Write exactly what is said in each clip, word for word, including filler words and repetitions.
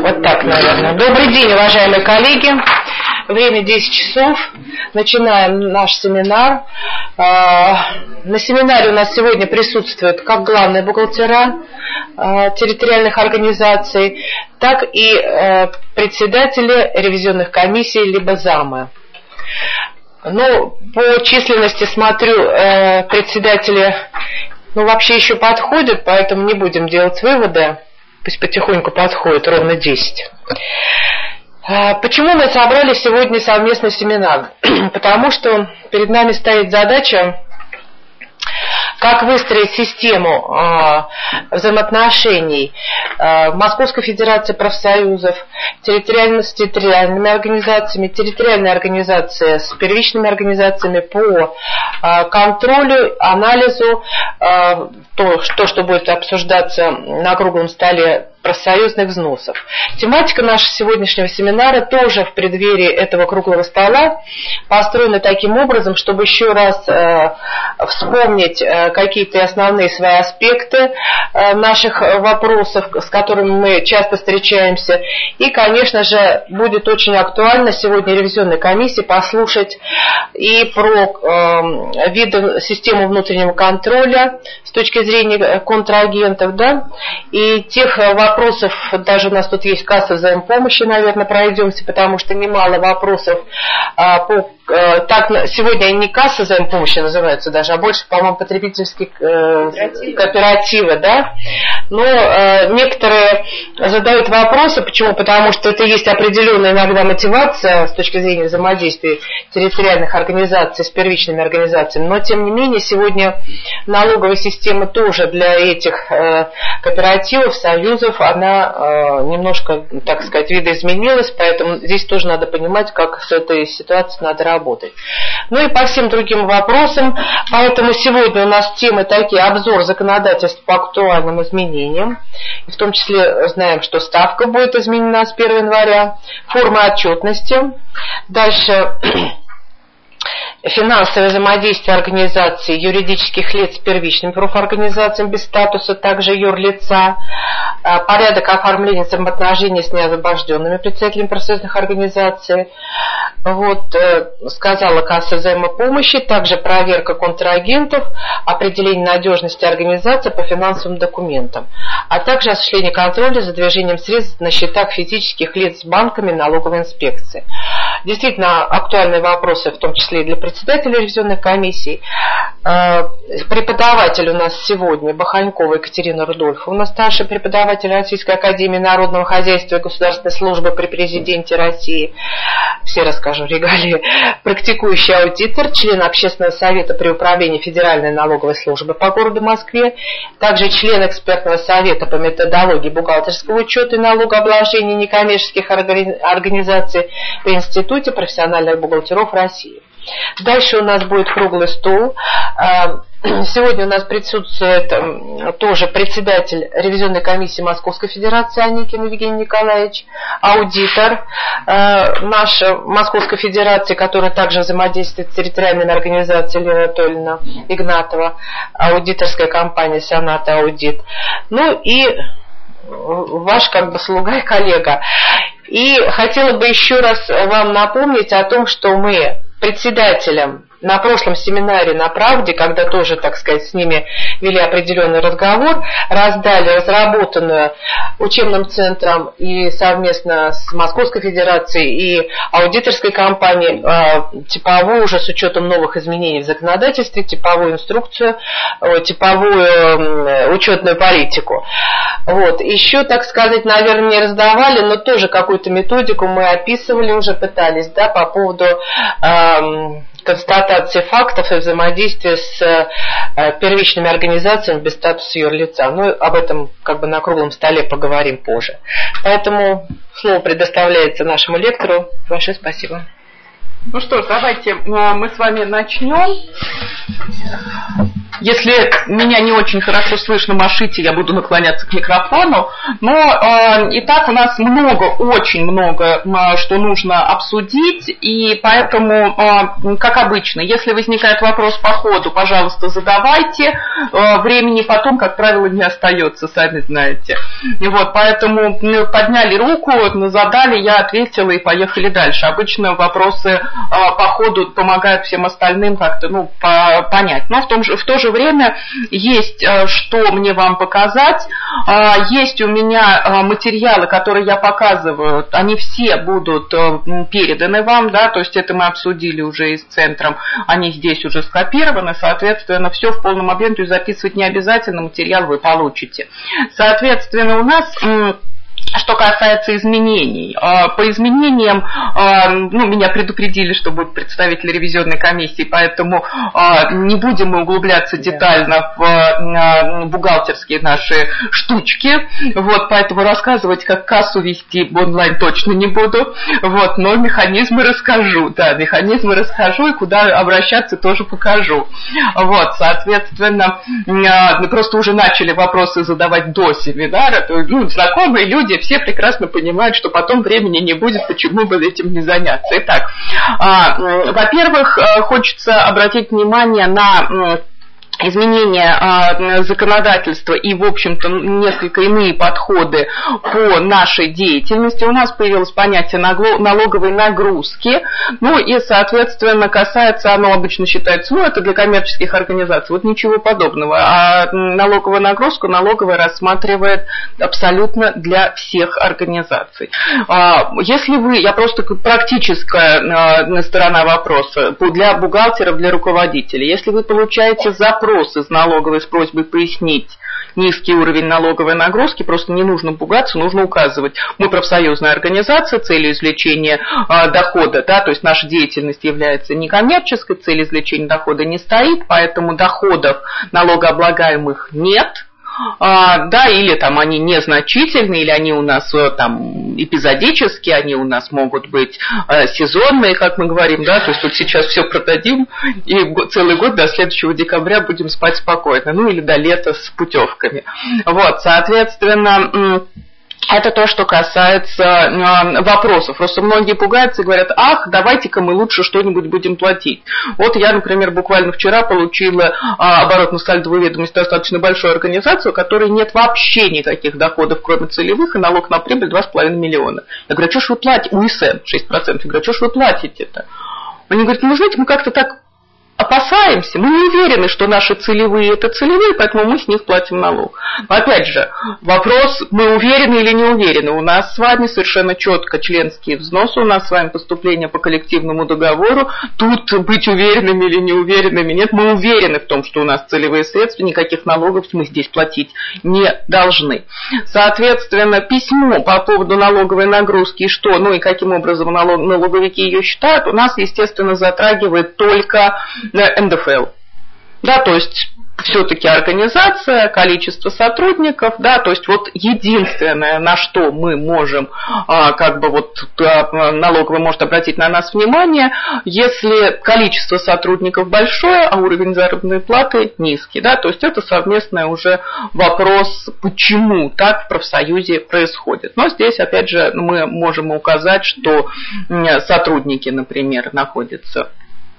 Вот так, наверное. Добрый день, уважаемые коллеги. Время десять часов. Начинаем наш семинар. На семинаре у нас сегодня присутствуют как главные бухгалтера территориальных организаций, так и председатели ревизионных комиссий, либо замы. Ну, по численности смотрю, председатели, ну, вообще еще подходят, поэтому не будем делать выводы. Пусть потихоньку подходит, ровно десять. Почему мы собрали сегодня совместный семинар? Потому что перед нами стоит задача, как выстроить систему э, взаимоотношений э, Московской Федерации профсоюзов, территориально, с территориальными организациями, территориальной организации с первичными организациями по э, контролю, анализу, э, то, что, что будет обсуждаться на круглом столе профсоюзных взносов. Тематика нашего сегодняшнего семинара тоже в преддверии этого круглого стола построена таким образом, чтобы еще раз э, вспомнить э, какие-то основные свои аспекты э, наших вопросов, с которыми мы часто встречаемся. И, конечно же, будет очень актуально сегодня ревизионной комиссии послушать и про э, виды системы внутреннего контроля с точки зрения контрагентов, да, и тех вопросов, Вопросов, даже у нас тут есть касса взаимопомощи, наверное, пройдемся, потому что немало вопросов а, по, а, так, сегодня они не касса взаимопомощи называются даже, а больше, по-моему, потребительские э, кооперативы. кооперативы, да. Но э, некоторые задают вопросы, почему? Потому что это есть определенная иногда мотивация с точки зрения взаимодействия территориальных организаций с первичными организациями, но тем не менее сегодня налоговая система тоже для этих э, кооперативов, союзов, она э, немножко, так сказать, видоизменилась, поэтому здесь тоже надо понимать, как с этой ситуацией надо работать. Ну и по всем другим вопросам, поэтому сегодня у нас темы такие: обзор законодательства по актуальным изменениям, и в том числе знаем, что ставка будет изменена с первого января, форма отчетности, дальше финансовое взаимодействие организаций юридических лиц с первичными профорганизациями без статуса, также юрлица, порядок оформления взаимоотношений с неосвобожденными представителями профсоюзных организаций, вот, сказала касса взаимопомощи, также проверка контрагентов, определение надежности организации по финансовым документам, а также осуществление контроля за движением средств на счетах физических лиц с банками налоговой инспекции. Действительно актуальные вопросы, в том числе и для председателя ревизионных комиссий. Преподаватель у нас сегодня Баханькова Екатерина Рудольфовна, старший преподаватель Российской академии народного хозяйства и государственной службы при президенте России. Все расскажу регалии. Практикующий аудитор, член общественного совета при управлении Федеральной налоговой службы по городу Москве, также член экспертного совета по методологии бухгалтерского учета и налогообложения некоммерческих организаций при Институте профессиональных бухгалтеров России. Дальше у нас будет круглый стол. Сегодня у нас присутствует тоже председатель ревизионной комиссии Московской Федерации Аникин Евгений Николаевич, аудитор нашей Московской Федерации, которая также взаимодействует с территориальными организациями, Лена Анатольевна Игнатова, аудиторская компания Соната Аудит. Ну и ваш как бы слуга и коллега. И хотела бы еще раз вам напомнить о том, что мы председателем на прошлом семинаре на «Правде», когда тоже, так сказать, с ними вели определенный разговор, раздали разработанную учебным центром и совместно с Московской Федерацией и аудиторской компанией э, типовую, уже с учетом новых изменений в законодательстве, типовую инструкцию, э, типовую э, учетную политику. Вот. Еще, так сказать, наверное, не раздавали, но тоже какую-то методику мы описывали, уже пытались, да, по поводу э, констатации фактов и взаимодействия с э, первичными организациями без статуса юрлица. Ну, об этом как бы на круглом столе поговорим позже. Поэтому слово предоставляется нашему лектору. Большое спасибо. Ну что ж, давайте мы с вами начнем. Если меня не очень хорошо слышно, машите, я буду наклоняться к микрофону. Но э, и так у нас много, очень много, э, что нужно обсудить. И поэтому, э, как обычно, если возникает вопрос по ходу, пожалуйста, задавайте. Э, времени потом, как правило, не остается, сами знаете. Вот, поэтому подняли руку, задали, я ответила и поехали дальше. Обычно вопросы э, по ходу помогают всем остальным как-то ну, по, понять. Но в, том же, в то же время есть, что мне вам показать. Есть у меня материалы, которые я показываю, они все будут переданы вам, да, то есть это мы обсудили уже и с центром, они здесь уже скопированы, соответственно, все в полном объеме, то есть записывать не обязательно, материал вы получите. Соответственно, у нас... Что касается изменений, по изменениям, ну, меня предупредили, что будут представители ревизионной комиссии, поэтому не будем мы углубляться детально в бухгалтерские наши штучки, вот, поэтому рассказывать, как кассу вести онлайн точно не буду, вот, но механизмы расскажу, да, механизмы расскажу и куда обращаться тоже покажу, вот, соответственно, просто уже начали вопросы задавать до семинара, ну, знакомые люди, все прекрасно понимают, что потом времени не будет, почему бы этим не заняться. Итак, во-первых, хочется обратить внимание на изменения законодательства и, в общем-то, несколько иные подходы по нашей деятельности. У нас появилось понятие налоговой нагрузки, ну и, соответственно, касается, оно обычно считается, ну, это для коммерческих организаций, вот ничего подобного. А налоговую нагрузку налоговая рассматривает абсолютно для всех организаций. Если вы, я просто практическая сторона вопроса, для бухгалтеров, для руководителей, если вы получаете запрос из налоговой с просьбой пояснить низкий уровень налоговой нагрузки, просто не нужно пугаться, нужно указывать. Мы профсоюзная организация, целью извлечения э, дохода, да, то есть наша деятельность является некоммерческой, цель извлечения дохода не стоит, поэтому доходов налогооблагаемых нет. А, да, или там они незначительные, или они у нас там эпизодические, они у нас могут быть а, сезонные, как мы говорим, да, то есть вот сейчас все продадим и целый год до следующего декабря будем спать спокойно, ну или до лета с путевками. Вот, соответственно, это то, что касается э, вопросов. Просто многие пугаются и говорят, ах, давайте-ка мы лучше что-нибудь будем платить. Вот я, например, буквально вчера получила э, оборотно-сальдовую ведомость достаточно большую организацию, у которой нет вообще никаких доходов, кроме целевых, и налог на прибыль два с половиной миллиона. Я говорю, а что ж вы платите? УСН шесть процентов. Я говорю, а что ж вы платите-то? Они говорят, ну, знаете, мы как-то так опасаемся, мы не уверены, что наши целевые это целевые, поэтому мы с них платим налог. Но опять же, вопрос, мы уверены или не уверены. У нас с вами совершенно четко членские взносы, у нас с вами поступление по коллективному договору. Тут быть уверенными или не уверенными нет. Мы уверены в том, что у нас целевые средства, никаких налогов мы здесь платить не должны. Соответственно, письмо по поводу налоговой нагрузки и что, ну и каким образом налог, налоговики ее считают, у нас, естественно, затрагивает только эн дэ эф эл. Да, то есть все-таки организация, количество сотрудников, да, то есть вот единственное, на что мы можем, а, как бы вот а, налоговый может обратить на нас внимание, если количество сотрудников большое, а уровень заработной платы низкий, да, то есть это совместный уже вопрос, почему так в профсоюзе происходит. Но здесь, опять же, мы можем указать, что сотрудники, например, находятся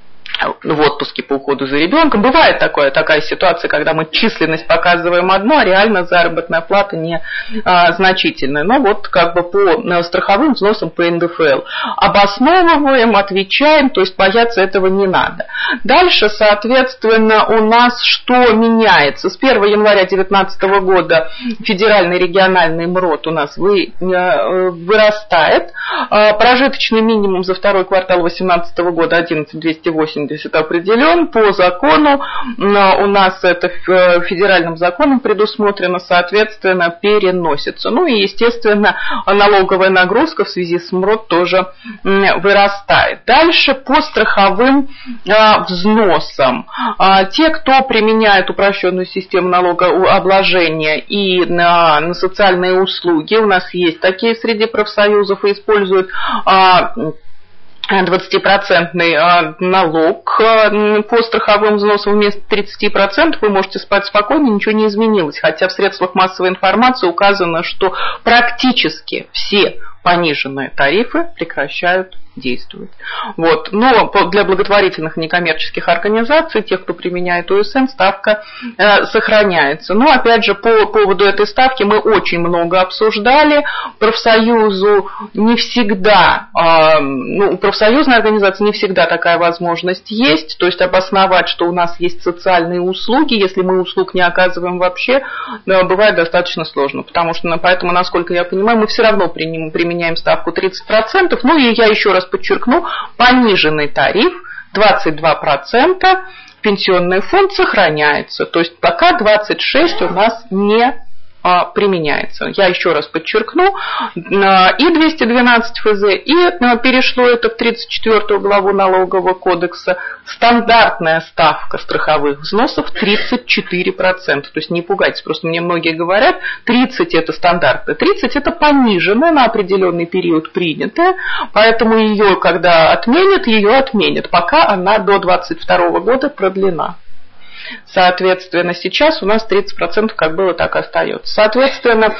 в отпуске по уходу за ребенком. Бывает такое, такая ситуация, когда мы численность показываем одну, а реально заработная плата не а, значительная. Но вот как бы по страховым взносам по эн дэ эф эл обосновываем, отвечаем, то есть бояться этого не надо. Дальше, соответственно, у нас что меняется? С первого января две тысячи девятнадцатого года федеральный региональный МРОТ у нас вы, вырастает. Прожиточный минимум за второй квартал две тысячи восемнадцатого года одиннадцать тысяч двести восемьдесят определен по закону. У нас это федеральным законом предусмотрено, соответственно, переносится. Ну и, естественно, налоговая нагрузка в связи с МРОТ тоже вырастает. Дальше по страховым взносам. Те, кто применяет упрощенную систему налогообложения и на, на социальные услуги, у нас есть такие среди профсоюзов и используют двадцатипроцентный налог по страховым взносам вместо тридцати процентов, вы можете спать спокойно, ничего не изменилось. Хотя в средствах массовой информации указано, что практически все пониженные тарифы прекращают действовать. Вот. Но для благотворительных и некоммерческих организаций, тех, кто применяет о эс эн, ставка э, сохраняется. Но опять же, по поводу этой ставки мы очень много обсуждали. Профсоюзу не всегда, э, ну, у профсоюзной организации не всегда такая возможность есть. То есть обосновать, что у нас есть социальные услуги, если мы услуг не оказываем вообще, э, бывает достаточно сложно. Потому что, поэтому, насколько я понимаю, мы все равно применяем ставку тридцать процентов. Ну и я еще раз подчеркну, пониженный тариф двадцать два процента, пенсионный фонд сохраняется. То есть пока двадцать шесть процентов у нас не а, применяется. Я еще раз подчеркну, и двести двенадцать эф зэ, и перешло это в тридцать четвёртую главу налогового кодекса. Стандартная ставка страховых взносов тридцать четыре процента. То есть не пугайтесь, просто мне многие говорят, тридцать это стандартная, тридцать это пониженная на определенный период принятая, поэтому ее, когда отменят, ее отменят, пока она до двадцать второго года продлена. Соответственно, сейчас у нас тридцать процентов как было, так и остается. Соответственно,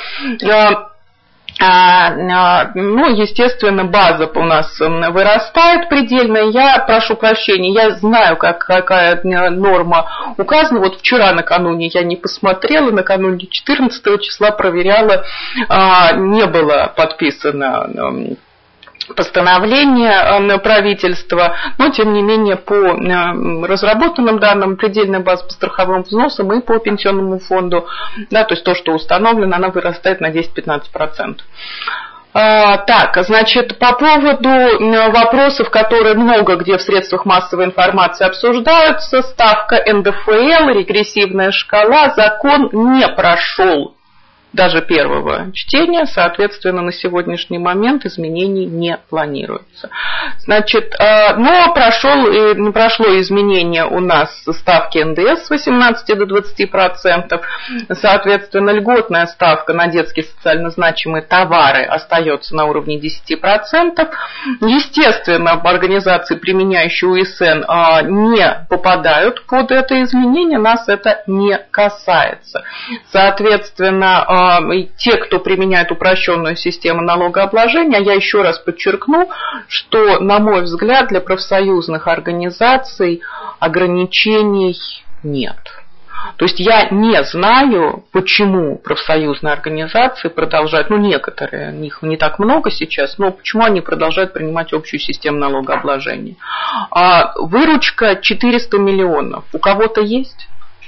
ну, естественно, база у нас вырастает предельно. Я прошу прощения, я знаю, как, какая норма указана. Вот вчера накануне я не посмотрела, накануне четырнадцатого числа проверяла, не было подписано постановление правительства, но тем не менее по разработанным данным предельная база по страховым взносам и по пенсионному фонду, да, то есть то, что установлено, она вырастает на десять-пятнадцать процентов. А, так, значит, по поводу вопросов, которые много где в средствах массовой информации обсуждаются, ставка эн дэ эф эл, регрессивная шкала, закон не прошел даже первого чтения, соответственно, на сегодняшний момент изменений не планируется. Значит, но прошел, прошло изменение у нас ставки эн дэ эс с восемнадцати до двадцати процентов, соответственно, льготная ставка на детские социально значимые товары остается на уровне десяти процентов. Естественно, организации, применяющие о эс эн, не попадают под это изменение, нас это не касается. Соответственно, те, кто применяет упрощенную систему налогообложения, я еще раз подчеркну, что, на мой взгляд, для профсоюзных организаций ограничений нет. То есть я не знаю, почему профсоюзные организации продолжают, ну некоторые, их не так много сейчас, но почему они продолжают принимать общую систему налогообложения. А выручка четыреста миллионов у кого-то есть?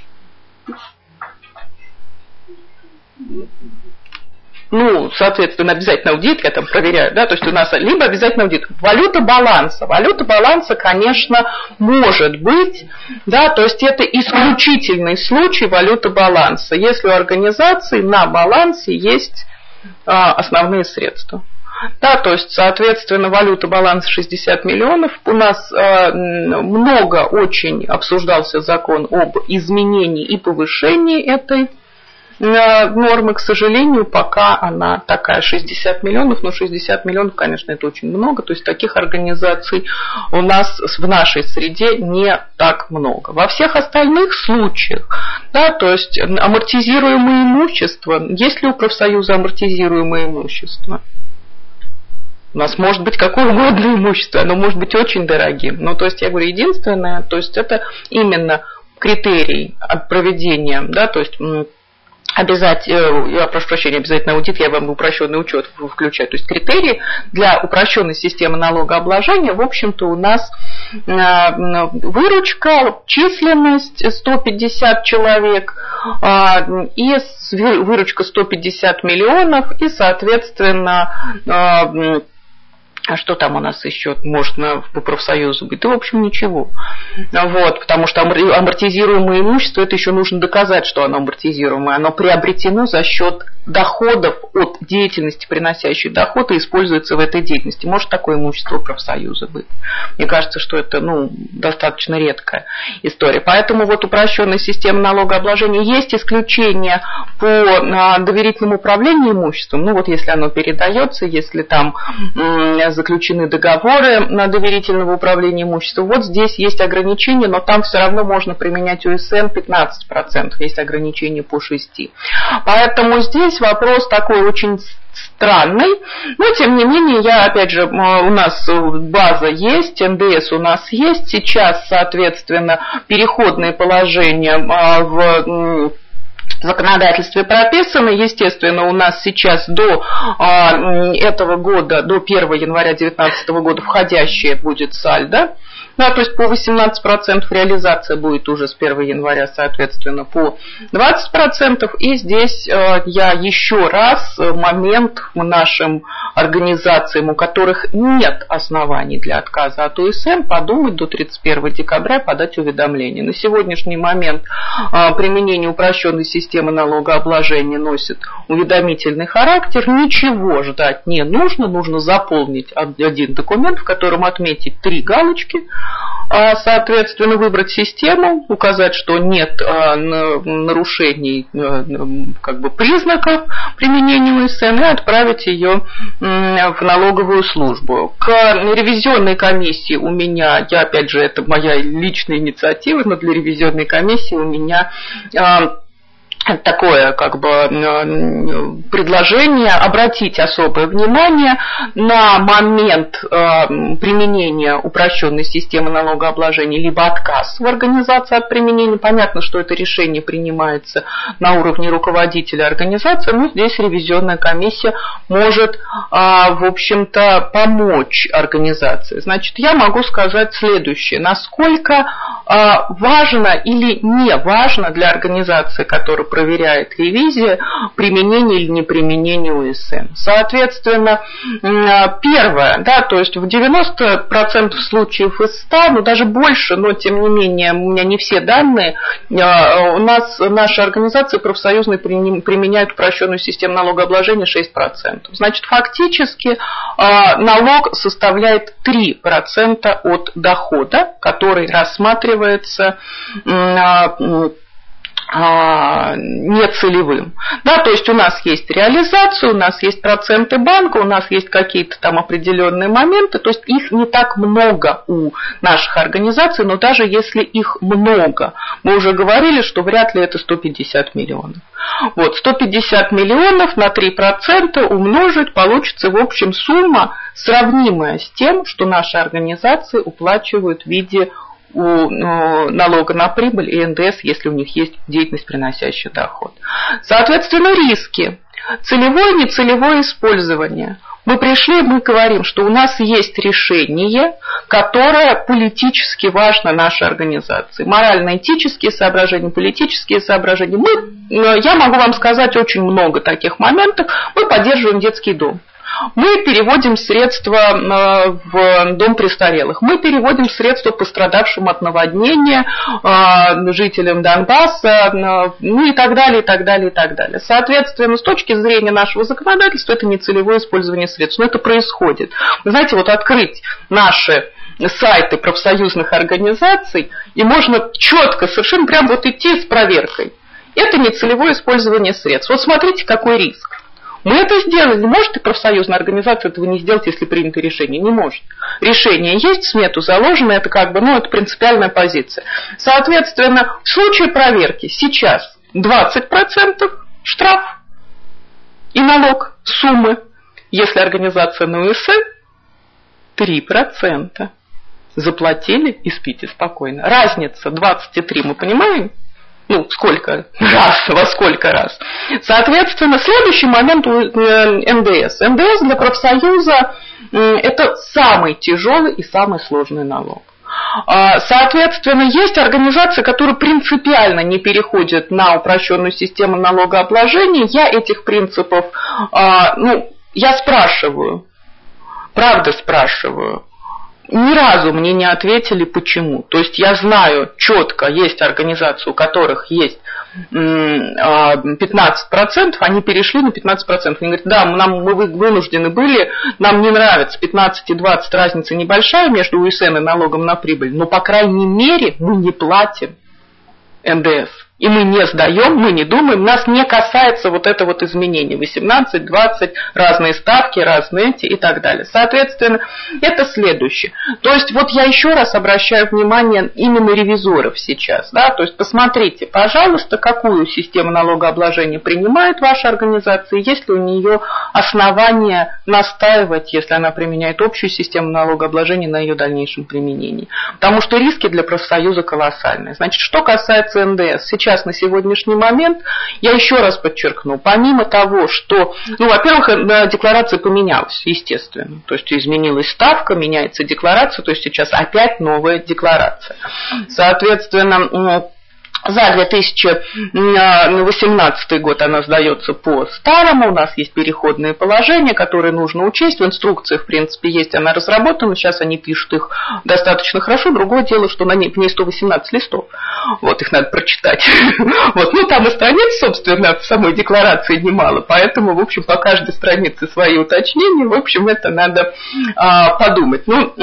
Ну, соответственно, обязательно аудит, я там проверяю, да, то есть у нас либо обязательно аудит. Валюта баланса. Валюта баланса, конечно, может быть, да, то есть это исключительный случай валюты баланса, если у организации на балансе есть а, основные средства. Да, то есть, соответственно, валюта баланса шестьдесят миллионов. У нас э, много очень обсуждался закон об изменении и повышении этой нормы, к сожалению, пока она такая, шестьдесят миллионов, но шестьдесят миллионов, конечно, это очень много, то есть таких организаций у нас в нашей среде не так много. Во всех остальных случаях, да, то есть амортизируемое имущество, есть ли у профсоюза амортизируемое имущество? У нас может быть какое угодно имущество, оно может быть очень дорогим, но то есть я говорю, единственное, то есть это именно критерий проведения, да, то есть обязательно, я прошу прощения, обязательно аудит, я вам упрощенный учет включаю. То есть критерии для упрощенной системы налогообложения, в общем-то, у нас выручка, численность сто пятьдесят человек, и выручка сто пятьдесят миллионов, и, соответственно, а что там у нас еще можно по профсоюзу быть? Да, в общем, ничего. Вот, потому что амортизируемое имущество, это еще нужно доказать, что оно амортизируемое. Оно приобретено за счет доходов от деятельности, приносящей доход, и используется в этой деятельности. Может такое имущество у профсоюза быть? Мне кажется, что это, ну, достаточно редкая история. Поэтому вот упрощенная система налогообложения, есть исключения по доверительному управлению имуществом. Ну вот если оно передается, если там заключены договоры на доверительного управления имуществом. Вот здесь есть ограничения, но там все равно можно применять У С Н пятнадцать процентов, есть ограничение по шести процентам. Поэтому здесь вопрос такой очень странный, но тем не менее, я опять же, у нас база есть, Н Д С у нас есть, сейчас, соответственно, переходные положения в законодательстве прописано. Естественно, у нас сейчас до а, этого года, до первого января две тысячи девятнадцатого года входящее будет сальдо. Да, то есть по восемнадцать процентов реализация будет уже с первого января, соответственно, по двадцать процентов. И здесь э, я еще раз момент нашим организациям, у которых нет оснований для отказа от У С Н, подумать до тридцать первого декабря подать уведомление. На сегодняшний момент э, применение упрощенной системы налогообложения носит уведомительный характер. Ничего ждать не нужно. Нужно заполнить один документ, в котором отметить три галочки. Соответственно, выбрать систему, указать, что нет нарушений, как бы, признаков применения У С Н, и отправить ее в налоговую службу. К ревизионной комиссии у меня, я опять же, это моя личная инициатива, но для ревизионной комиссии у меня такое, как бы, предложение обратить особое внимание на момент э, применения упрощенной системы налогообложения, либо отказ в организации от применения. Понятно, что это решение принимается на уровне руководителя организации, но здесь ревизионная комиссия может, э, в общем-то, помочь организации. Значит, я могу сказать следующее. Насколько э, важно или не важно для организации, которая проверяет ревизия, применение или неприменение У С Н. Соответственно, первое, да, то есть в девяноста процентах случаев из ста, ну даже больше, но тем не менее, у меня не все данные, у нас наши организации профсоюзные применяют упрощенную систему налогообложения шесть процентов. Значит, фактически налог составляет три процента от дохода, который рассматривается нецелевым. Да, то есть у нас есть реализация, у нас есть проценты банка, у нас есть какие-то там определенные моменты, то есть их не так много у наших организаций, но даже если их много, мы уже говорили, что вряд ли это сто пятьдесят миллионов. Вот, сто пятьдесят миллионов на три процента умножить, получится в общем сумма, сравнимая с тем, что наши организации уплачивают в виде у налога на прибыль и Н Д С, если у них есть деятельность, приносящая доход. Соответственно, риски. Целевое, нецелевое использование. Мы пришли, мы говорим, что у нас есть решение, которое политически важно нашей организации. Морально-этические соображения, политические соображения. Мы, я могу вам сказать очень много таких моментов. Мы поддерживаем детский дом. Мы переводим средства в дом престарелых. Мы переводим средства пострадавшим от наводнения, жителям Донбасса, ну и так далее, и так далее, и так далее. Соответственно, с точки зрения нашего законодательства, это не целевое использование средств. Но это происходит. Вы знаете, вот открыть наши сайты профсоюзных организаций, и можно четко, совершенно прям вот идти с проверкой. Это не целевое использование средств. Вот смотрите, какой риск. Мы это сделали. Не может и профсоюзная организация этого не сделать, если принято решение. Не может. Решение есть, в смету заложено, это как бы, ну, это принципиальная позиция. Соответственно, в случае проверки сейчас двадцать процентов штраф и налог суммы. Если организация на У С Н, три процента. Заплатили и спите спокойно. Разница двадцать три, мы понимаем? Ну, сколько раз, во сколько раз. Соответственно, следующий момент у Н Д С. Н Д С для профсоюза – это самый тяжелый и самый сложный налог. Соответственно, есть организации, которые принципиально не переходят на упрощенную систему налогообложения. Я этих принципов, ну, я спрашиваю, правда спрашиваю. Ни разу мне не ответили, почему. То есть я знаю четко, есть организации, у которых есть пятнадцать процентов, они перешли на пятнадцать процентов. Они говорят, да, нам, мы вынуждены были, нам не нравится пятнадцать и двадцать, разница небольшая между У С Н и налогом на прибыль, но, по крайней мере, мы не платим Н Д С. и мы не сдаем, мы не думаем, нас не касается вот это вот изменение. восемнадцать, двадцать, разные ставки, разные эти и так далее. Соответственно, это следующее. То есть вот я еще раз обращаю внимание именно ревизоров сейчас. Да? То есть посмотрите, пожалуйста, какую систему налогообложения принимает ваша организация, есть ли у нее основания настаивать, если она применяет общую систему налогообложения, на ее дальнейшем применении. Потому что риски для профсоюза колоссальные. Значит, что касается эн дэ эс, сейчас на сегодняшний момент, я еще раз подчеркну, помимо того, что, ну, во-первых, декларация поменялась, естественно, то есть изменилась ставка, меняется декларация, то есть сейчас опять новая декларация. Соответственно, за две тысячи восемнадцатый год она сдается по старому, у нас есть переходные положения, которые нужно учесть, в инструкциях, в принципе, есть, она разработана, сейчас они пишут их достаточно хорошо, другое дело, что на ней, в ней сто восемнадцать листов, вот, их надо прочитать. Вот, ну, там и страниц, собственно, в самой декларации немало, поэтому, в общем, по каждой странице свои уточнения, в общем, это надо а, подумать. Ну,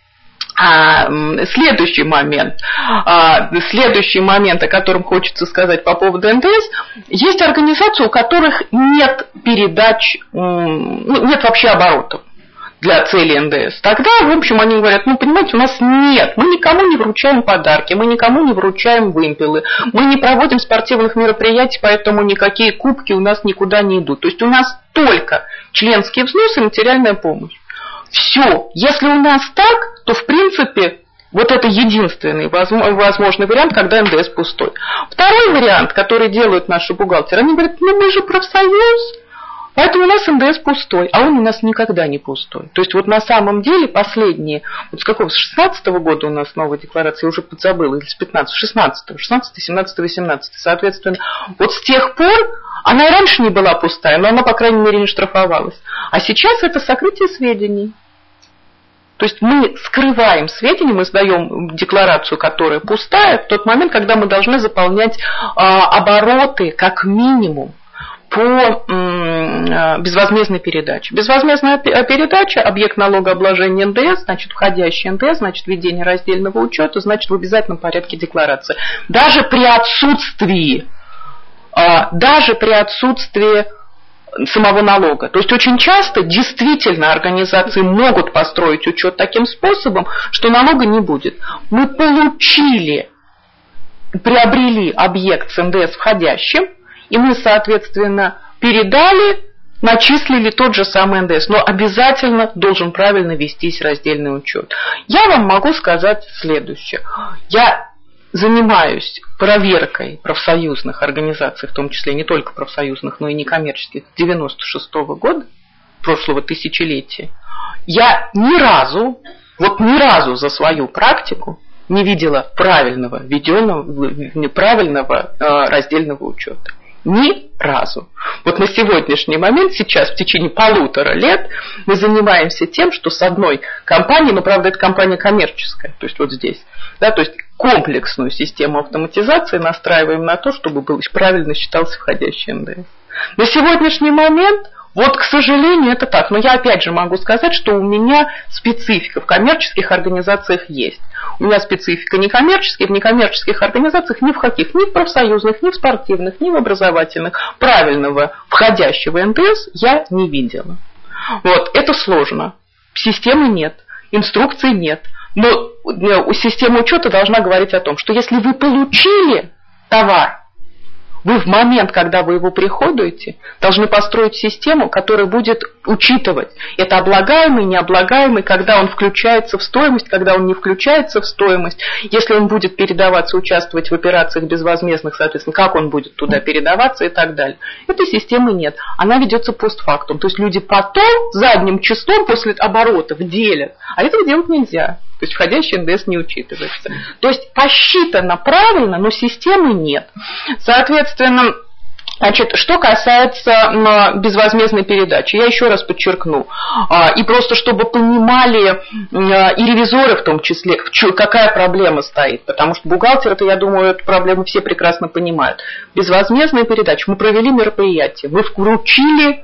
А, следующий момент, а, следующий момент, о котором хочется сказать по поводу эн дэ эс, есть организации, у которых нет передач, ну, нет вообще оборотов для цели эн дэ эс. Тогда, в общем, они говорят, ну, понимаете, у нас нет, мы никому не вручаем подарки, мы никому не вручаем вымпелы, мы не проводим спортивных мероприятий, поэтому никакие кубки у нас никуда не идут. То есть у нас только членские взносы и материальная помощь. Все. Если у нас так, то, в принципе, вот это единственный возможный вариант, когда эн дэ эс пустой. Второй вариант, который делают наши бухгалтеры, они говорят, ну мы же профсоюз, поэтому у нас эн дэ эс пустой, а он у нас никогда не пустой. То есть вот на самом деле последние, вот с какого, с шестнадцатого года у нас новая декларация, я уже подзабыла, или с пятнадцатого, шестнадцатого, шестнадцатого, семнадцатого, восемнадцатого, соответственно, вот с тех пор, она и раньше не была пустая, но она, по крайней мере, не штрафовалась. А сейчас это сокрытие сведений. То есть мы скрываем сведения, мы сдаем декларацию, которая пустая, в тот момент, когда мы должны заполнять а, обороты как минимум по м, безвозмездной передаче. Безвозмездная передача, объект налогообложения эн дэ эс, значит, входящий эн дэ эс, значит, введение раздельного учета, значит, в обязательном порядке декларации. Даже при отсутствии, а, даже при отсутствии самого налога. То есть очень часто действительно организации могут построить учет таким способом, что налога не будет. Мы получили, приобрели объект с эн дэ эс входящим, и мы, соответственно, передали, начислили тот же самый эн дэ эс, но обязательно должен правильно вестись раздельный учет. Я вам могу сказать следующее. Я занимаюсь проверкой профсоюзных организаций, в том числе не только профсоюзных, но и некоммерческих, с девяносто шестого года, прошлого тысячелетия. Я ни разу, вот ни разу за свою практику не видела правильного, введенного, неправильного э, раздельного учета. Ни разу. Вот на сегодняшний момент, сейчас в течение полутора лет, мы занимаемся тем, что с одной компанией, но правда это компания коммерческая, то есть вот здесь, да, то есть комплексную систему автоматизации настраиваем на то, чтобы был правильно считался входящий эн дэ эс. На сегодняшний момент, вот, к сожалению, это так. Но я опять же могу сказать, что у меня специфика в коммерческих организациях есть. У меня специфика некоммерческих, в некоммерческих организациях ни в каких, ни в профсоюзных, ни в спортивных, ни в образовательных правильного входящего эн дэ эс я не видела. Вот, это сложно. Системы нет, инструкций нет. Но система учета должна говорить о том, что если вы получили товар, вы в момент, когда вы его приходуете, должны построить систему, которая будет учитывать это облагаемый, необлагаемый, когда он включается в стоимость, когда он не включается в стоимость, если он будет передаваться, участвовать в операциях безвозмездных, соответственно, как он будет туда передаваться и так далее. Этой системы нет. Она ведется постфактум. То есть люди потом задним числом после оборотов делят, а этого делать нельзя. То есть входящий эн дэ эс не учитывается. То есть посчитано правильно, но системы нет. Соответственно, значит, что касается безвозмездной передачи, я еще раз подчеркну, и просто чтобы понимали и ревизоры в том числе, какая проблема стоит, потому что бухгалтеры-то, я думаю, эту проблему все прекрасно понимают. Безвозмездная передача, мы провели мероприятие, мы вручили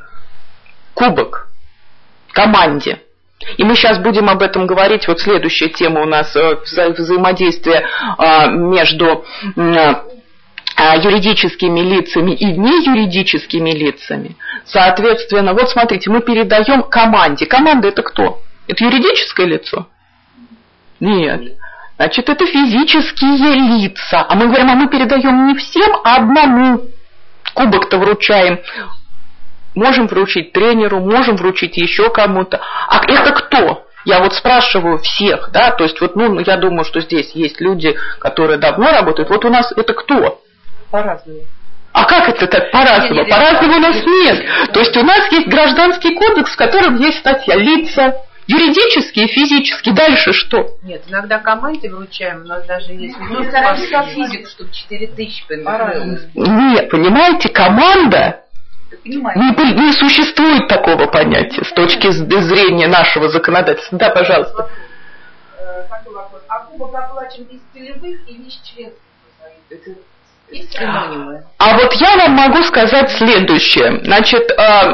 кубок команде. И мы сейчас будем об этом говорить. Вот следующая тема у нас вза- взаимодействие между юридическими лицами и неюридическими лицами. Соответственно, вот смотрите, мы передаем команде. Команда это кто? Это юридическое лицо? Нет. Значит, это физические лица. А мы говорим, а мы передаем не всем, а одному. Кубок-то вручаем. Можем вручить тренеру, можем вручить еще кому-то. А это кто? Я вот спрашиваю всех, да, то есть вот, ну, я думаю, что здесь есть люди, которые давно работают. Вот у нас это кто? По-разному. А как это так по-разному? По-разному у нас нет. То есть у нас есть гражданский кодекс, в котором есть статья лица, юридические, физические. Дальше что? Нет, иногда команде вручаем, у нас даже есть... Ну, стараемся как физик, чтобы четыре тысячи по-разному. Нет, понимаете, команда... Не, не существует такого понятия с точки зрения нашего законодательства. Да, пожалуйста. Такой вопрос. А кубок оплачен из целевых или из членских? Есть синонимы? А вот я вам могу сказать следующее. Значит,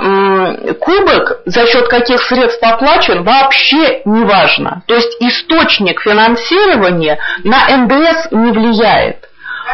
кубок за счет каких средств оплачен, вообще не важно. То есть источник финансирования на эн дэ эс не влияет.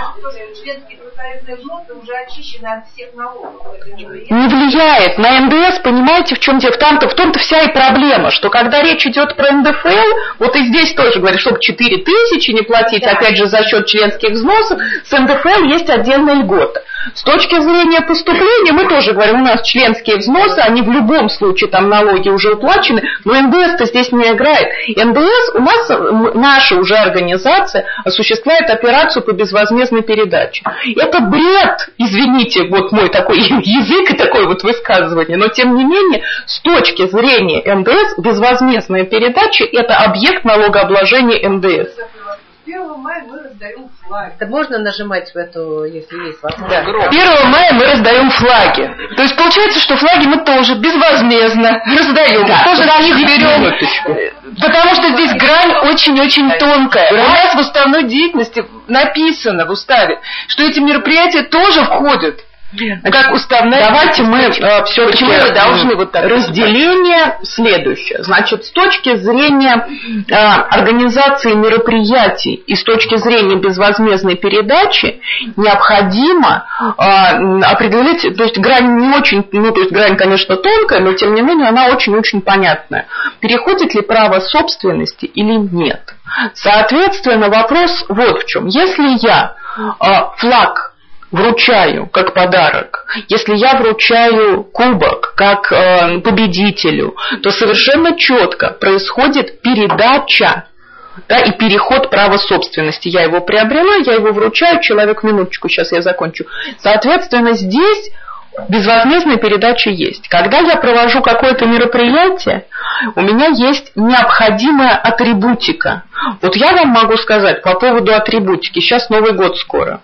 Членские профсоюзные взносы уже очищены от всех налогов. Не влияет. На эн дэ эс, понимаете, в чем дело? В том-то, в том-то вся и проблема, что когда речь идет про эн дэ эф эл, вот и здесь тоже говорят, чтобы четыре тысячи не платить, да. Опять же, за счет членских взносов, с эн дэ эф эл есть отдельная льгота. С точки зрения поступления мы тоже говорим, у нас членские взносы, они в любом случае, там налоги уже уплачены, но эн дэ эс-то здесь не играет. эн дэ эс у нас, наша уже организация осуществляет операцию по безвозмездной передаче. Это бред, извините, вот мой такой язык и такое вот высказывание, но тем не менее, с точки зрения эн дэ эс, безвозмездная передача – это объект налогообложения эн дэ эс. первого мая мы раздаем флаги. Это можно нажимать в эту, если есть возможность? Да. первого мая мы раздаем флаги. То есть получается, что флаги мы тоже безвозмездно раздаем. Да. Тоже за них берем. Потому что здесь грань очень-очень тонкая. У нас в уставной деятельности написано в уставе, что эти мероприятия тоже входят. Как уставная. Давайте мы э, все-таки мы должны вот так разделение следующее. Значит, с точки зрения э, организации мероприятий и с точки зрения безвозмездной передачи необходимо э, определить, то есть грань не очень, ну то есть грань, конечно, тонкая, но тем не менее она очень-очень понятная. Переходит ли право собственности или нет? Соответственно, вопрос вот в чем. Если я э, флаг вручаю как подарок, если я вручаю кубок как э, победителю, то совершенно четко происходит передача, да, и переход права собственности. Я его приобрела, я его вручаю, человек, минуточку, сейчас я закончу. Соответственно, здесь безвозмездная передача есть. Когда я провожу какое-то мероприятие, у меня есть необходимая атрибутика. Вот я вам могу сказать по поводу атрибутики. Сейчас Новый год скоро.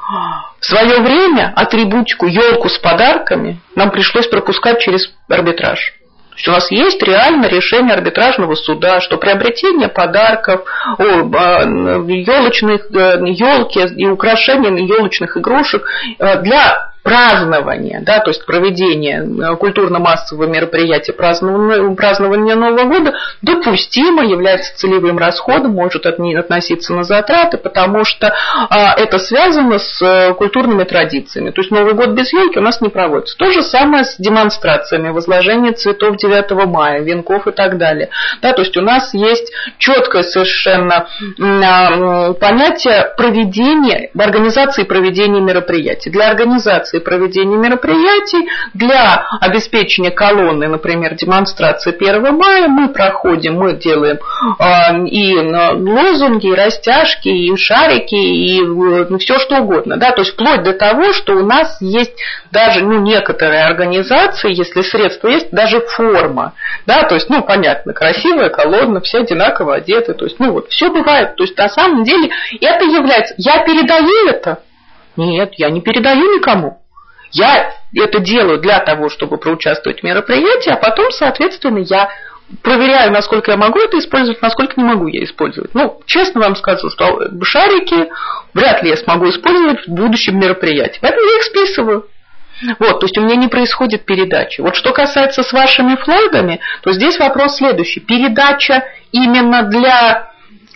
В свое время атрибутику, елку с подарками нам пришлось пропускать через арбитраж. То есть у нас есть реально решение арбитражного суда, что приобретение подарков, елочных, елки и украшений елочных игрушек для празднования, да, то есть проведение культурно-массового мероприятия, празднования, празднования Нового года допустимо, является целевым расходом, может относиться на затраты, потому что а, это связано с культурными традициями. То есть Новый год без елки у нас не проводится. То же самое с демонстрациями, возложение цветов девятого мая, венков и так далее. Да, то есть у нас есть четкое совершенно понятие проведения, организации проведения мероприятий. Для организации проведения мероприятий, для обеспечения колонны, например, демонстрации первого мая, мы проходим, мы делаем э, и лозунги, и растяжки, и шарики, и э, все что угодно. Да? То есть вплоть до того, что у нас есть даже ну, некоторые организации, если средства есть, даже форма. Да? То есть, ну, понятно, красивая колонна, все одинаково одеты. То есть, ну, вот, все бывает. То есть, на самом деле, это является... Я передаю это? Нет, я не передаю никому. Я это делаю для того, чтобы проучаствовать в мероприятии, а потом, соответственно, я проверяю, насколько я могу это использовать, насколько не могу я использовать. Ну, честно вам скажу, что шарики вряд ли я смогу использовать в будущем мероприятии. Поэтому я их списываю. Вот, то есть у меня не происходит передачи. Вот что касается с вашими флагами, то здесь вопрос следующий. Передача именно для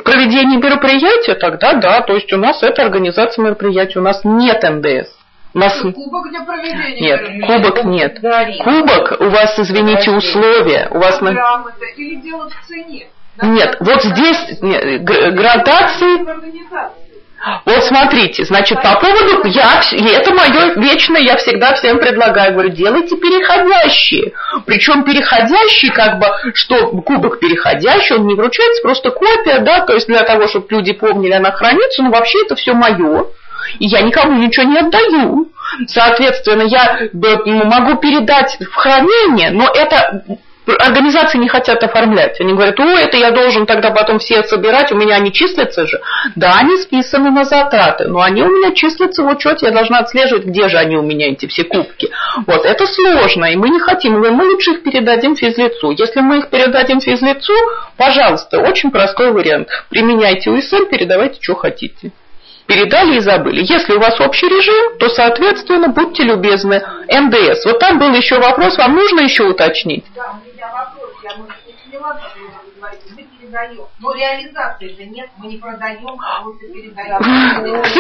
проведении мероприятия, тогда да, то есть у нас это организация мероприятий, у нас нет эн дэ эс. У нас... Кубок для проведения. Нет, кубок нет. Кубок, у вас, извините, условия. У вас... Грамота или дело в цене. Нет, вот здесь градации... Вот смотрите, значит, по поводу, я, это мое вечное, я всегда всем предлагаю, говорю, делайте переходящие. Причем переходящие, как бы, что кубок переходящий, он не вручается, просто копия, да, то есть для того, чтобы люди помнили, она хранится, но вообще это все мое. И я никому ничего не отдаю. Соответственно, я могу передать в хранение, но это... Организации не хотят оформлять. Они говорят, о, это я должен тогда потом все собирать, у меня они числятся же. Да, они списаны на затраты, но они у меня числятся в учете, я должна отслеживать, где же они у меня, эти все кубки. Вот, это сложно, и мы не хотим. Мы лучше их передадим физлицу. Если мы их передадим физлицу, пожалуйста, очень простой вариант. Применяйте у эс эм, передавайте, что хотите. Передали и забыли. Если у вас общий режим, то, соответственно, будьте любезны. эн дэ эс. Вот там был еще вопрос, вам нужно еще уточнить? Да, у меня вопрос. Я, может, не поняла, что вы говорите. Мы передаем. Но реализации же нет. Мы не продаем, а вот передаем. К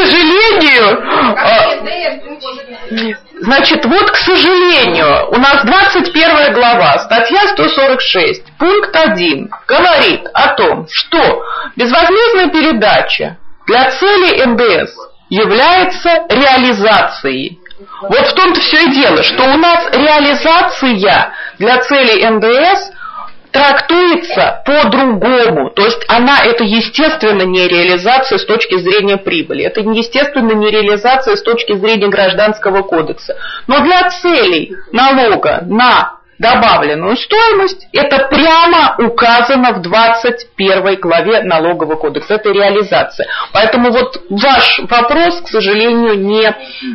сожалению... Значит, вот, к сожалению, у нас двадцать первая глава, статья сто сорок шесть, пункт один, говорит о том, что безвозмездная передача для цели эн дэ эс является реализацией. Вот в том-то все и дело, что у нас реализация для цели эн дэ эс трактуется по-другому. То есть она, это естественно не реализация с точки зрения прибыли. Это естественно не реализация с точки зрения Гражданского кодекса. Но для целей налога на добавленную стоимость, это прямо указано в двадцать первой главе Налогового кодекса. Это реализация. Поэтому вот ваш вопрос, к сожалению, не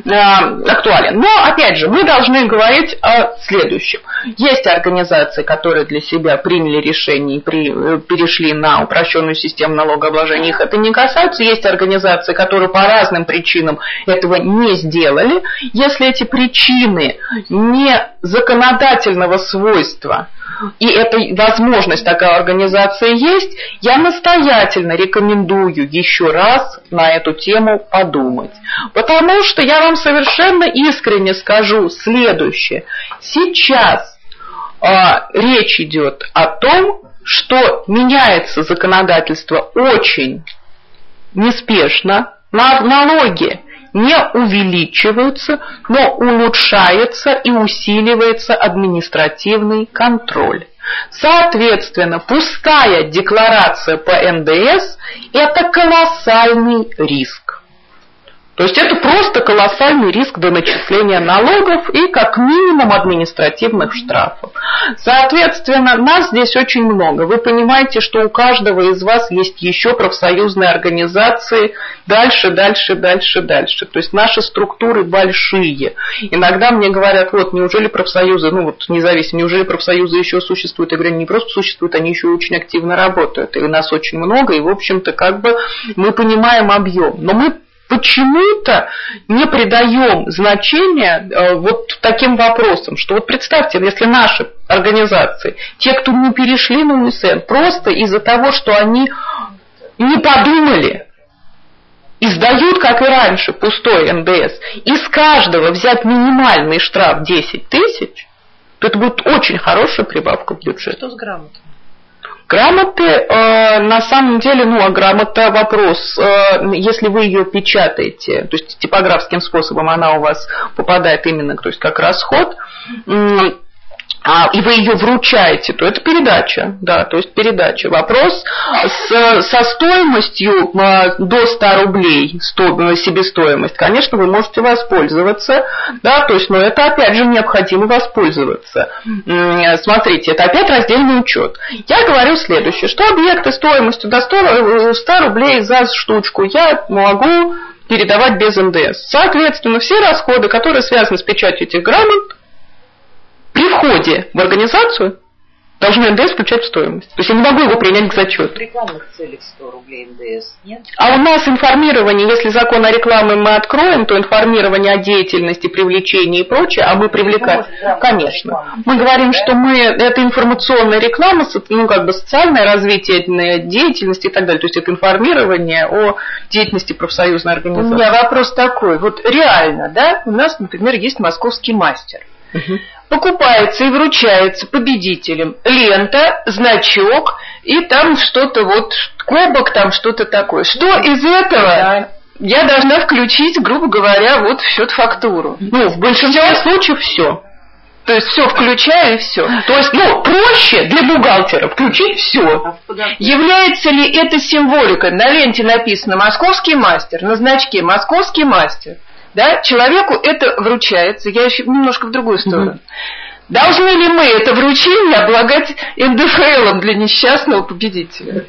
э, актуален. Но, опять же, мы должны говорить о следующем. Есть организации, которые для себя приняли решение и при, э, перешли на упрощенную систему налогообложения. Их это не касается. Есть организации, которые по разным причинам этого не сделали. Если эти причины не законодательного свойства, и эта возможность такая организации есть, я настоятельно рекомендую еще раз на эту тему подумать. Потому что я вам совершенно искренне скажу следующее. Сейчас э, речь идет о том, что меняется законодательство очень неспешно, на налоги не увеличиваются, но улучшается и усиливается административный контроль. Соответственно, пустая декларация по эн дэ эс – это колоссальный риск. То есть это просто колоссальный риск до начисления налогов и как минимум административных штрафов. Соответственно, нас здесь очень много. Вы понимаете, что у каждого из вас есть еще профсоюзные организации дальше, дальше, дальше, дальше. То есть наши структуры большие. Иногда мне говорят, вот неужели профсоюзы, ну вот независимо, неужели профсоюзы еще существуют? Я говорю, не просто существуют, они еще очень активно работают. И у нас очень много, и в общем-то как бы мы понимаем объем. Но мы почему-то не придаем значения э, вот таким вопросам, что вот представьте, если наши организации, те, кто не перешли на у эс эн, просто из-за того, что они не подумали, издают, как и раньше, пустой эн дэ эс, из каждого взять минимальный штраф десять тысяч, то это будет очень хорошая прибавка в бюджет. Что с грамотой? Грамоты, э, на самом деле, ну, а грамота вопрос, э, если вы ее печатаете, то есть типографским способом она у вас попадает именно, то есть как расход, э, а, и вы ее вручаете, то это передача, да, то есть передача. Вопрос с, со стоимостью э, до ста рублей, сто, себестоимость, конечно, вы можете воспользоваться, да, то есть, но это опять же необходимо воспользоваться. Э, смотрите, это опять раздельный учет. Я говорю следующее, что объекты стоимостью до ста рублей за штучку я могу передавать без эн дэ эс. Соответственно, все расходы, которые связаны с печатью этих грамот, при входе в организацию должны эн дэ эс включать в стоимость. То есть я не могу его принять к зачету. В рекламных целях сто рублей эн дэ эс, нет? А у нас информирование, если закон о рекламе мы откроем, то информирование о деятельности, привлечении и прочее, а мы привлекаем... Конечно. Мы говорим, что мы... Это информационная реклама, ну, как бы социальное развитие деятельности и так далее. То есть это информирование о деятельности профсоюзной организации. У меня вопрос такой. Вот реально, да, у нас, например, есть московский мастер. Угу. Покупается и вручается победителям лента, значок и там что-то вот, кубок, там что-то такое. Что из этого да. я должна включить, грубо говоря, вот в счет-фактуру? Ну, в большинстве случаев все. То есть все включаю и все. То есть, ну, проще для бухгалтера включить все. Является ли это символикой? На ленте написано «Московский мастер», на значке «Московский мастер». Да, человеку это вручается. Я еще немножко в другую сторону. Mm-hmm. Должны ли мы это вручение облагать эн дэ эф элом для несчастного победителя?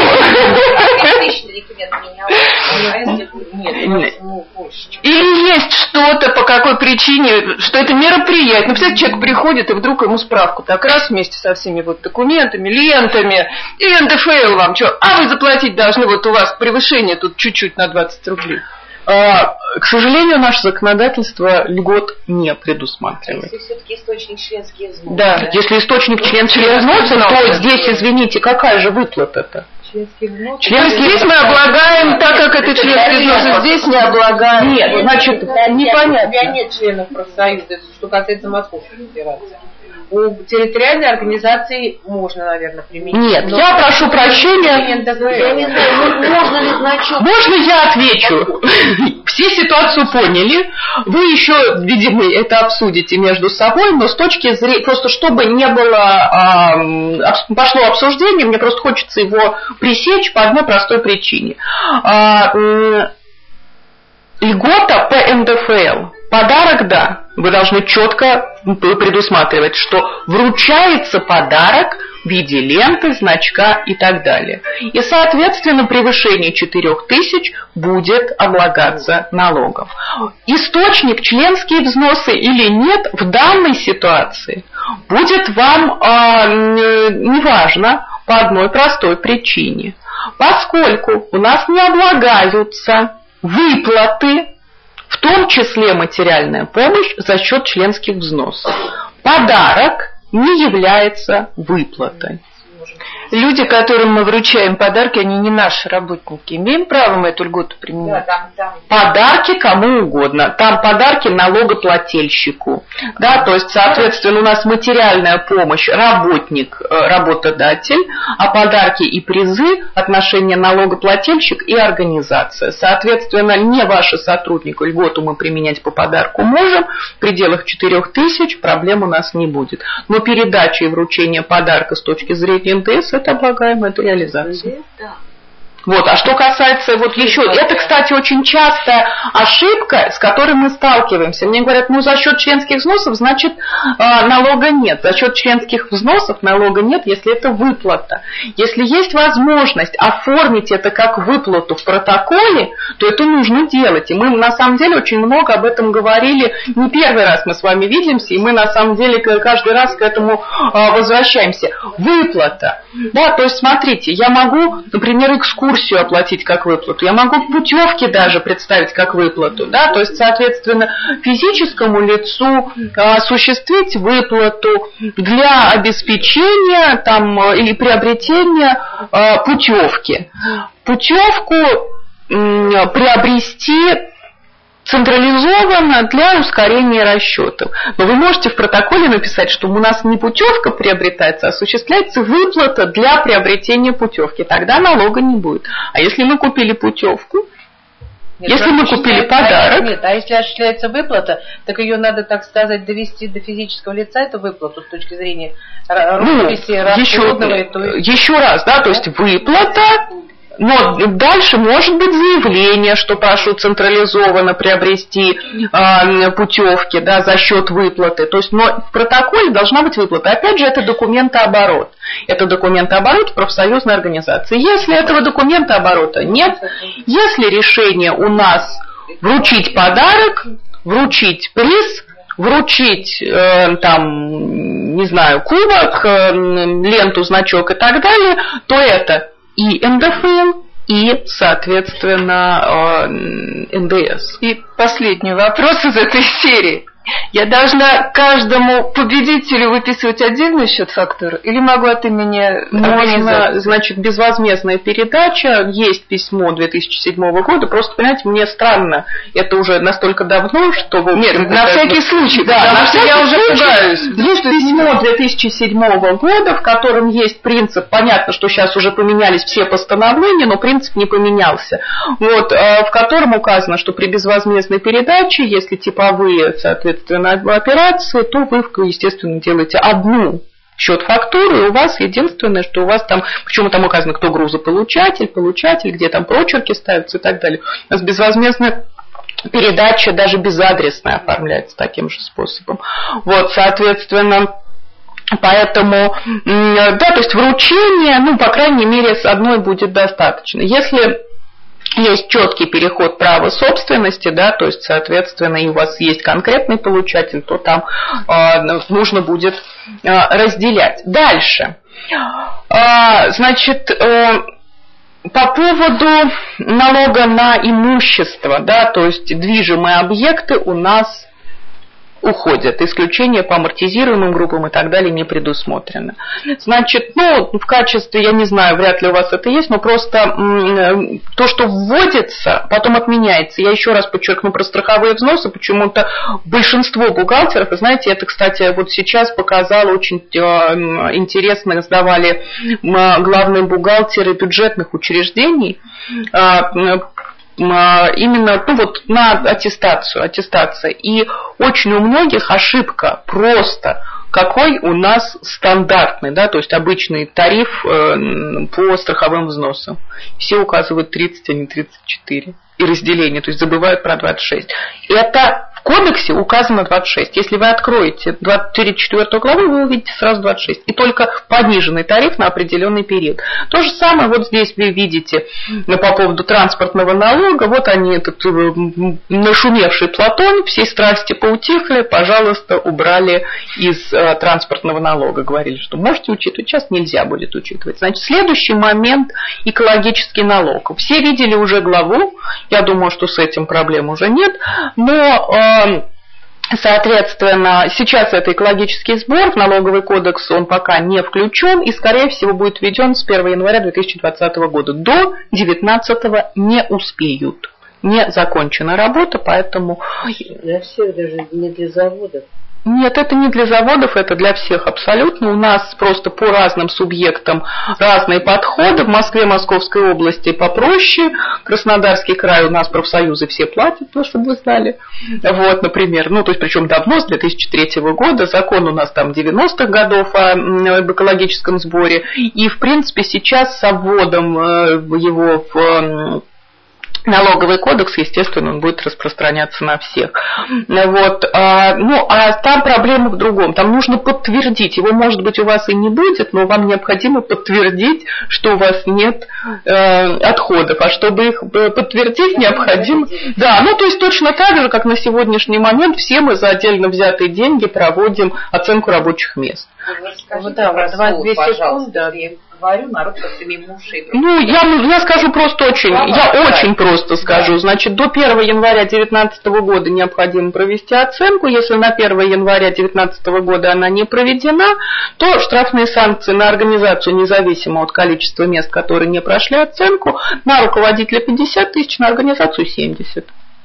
Или есть что-то, по какой причине, что это мероприятие. Ну, представляете, человек приходит, и вдруг ему справку так раз вместе со всеми вот документами, лентами, и эн дэ эф эл вам что? А вы заплатить должны, вот у вас превышение тут чуть-чуть на двадцать рублей. А, к сожалению, наше законодательство льгот не предусматривает. Если все-таки источник членский взнос. Да, да, если источник членский взнос, то здесь, извините, какая же выплата-то? Членский взнос. Членский здесь мы облагаем, так как это членский взнос, здесь не облагаем. Нет, значит, непонятно. У меня нет членов профсоюза, что касается Московской Федерации. У территориальной организации можно, наверное, применить. Нет, но я прошу прощения. Я не знаю, можно ли значок? Можно я отвечу? Все ситуацию поняли. Вы еще, видимо, это обсудите между собой, но с точки зрения, просто чтобы не было, а, пошло обсуждение, мне просто хочется его пресечь по одной простой причине. А, льгота по эн дэ эф эл. Подарок, да, вы должны четко предусматривать, что вручается подарок в виде ленты, значка и так далее. И, соответственно, превышение четырех тысяч будет облагаться налогом. Источник, членские взносы или нет, в данной ситуации будет вам э, неважно по одной простой причине. Поскольку у нас не облагаются выплаты, в том числе материальная помощь за счет членских взносов. Подарок не является выплатой. Люди, которым мы вручаем подарки, они не наши работники. Имеем право мы эту льготу применять? Да, там, там. Подарки кому угодно. Там подарки налогоплательщику. Да, то есть, соответственно, у нас материальная помощь работник, работодатель, а подарки и призы отношения налогоплательщик и организация. Соответственно, не ваши сотрудники, льготу мы применять по подарку можем, в пределах четырех тысяч проблем у нас не будет. Но передача и вручение подарка с точки зрения эн дэ эс это облагаемая реализация. Да. Вот, а что касается вот еще, это, кстати, очень частая ошибка, с которой мы сталкиваемся. Мне говорят, ну за счет членских взносов, значит, налога нет. За счет членских взносов налога нет, если это выплата. Если есть возможность оформить это как выплату в протоколе, то это нужно делать. И мы на самом деле очень много об этом говорили. Не первый раз мы с вами видимся, и мы на самом деле каждый раз к этому возвращаемся. Выплата. Да, то есть смотрите, я могу, например, экскурсию оплатить как выплату, я могу путевки даже представить как выплату, да, то есть, соответственно, физическому лицу осуществить выплату для обеспечения там, или приобретения путевки. Путевку приобрести централизованно для ускорения расчетов. Но вы можете в протоколе написать, что у нас не путевка приобретается, а осуществляется выплата для приобретения путевки. Тогда налога не будет. А если мы купили путевку, нет, если мы купили подарок... Нет, а если осуществляется выплата, так ее надо, так сказать, довести до физического лица, эту выплату, с точки зрения рукописи, ну, расходного. Еще, то есть... еще раз, да, то есть выплата... Но дальше может быть заявление, что прошу централизованно приобрести э, путевки, да, за счет выплаты. То есть, но в протоколе должна быть выплата. Опять же, это документооборот. Это документооборот в профсоюзной организации. Если этого документооборота нет, если решение у нас вручить подарок, вручить приз, вручить э, там, не знаю, кубок, э, ленту, значок и так далее, то это и эн дэ эф эл, и, соответственно, эн дэ эс. И последний вопрос из этой серии. Я должна каждому победителю выписывать отдельный счет фактуры или могу от имени Можно, значит, безвозмездная передача, есть письмо две тысячи седьмого года, просто, понимаете, мне странно, это уже настолько давно, что... Вы, Нет, на всякий случай, да, на всякий я уже пугаюсь. Есть письмо две тысячи седьмого года, в котором есть принцип, понятно, что сейчас уже поменялись все постановления, но принцип не поменялся, вот, в котором указано, что при безвозмездной передаче, если типовые, соответственно, операции, то вы, естественно, делаете одну счет-фактуру, и у вас единственное, что у вас там, почему там указано, кто грузополучатель, получатель, где там прочерки ставятся и так далее. У нас безвозмездная передача даже безадресная оформляется таким же способом. Вот, соответственно, поэтому, да, то есть вручение, ну, по крайней мере, с одной будет достаточно. Если есть четкий переход права собственности, да, то есть, соответственно, и у вас есть конкретный получатель, то там э, нужно будет э, разделять. Дальше. Э, значит, э, по поводу налога на имущество, да, то есть движимые объекты у нас уходят. Исключения по амортизируемым группам и так далее не предусмотрено. Значит, ну, в качестве, я не знаю, вряд ли у вас это есть, но просто м- то, что вводится, потом отменяется. Я еще раз подчеркну про страховые взносы. Почему-то большинство бухгалтеров, вы знаете, это, кстати, вот сейчас показало очень э, интересно, сдавали э, главные бухгалтеры бюджетных учреждений, э, именно, ну, вот, на аттестацию, аттестация. И очень у многих ошибка просто, какой у нас стандартный, да, то есть обычный тариф э, по страховым взносам. Все указывают тридцать, а не тридцать четыре. И разделение, то есть забывают про двадцать шесть. Это в кодексе указано двадцать шесть. Если вы откроете двадцать четвёртую главу, вы увидите сразу двадцать шесть. И только пониженный тариф на определенный период. То же самое вот здесь вы видите по поводу транспортного налога. Вот они, этот нашумевший Платон, все страсти поутихли, пожалуйста, убрали из э, транспортного налога. Говорили, что можете учитывать, сейчас нельзя будет учитывать. Значит, следующий момент – экологический налог. Все видели уже главу. Я думаю, что с этим проблем уже нет, но, соответственно, сейчас это экологический сбор, в налоговый кодекс он пока не включен и, скорее всего, будет введен с первого января две тысячи двадцатого года. До девятнадцатого не успеют. Не закончена работа, поэтому... Для всех, даже не для заводов. Нет, это не для заводов, это для всех абсолютно. У нас просто по разным субъектам разные подходы. В Москве, Московской области попроще. Краснодарский край у нас профсоюзы все платят, ну, чтобы вы знали. Вот, например, ну, то есть, причем давно, с две тысячи третьего года. Закон у нас там девяностых годов о, об экологическом сборе. И, в принципе, сейчас с вводом его в... налоговый кодекс, естественно, он будет распространяться на всех. Вот. Ну, а там проблема в другом. Там нужно подтвердить. Его, может быть, у вас и не будет, но вам необходимо подтвердить, что у вас нет э, отходов. А чтобы их подтвердить, необходимо... Да, ну, то есть точно так же, как на сегодняшний момент, все мы за отдельно взятые деньги проводим оценку рабочих мест. Вот, да, два-две секунды. Говорю, народ как-то мимо ушей. Ну, я, я скажу просто очень, ага, я да. очень просто скажу. Значит, до первого января две тысячи девятнадцатого года необходимо провести оценку. Если на первого января две тысячи девятнадцатого года она не проведена, то штрафные санкции на организацию, независимо от количества мест, которые не прошли оценку, на руководителя пятьдесят тысяч, на организацию семьдесят.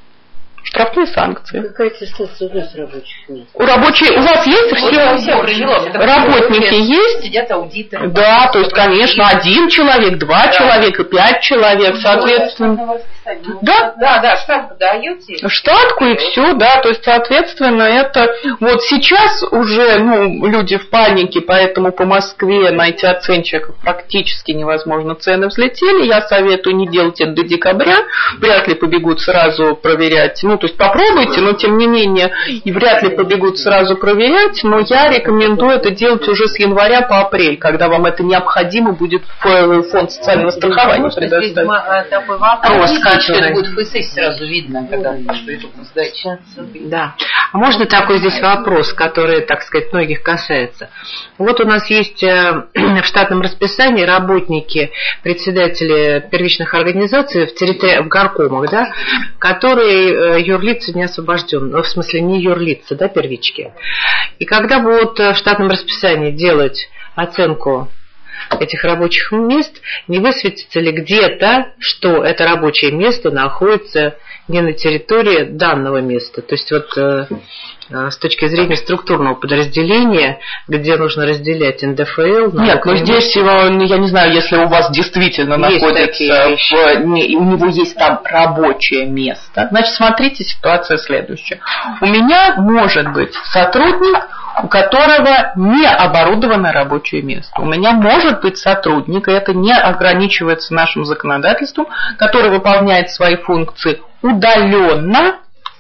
Штрафные санкции. Какая аттестация у нас рабочих мест? У рабочие, у вас есть все, все работники есть? Сидят аудиторы. Да, то есть, конечно, один человек, два да. человека, пять человек, ну, соответственно. Да, да, да, штатку даете. Штатку и все, да, то есть, соответственно, это вот сейчас уже, ну, люди в панике, поэтому по Москве найти оценщиков практически невозможно, цены взлетели. Я советую не делать это до декабря, вряд ли побегут сразу проверять. Ну, то есть попробуйте, но тем не менее и вряд ли побегут сразу проверять, но я рекомендую это делать уже с января по апрель, когда вам это необходимо будет в фонд социального страхования предоставить. Такой вопрос, это будет в ФСС сразу видно, когда придут на сдачу. Да. А можно такой здесь вопрос, который, так сказать, многих касается? Вот у нас есть в штатном расписании работники, председатели первичных организаций в, территори... в горкомах, да, которые юрлицы не освобождены, ну, в смысле не юрлицы, да, первички. И когда будут в штатном расписании делать оценку этих рабочих мест, не высветится ли где-то, что это рабочее место находится не на территории данного места. То есть вот э, э, с точки зрения структурного подразделения, где нужно разделять эн дэ эф эл... Нет, но здесь, я не знаю, если у вас действительно находится, в, не, у него есть там рабочее место, значит, смотрите, ситуация следующая. У меня может быть сотрудник, у которого не оборудовано рабочее место. У меня может быть сотрудник, и это не ограничивается нашим законодательством, который выполняет свои функции удаленно,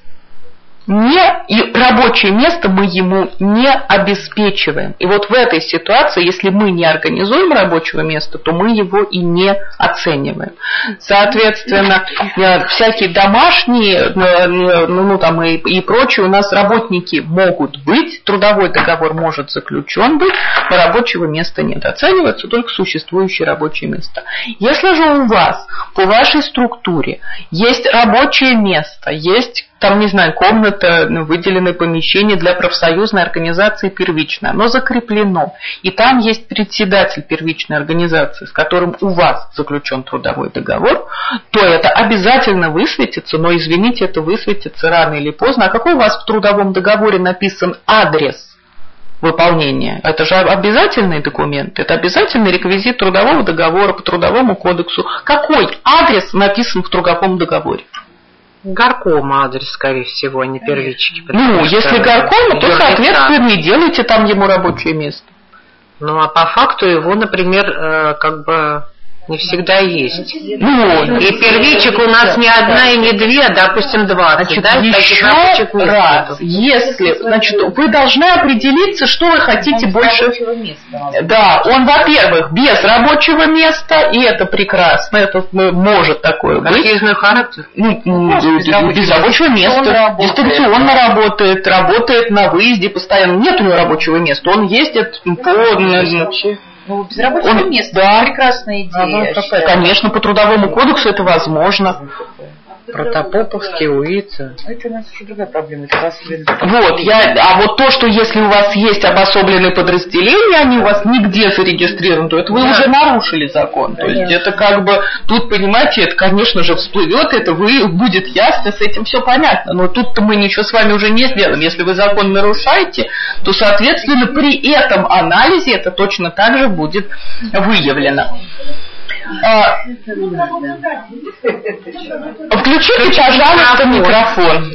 не, и рабочее место мы ему не обеспечиваем. И вот в этой ситуации, если мы не организуем рабочего места, то мы его и не оцениваем. Соответственно, всякие домашние, ну, ну там и, и прочие у нас работники могут быть, трудовой договор может заключен быть, но рабочего места нет. Оцениваются только существующие рабочие места. Если же у вас по вашей структуре есть рабочее место, есть там, не знаю, комната, выделенное помещение для профсоюзной организации первичной, оно закреплено, и там есть председатель первичной организации, с которым у вас заключен трудовой договор, то это обязательно высветится, но, извините, это высветится рано или поздно. А какой у вас в трудовом договоре написан адрес выполнения? Это же обязательный документ, это обязательный реквизит трудового договора по трудовому кодексу. Какой адрес написан в трудовом договоре? Горком адрес, скорее всего, а не первички. Ну, если горком, то, соответственно, не делайте там ему рабочее место. Ну, а по факту его, например, как бы не всегда есть. Ну, и первичек у нас не одна и не две, а, допустим, двадцать. Значит, да, еще раз, если, значит, вы должны определиться, что вы хотите больше. Да, он, во-первых, без рабочего места, и это прекрасно, это может такое быть. Какой характер? Ну, без, без рабочего места. Дистанционно работает, работает на выезде постоянно. Нет у него рабочего места, он ездит по... Ну, безработного Он, места. Да. Прекрасная идея. Ага, конечно, по трудовому кодексу это возможно. Протопоповский, УИЦа. Это у нас еще другая проблема. Это вот, я, а вот то, что если у вас есть обособленные подразделения, они у вас нигде зарегистрированы, то это вы да. уже нарушили закон. То есть это как бы, тут, понимаете, это, конечно же, всплывет, это вы, будет ясно, с этим все понятно. Но тут-то мы ничего с вами уже не сделаем. Если вы закон нарушаете, то, соответственно, при этом анализе это точно так же будет выявлено. А, включите, пожалуйста, микрофон.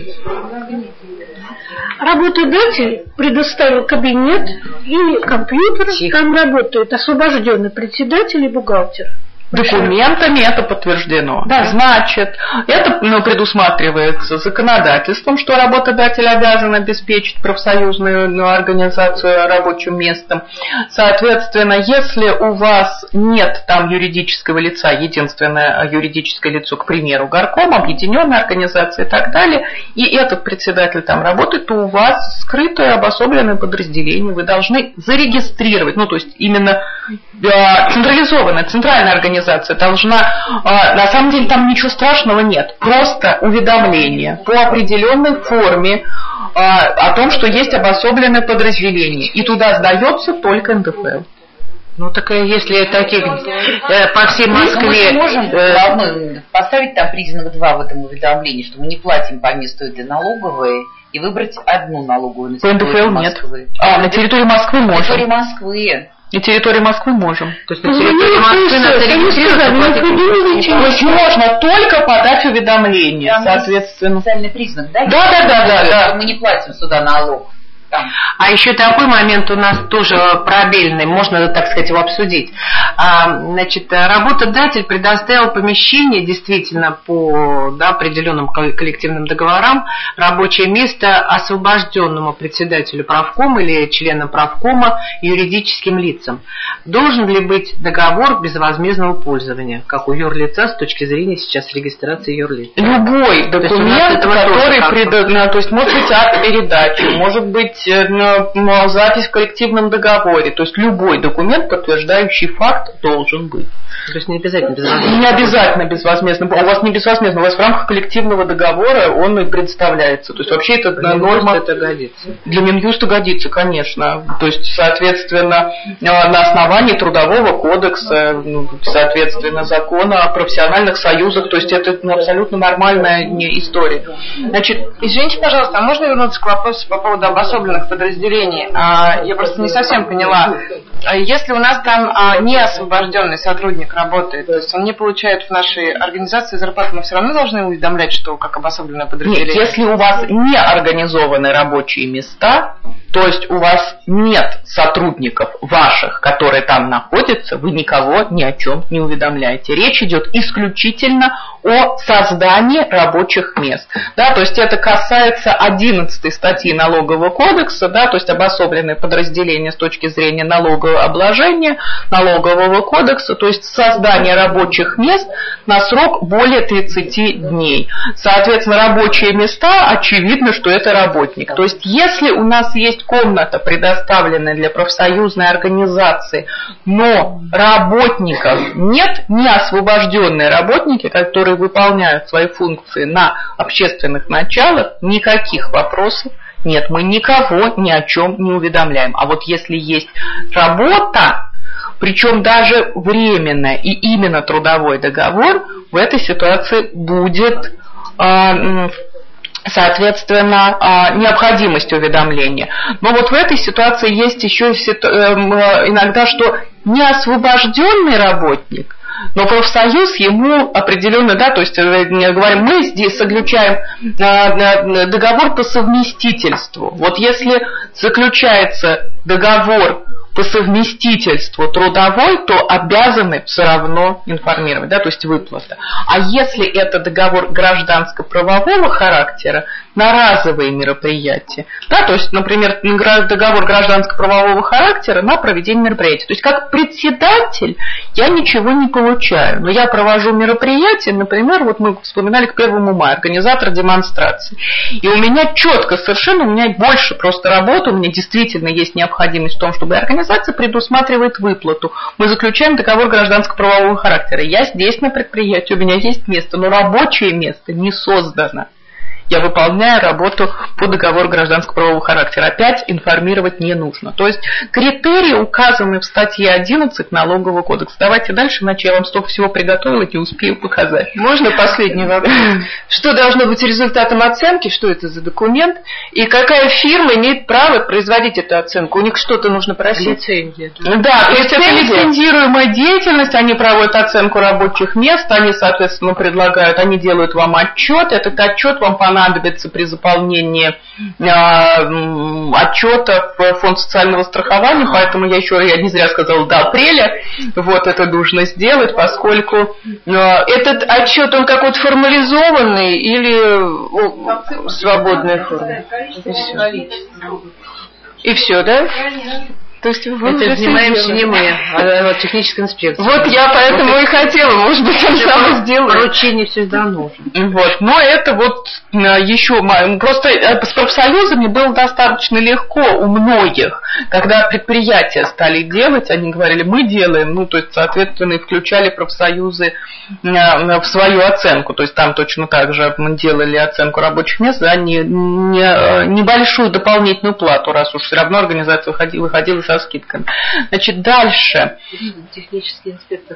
Работодатель предоставил кабинет и компьютер, там работают освобожденный председатель и бухгалтер. Документами это подтверждено. Да. Значит, это ну, предусматривается законодательством, что работодатель обязан обеспечить профсоюзную ну, организацию рабочим местом. Соответственно, если у вас нет там юридического лица, единственное юридическое лицо, к примеру, горком, объединенная организация и так далее, и этот председатель там работает, то у вас скрытое обособленное подразделение, вы должны зарегистрировать, ну то есть именно э, централизованная, центральная организация должна, на самом деле там ничего страшного нет, просто уведомление по определенной форме о том, что есть обособленное подразделение, и туда сдается только эн дэ эф эл. Ну так если таких э, по всей Москве... Мы можем э, поставить там признак два в этом уведомлении, что мы не платим по месту этой налоговой, и выбрать одну налоговую на территории Москвы. А, на территории Москвы можно. На территории Москвы. На территории Москвы можем. То есть на территории Москвы надо зарегистрироваться. То есть можно только подать уведомление, соответственно. Специальный признак, да? Да, да, да, да, да. Мы не платим сюда налог. А еще такой момент у нас тоже пробельный, можно, так сказать, его обсудить. А, значит, работодатель предоставил помещение, действительно, по да, определенным коллективным договорам, рабочее место освобожденному председателю правкома или членам правкома юридическим лицам. Должен ли быть договор безвозмездного пользования, как у юрлица с точки зрения сейчас регистрации юрлица? Любой документ, который пред... то есть может быть акт передачи, может быть запись в коллективном договоре, то есть любой документ, подтверждающий факт, должен быть. То есть не обязательно безвозмездно? Не обязательно безвозмездно. У вас не безвозмездно, у вас в рамках коллективного договора он и представляется. То есть вообще это для норма... это годится. Для Минюста годится, конечно. То есть, соответственно, на основании Трудового кодекса, соответственно, закона о профессиональных союзах, то есть это абсолютно нормальная история. Значит, извините, пожалуйста, а можно вернуться к вопросу по поводу обособленных подразделений? Я просто не совсем поняла. Если у нас там не освобожденный сотрудник работает, то есть он не получает в нашей организации зарплату, мы все равно должны уведомлять, что как обособленное подразделение? Нет, если у вас не организованы рабочие места, то есть у вас нет сотрудников ваших, которые там находятся, вы никого ни о чем не уведомляете. Речь идет исключительно о создании рабочих мест. Да, то есть это касается одиннадцатой статьи Налогового кодекса, да, то есть обособленное подразделение с точки зрения налогового обложения, Налогового кодекса, то есть создание рабочих мест на срок более тридцати дней. Соответственно, рабочие места, очевидно, что это работник. То есть если у нас есть комната, предоставленная для профсоюзной организации, но работников нет, не освобожденные работники, которые выполняют свои функции на общественных началах, никаких вопросов нет. Мы никого ни о чем не уведомляем. А вот если есть работа, причем даже временная и именно трудовой договор, в этой ситуации будет э, соответственно, необходимость уведомления. Но вот в этой ситуации есть еще иногда, что неосвобожденный работник, но профсоюз ему определенно, да, то есть говорим, мы здесь заключаем договор по совместительству. Вот если заключается договор по совместительству трудовой, то обязаны все равно информировать, да, то есть выплата. А если это договор гражданско-правового характера на разовые мероприятия, да, то есть, например, договор гражданско-правового характера на проведение мероприятия. То есть, как председатель я ничего не получаю, но я провожу мероприятие, например, вот мы вспоминали к первому мая, организатор демонстрации. И у меня четко совершенно, у меня больше просто работы, у меня действительно есть необходимость в том, чтобы организация предусматривает выплату. Мы заключаем договор гражданско-правового характера. Я здесь на предприятии, у меня есть место, но рабочее место не создано. Я выполняю работу по договору гражданско-правового характера. Опять информировать не нужно. То есть критерии указаны в статье одиннадцать Налогового кодекса. Давайте дальше, иначе я вам столько всего приготовила, не успею показать. Можно последний вопрос? Что должно быть результатом оценки? Что это за документ? И какая фирма имеет право производить эту оценку? У них что-то нужно просить? Лицензия. Да, то есть это лицензируемая деятельность. Они проводят оценку рабочих мест, они, соответственно, предлагают, они делают вам отчет. Этот отчет вам понадобится понадобится при заполнении э, отчета в фонд социального страхования, поэтому я еще, я не зря сказала, до апреля вот это нужно сделать, поскольку э, этот отчет, он какой-то формализованный или о, свободная форма? И все. И все, да? То есть вы это занимаемся не мы, а техническая инспекция. Вот я поэтому вот и хотела, может быть, он сам сделал. Поручение всегда нужно. Вот. Но это вот еще... Просто с профсоюзами было достаточно легко у многих. Когда предприятия стали делать, они говорили, мы делаем, ну, то есть, соответственно, и включали профсоюзы в свою оценку. То есть там точно так же мы делали оценку рабочих мест за не, не, небольшую дополнительную плату, раз уж все равно организация выходила, выходила со скидками. Значит, дальше. Технический инспектор.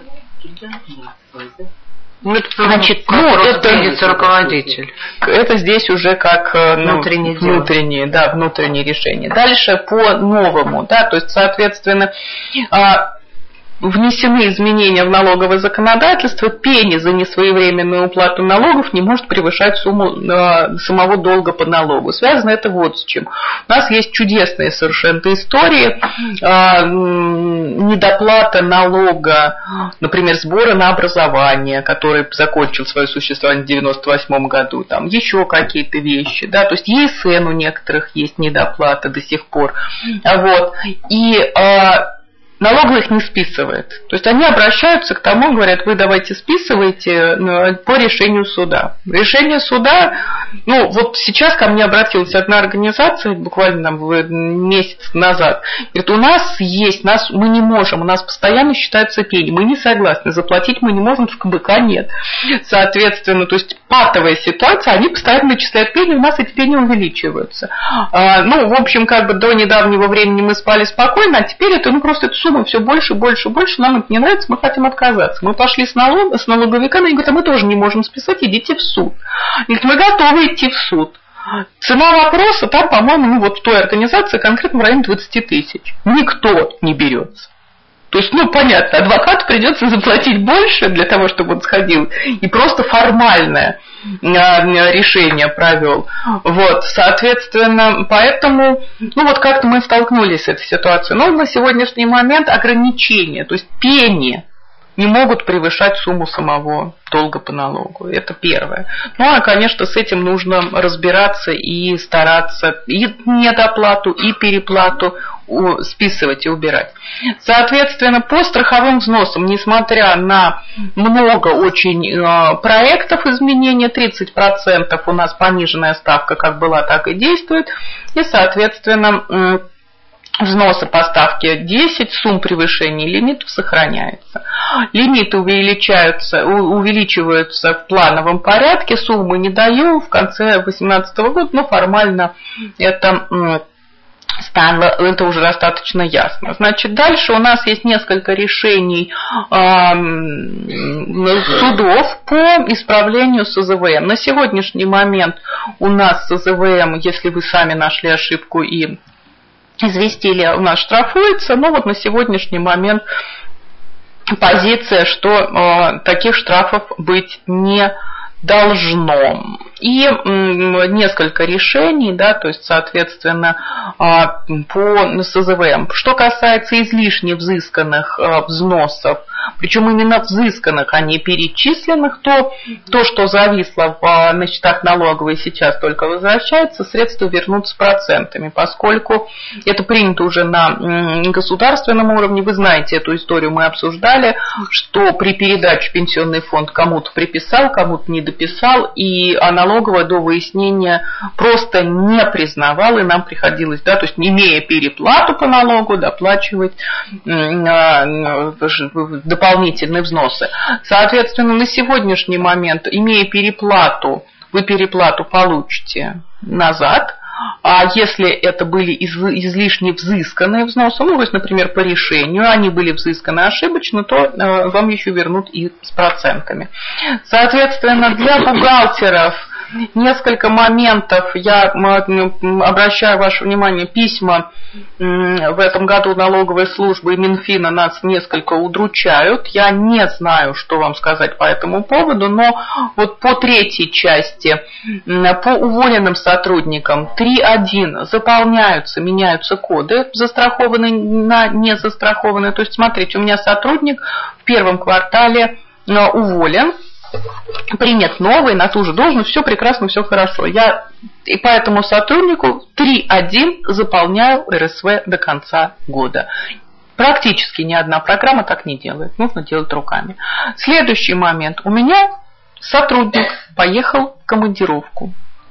Ну, это, значит, ну, это руководитель. Это здесь уже как ну, внутренние, внутренние, да, внутренние решения. Дальше по новому, да, то есть, соответственно, внесены изменения в налоговое законодательство, пени за несвоевременную уплату налогов не может превышать сумму э, самого долга по налогу. Связано это вот с чем. У нас есть чудесные совершенно истории. Э, недоплата налога, например, сбора на образование, который закончил свое существование в девяносто восьмом году, там еще какие-то вещи. Да? То есть ЕСН у некоторых есть недоплата до сих пор. Вот. И э, налоговая их не списывает. То есть они обращаются к тому, говорят, вы давайте списывайте по решению суда. Решение суда, ну вот сейчас ко мне обратилась одна организация, буквально там, месяц назад, говорит, у нас есть, нас, мы не можем, у нас постоянно считаются пени, мы не согласны, заплатить мы не можем, в КБК нет. Соответственно, то есть патовая ситуация, они постоянно начисляют пени, у нас эти пени увеличиваются. А, ну, в общем, как бы до недавнего времени мы спали спокойно, а теперь это, ну, просто это сумма все больше, больше, больше, нам это не нравится, мы хотим отказаться. Мы пошли с, налог, с налоговиками и говорят, а мы тоже не можем списать, идите в суд. Говорит, мы готовы идти в суд. Цена вопроса там, по-моему, ну вот в той организации конкретно в районе двадцать тысяч. Никто не берется. То есть, ну, понятно, адвокату придется заплатить больше для того, чтобы он сходил и просто формальное решение провел. Вот, соответственно, поэтому, ну, вот как-то мы столкнулись с этой ситуацией. Но на сегодняшний момент ограничения, то есть пени не могут превышать сумму самого долга по налогу. Это первое. Ну, а, конечно, с этим нужно разбираться и стараться и недоплату, и переплату списывать и убирать. Соответственно, по страховым взносам, несмотря на много очень э, проектов изменения, тридцать процентов у нас пониженная ставка как была, так и действует. И, соответственно, э, взносы по ставке десять, сумм превышения лимитов сохраняется. Лимиты увеличиваются, увеличиваются в плановом порядке, суммы не даю в конце две тысячи восемнадцатого года, но формально это стало, это уже достаточно ясно. Значит, дальше у нас есть несколько решений э, судов по исправлению эс зэ вэ эм. На сегодняшний момент у нас эс зэ вэ эм, если вы сами нашли ошибку и известили, у нас штрафуется, но вот на сегодняшний момент позиция, что э, таких штрафов быть не должно. И м, несколько решений, да, то есть, соответственно, э, по эс зэ вэ эм. Что касается излишне взысканных э, взносов, причем именно взысканных, а не перечисленных, то то, что зависло в, на счетах налоговой, сейчас только возвращается, средства вернутся с процентами, поскольку это принято уже на государственном уровне. Вы знаете эту историю, мы обсуждали, что при передаче в пенсионный фонд кому-то приписал, кому-то не дописал, и налоговая до выяснения просто не признавала, и нам приходилось, да, то есть имея переплату по налогу, доплачивать дополнительные взносы. Соответственно, на сегодняшний момент, имея переплату, вы переплату получите назад, а если это были из, излишне взысканные взносы, ну, то есть, например, по решению, они были взысканы ошибочно, то э, вам еще вернут и с процентами. Соответственно, для бухгалтеров несколько моментов. Я обращаю ваше внимание, письма в этом году налоговой службы и Минфина нас несколько удручают. Я не знаю, что вам сказать по этому поводу, но вот по третьей части, по уволенным сотрудникам три один заполняются, меняются коды, застрахованные на незастрахованные. То есть, смотрите, у меня сотрудник в первом квартале уволен, принят новый на ту же должность, все прекрасно, все хорошо. Я и по этому сотруднику три один заполняю эр эс вэ до конца года. Практически ни одна программа так не делает. Нужно делать руками. Следующий момент. У меня сотрудник поехал в командировку.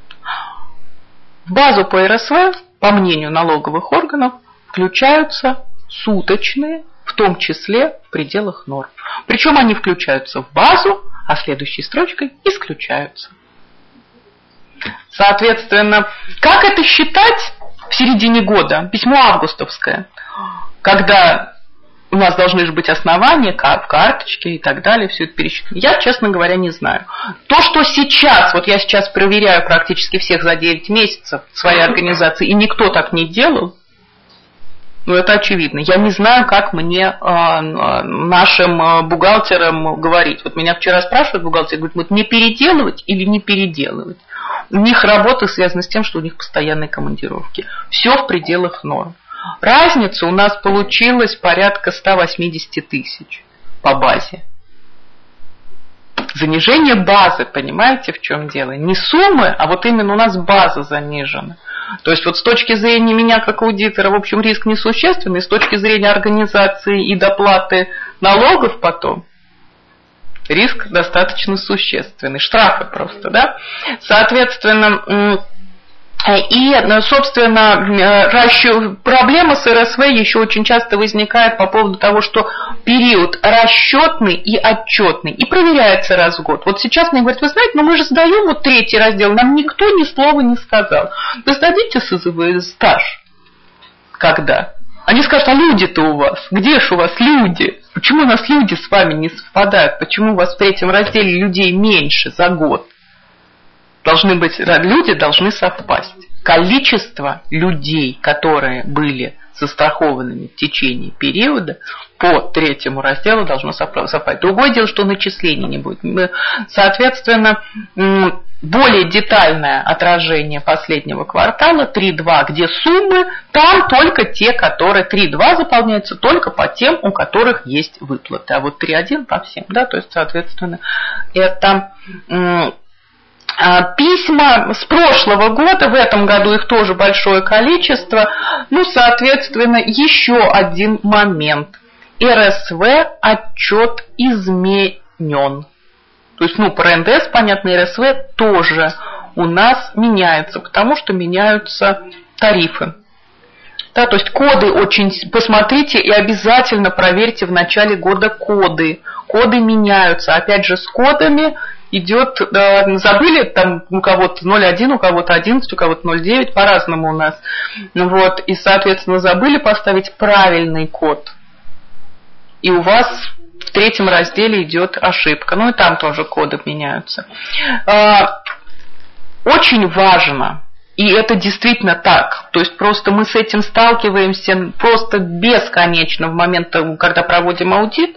В базу по эр эс вэ, по мнению налоговых органов, включаются суточные, в том числе в пределах норм. Причем они включаются в базу, а следующей строчкой исключаются. Соответственно, как это считать в середине года? Письмо августовское, когда у нас должны же быть основания, в карточке и так далее, все это пересчитано. Я, честно говоря, не знаю. То, что сейчас, вот я сейчас проверяю практически всех за девять месяцев своей организации, и никто так не делал, Ну, это очевидно. Я не знаю, как мне, э, нашим э, бухгалтерам говорить. Вот меня вчера спрашивают бухгалтер, говорит, вот мне переделывать или не переделывать? У них работа связана с тем, что у них постоянные командировки. Все в пределах норм. Разница у нас получилась порядка сто восемьдесят тысяч по базе. Занижение базы, понимаете, в чем дело? Не суммы, а вот именно у нас база занижена. То есть вот с точки зрения меня как аудитора, в общем, риск несущественный, с точки зрения организации и доплаты налогов потом, риск достаточно существенный. Штрафы просто, да? Соответственно, и, собственно, проблема с эр эс вэ еще очень часто возникает по поводу того, что период расчетный и отчетный, и проверяется раз в год. Вот сейчас мне говорят, вы знаете, ну мы же сдаем вот третий раздел, нам никто ни слова не сказал. Вы сдадите созывой стаж? Когда? Они скажут, а люди-то у вас? Где ж у вас люди? Почему у нас люди с вами не совпадают? Почему у вас в третьем разделе людей меньше за год? Должны быть, люди должны совпасть. Количество людей, которые были застрахованными в течение периода, по третьему разделу должно совпасть. Другое дело, что начислений не будет. Соответственно, более детальное отражение последнего квартала, три два, где суммы, там только те, которые три два заполняются только по тем, у которых есть выплаты. А вот три один по всем. Да? То есть, соответственно, это... Письма с прошлого года, в этом году их тоже большое количество. Ну, соответственно, еще один момент. эр эс вэ отчет изменен. То есть, ну, по эр эн дэ эс, понятно, эр эс вэ тоже у нас меняется, потому что меняются тарифы. Да, то есть коды очень... Посмотрите и обязательно проверьте в начале года коды. Коды меняются. Опять же, с кодами идет... Да, забыли, там у кого-то ноль один, у кого-то одиннадцать, у кого-то ноль девять, по-разному у нас. Вот, и, соответственно, забыли поставить правильный код. И у вас в третьем разделе идет ошибка. Ну и там тоже коды меняются. Очень важно... И это действительно так. То есть просто мы с этим сталкиваемся просто бесконечно в момент, когда проводим аудит.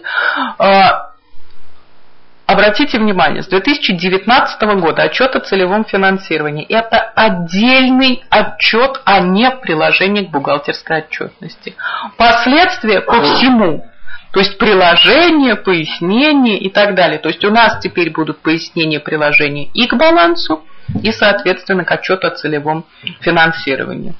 Обратите внимание, с две тысячи девятнадцатого года отчет о целевом финансировании – это отдельный отчет, а не приложение к бухгалтерской отчетности. Последствия по всему. То есть приложение, пояснение и так далее. То есть у нас теперь будут пояснения, приложения и к балансу, и, соответственно, к отчету о целевом финансировании.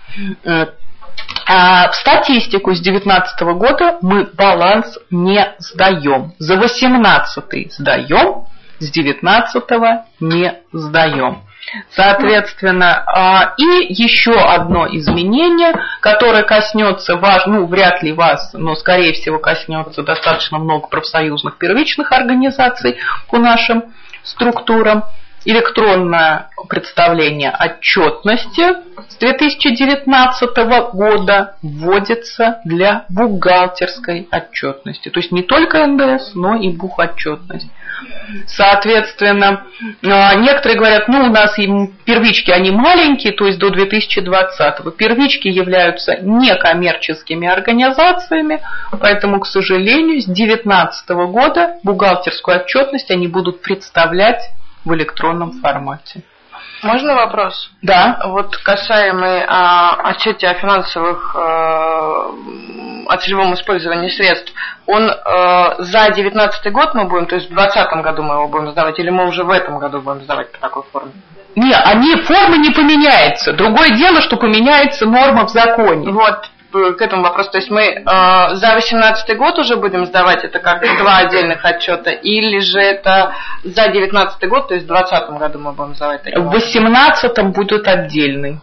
А в статистику с две тысячи девятнадцатого года мы баланс не сдаем. За две тысячи восемнадцатый сдаем, с две тысячи девятнадцатого не сдаем. Соответственно, и еще одно изменение, которое коснется вас, ну, вряд ли вас, но, скорее всего, коснется достаточно много профсоюзных первичных организаций по нашим структурам. Электронное представление отчетности с две тысячи девятнадцатого года вводится для бухгалтерской отчетности. То есть не только эн дэ эс, но и бухотчетность. Соответственно, некоторые говорят, ну у нас первички, они маленькие, то есть до две тысячи двадцатого. Первички являются некоммерческими организациями, поэтому, к сожалению, с две тысячи девятнадцатого года бухгалтерскую отчетность они будут представлять в электронном формате. Можно вопрос? Да. Вот касаемый а, отчете о финансовых, а, о целевом использовании средств, он а, за девятнадцатый год мы будем, то есть в двадцатом году мы его будем сдавать, или мы уже в этом году будем сдавать по такой форме? Не, они, форма не поменяется. Другое дело, что поменяется норма в законе. Вот. К этому вопросу. То есть мы э, за восемнадцатый год уже будем сдавать это как два отдельных отчета, или же это за девятнадцатый год, то есть в двадцатом году мы будем сдавать такие? В восемнадцатом будет отдельный.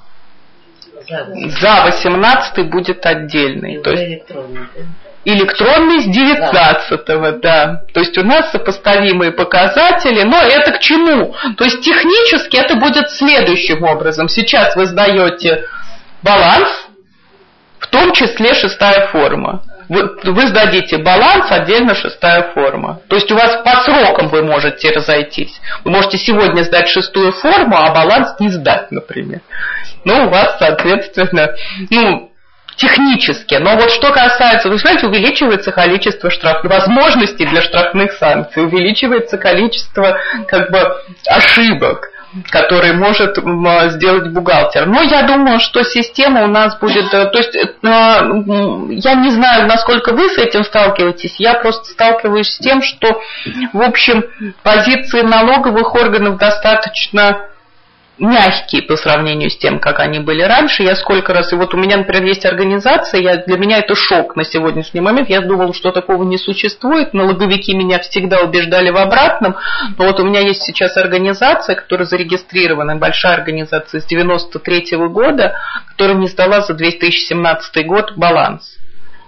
За восемнадцатый будет отдельный. То есть электронный, да? Электронный с девятнадцатого, да. То есть у нас сопоставимые показатели, но это к чему? То есть технически это будет следующим образом. Сейчас вы сдаете баланс, в том числе шестая форма. Вы, вы сдадите баланс, отдельно шестая форма. То есть у вас по срокам вы можете разойтись. Вы можете сегодня сдать шестую форму, а баланс не сдать, например. Ну, у вас, соответственно, ну, технически. Но вот что касается, вы знаете, увеличивается количество штраф, возможностей для штрафных санкций, увеличивается количество как бы ошибок, который может сделать бухгалтер. Но я думаю, что система у нас будет... То есть я не знаю, насколько вы с этим сталкиваетесь, я просто сталкиваюсь с тем, что, в общем, позиции налоговых органов достаточно мягкие по сравнению с тем, как они были раньше. Я сколько раз... И вот у меня, например, есть организация, я, для меня это шок на сегодняшний момент. Я думала, что такого не существует. Налоговики меня всегда убеждали в обратном. Но вот у меня есть сейчас организация, которая зарегистрирована, большая организация с девяносто третьего года, которая не сдала за две тысячи семнадцатый год баланс.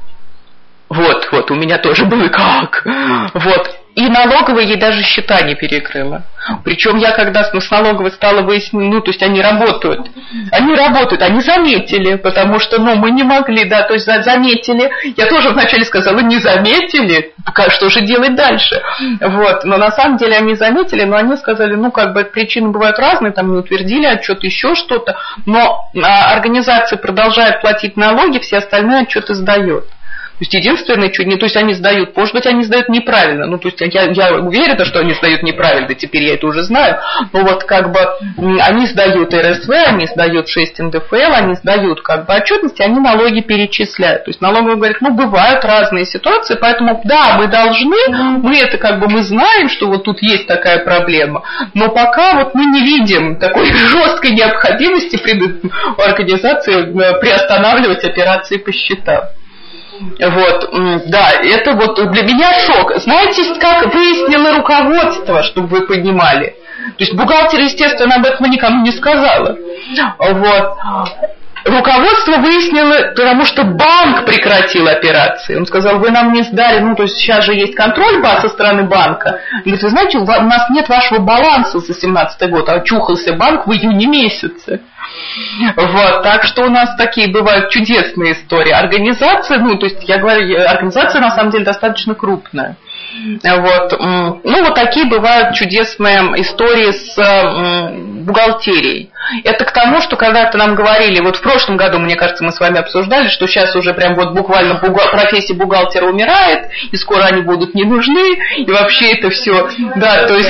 Вот, вот, у меня тоже было как. Вот. И налоговая ей даже счета не перекрыла. Причем я, когда с налоговой стала выяснить, ну, то есть они работают. Они работают, они заметили, потому что, ну, мы не могли, да, то есть заметили. Я тоже вначале сказала, не заметили, что же делать дальше? Вот, но на самом деле они заметили, но они сказали, ну, как бы причины бывают разные, там не утвердили отчет, еще что-то, но организация продолжает платить налоги, все остальные отчеты сдает. То есть единственное, что не, то есть они сдают, может быть, они сдают неправильно. Ну, то есть я, я уверена, что они сдают неправильно, теперь я это уже знаю. Но вот как бы они сдают эр эс вэ, они сдают шесть эн дэ эф эл, они сдают как бы отчетности, они налоги перечисляют. То есть налоговый говорит, ну, бывают разные ситуации, поэтому да, мы должны, мы это как бы мы знаем, что вот тут есть такая проблема, но пока вот мы не видим такой жесткой необходимости у организации приостанавливать операции по счетам. Вот, да, это вот для меня шок. Знаете, как выяснило руководство, чтобы вы понимали? То есть бухгалтер, естественно, об этом никому не сказала. Вот. Руководство выяснило, потому что банк прекратил операции. Он сказал, вы нам не сдали, ну, то есть сейчас же есть контроль со стороны банка. Он говорит, вы знаете, у нас нет вашего баланса за семнадцатый год, а очухался банк в июне месяце. Вот, так что у нас такие бывают чудесные истории. Организация, ну, то есть я говорю, организация на самом деле достаточно крупная. Вот, ну, вот такие бывают чудесные истории с бухгалтерией. Это к тому, что когда-то нам говорили, вот в прошлом году, мне кажется, мы с вами обсуждали, что сейчас уже прям вот буквально профессия бухгалтера умирает, и скоро они будут не нужны, и вообще это все, да, то есть,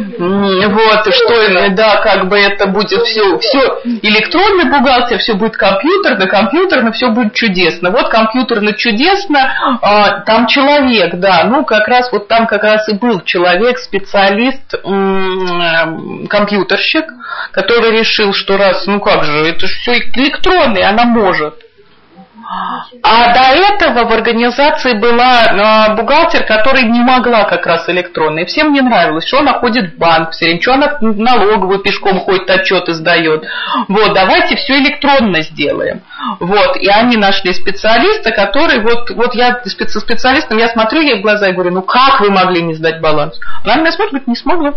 вот, что, да, как бы это будет все, все электронный бухгалтер, все будет компьютерно, компьютерно, все будет чудесно. Вот компьютерно чудесно, а, там человек, да, ну, как раз вот там как раз и был человек, специалист, компьютерщик, который решил, что раз, ну как же, это же все электронное, она может. А до этого в организации была бухгалтер, которая не могла как раз электронно. И всем не нравилось, что она ходит в банк все время, что она налоговую пешком ходит, отчеты сдает. Вот, давайте все электронно сделаем. Вот, и они нашли специалиста, который, вот, вот я со специалистом, я смотрю ей в глаза и говорю, ну как вы могли не сдать баланс? Она меня смотрит, говорит, не смогла.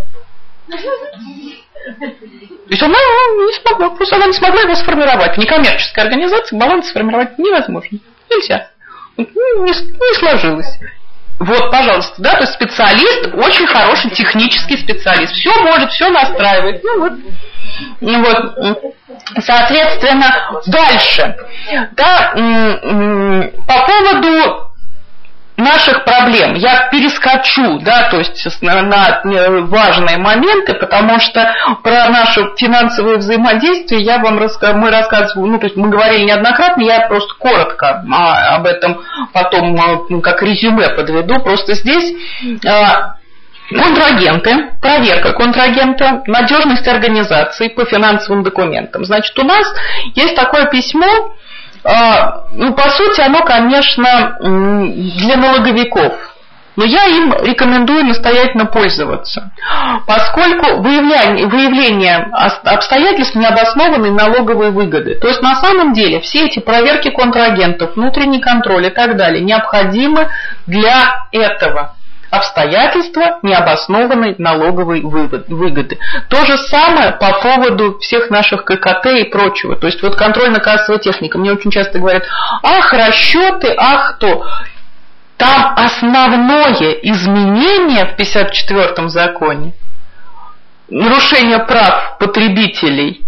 То есть она не смогла, просто она не смогла его сформировать. В некоммерческой организации баланс сформировать невозможно. Нельзя. Не, не сложилось. Вот, пожалуйста, да, то есть специалист, очень хороший технический специалист. Все может, все настраивает. Ну вот. Ну, вот. Соответственно, дальше. Да, по поводу наших проблем я перескочу, да, то есть на, на важные моменты, потому что про наше финансовое взаимодействие я вам раска... мы рассказывали, ну, то есть мы говорили неоднократно, я просто коротко а, об этом потом ну, как резюме подведу. Просто здесь а, контрагенты, проверка контрагента, надежность организации по финансовым документам. Значит, у нас есть такое письмо. Ну, по сути, оно, конечно, для налоговиков. Но я им рекомендую настоятельно пользоваться, поскольку выявление, выявление обстоятельств необоснованной налоговой выгоды. То есть, на самом деле, все эти проверки контрагентов, внутренний контроль и так далее необходимы для этого. Обстоятельства необоснованной налоговой выгоды. То же самое по поводу всех наших ка ка тэ и прочего. То есть вот контрольно-кассовая техника. Мне очень часто говорят, ах, расчеты, ах, то. Там основное изменение в пятьдесят четвёртом законе, нарушение прав потребителей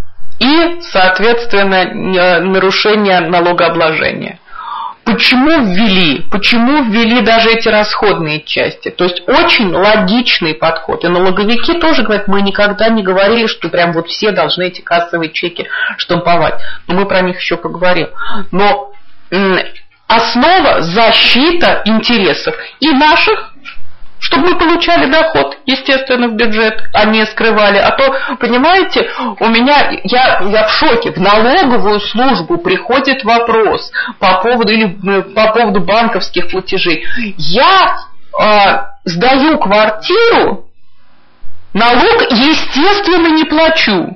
и, соответственно, нарушение налогообложения. Почему ввели? Почему ввели даже эти расходные части? То есть очень логичный подход. И налоговики тоже говорят, мы никогда не говорили, что прям вот все должны эти кассовые чеки штамповать. Но мы про них еще поговорим. Но м- основа защита интересов и наших, чтобы мы получали доход, естественно, в бюджет, а не скрывали. А то, понимаете, у меня, я, я в шоке, в налоговую службу приходит вопрос по поводу, или по поводу банковских платежей. Я э, сдаю квартиру, налог, естественно, не плачу.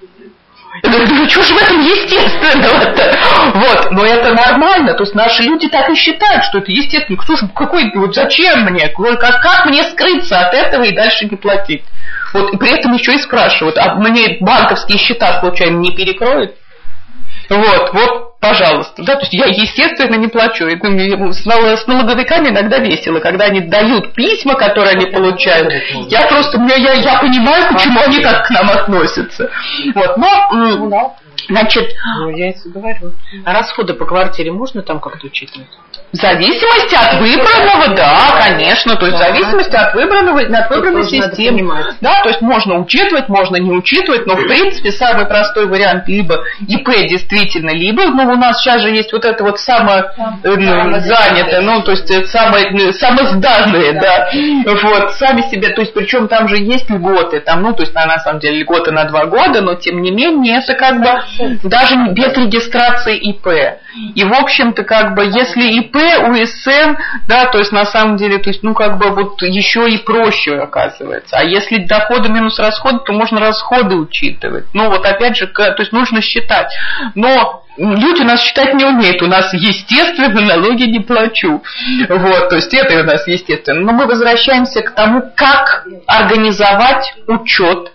Я говорю, что же в этом естественного-то? Вот, но это нормально, то есть наши люди так и считают, что это естественно. Кто же, какой, вот зачем мне? Как, как мне скрыться от этого и дальше не платить? Вот, и при этом еще и спрашивают, а мне банковские счета, случайно, не перекроют? Вот, вот, пожалуйста. Да, то есть я, естественно, не плачу. И, ну, с налоговиками иногда весело, когда они дают письма, которые они получают. Я просто, я, я понимаю, почему они так к нам относятся. Вот, но, значит... Ну, я это говорю. А расходы по квартире можно там как-то учитывать? В зависимости от выбранного, да, конечно. То есть в зависимости от выбранного, от выбранной системы. Да, то есть можно учитывать, можно не учитывать, но в принципе самый простой вариант либо ИП действительно, либо, ну, у нас сейчас же есть вот это вот самое э, занятое, ну, то есть самое, самозданное, да, вот, сами себе, то есть причем там же есть льготы, там, ну, то есть на, на самом деле льготы на два года, но тем не менее это как бы даже без регистрации ИП. И в общем-то как бы если ИП, УСН, да, то есть на самом деле, то есть, ну, как бы вот еще и проще оказывается. А если доходы минус расходы, то можно расходы учитывать. Ну, вот опять же, то есть нужно считать. Но люди у нас считать не умеют. У нас, естественно, налоги не плачу. Вот, то есть это у нас естественно. Но мы возвращаемся к тому, как организовать учет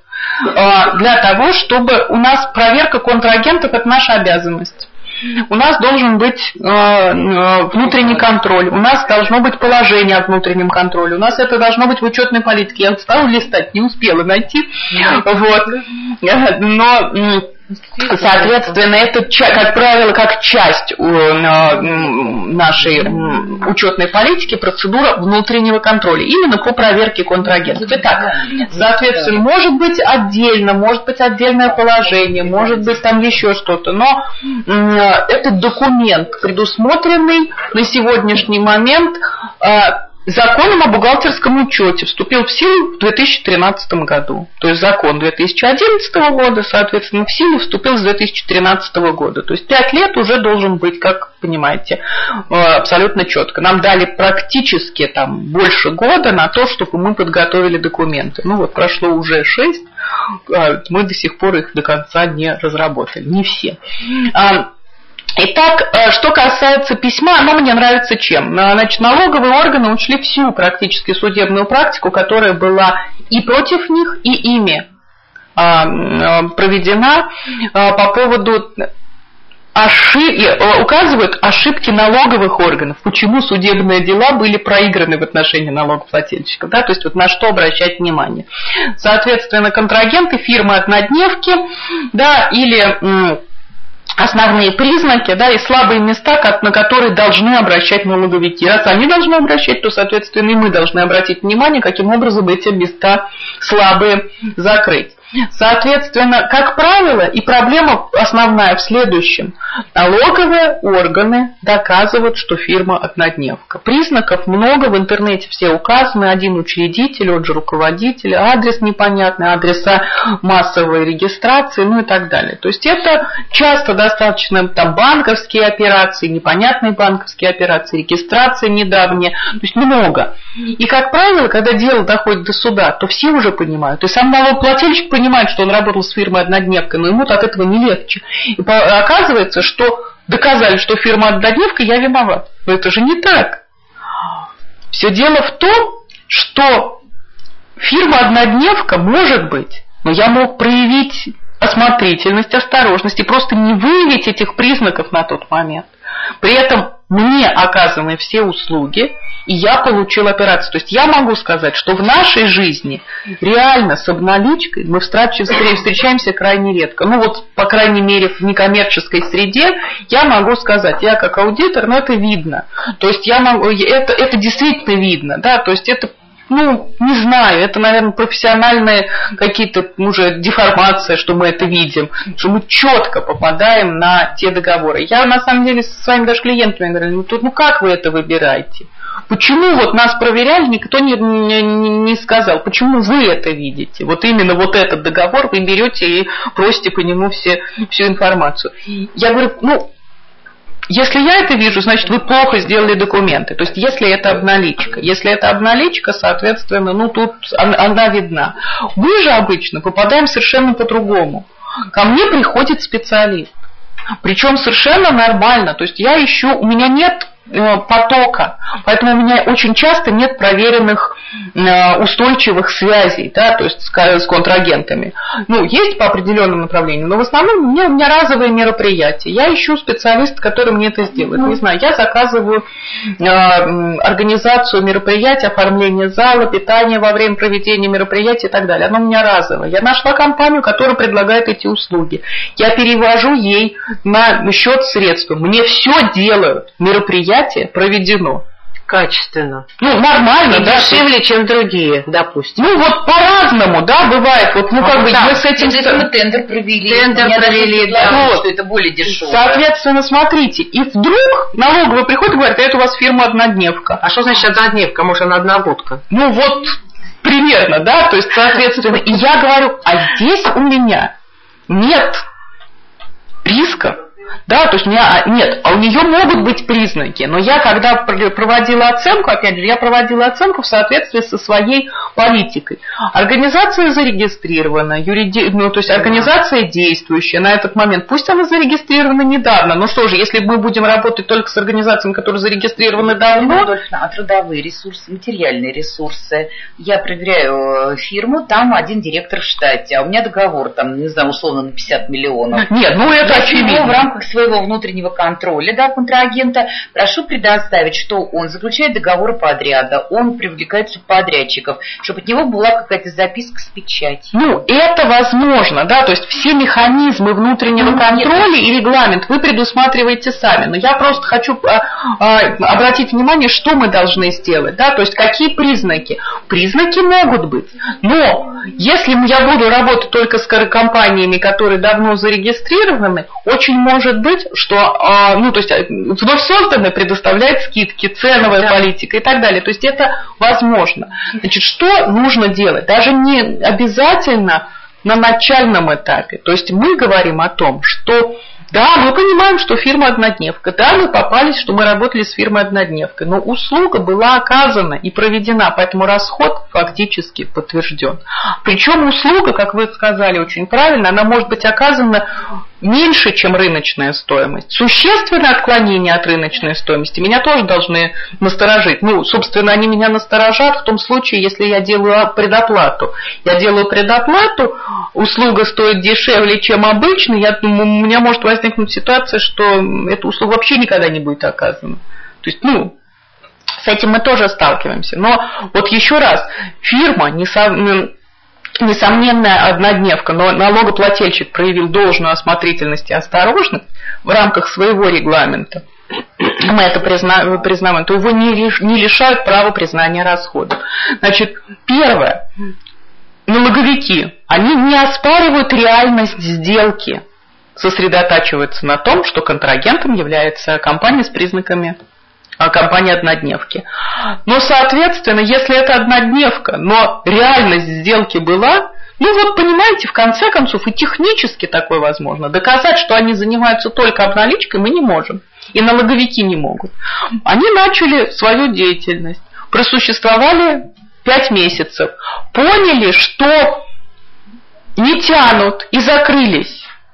для того, чтобы у нас проверка контрагентов – это наша обязанность. У нас должен быть э, внутренний контроль, у нас должно быть положение о внутреннем контроле, у нас это должно быть в учетной политике. Я стала листать, не успела найти. Вот. Но, соответственно, это, как правило, как часть нашей учетной политики, процедура внутреннего контроля, именно по проверке контрагентов. Итак, соответственно, может быть отдельно, может быть отдельное положение, может быть там еще что-то, но этот документ, предусмотренный на сегодняшний момент законом о бухгалтерском учете, вступил в силу в две тысячи тринадцатом году. То есть закон две тысячи одиннадцатого года, соответственно, в силу вступил с две тысячи тринадцатого года. То есть пять лет уже должен быть, как понимаете, абсолютно четко. Нам дали практически там больше года на то, чтобы мы подготовили документы. Ну вот прошло уже шесть, мы до сих пор их до конца не разработали. Не все. Итак, что касается письма, оно мне нравится чем? Значит, налоговые органы учли всю практически судебную практику, которая была и против них, и ими проведена по поводу ошибки, указывают ошибки налоговых органов, почему судебные дела были проиграны в отношении налогоплательщиков, да, то есть вот на что обращать внимание. Соответственно, контрагенты, фирмы-однодневки, да, или основные признаки, да, и слабые места, на которые должны обращать налоговики. Раз они должны обращать, то, соответственно, и мы должны обратить внимание, каким образом эти места слабые закрыть. Соответственно, как правило, и проблема основная в следующем. Налоговые органы доказывают, что фирма однодневка. Признаков много, в интернете все указаны. Один учредитель, он же руководитель, адрес непонятный, адреса массовой регистрации, ну и так далее. То есть это часто достаточно там банковские операции, непонятные банковские операции, регистрация недавняя, то есть много. И, как правило, когда дело доходит до суда, то все уже понимают. И сам налогоплательщик понимает, что он работал с фирмой-однодневкой, но ему от этого не легче. И оказывается, что доказали, что фирма однодневка, я виноват. Но это же не так. Все дело в том, что фирма-однодневка может быть, но я мог проявить осмотрительность, осторожность и просто не выявить этих признаков на тот момент. При этом мне оказаны все услуги, и я получил операцию. То есть я могу сказать, что в нашей жизни реально с обналичкой мы встречаемся крайне редко. Ну вот, по крайней мере, в некоммерческой среде я могу сказать, я как аудитор, но это видно. То есть я могу, это, это действительно видно, да, то есть это, ну, не знаю, это, наверное, профессиональные какие-то уже деформации, что мы это видим, что мы четко попадаем на те договоры. Я, на самом деле, со своими даже клиентами говорю, ну, тут, ну как вы это выбираете? Почему вот нас проверяли, никто не, не, не сказал, почему вы это видите? Вот именно вот этот договор вы берете и просите по нему все, всю информацию. Я говорю, ну, если я это вижу, значит, вы плохо сделали документы. То есть, если это обналичка. Если это обналичка, соответственно, ну, тут она видна. Мы же обычно попадаем совершенно по-другому. Ко мне приходит специалист. Причем совершенно нормально. То есть, я ищу, у меня нет потока, поэтому у меня очень часто нет проверенных устойчивых связей, да, то есть с контрагентами. Ну, есть по определенному направлению, но в основном у меня, у меня разовые мероприятия. Я ищу специалиста, который мне это сделает. Не знаю, я заказываю э, организацию мероприятий, оформление зала, питание во время проведения мероприятий и так далее. Оно у меня разовое. Я нашла компанию, которая предлагает эти услуги. Я перевожу ей на счет средства. Мне все делают. Мероприятие проведено. Качественно. Ну, нормально, и да. Дешевле, чем другие, допустим. Ну, вот по-разному, да, бывает. Вот, ну, а как бы, да, мы с этим... Мы тендер провели. Тендер провели, да. Вот. Что это более дешево. Соответственно, смотрите, и вдруг налоговый приходит и говорит, это у вас фирма однодневка. А что значит однодневка? Может, она одногодка? Ну, вот, примерно, да, то есть, соответственно, и я говорю, а здесь у меня нет риска. Да, то есть у меня нет, а у нее могут быть признаки, но я когда проводила оценку, опять же, я проводила оценку в соответствии со своей политикой. Организация зарегистрирована, юриди... ну, то есть организация действующая на этот момент, пусть она зарегистрирована недавно, но что же, если мы будем работать только с организациями, которые зарегистрированы давно... Адольфовна, а трудовые ресурсы, материальные ресурсы, я проверяю фирму, там один директор в штате, а у меня договор, там, не знаю, условно на пятьдесят миллионов. Нет, ну это я очевидно. В рамках своего внутреннего контроля, да, контрагента, прошу предоставить, что он заключает договоры подряда, он привлекает субподрядчиков, чтобы от него была какая-то записка с печатью. Ну, это возможно, да, то есть все механизмы внутреннего ну, контроля нет. И регламент вы предусматриваете сами. Но я просто хочу а, а, обратить внимание, что мы должны сделать, да, то есть какие признаки. Признаки могут быть, но если я буду работать только с компаниями, которые давно зарегистрированы, очень может быть, что, ну, то есть, вновь созданное предоставляет скидки, ценовая да. политика и так далее. То есть, это возможно. Значит, что нужно делать? Даже не обязательно на начальном этапе. То есть, мы говорим о том, что да, мы понимаем, что фирма однодневка. Да, мы попались, что мы работали с фирмой однодневкой. Но услуга была оказана и проведена, поэтому расход фактически подтвержден. Причем услуга, как вы сказали очень правильно, она может быть оказана меньше, чем рыночная стоимость. Существенное отклонение от рыночной стоимости меня тоже должны насторожить. Ну, собственно, они меня насторожат в том случае, если я делаю предоплату. Я делаю предоплату, услуга стоит дешевле, чем обычно, я, у меня может возникнуть ситуация, что эта услуга вообще никогда не будет оказана. То есть, ну, с этим мы тоже сталкиваемся. Но вот еще раз, фирма не сам... Несомненная однодневка, но налогоплательщик проявил должную осмотрительность и осторожность в рамках своего регламента, мы это признаем, признаем, то его не лишают права признания расходов. Значит, первое, налоговики, они не оспаривают реальность сделки, сосредотачиваются на том, что контрагентом является компания с признаками компании однодневки. Но, соответственно, если это однодневка, но реальность сделки была, ну вот, понимаете, в конце концов, и технически такое возможно. Доказать, что они занимаются только обналичкой, мы не можем. И налоговики не могут. Они начали свою деятельность, просуществовали пять месяцев, поняли, что не тянут и закрылись.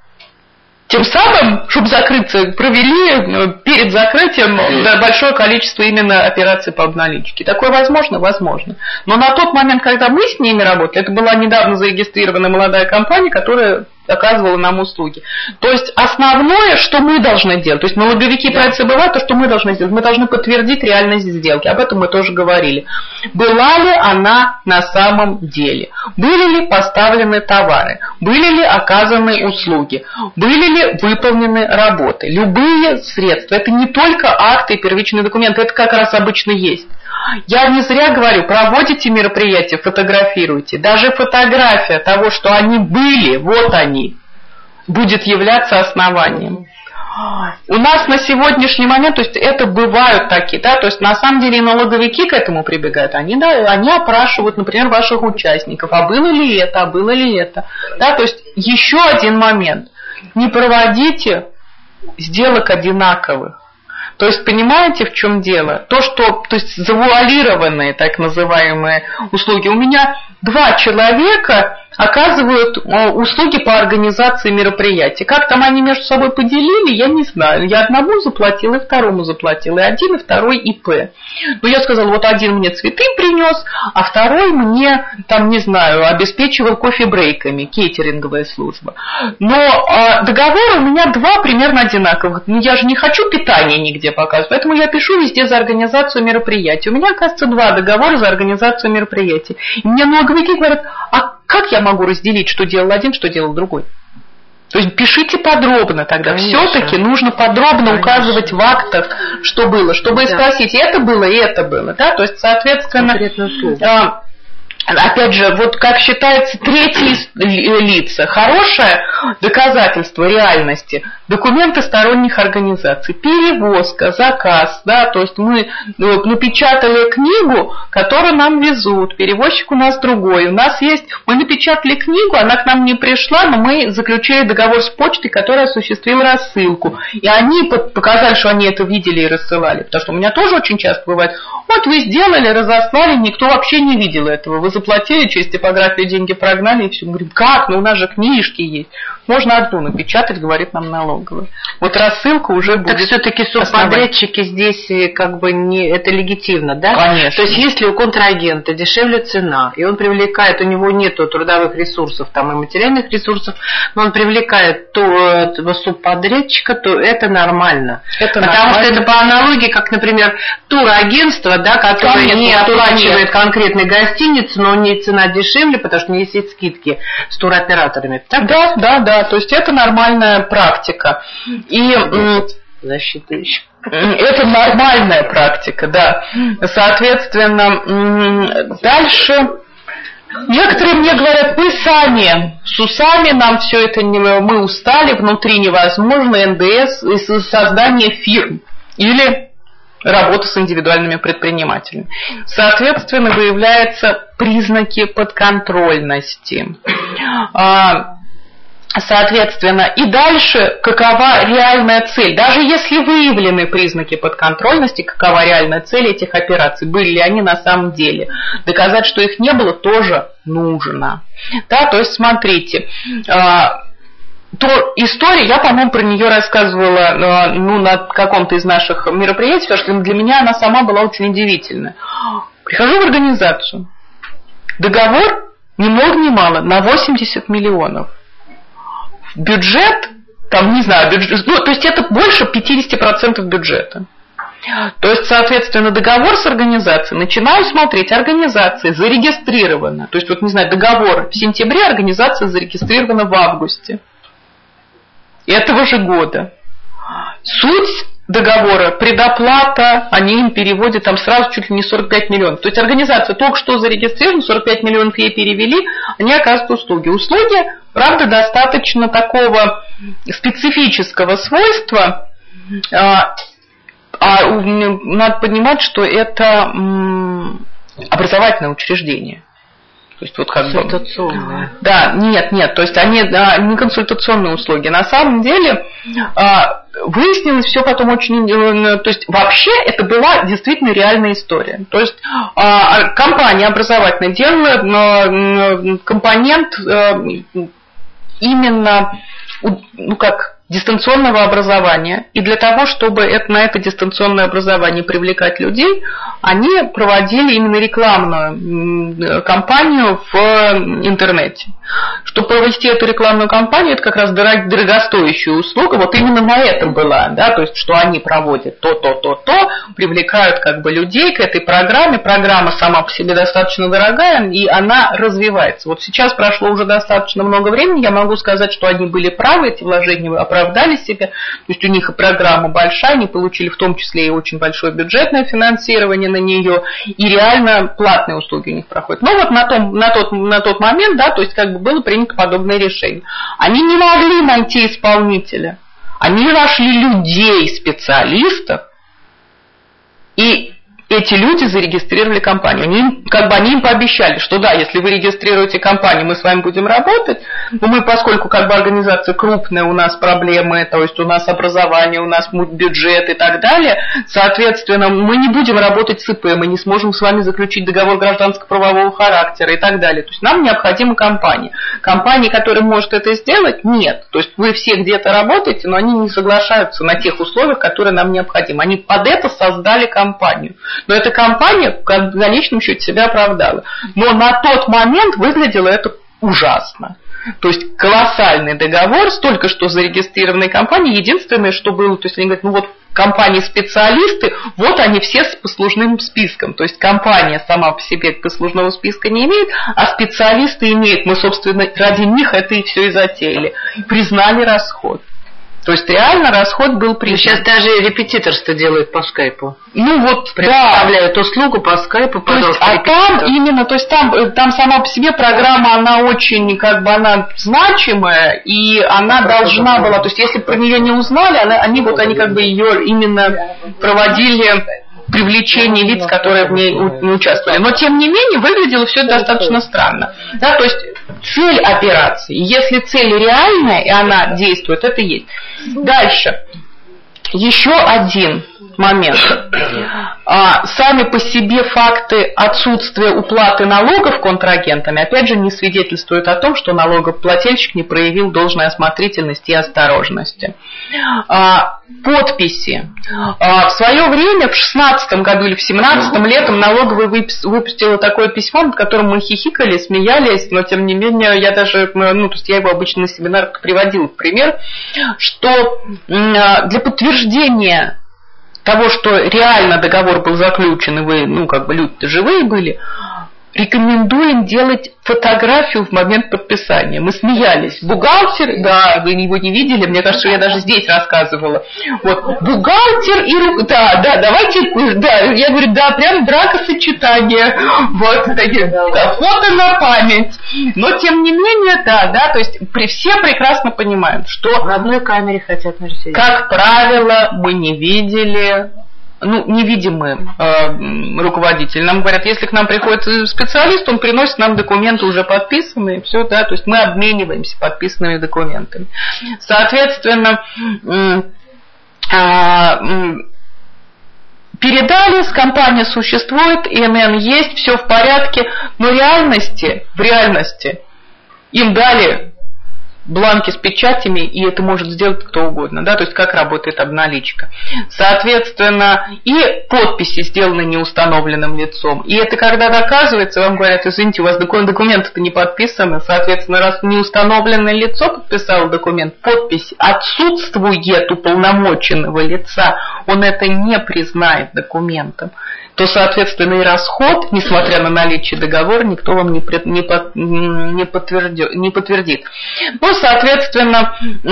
Тем самым, чтобы закрыться, провели перед закрытием большое количество именно операций по обналичке. Такое возможно? Возможно. Но на тот момент, когда мы с ними работали, это была недавно зарегистрированная молодая компания, которая оказывала нам услуги. То есть основное, что мы должны делать, то есть налоговики про это забывают, то, что мы должны сделать, мы должны подтвердить реальность сделки. Об этом мы тоже говорили. Была ли она на самом деле? Были ли поставлены товары? Были ли оказаны услуги? Были ли выполнены работы? Любые средства. Это не только акты и первичные документы, это как раз обычно есть. Я не зря говорю, проводите мероприятия, фотографируйте. Даже фотография того, что они были, вот они, будет являться основанием. У нас на сегодняшний момент, то есть это бывают такие, да, то есть на самом деле и налоговики к этому прибегают, они, да, они опрашивают, например, ваших участников, а было ли это, а было ли это. Да, то есть еще один момент, не проводите сделок одинаковых. То есть, понимаете, в чем дело? То, что, то есть, завуалированные, так называемые, услуги. У меня два человека оказывают услуги по организации мероприятий. Как там они между собой поделили, я не знаю. Я одному заплатила, и второму заплатила. И один, и второй ИП. Но я сказала, вот один мне цветы принес, а второй мне, там, не знаю, обеспечивал кофе-брейками, кейтеринговая служба. Но а, договоры у меня два примерно одинаковых. Ну, я же не хочу питание нигде показывать, поэтому я пишу везде за организацию мероприятий. У меня, оказывается, два договора за организацию мероприятий. И мне налоговики говорят, а как я могу разделить, что делал один, что делал другой? То есть пишите подробно тогда. Все-таки нужно подробно Конечно. Указывать в актах, что было, чтобы да. спросить, это было и это было. Да? То есть, соответственно, опять же, вот как считается третьи лица, хорошее доказательство реальности, документы сторонних организаций, перевозка, заказ, да, то есть мы напечатали книгу, которую нам везут, перевозчик у нас другой, у нас есть, мы напечатали книгу, она к нам не пришла, но мы заключили договор с почтой, которая осуществила рассылку, и они показали, что они это видели и рассылали, потому что у меня тоже очень часто бывает, вот вы сделали, разослали, никто вообще не видел этого, вы заплатили, через типографию деньги прогнали, и все. Говорим, как? Ну у нас же книжки есть. Можно одну напечатать, говорит нам налоговая. Вот рассылка уже будет. Так все-таки субподрядчики здесь как бы не это легитимно, да? Конечно. То есть если у контрагента дешевле цена, и он привлекает, у него нету трудовых ресурсов там и материальных ресурсов, но он привлекает то, этого субподрядчика, то это нормально. Это Потому нормально. Что это по аналогии, как, например, турагентство, да, которое Конечно, не оплачивает конкретной гостиницы, но у нее цена дешевле, потому что у нее есть скидки с туроператорами. Так? Да, да, да. То есть это нормальная практика. И защита еще. Это нормальная практика, да. Соответственно, дальше некоторые мне говорят, мы сами, с усами нам все это, не, мы устали, внутри невозможно, эн дэ эс и создание фирм. Или работа с индивидуальными предпринимателями. Соответственно, выявляются признаки подконтрольности. Соответственно, и дальше, какова реальная цель? Даже если выявлены признаки подконтрольности, какова реальная цель этих операций? Были ли они на самом деле? Доказать, что их не было, тоже нужно. Да, то есть, смотрите, то история, я, по-моему, про нее рассказывала ну, на каком-то из наших мероприятий, потому что для меня она сама была очень удивительная. Прихожу в организацию. Договор ни много ни мало на восемьдесят миллионов. Бюджет, там, не знаю, бюджет, ну, то есть это больше пятьдесят процентов бюджета. То есть, соответственно, договор с организацией, начинаю смотреть, организация зарегистрирована. То есть, вот, не знаю, договор в сентябре, организация зарегистрирована в августе этого же года. Суть договора, предоплата, они им переводят там сразу чуть ли не сорок пять миллионов. То есть организация только что зарегистрирована, сорок пять миллионов ей перевели, они оказывают услуги. Услуги, правда, достаточно такого специфического свойства. А, а надо понимать, что это м, образовательное учреждение. То есть вот как консультационные. Бы, да, нет, нет, то есть они да, не консультационные услуги. На самом деле выяснилось все потом очень, то есть вообще это была действительно реальная история. То есть компания образовательная делала компонент именно, ну как, дистанционного образования, и для того, чтобы это, на это дистанционное образование привлекать людей, они проводили именно рекламную кампанию в интернете. Чтобы провести эту рекламную кампанию, это как раз дорогостоящая услуга, вот именно на этом была, да, то есть, что они проводят то, то, то, то, привлекают как бы людей к этой программе, программа сама по себе достаточно дорогая, и она развивается. Вот сейчас прошло уже достаточно много времени, я могу сказать, что они были правы, эти вложения оправдали себя, то есть у них и программа большая, они получили в том числе и очень большое бюджетное финансирование на нее, и реально платные услуги у них проходят. Но вот на, том, на, тот, на тот момент, да, то есть как бы было принято подобное решение. Они не могли найти исполнителя, они нашли людей, специалистов, и эти люди зарегистрировали компанию. Они, как бы они им пообещали, что да, если вы регистрируете компанию, мы с вами будем работать. Но мы, поскольку как бы организация крупная, у нас проблемы, то есть у нас образование, у нас бюджет и так далее, соответственно, мы не будем работать с ИП, мы не сможем с вами заключить договор гражданско-правового характера и так далее. То есть нам необходима компания. Компания, которая может это сделать, нет. То есть вы все где-то работаете, но они не соглашаются на тех условиях, которые нам необходимы. Они под это создали компанию. Но эта компания в конечном счете себя оправдала. Но на тот момент выглядело это ужасно. То есть колоссальный договор с только что зарегистрированной компанией. Единственное, что было, то есть они говорят, ну вот компании-специалисты, вот они все с послужным списком. То есть компания сама по себе послужного списка не имеет, а специалисты имеют. Мы, собственно, ради них это и все и затеяли. Признали расход. То есть реально расход был признан. Сейчас даже репетиторство делают по скайпу. Ну вот, представляют да. услугу по скайпу, пожалуйста. То есть, а там именно, то есть там, там сама по себе программа, она очень, как бы, она значимая, и она должна была, то есть если про нее не узнали, она, они вот, они как бы ее именно проводили привлечение лиц, которые в ней не участвовали. Но, тем не менее, выглядело все достаточно странно. Да, то есть цель операции, если цель реальная, и она действует, это есть. Дальше. Еще один момент. А, сами по себе факты отсутствия уплаты налогов контрагентами, опять же, не свидетельствуют о том, что налогоплательщик не проявил должной осмотрительности и осторожности. А, подписи. А, в свое время, в шестнадцатом году или в семнадцатом летом налоговая выпустила такое письмо, над которым мы хихикали, смеялись, но тем не менее я даже, ну, то есть я его обычно на семинарах приводила в пример, что для подтверждения того, что реально договор был заключен, и вы, ну, как бы люди-то живые были, рекомендуем делать фотографию в момент подписания. Мы смеялись. Бухгалтер, да, вы его не видели, мне кажется, я даже здесь рассказывала. Вот, бухгалтер и... Да, да, давайте... Да, я говорю, да, прям бракосочетание. Вот, такие, да, фото на память. Но, тем не менее, да, да, то есть при, все прекрасно понимают, что... В одной камере хотят нарисовать. Как правило, мы не видели... Ну, невидимый э, руководитель. Нам говорят, если к нам приходит специалист, он приносит нам документы уже подписанные, все, да, то есть мы обмениваемся подписанными документами. Соответственно, э, э, передали, компания существует, ИНН есть, все в порядке, но в реальности, в реальности им дали бланки с печатями, и это может сделать кто угодно, да, то есть как работает обналичка. Соответственно, и подписи сделаны неустановленным лицом. И это когда доказывается, вам говорят, извините, у вас документы-то не подписаны, соответственно, раз неустановленное лицо подписало документ, подпись отсутствует уполномоченного лица, он это не признает документом, то, соответственно, и расход, несмотря на наличие договора, никто вам не, пред, не, под, не, подтвердит, не подтвердит. Ну, соответственно,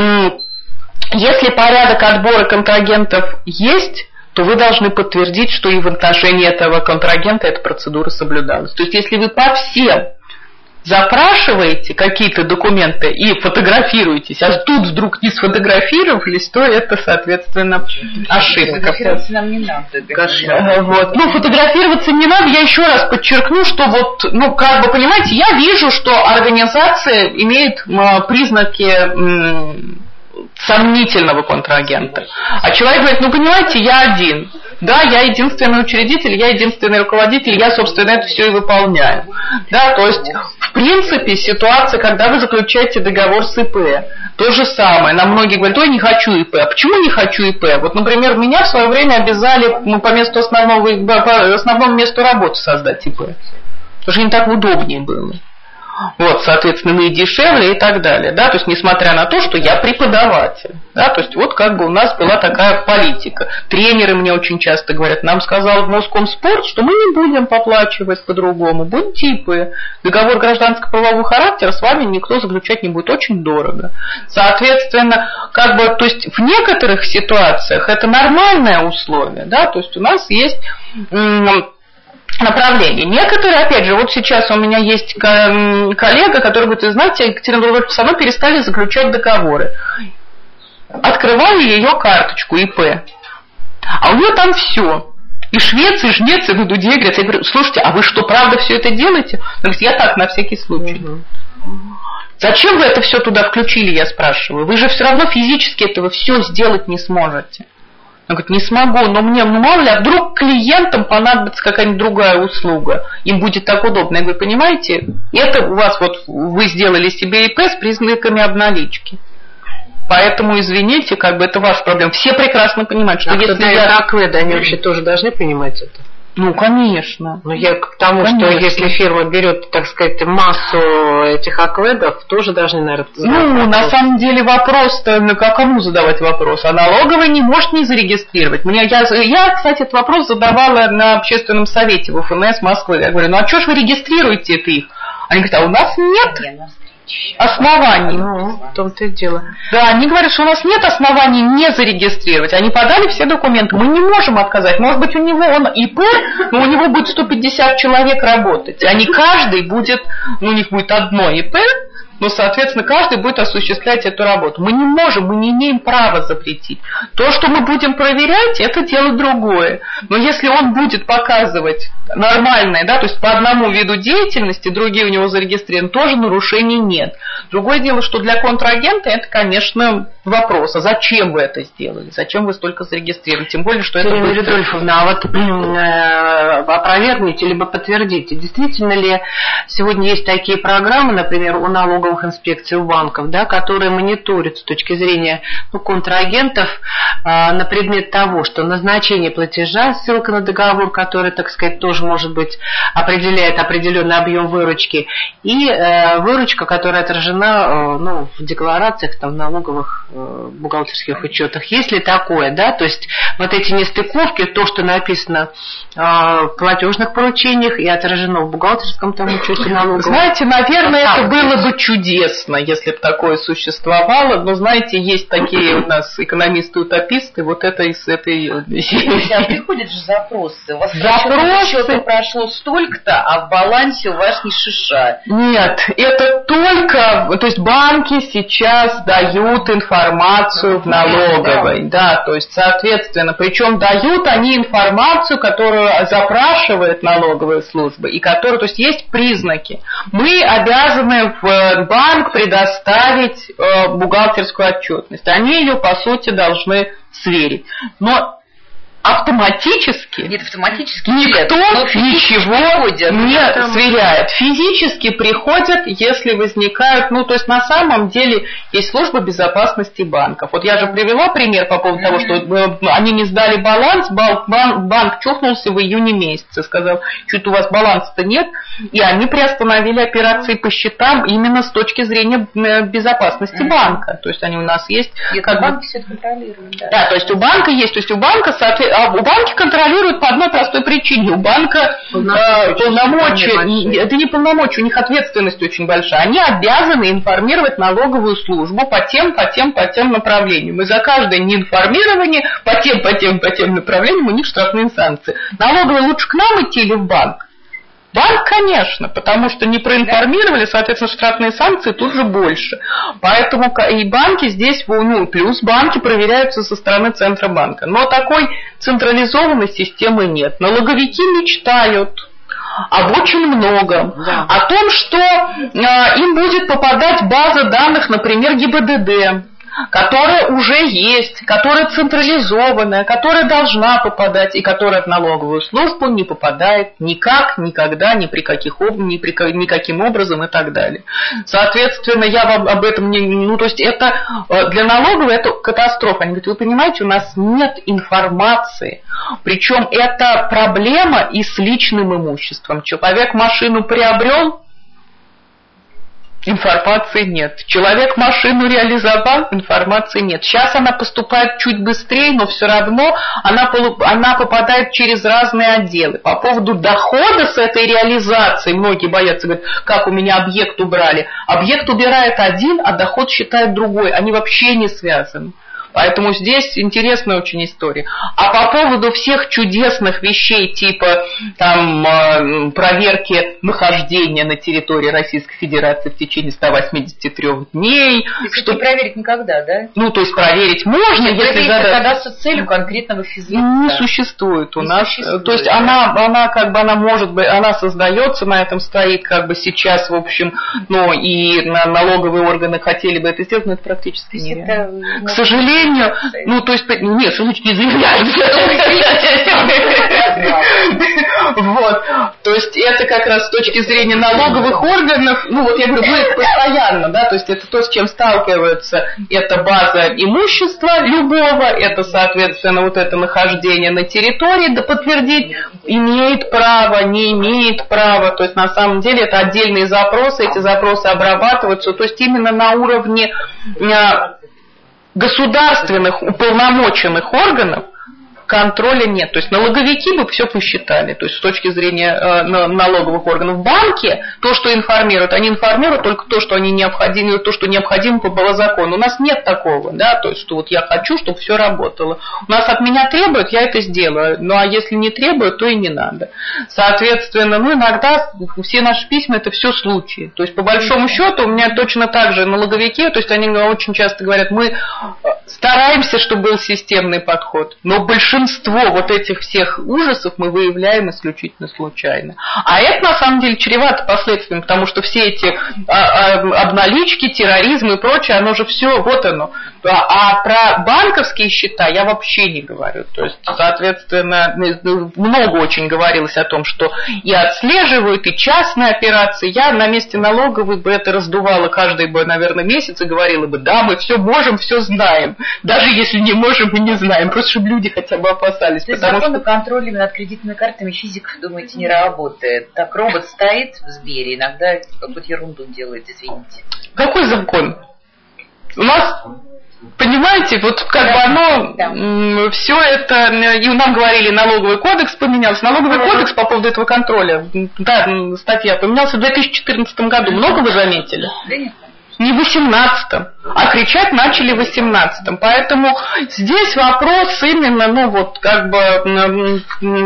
если порядок отбора контрагентов есть, то вы должны подтвердить, что и в отношении этого контрагента эта процедура соблюдалась. То есть, если вы по всем запрашиваете какие-то документы и фотографируетесь, а тут вдруг не сфотографировались, то это, соответственно, ошибка. Фотографироваться нам не надо. Вот. Ну, фотографироваться не надо. Я еще раз подчеркну, что вот, ну, как бы, понимаете, я вижу, что организация имеет признаки сомнительного контрагента. А человек говорит, ну, понимаете, я один. Да, я единственный учредитель, я единственный руководитель, я, собственно, это все и выполняю. Да, то есть, в принципе, ситуация, когда вы заключаете договор с ИП, То же самое. Нам многие говорят, ой, не хочу ИП. А почему не хочу ИП? Вот, например, меня в свое время обязали ну, по месту основного, по основному месту работы создать ИП. Потому что им так удобнее было. Вот, соответственно, и дешевле и так далее. Да? То есть, несмотря на то, что я преподаватель. Да? То есть, вот как бы у нас была такая политика. Тренеры мне очень часто говорят, нам сказал Москомспорт, что мы не будем поплачивать по-другому, будете ИП. Договор гражданско-правового характера с вами никто заключать не будет, очень дорого. Соответственно, как бы, то есть, в некоторых ситуациях это нормальное условие. Да? То есть, у нас есть... М- направление. Некоторые, опять же, вот сейчас у меня есть коллега, который говорит, вы знаете, Екатерина Владимировна, со мной перестали заключать договоры. Открываю ее карточку ИП, а у нее там все. И швец, и жнец, и дуде, говорят, я говорю, слушайте, а вы что, правда все это делаете? Она говорит, я так, на всякий случай. Угу. Зачем вы это все туда включили, я спрашиваю? Вы же все равно физически этого все сделать не сможете. Он говорит, не смогу, но мне, ну мало ли, а вдруг клиентам понадобится какая-нибудь другая услуга, им будет так удобно. Я говорю, понимаете, это у вас вот, вы сделали себе ИП с признаками обналички. Поэтому, извините, как бы это ваша проблема. Все прекрасно понимают, что а если кто я... АКВЭД, они вообще тоже должны понимать это? Ну, конечно. Но я к тому, конечно. Что если фирма берет, так сказать, массу этих АКВЭДов, тоже должны, наверное, задавать Ну, вопрос. На самом деле вопрос-то, ну, как кому задавать вопрос? А налоговый не может не зарегистрировать. Мне, я, я, кстати, этот вопрос задавала на общественном совете в ФНС Москвы. Я говорю, ну, а что ж вы регистрируете это их? Они говорят, а у нас нет оснований. Ну, в том-то и дело. Да, они говорят, что у нас нет оснований не зарегистрировать. Они подали все документы. Мы не можем отказать. Может быть, у него он ИП, но у него будет сто пятьдесят человек работать. А не каждый будет, ну, у них будет одно ИП, но, соответственно, каждый будет осуществлять эту работу. Мы не можем, мы не имеем права запретить. То, что мы будем проверять, это дело другое. Но если он будет показывать нормальное, да, то есть по одному виду деятельности, другие у него зарегистрированы, тоже нарушений нет. Другое дело, что для контрагента это, конечно, вопрос. А зачем вы это сделали? Зачем вы столько зарегистрировали? Тем более, что Ирина это... Рудольфовна, а вот э, опровергните, либо подтвердите, действительно ли сегодня есть такие программы, например, у налоговых инспекций, у банков, да, которые мониторят с точки зрения ну, контрагентов э, на предмет того, что назначение платежа, ссылка на договор, который, так сказать, тоже, может быть, определяет определенный объем выручки, и э, выручка, которая отражена э, ну, в декларациях, там, в налоговых э, бухгалтерских учетах. Есть ли такое, да, то есть вот эти нестыковки, то, что написано э, в платежных поручениях и отражено в бухгалтерском там учете налогового. Знаете, наверное, это было бы чудесно, если бы такое существовало, но, знаете, есть такие у нас экономисты-утописты, вот это из этой... А приходят же запросы, у вас запросы прошло столько-то, а в балансе у вас ни шиша. Нет, это только, то есть банки сейчас дают информацию в налоговой, да, да, то есть, соответственно, причем дают они информацию, которую запрашивает налоговая служба, и которая, то есть, есть признаки. Мы обязаны в банк предоставить э, бухгалтерскую отчетность. Они ее, по сути, должны сверить. Но автоматически нет, автоматически никто нет, ничего приходят, не это... сверяет. Физически приходят, если возникают, ну, то есть на самом деле есть служба безопасности банков. Вот я же привела пример по поводу mm-hmm. того, что они не сдали баланс, банк, банк чухнулся в июне месяце, сказал, что-то у вас баланса-то нет, и они приостановили операции по счетам именно с точки зрения безопасности mm-hmm. банка. То есть они у нас есть... И как банки все это контролируют. Да. да, то есть у банка есть, то есть у банка, соответственно, а у банки контролируют по одной простой причине. У банка э, полномочия, не, это не полномочия, у них ответственность очень большая. Они обязаны информировать налоговую службу по тем, по тем, по тем направлениям. И за каждое неинформирование по тем, по тем, по тем направлениям у них штрафные санкции. Налоговые лучше к нам идти или в банк? Банк, конечно, потому что не проинформировали, соответственно, штрафные санкции тут же больше. Поэтому и банки здесь, ну, плюс банки проверяются со стороны Центробанка. Но такой централизованной системы нет. Налоговики мечтают об очень многом. Да. О том, что э, им будет попадать база данных, например, ГИБДД, которая уже есть, которая централизованная, которая должна попадать и которая в налоговую службу не попадает никак, никогда, ни при каких, ни при, никаким образом и так далее. Соответственно, я вам об этом не... Ну, то есть это для налоговой это катастрофа. Они говорят, вы понимаете, у нас нет информации. Причем это проблема и с личным имуществом. Человек машину приобрел, информации нет. Человек машину реализовал, информации нет. Сейчас она поступает чуть быстрее, но все равно она, она попадает через разные отделы. По поводу дохода с этой реализацией, многие боятся, говорят, как у меня объект убрали. Объект убирает один, а доход считает другой. Они вообще не связаны. Поэтому здесь интересная очень история. А по поводу всех чудесных вещей, типа там, проверки нахождения на территории Российской Федерации в течение ста восьмидесяти трёх дней. Что не проверить никогда, да? Ну, то есть проверить можно, Нет, если задать... задаться целью конкретного физлица. Не существует у не нас. Существует, то есть да? она, она как бы, она может быть, она создается, на этом стоит как бы сейчас, в общем, ну, и налоговые органы хотели бы это сделать, но это практически нереально. К сожалению, ну, то есть, нет, шуточки заявляются. Вот. То есть, это как раз с точки зрения налоговых органов, ну, вот я говорю, мы постоянно, да, то есть, это то, с чем сталкиваются, это база имущества любого, это, соответственно, вот это нахождение на территории, да подтвердить, имеет право, не имеет права, то есть, на самом деле, это отдельные запросы, эти запросы обрабатываются, то есть, именно на уровне государственных уполномоченных органов контроля нет. То есть налоговики бы все посчитали. То есть с точки зрения э, налоговых органов. Банки, то, что информируют, они информируют только то, что они необходимы, то, что необходимо по закону. У нас нет такого, да, то есть что вот я хочу, чтобы все работало. У нас от меня требуют, я это сделаю. Ну а если не требуют, то и не надо. Соответственно, ну иногда все наши письма это все случаи. То есть по большому счету у меня точно так же налоговики, то есть они очень часто говорят, мы стараемся, чтобы был системный подход, но большинство Большинство вот этих всех ужасов мы выявляем исключительно случайно. А это на самом деле чревато последствиями, потому что все эти а, а, обналички, терроризм и прочее, оно же все, вот оно. А, а про банковские счета я вообще не говорю. То есть, соответственно, много очень говорилось о том, что и отслеживают, и частные операции. Я на месте налоговой бы это раздувала каждый бы, наверное, месяц и говорила бы, да, мы все можем, все знаем. Даже если не можем, мы не знаем. Просто чтобы люди хотя бы опасались. То есть потому закон что... о контроле над кредитными картами физиков, думаете, не работает. Так робот стоит в Сбере, иногда какую-то ерунду делает, извините. Какой закон? У нас... Понимаете, вот как бы оно, да. Все это, и нам говорили, налоговый кодекс поменялся. Налоговый ага. кодекс по поводу этого контроля, да, статья поменялся в две тысячи четырнадцатом году. Много вы заметили? Да нет. Не в восемнадцатом, а кричать начали в восемнадцатом. Поэтому здесь вопрос именно, ну вот, как бы...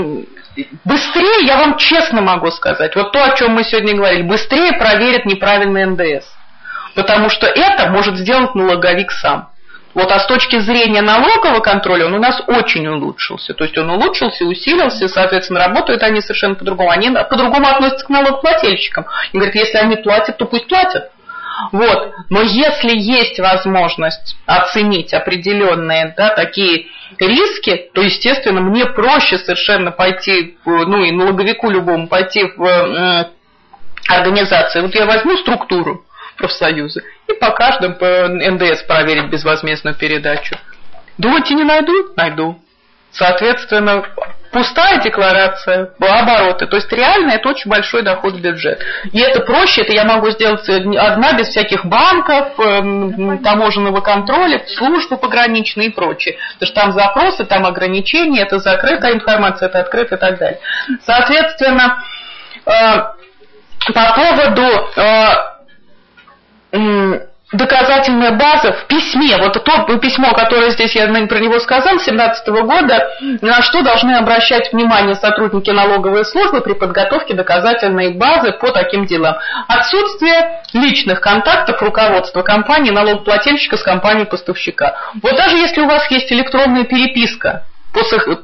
Быстрее, я вам честно могу сказать, вот то, о чем мы сегодня говорили, быстрее проверят неправильный эн дэ эс. Потому что это может сделать налоговик сам. Вот, а с точки зрения налогового контроля он у нас очень улучшился. То есть он улучшился, усилился, соответственно, работают они совершенно по-другому. Они по-другому относятся к налогоплательщикам. И говорят, если они платят, то пусть платят. Вот. Но если есть возможность оценить определенные, да, такие риски, то, естественно, мне проще совершенно пойти, ну и налоговику любому пойти в э, организацию. Вот я возьму структуру профсоюза и по каждому по эн дэ эс проверить безвозмездную передачу. Думаете, не найду? Найду. Соответственно, пустая декларация, обороты. То есть реально это очень большой доход в бюджет. И это проще, это я могу сделать одна без всяких банков, таможенного контроля, службы пограничные и прочее. Потому что там запросы, там ограничения, это закрытая информация, это открытая и так далее. Соответственно, по поводу... доказательная база в письме, вот то письмо, которое здесь я про него сказал, семнадцатого года, на что должны обращать внимание сотрудники налоговой службы при подготовке доказательной базы по таким делам. Отсутствие личных контактов руководства компании, налогоплательщика с компанией поставщика. Вот даже если у вас есть электронная переписка по,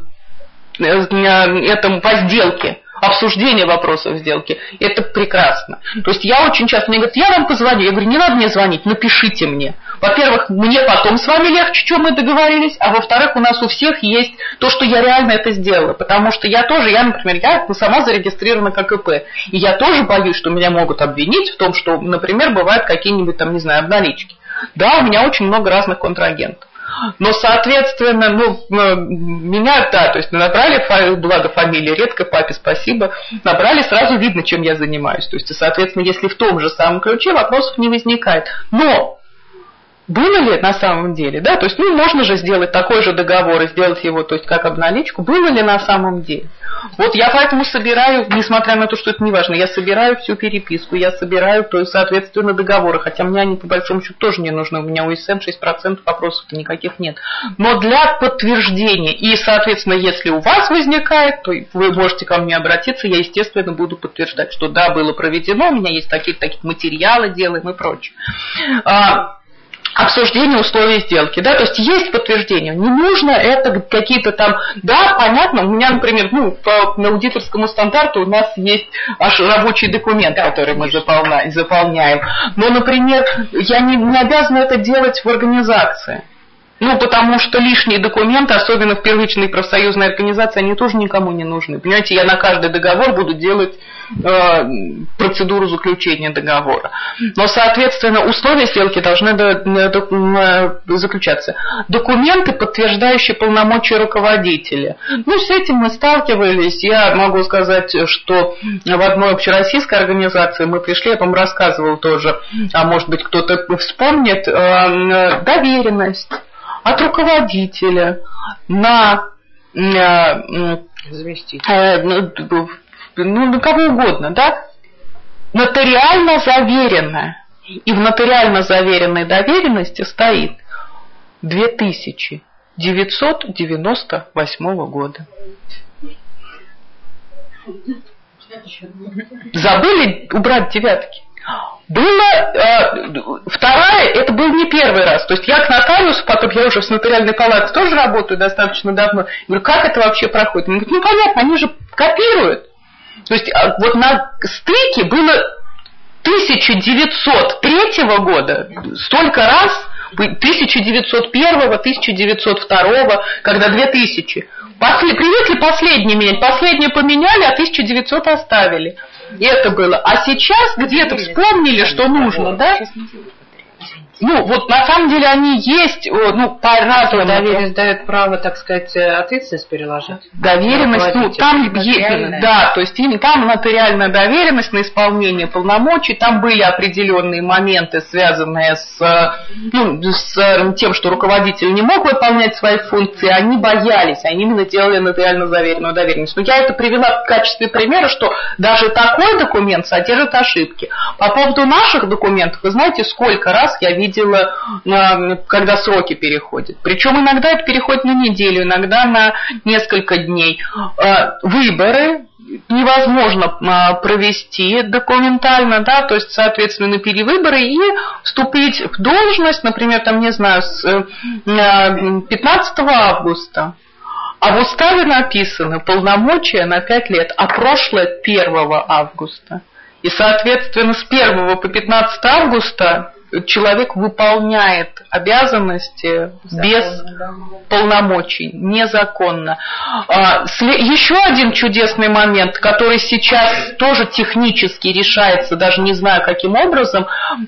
этому, по сделке, обсуждение вопросов сделки, это прекрасно. То есть я очень часто, мне говорят, я вам позвоню. Я говорю, не надо мне звонить, напишите мне. во-первых, мне потом с вами легче, чем мы договорились, а во-вторых, у нас у всех есть то, что я реально это сделала. Потому что я тоже, я, например, я сама зарегистрирована как ИП. И я тоже боюсь, что меня могут обвинить в том, что, например, бывают какие-нибудь там, не знаю, обналички. Да, у меня очень много разных контрагентов. Но, соответственно, ну, меня, да, то есть набрали, благо фамилия редко, папе спасибо, набрали, сразу видно, чем я занимаюсь. То есть, соответственно, если в том же самом ключе, вопросов не возникает. Но было ли на самом деле, да, то есть, ну, можно же сделать такой же договор и сделать его, то есть, как обналичку, было ли на самом деле? Вот я поэтому собираю, несмотря на то, что это не важно, я собираю всю переписку, я собираю, то есть, соответственно, договоры, хотя мне они, по большому счету, тоже не нужны, у меня у ИСМ шесть процентов вопросов-то никаких нет. Но для подтверждения, и, соответственно, если у вас возникает, то вы можете ко мне обратиться, я, естественно, буду подтверждать, что да, было проведено, у меня есть такие-такие материалы, делаем и прочее. Обсуждение условий сделки, да, то есть есть подтверждение, не нужно это какие-то там, да, понятно, у меня, например, ну, по аудиторскому стандарту у нас есть аж рабочий документ, который мы заполняем, заполняем. Но, например, я не, не обязана это делать в организации. Ну, потому что лишние документы, особенно в первичной профсоюзной организации, они тоже никому не нужны. Понимаете, я на каждый договор буду делать э, процедуру заключения договора. Но, соответственно, условия сделки должны до, до, до, заключаться. Документы, подтверждающие полномочия руководителя. Ну, с этим мы сталкивались. Я могу сказать, что в одной общероссийской организации мы пришли, я вам рассказывал тоже, а может быть кто-то вспомнит, э, доверенность от руководителя на, э, ну, на кого угодно, да, нотариально заверенная. И в нотариально заверенной доверенности стоит две тысячи девятьсот девяносто восьмого года. Забыли убрать девятки? Было, э, вторая, это был не первый раз. То есть я к нотариусу, потом я уже с нотариальной палатой тоже работаю достаточно давно. Говорю, как это вообще проходит? Он говорит, ну понятно, они же копируют. То есть вот на стыке было тысяча девятьсот третьего года столько раз, тысяча девятьсот первого, тысяча девятьсот второго, когда две тысячи. После, привыкли последние менять, последние поменяли, а тысяча девятьсот оставили. И это было. А сейчас где-то вспомнили, что нужно, да? Ну, вот на самом деле они есть, ну, по-разному. Доверенность дает право, так сказать, ответственность переложить. Доверенность, ну, там есть, да, то есть там нотариальная доверенность на исполнение полномочий, там были определенные моменты, связанные с, ну, с тем, что руководитель не мог выполнять свои функции, они боялись, они именно делали нотариально заверенную доверенность. Но я это привела в качестве примера, что даже такой документ содержит ошибки. По поводу наших документов, вы знаете, сколько раз я видела, когда сроки переходят. Причем иногда это переходит на неделю, иногда на несколько дней. Выборы невозможно провести документально, да, то есть, соответственно, перевыборы и вступить в должность, например, там, не знаю, с пятнадцатого августа. А в уставе написано полномочия на пять лет, а прошлое первого августа. И, соответственно, с первого по пятнадцатое августа человек выполняет обязанности без полномочий, незаконно. Еще один чудесный момент, который сейчас тоже технически решается, даже не знаю каким образом,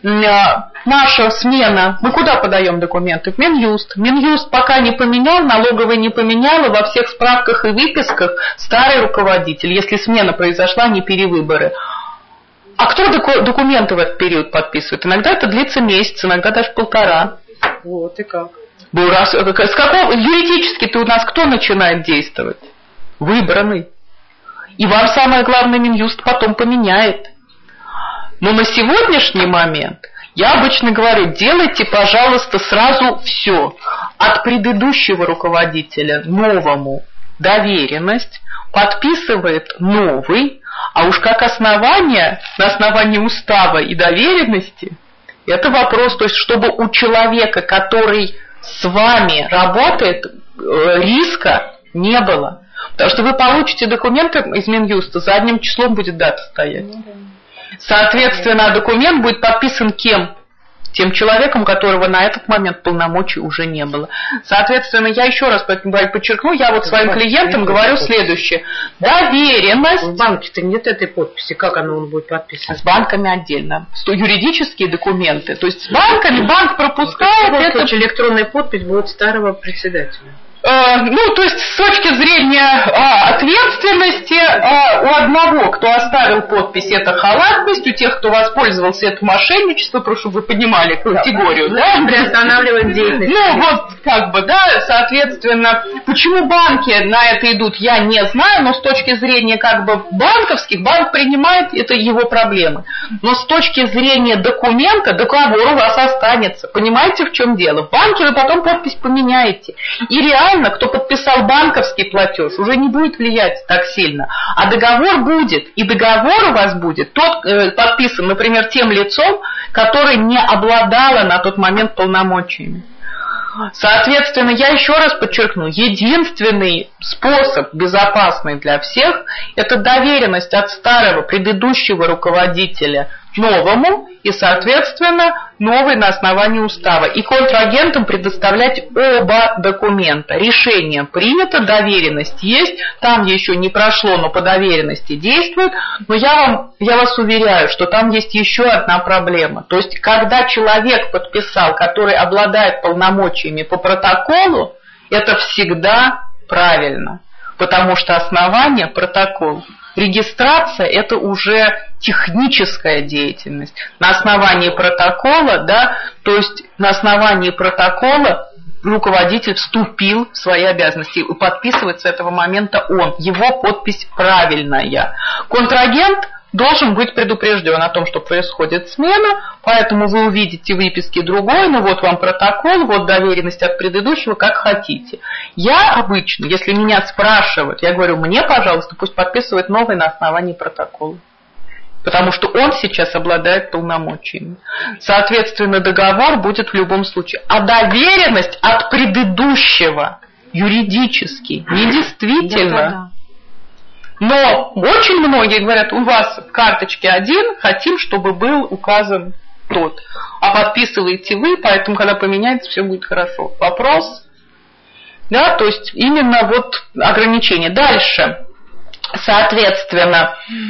наша смена, мы куда подаем документы? В Минюст. Минюст пока не поменял, налоговая не поменяла, во всех справках и выписках старый руководитель, если смена произошла, не перевыборы. А кто документы в этот период подписывает? Иногда это длится месяц, иногда даже полтора. Вот и как. С какого юридически-то у нас кто начинает действовать? Выбранный. И вам самое главное, Минюст потом поменяет. Но на сегодняшний момент я обычно говорю, делайте, пожалуйста, сразу все. От предыдущего руководителя новому доверенность, подписывает новый, а уж как основание, на основании устава и доверенности, это вопрос, то есть чтобы у человека, который с вами работает, риска не было. Потому что вы получите документы из Минюста, задним числом будет дата стоять. Соответственно, документ будет подписан кем? тем человеком, которого на этот момент полномочий уже не было. Соответственно, я еще раз подчеркну, я вот своим клиентам говорю следующее. Доверенность. В банке-то нет этой подписи, как оно он будет подписан? С банками отдельно. Юридические документы. То есть с банками банк пропускает. В это... случае электронная подпись будет старого председателя. Ну, то есть с точки зрения а, ответственности а, у одного, кто оставил подпись, это халатность, у тех, кто воспользовался, это мошенничество, прошу, чтобы вы понимали категорию, да? да? Приостанавливаем деятельность. Ну, вот, как бы, да, соответственно, почему банки на это идут, я не знаю, но с точки зрения, как бы, банковских, банк принимает, это его проблемы. Но с точки зрения документа, договор у вас останется. Понимаете, в чем дело? В банке вы потом подпись поменяете. И реально кто подписал банковский платеж, уже не будет влиять так сильно. А договор будет. И договор у вас будет тот, э, подписан, например, тем лицом, который не обладало на тот момент полномочиями. Соответственно, я еще раз подчеркну, единственный способ безопасный для всех – это доверенность от старого предыдущего руководителя новому и, соответственно, новый на основании устава. И контрагентам предоставлять оба документа. Решение принято, доверенность есть, там еще не прошло, но по доверенности действует. Но я, вам, я вас уверяю, что там есть еще одна проблема. То есть, когда человек подписал, который обладает полномочиями по протоколу, это всегда правильно, потому что основание – протокол. Регистрация – это уже техническая деятельность. На основании протокола, да, то есть на основании протокола руководитель вступил в свои обязанности. И подписывает с этого момента он. Его подпись правильная. Контрагент должен быть предупрежден о том, что происходит смена, поэтому вы увидите выписки другой, ну вот вам протокол, вот доверенность от предыдущего, как хотите. Я обычно, если меня спрашивают, я говорю, мне, пожалуйста, пусть подписывает новый на основании протокола. Потому что он сейчас обладает полномочиями. Соответственно, договор будет в любом случае. А доверенность от предыдущего юридически недействительна. Но очень многие говорят, у вас в карточке один, хотим, чтобы был указан тот. А подписываете вы, поэтому, когда поменяется, все будет хорошо. Вопрос? Да, то есть именно вот ограничение. Дальше, соответственно,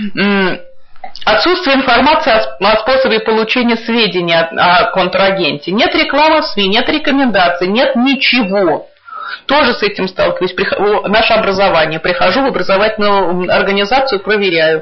отсутствие информации о способе получения сведений о контрагенте. Нет рекламы в СМИ, нет рекомендаций, нет ничего. Тоже с этим сталкиваюсь. Наше образование. Прихожу в образовательную организацию, проверяю.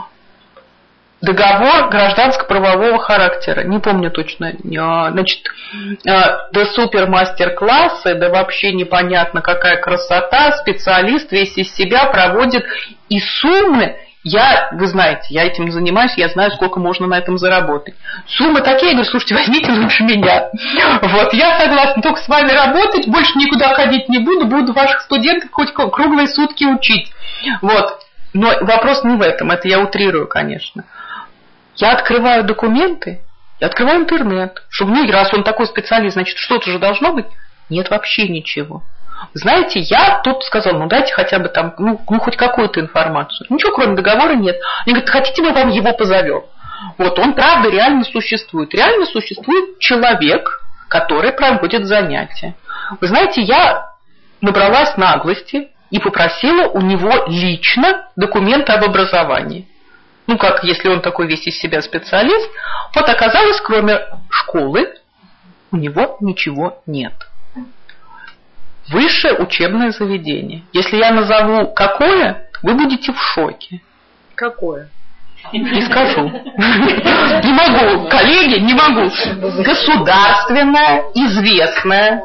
Договор гражданско-правового характера. Не помню точно. Значит, да супер мастер-классы, да вообще непонятно какая красота. Специалист весь из себя проводит. И суммы, я, вы знаете, я этим занимаюсь, я знаю, сколько можно на этом заработать. Суммы такие, я говорю, слушайте, возьмите лучше меня. Вот, я согласна только с вами работать, больше никуда ходить не буду, буду ваших студентов хоть круглые сутки учить. Вот. Но вопрос не в этом, это я утрирую, конечно. Я открываю документы, я открываю интернет, чтобы, ну, раз он такой специалист, значит, что-то же должно быть. Нет вообще ничего. Знаете, я тут сказал, ну дайте хотя бы там, ну, ну хоть какую-то информацию. Ничего кроме договора нет. Они говорят, хотите, мы вам его позовем. Вот он, правда, реально существует. Реально существует человек, который проводит занятия. Вы знаете, я набралась наглости и попросила у него лично документы об образовании. Ну, как, если он такой весь из себя специалист. Вот оказалось, кроме школы, у него ничего нет. Высшее учебное заведение. Если я назову какое, вы будете в шоке. Какое? Не скажу. Не могу, коллеги, не могу. Государственное, известное,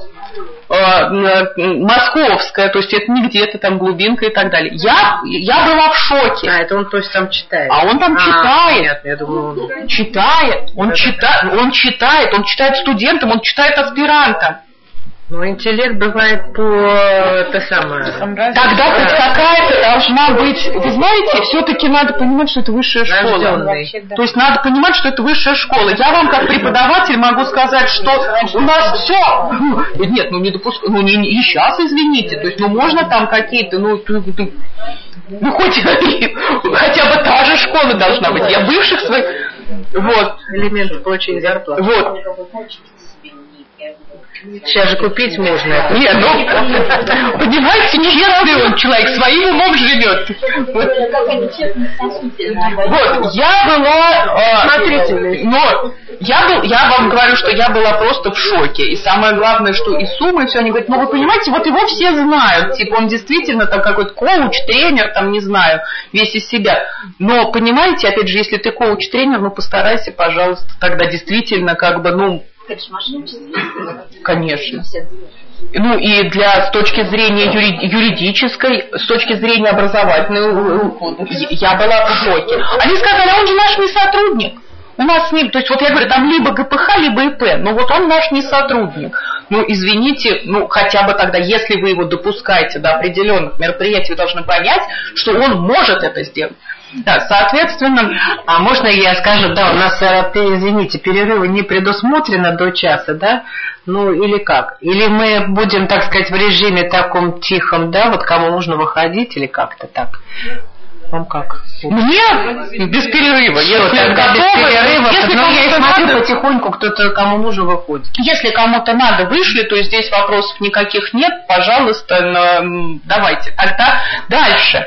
московское, то есть это не где-то там глубинка и так далее. Я, я была в шоке. А, это он, то есть, там читает. А он там а, читает. Понятно, я думала, он... Читает. Он, чита... он читает. Он читает студентам, он читает аспирантам. Ну, интеллект бывает по... это самое... Тогда хоть какая-то должна быть... Вы знаете, все-таки надо понимать, что это высшая школа. Рожденный. То есть надо понимать, что это высшая школа. Я вам как преподаватель могу сказать, что у нас все... Нет, ну не допускаю... Ну не, не, и сейчас, извините. То есть, ну можно там какие-то... Ну, ну хоть... Хотя бы та же школа должна быть. Я бывших своих... Вот. Элементы получения зарплаты. Вот. Сейчас же купить можно. Нет, ну, понимаете, честный он человек, своим умом живет. Вот, вот я была... Смотрите, но я, был, я вам говорю, что я была просто в шоке. И самое главное, что и суммы, и все, они говорят, ну вы понимаете, вот его все знают. Типа он действительно там какой-то коуч, тренер, там, не знаю, весь из себя. Но, понимаете, опять же, если ты коуч-тренер, ну постарайся, пожалуйста, тогда действительно как бы, ну... Конечно. Ну и для с точки зрения юри, юридической, с точки зрения образовательной, я была в шоке. Они сказали, он же наш не сотрудник. У нас с ним, то есть вот я говорю, там либо ГПХ, либо ИП, но вот он наш не сотрудник. Ну, извините, ну хотя бы тогда, если вы его допускаете до определенных мероприятий, вы должны понять, что он может это сделать. Да, соответственно, а можно я скажу, да, у нас, извините, перерывы не предусмотрено до часа, да? Ну, или как? Или мы будем, так сказать, в режиме таком тихом, да, вот кому нужно выходить, или как-то так? Вам как? Мне без перерыва. Все, если тогда готовы, без перерыва, если но я смотрю надо, потихоньку, кто-то, кому нужно, выходит. Если кому-то надо, вышли, то здесь вопросов никаких нет, пожалуйста, давайте. Тогда дальше.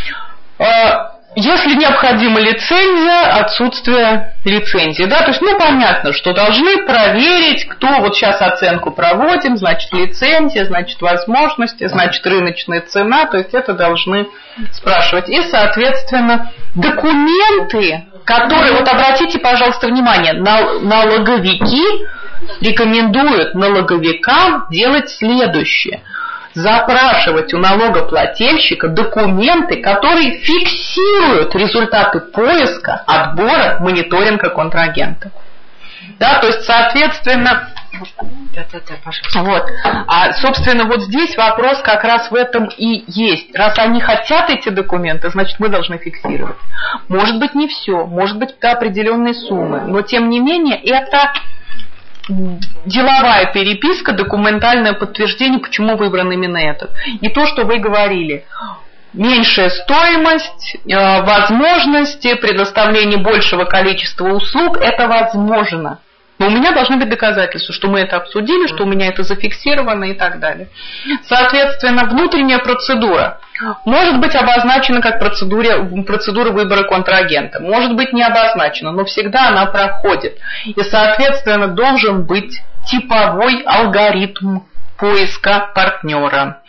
Если необходима лицензия, отсутствие лицензии, да, то есть, ну, понятно, что должны проверить, кто вот сейчас оценку проводим, значит, лицензия, значит, возможности, значит, рыночная цена, то есть, это должны спрашивать. И, соответственно, документы, которые, вот обратите, пожалуйста, внимание, налоговики рекомендуют налоговикам делать следующее. Запрашивать у налогоплательщика документы, которые фиксируют результаты поиска, отбора, мониторинга контрагента. Да, то есть, соответственно, да, да, да, пожалуйста. Вот. А, собственно, вот здесь вопрос как раз в этом и есть. Раз они хотят эти документы, значит, мы должны фиксировать. Может быть, не все, может быть, до определенной суммы, но, тем не менее, это... деловая переписка, документальное подтверждение, почему выбран именно этот. И то, что вы говорили, меньшая стоимость, возможности предоставления большего количества услуг, это возможно. Но у меня должны быть доказательства, что мы это обсудили, что у меня это зафиксировано и так далее. Соответственно, внутренняя процедура может быть обозначена как процедура, процедура выбора контрагента. Может быть не обозначена, но всегда она проходит. И, соответственно, должен быть типовой алгоритм поиска партнера.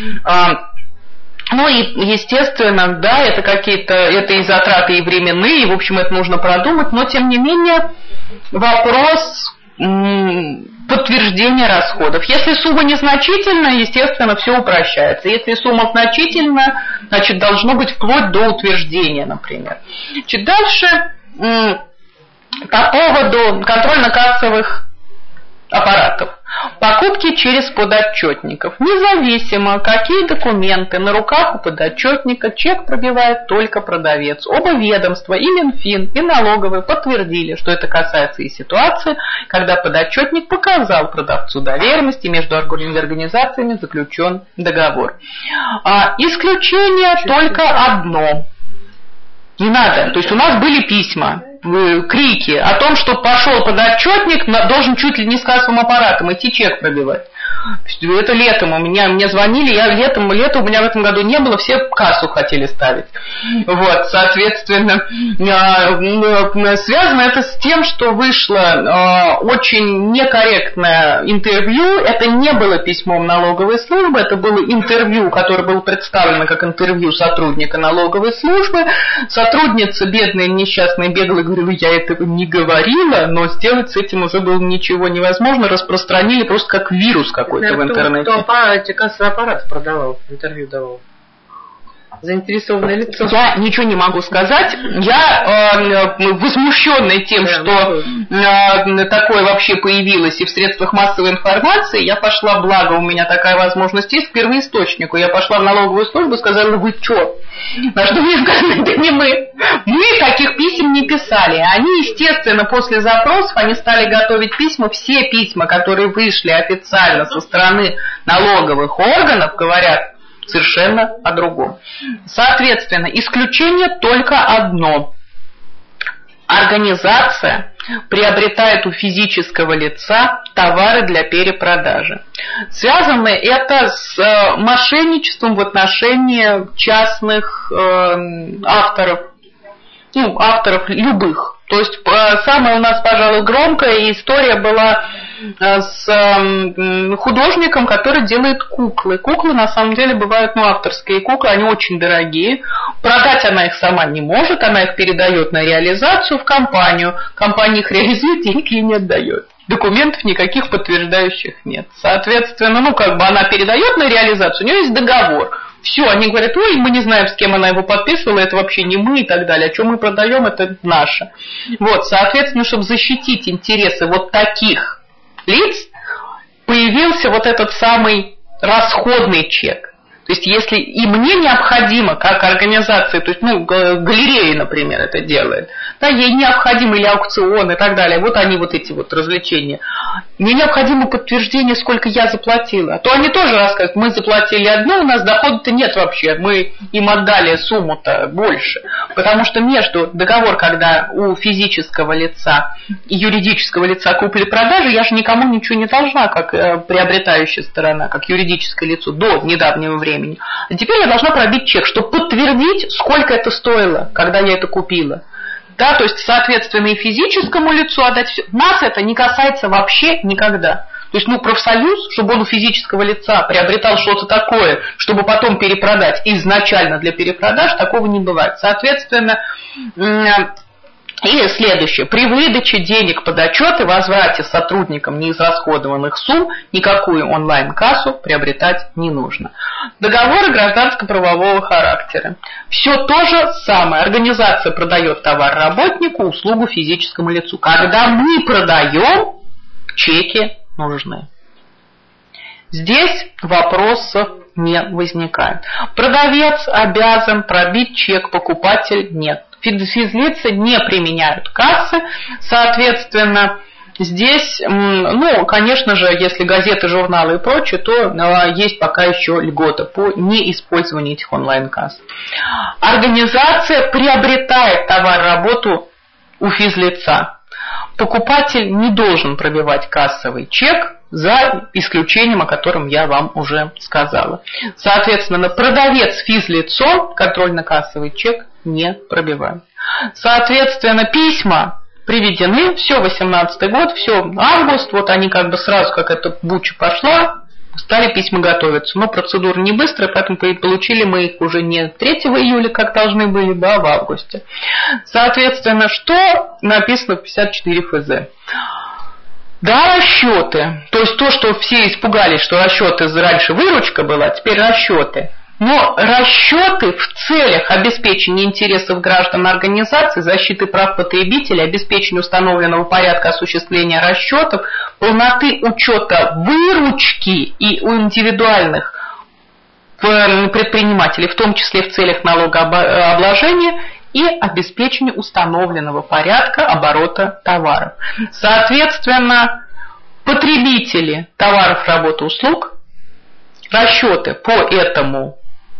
Ну и, естественно, да, это какие-то, это и затраты, и временные, и, в общем, это нужно продумать, но, тем не менее, вопрос м- подтверждения расходов. Если сумма незначительна, естественно, все упрощается. Если сумма значительна, значит, должно быть вплоть до утверждения, например. Значит, дальше, м- по поводу контрольно-кассовых аппаратов. Покупки через подотчетников. Независимо, какие документы на руках у подотчетника, чек пробивает только продавец. Оба ведомства, и Минфин, и налоговые, подтвердили, что это касается и ситуации, когда подотчетник показал продавцу доверенность, и между организациями заключен договор. А, исключение только одно. Не надо. То есть у нас были письма, крики о том, что пошел подотчетник, должен чуть ли не с кассовым аппаратом идти чек пробивать. Это летом у меня, мне звонили, я летом, лето у меня в этом году не было, все кассу хотели ставить. Вот, соответственно, связано это с тем, что вышло очень некорректное интервью, это не было письмом налоговой службы, это было интервью, которое было представлено как интервью сотрудника налоговой службы. Сотрудница, бедная, несчастная, бегала и говорила, я этого не говорила, но сделать с этим уже было ничего невозможно, распространили просто как вирус какой-то в интернете. Кто аппарат, кассовый аппарат продавал, интервью давал? Заинтересованное лицо. Я ничего не могу сказать. Я э, возмущенная тем, да, что э, такое вообще появилось и в средствах массовой информации, я пошла, благо у меня такая возможность есть, к первоисточнику. Я пошла в налоговую службу и сказала, вы что? На что мне сказали, это не мы. Мы таких писем не писали. Они, естественно, после запросов, они стали готовить письма. Все письма, которые вышли официально со стороны налоговых органов, говорят совершенно о другом. Соответственно, исключение только одно. организация приобретает у физического лица товары для перепродажи. Связано это с мошенничеством в отношении частных э, авторов, ну, авторов любых. То есть самая у нас, пожалуй, громкая история была с художником, который делает куклы. Куклы на самом деле бывают, ну, авторские куклы, они очень дорогие. Продать она их сама не может, она их передает на реализацию в компанию. Компания их реализует, деньги ей не отдает. Документов никаких подтверждающих нет. Соответственно, ну, как бы она передает на реализацию, у нее есть договор. Все, они говорят, ой, мы не знаем, с кем она его подписывала, это вообще не мы и так далее. А что мы продаем, это наше. Вот, соответственно, чтобы защитить интересы вот таких лиц, появился вот этот самый расходный чек. То есть, если и мне необходимо, как организации, то есть, ну, галереи, например, это делает, да, ей необходимо, или аукцион и так далее, вот они, вот эти вот развлечения, мне необходимо подтверждение, сколько я заплатила. А то они тоже рассказывают, мы заплатили одно, у нас дохода-то нет вообще, мы им отдали сумму-то больше. Потому что между договор, когда у физического лица и юридического лица купли-продажи, я же никому ничего не должна, как приобретающая сторона, как юридическое лицо до недавнего времени. А теперь я должна пробить чек, чтобы подтвердить, сколько это стоило, когда я это купила. Да, то есть, соответственно, и физическому лицу отдать все. Нас это не касается вообще никогда. То есть, ну, профсоюз, чтобы он у физического лица приобретал что-то такое, чтобы потом перепродать изначально для перепродаж, такого не бывает. Соответственно, и следующее. При выдаче денег под отчет и возврате сотрудникам неизрасходованных сумм никакую онлайн-кассу приобретать не нужно. Договоры гражданско-правового характера. Все то же самое. Организация продает товар работнику, услугу физическому лицу. Когда мы продаем, чеки нужны. Здесь вопросов не возникает. Продавец обязан пробить чек, покупатель нет. Физлица не применяют кассы, соответственно, здесь, ну, конечно же, если газеты, журналы и прочее, то есть пока еще льгота по неиспользованию этих онлайн-касс. Организация приобретает товар-работу у физлица. Покупатель не должен пробивать кассовый чек, за исключением, о котором я вам уже сказала. Соответственно, продавец физлицо контрольно-кассовый чек не пробивает. Соответственно, письма приведены, все восемнадцатый год, все август, вот они как бы сразу, как эта буча пошла, стали письма готовиться. Но процедура не быстрая, поэтому получили мы их уже не третьего июля, как должны были, да, в августе. Соответственно, что написано в пятьдесят четыре эф зэ? Да, расчеты. То есть то, что все испугались, что расчеты раньше выручка была, теперь расчеты. Но расчеты в целях обеспечения интересов граждан организации, защиты прав потребителей, обеспечения установленного порядка осуществления расчетов, полноты учета выручки и у индивидуальных предпринимателей, в том числе в целях налогообложения, и обеспечение установленного порядка оборота товаров. Соответственно, потребители товаров, работ, услуг, расчеты по этому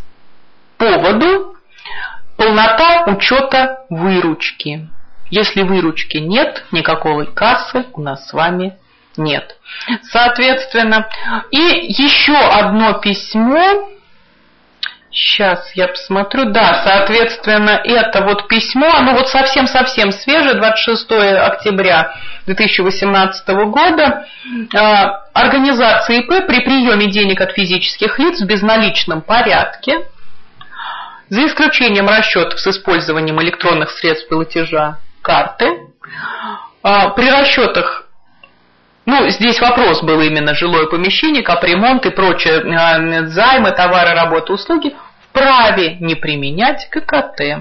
поводу, полнота учета выручки. Если выручки нет, никакой кассы у нас с вами нет. Соответственно, и еще одно письмо. Сейчас я посмотрю. Да, соответственно, это вот письмо, оно вот совсем-совсем свежее, двадцать шестого октября две тысячи восемнадцатого года. Организация ИП при приеме денег от физических лиц в безналичном порядке, за исключением расчетов с использованием электронных средств платежа карты, при расчетах, ну, здесь вопрос был именно жилое помещение, капремонт и прочее, займы, товары, работы, услуги, вправе не применять ка ка тэ.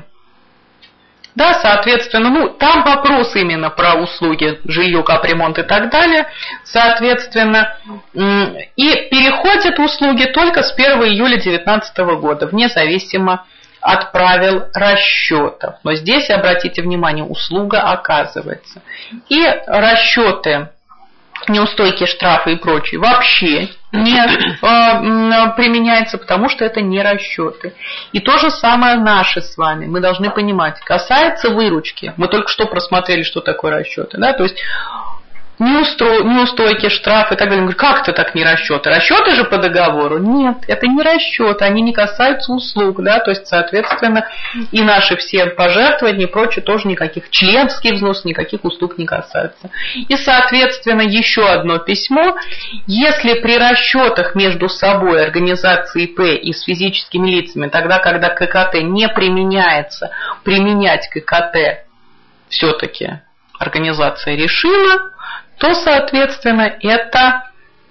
Да, соответственно, ну, там вопрос именно про услуги, жилье, капремонт и так далее. Соответственно, и переходят услуги только с первого июля две тысячи девятнадцатого года, вне зависимости от правил расчетов. Но здесь, обратите внимание, услуга оказывается. И расчеты неустойки, штрафы и прочее вообще не э, применяется, потому что это не расчеты. И то же самое наши с вами. Мы должны понимать, касается выручки. Мы только что просмотрели, что такое расчеты. Да? То есть неустро... неустойки, штрафы и так далее. Говорю, как это так не расчеты? Расчеты же по договору? Нет, это не расчеты, они не касаются услуг. Да? То есть, соответственно, и наши все пожертвования и прочее тоже никаких, членский взнос никаких услуг не касаются. И, соответственно, еще одно письмо. Если при расчетах между собой организации ИП и с физическими лицами, тогда, когда ККТ не применяется, применять ККТ все-таки организация решила, то, соответственно, это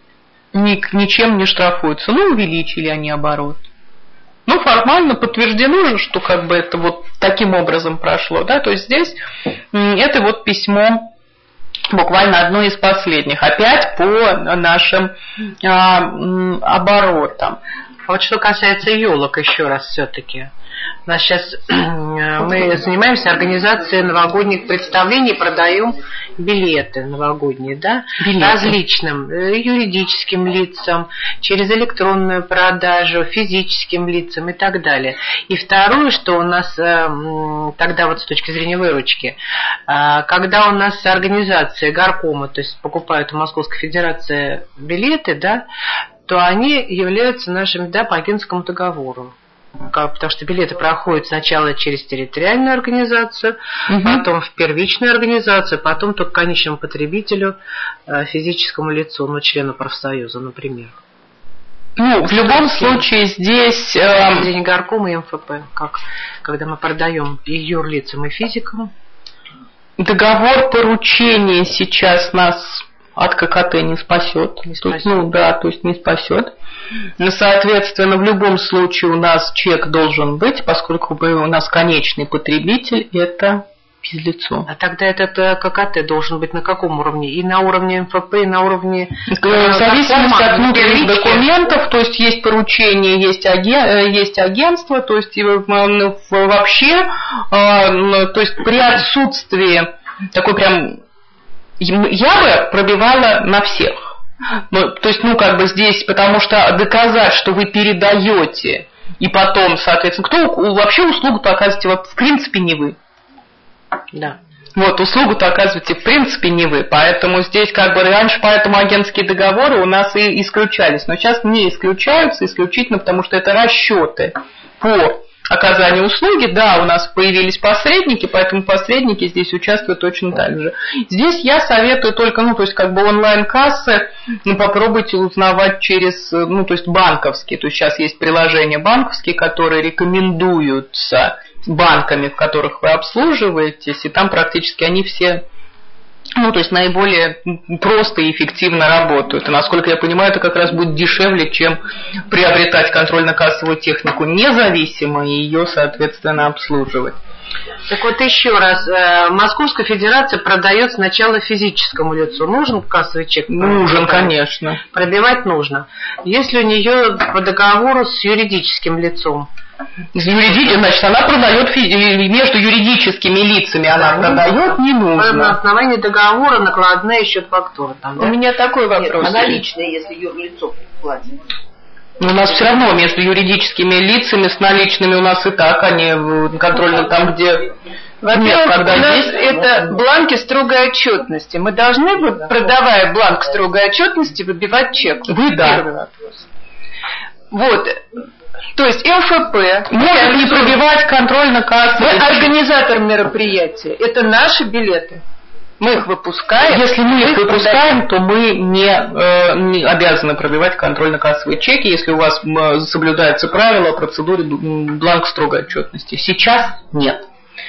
ничем не штрафуется. Ну, увеличили они оборот. Ну, формально подтверждено же, что как бы это вот таким образом прошло. Да? То есть здесь это вот письмо буквально одно из последних. Опять по нашим а, оборотам. А вот что касается елок, еще раз все-таки. У нас сейчас мы занимаемся организацией новогодних представлений, продаем билеты новогодние, да, билеты. Различным юридическим лицам, через электронную продажу, физическим лицам и так далее. И второе, что у нас тогда вот с точки зрения выручки, когда у нас организация горкома, то есть покупают у Московской Федерации билеты, да, то они являются нашими, да, по агентскому договору. Потому что билеты проходят сначала через территориальную организацию, угу. потом в первичную организацию, потом только конечному потребителю, физическому лицу, ну, члену профсоюза, например. Ну, в любом случае здесь... Э... День горкома и МФП, как, когда мы продаем и юрлицам, и физикам. Договор поручения сейчас нас от ККТ не спасет. Не спасет. Тут, ну да, то есть не спасет. Соответственно, в любом случае у нас чек должен быть, поскольку у нас конечный потребитель это физлицо. А тогда этот ККТ должен быть на каком уровне? И на уровне МФП, и на уровне... В зависимости от внутренних документов, то есть есть поручение, есть, аген, есть агентство, то есть вообще, то есть при отсутствии такой прям... Я бы пробивала на всех. Ну, то есть, ну, как бы здесь, потому что доказать, что вы передаете, и потом, соответственно, кто вообще услугу-то оказываете, в принципе, не вы. Да. Вот, услугу-то оказываете, в принципе, не вы. Поэтому здесь, как бы, раньше, поэтому агентские договоры у нас и исключались. Но сейчас не исключаются исключительно, потому что это расчеты по оказанию услуги. Да, у нас появились посредники, поэтому посредники здесь участвуют точно так же. Здесь я советую только, ну, то есть, как бы онлайн-кассы, ну, попробуйте узнавать через, ну, то есть, банковские. То есть, сейчас есть приложения банковские, которые рекомендуются банками, в которых вы обслуживаетесь, и там практически они все... Ну, то есть, наиболее просто и эффективно работают. И, насколько я понимаю, это как раз будет дешевле, чем приобретать контрольно-кассовую технику независимо и ее, соответственно, обслуживать. Так вот еще раз, Московская Федерация продает сначала физическому лицу. Нужен кассовый чек? Нужен, конечно. Пробивать нужно. Если у нее по договору с юридическим лицом? Юридически, значит, она продает между юридическими лицами, она да, продает, не нужно. На основании договора накладная счет-фактура. Там, да? У меня такой вопрос. Нет, а наличные, если юрлицо платит? У нас все равно между юридическими лицами с наличными у нас и так, они контрольно там, где... Во-первых, когда у нас есть... это бланки строгой отчетности. Мы должны, продавая бланк строгой отчетности, выбивать чек. Вы, да. Вот. То есть МФП может не пробивать контрольно-кассовый. Мы организатор мероприятия. Это наши билеты. Мы их выпускаем. Если мы их выпускаем, то мы не, э, не обязаны пробивать контрольно-кассовые чеки, если у вас э, соблюдаются правила процедуры бланк строгой отчетности. Сейчас нет.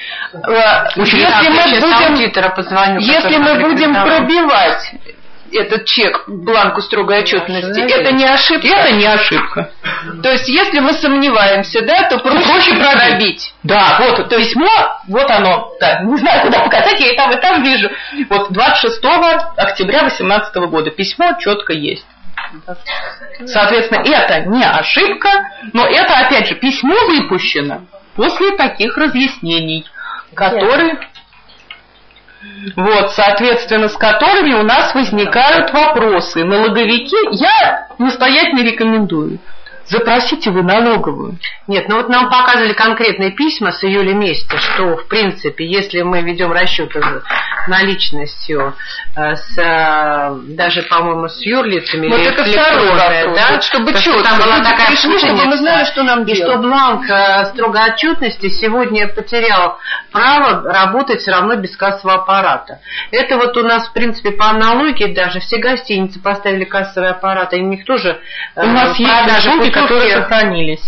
Если мы будем, если мы будем пробивать этот чек, бланку строгой отчетности, это не ошибка. Это не ошибка. То есть, если мы сомневаемся, да, то проще, проще пробить. Да, вот письмо, вот оно, да, не знаю, куда показать, я и там, и там вижу. Вот двадцать шестого октября две тысячи восемнадцатого года письмо четко есть. Соответственно, это не ошибка, но это, опять же, письмо выпущено после таких разъяснений, которые... вот, соответственно, с которыми у нас возникают вопросы. Налоговики я настоятельно рекомендую. Запросите вы налоговую. Нет, ну вот нам показывали конкретные письма с июля месяца, что, в принципе, если мы ведем расчеты наличностью, с, даже, по-моему, с юрлицами, вот или это второй вопрос, да, вот чтобы то, четко, там была такая пришли, чтобы мы знали, что нам и делать. что бланк строгой отчетности сегодня потерял право работать все равно без кассового аппарата. Это вот у нас, в принципе, по аналогии даже все гостиницы поставили кассовый аппарат, и никто же у нас есть люди, которые сохранились.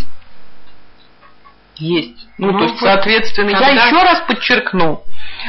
Есть. Ну, ну то есть, соответственно, когда... я еще раз подчеркну,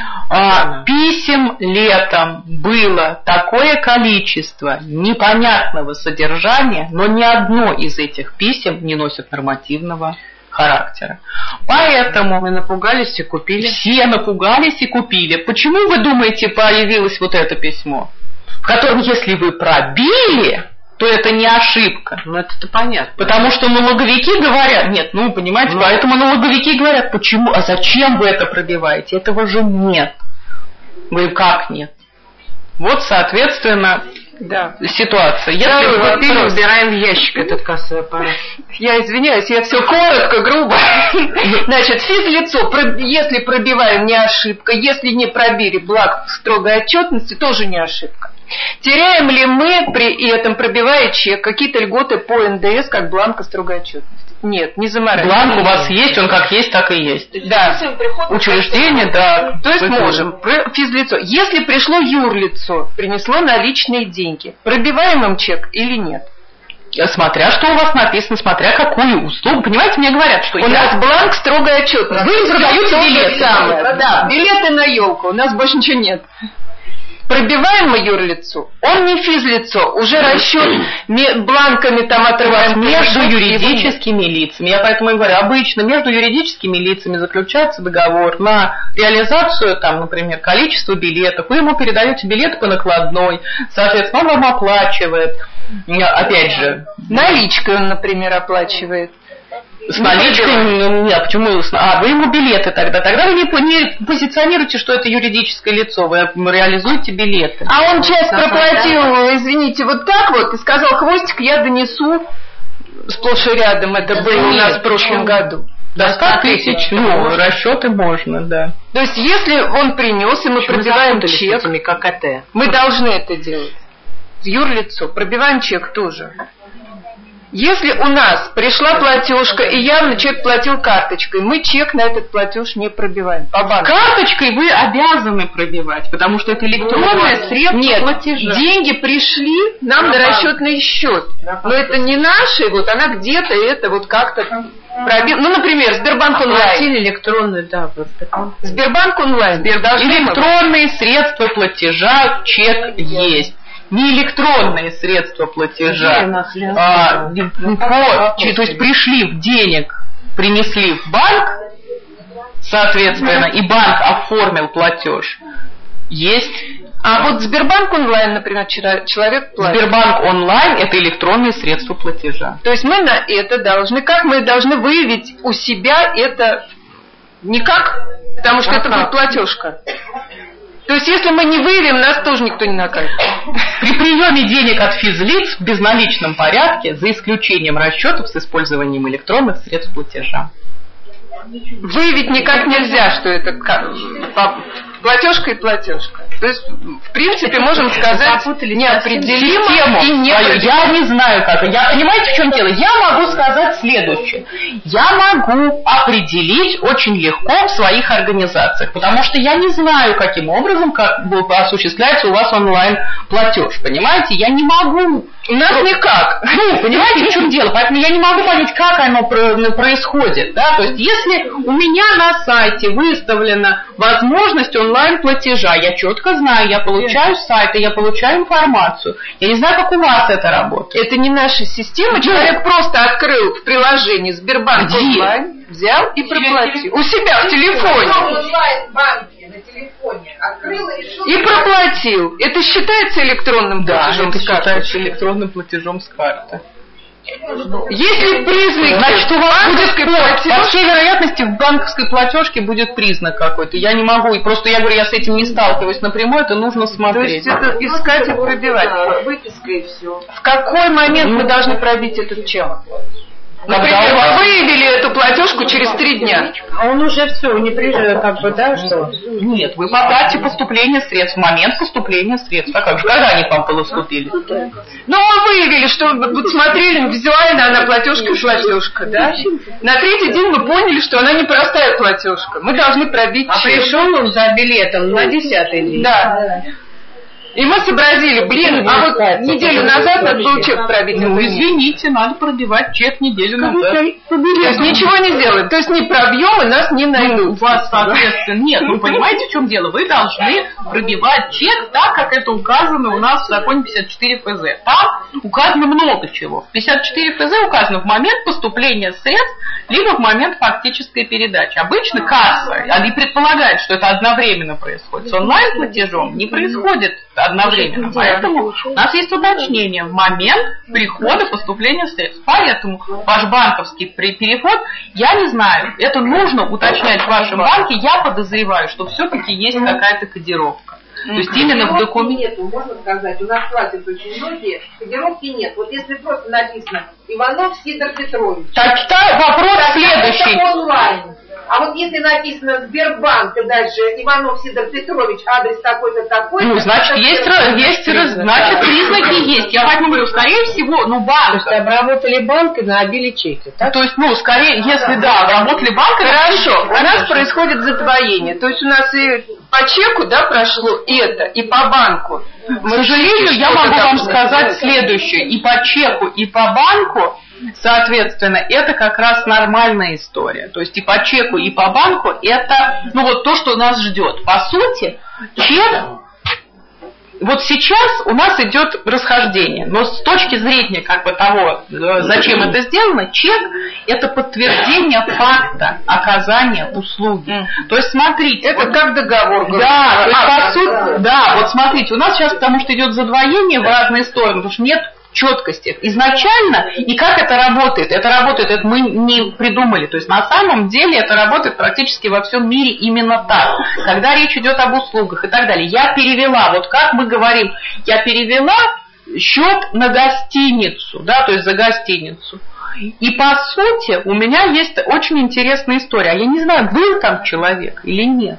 а, писем летом было такое количество непонятного содержания, но ни одно из этих писем не носит нормативного характера. Поэтому мы напугались и купили. Все напугались и купили. Почему, вы думаете, появилось вот это письмо, в котором, если вы пробили, то это не ошибка. Ну, это-то понятно. Потому что налоговики говорят, нет, ну, понимаете, ну, поэтому налоговики говорят, почему, а зачем вы это пробиваете? Этого же нет. Говорю, как нет? Вот, соответственно, да. Ситуация. Если мы купили, убираем в ящик этот кассовый аппарат. Я извиняюсь, я все коротко, грубо. Значит, физлицо, если пробиваем, не ошибка. Если не пробили бланк строгой отчетности, тоже не ошибка. Теряем ли мы при этом, пробивая чек, какие-то льготы по эн дэ эс, как бланка строгой отчетности? Нет, не заморачиваем. Бланк у вас есть, он как есть, так и есть. Да. Учреждение, да. То есть можем. Физлицо. Если пришло юрлицо, принесло наличные деньги, пробиваем им чек или нет? Смотря что у вас написано, смотря какую услугу. Понимаете, мне говорят, что у я... нас бланк строгой отчетности. Вы продаете билеты. Да, билеты на елку. У нас больше ничего нет. Пробиваем мы юрлицу, он не физлицо, уже расчет бланками там отрываем. Между юридическими лицами, я поэтому и говорю, обычно между юридическими лицами заключается договор на реализацию, там, например, количества билетов, вы ему передаете билет по накладной, соответственно, он вам оплачивает, опять же. Наличкой он, например, оплачивает. С наличкой, нет, почему? А, вы ему билеты тогда. Тогда вы не, не позиционируете, что это юридическое лицо, вы реализуете билеты. А он часть проплатил, извините, вот так вот, и сказал, хвостик я донесу сплошь и рядом, это да было нет, у нас в прошлом году. До ста тысяч, ну, расчеты можно, да. То есть, если он принес, и мы Почему пробиваем чек, этими, как это? мы должны это делать. Юрлицо, пробиваем чек тоже. Если у нас пришла платежка, и явно человек платил карточкой, мы чек на этот платеж не пробиваем. По банку. Карточкой вы обязаны пробивать, потому что это электронное средство Нет, платежа. Деньги пришли нам на, на расчетный счет. На но это не наши, вот она где-то это вот как-то пробил. Ну, например, Сбербанк онлайн. Оплатили электронный, да, вот Сбербанк онлайн. Сбер... Электронные средства платежа, чек есть. Не электронные средства платежа, а, по, то есть пришли в денег, принесли в банк, соответственно, и банк оформил платеж. Есть. А вот Сбербанк онлайн, например, человек платит. Сбербанк онлайн – это электронные средства платежа. То есть мы на это должны, как мы должны выявить у себя это никак, потому что а это как? Будет платежка. То есть, если мы не выявим, нас тоже никто не накажет. При приеме денег от физлиц в безналичном порядке, за исключением расчетов с использованием электронных средств платежа. Выявить никак нельзя, что это платежка и платежка. То есть, в принципе, можем сказать неопределимо и не. Я не знаю как. Я, понимаете, в чем дело? Я могу сказать следующее. Я могу определить очень легко в своих организациях, потому что я не знаю, каким образом как осуществляется у вас онлайн-платеж. Понимаете? Я не могу. У нас Про... никак. Ну, понимаете, в чем дело? Поэтому я не могу понять, как оно происходит. Да? То есть, если у меня на сайте выставлена возможность онлайн-платежа, я четко знаю, я получаю с сайта, я получаю информацию. Я не знаю, как у вас это работает. Это не наша система. Человек просто открыл в приложении Сбербанк онлайн, взял и проплатил. У себя в телефоне. Онлайн-банки на телефоне открыл и решил. И проплатил. Это считается электронным да, платежом это с карты? считается электронным платежом с карты. Если признаки, значит, у вас будет платеж... по всей вероятности в банковской платежке будет признак какой-то. Я не могу, и просто я говорю, я с этим не сталкиваюсь напрямую, это нужно смотреть. То есть это искать и пробивать. Выписка и все. В какой момент мы должны пробить этот чек? Например, вас... вы выявили эту платежку через три дня. А он уже все, не приезжает, как бы, да, что? Нет, вы по дате поступления средств, в момент поступления средств. А как же, когда они к вам поступили? Ну, мы выявили, что вот смотрели визуально, она платежка-платежка, да? На третий день мы поняли, что она непростая платежка. Мы должны пробить А чек. пришел он за билетом на десятый день. Да. И мы сообразили, блин, а вот неделю назад надо был чек пробить. Ну, извините, надо пробивать чек неделю назад. То есть ничего не сделаем. То есть не пробьем, и нас не найдут. Ну, у вас, соответственно, нет. Вы понимаете, в чем дело? Вы должны пробивать чек так, как это указано у нас в законе пятьдесят четыре эф зэ. Там указано много чего. В пятьдесят четыре эф зэ указано в момент поступления средств, либо в момент фактической передачи. Обычно касса, они предполагают, что это одновременно происходит. С онлайн-платежом не происходит одновременно. Поэтому у нас есть уточнение в момент прихода поступления средств. Поэтому ваш банковский переход, я не знаю, это нужно уточнять в вашем банке. Я подозреваю, что все-таки есть какая-то кодировка. То есть именно в документе... Нету, можно сказать, у нас платят очень многие, кодировки нет. Вот если просто написано Иванов Сидор Петрович. Так, так вопрос так, следующий. Это онлайн. А вот если написано Сбербанк, и дальше Иванов Сидор Петрович, адрес такой-то такой. Ну, значит, есть, есть, есть значит, признаки есть. Я поэтому говорю, скорее всего, ну, банк. То есть обработали банк и набили чеки, так? То есть, ну, скорее, если да, обработали банк. Хорошо, у нас происходит задвоение. То есть у нас и по чеку, да, прошло это, и по банку. К сожалению, я могу вам сказать следующее. И по чеку, и по банку, соответственно, это как раз нормальная история. То есть и по чеку, и по банку это, ну вот то, что нас ждет. По сути, чек, вот сейчас у нас идет расхождение. Но с точки зрения как бы того, зачем это сделано, чек это подтверждение факта оказания услуги. Mm. То есть смотрите. Это вот, как договор. Да, то есть, по сути, да, вот смотрите, у нас сейчас потому что идет задвоение в разные стороны, потому что нет четкости изначально, и как это работает? Это работает, это мы не придумали. То есть на самом деле это работает практически во всем мире именно так. Когда речь идет об услугах и так далее. Я перевела, вот как мы говорим, я перевела счет на гостиницу, да, то есть за гостиницу. И по сути у меня есть очень интересная история. Я не знаю, был там человек или нет.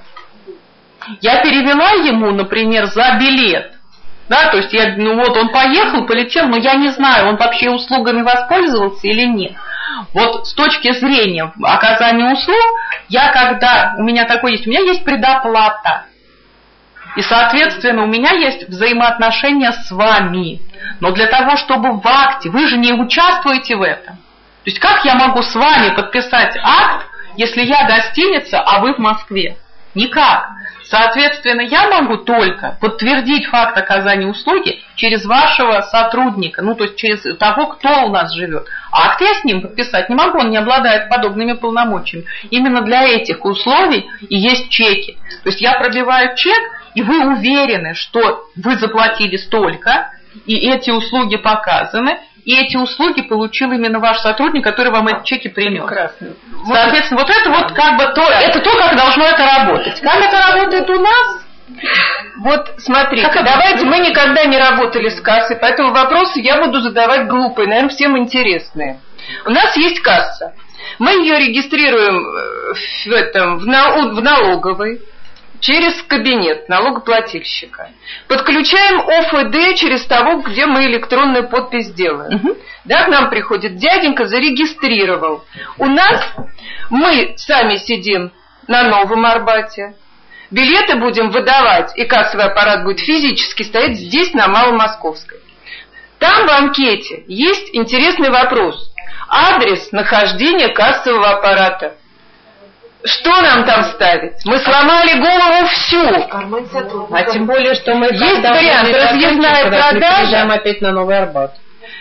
Я перевела ему, например, за билет. Да, то есть я, ну вот он поехал, полетел, но я не знаю, он вообще услугами воспользовался или нет. Вот с точки зрения оказания услуг, я когда, у меня такое есть, у меня есть предоплата. И, соответственно, у меня есть взаимоотношения с вами. Но для того, чтобы в акте, вы же не участвуете в этом. То есть как я могу с вами подписать акт, если я гостиница, а вы в Москве? Никак. Соответственно, я могу только подтвердить факт оказания услуги через вашего сотрудника, ну, то есть через того, кто у нас живет. Акт я с ним подписать не могу, он не обладает подобными полномочиями. Именно для этих условий и есть чеки. То есть я пробиваю чек, и вы уверены, что вы заплатили столько, и эти услуги показаны, и эти услуги получил именно ваш сотрудник, который вам эти чеки принес. Прекрасно. Соответственно, вот это вот как бы то, это то, как должно это работать. Как это работает у нас? Вот смотрите, давайте, мы никогда не работали с кассой, поэтому вопросы я буду задавать глупые, наверное, всем интересные. У нас есть касса. Мы ее регистрируем в, этом, в, в налоговой, через кабинет налогоплательщика. Подключаем О Ф Д через того, где мы электронную подпись делаем. Угу. Да, к нам приходит дяденька, зарегистрировал. У нас мы сами сидим на Новом Арбате. Билеты будем выдавать, и кассовый аппарат будет физически стоять здесь, на Маломосковской. Там в анкете есть интересный вопрос. Адрес нахождения кассового аппарата. Что нам там ставить? Мы сломали голову всю. А тем более, что мы есть вариант разъездная продажа. Опять на Новый Арбат.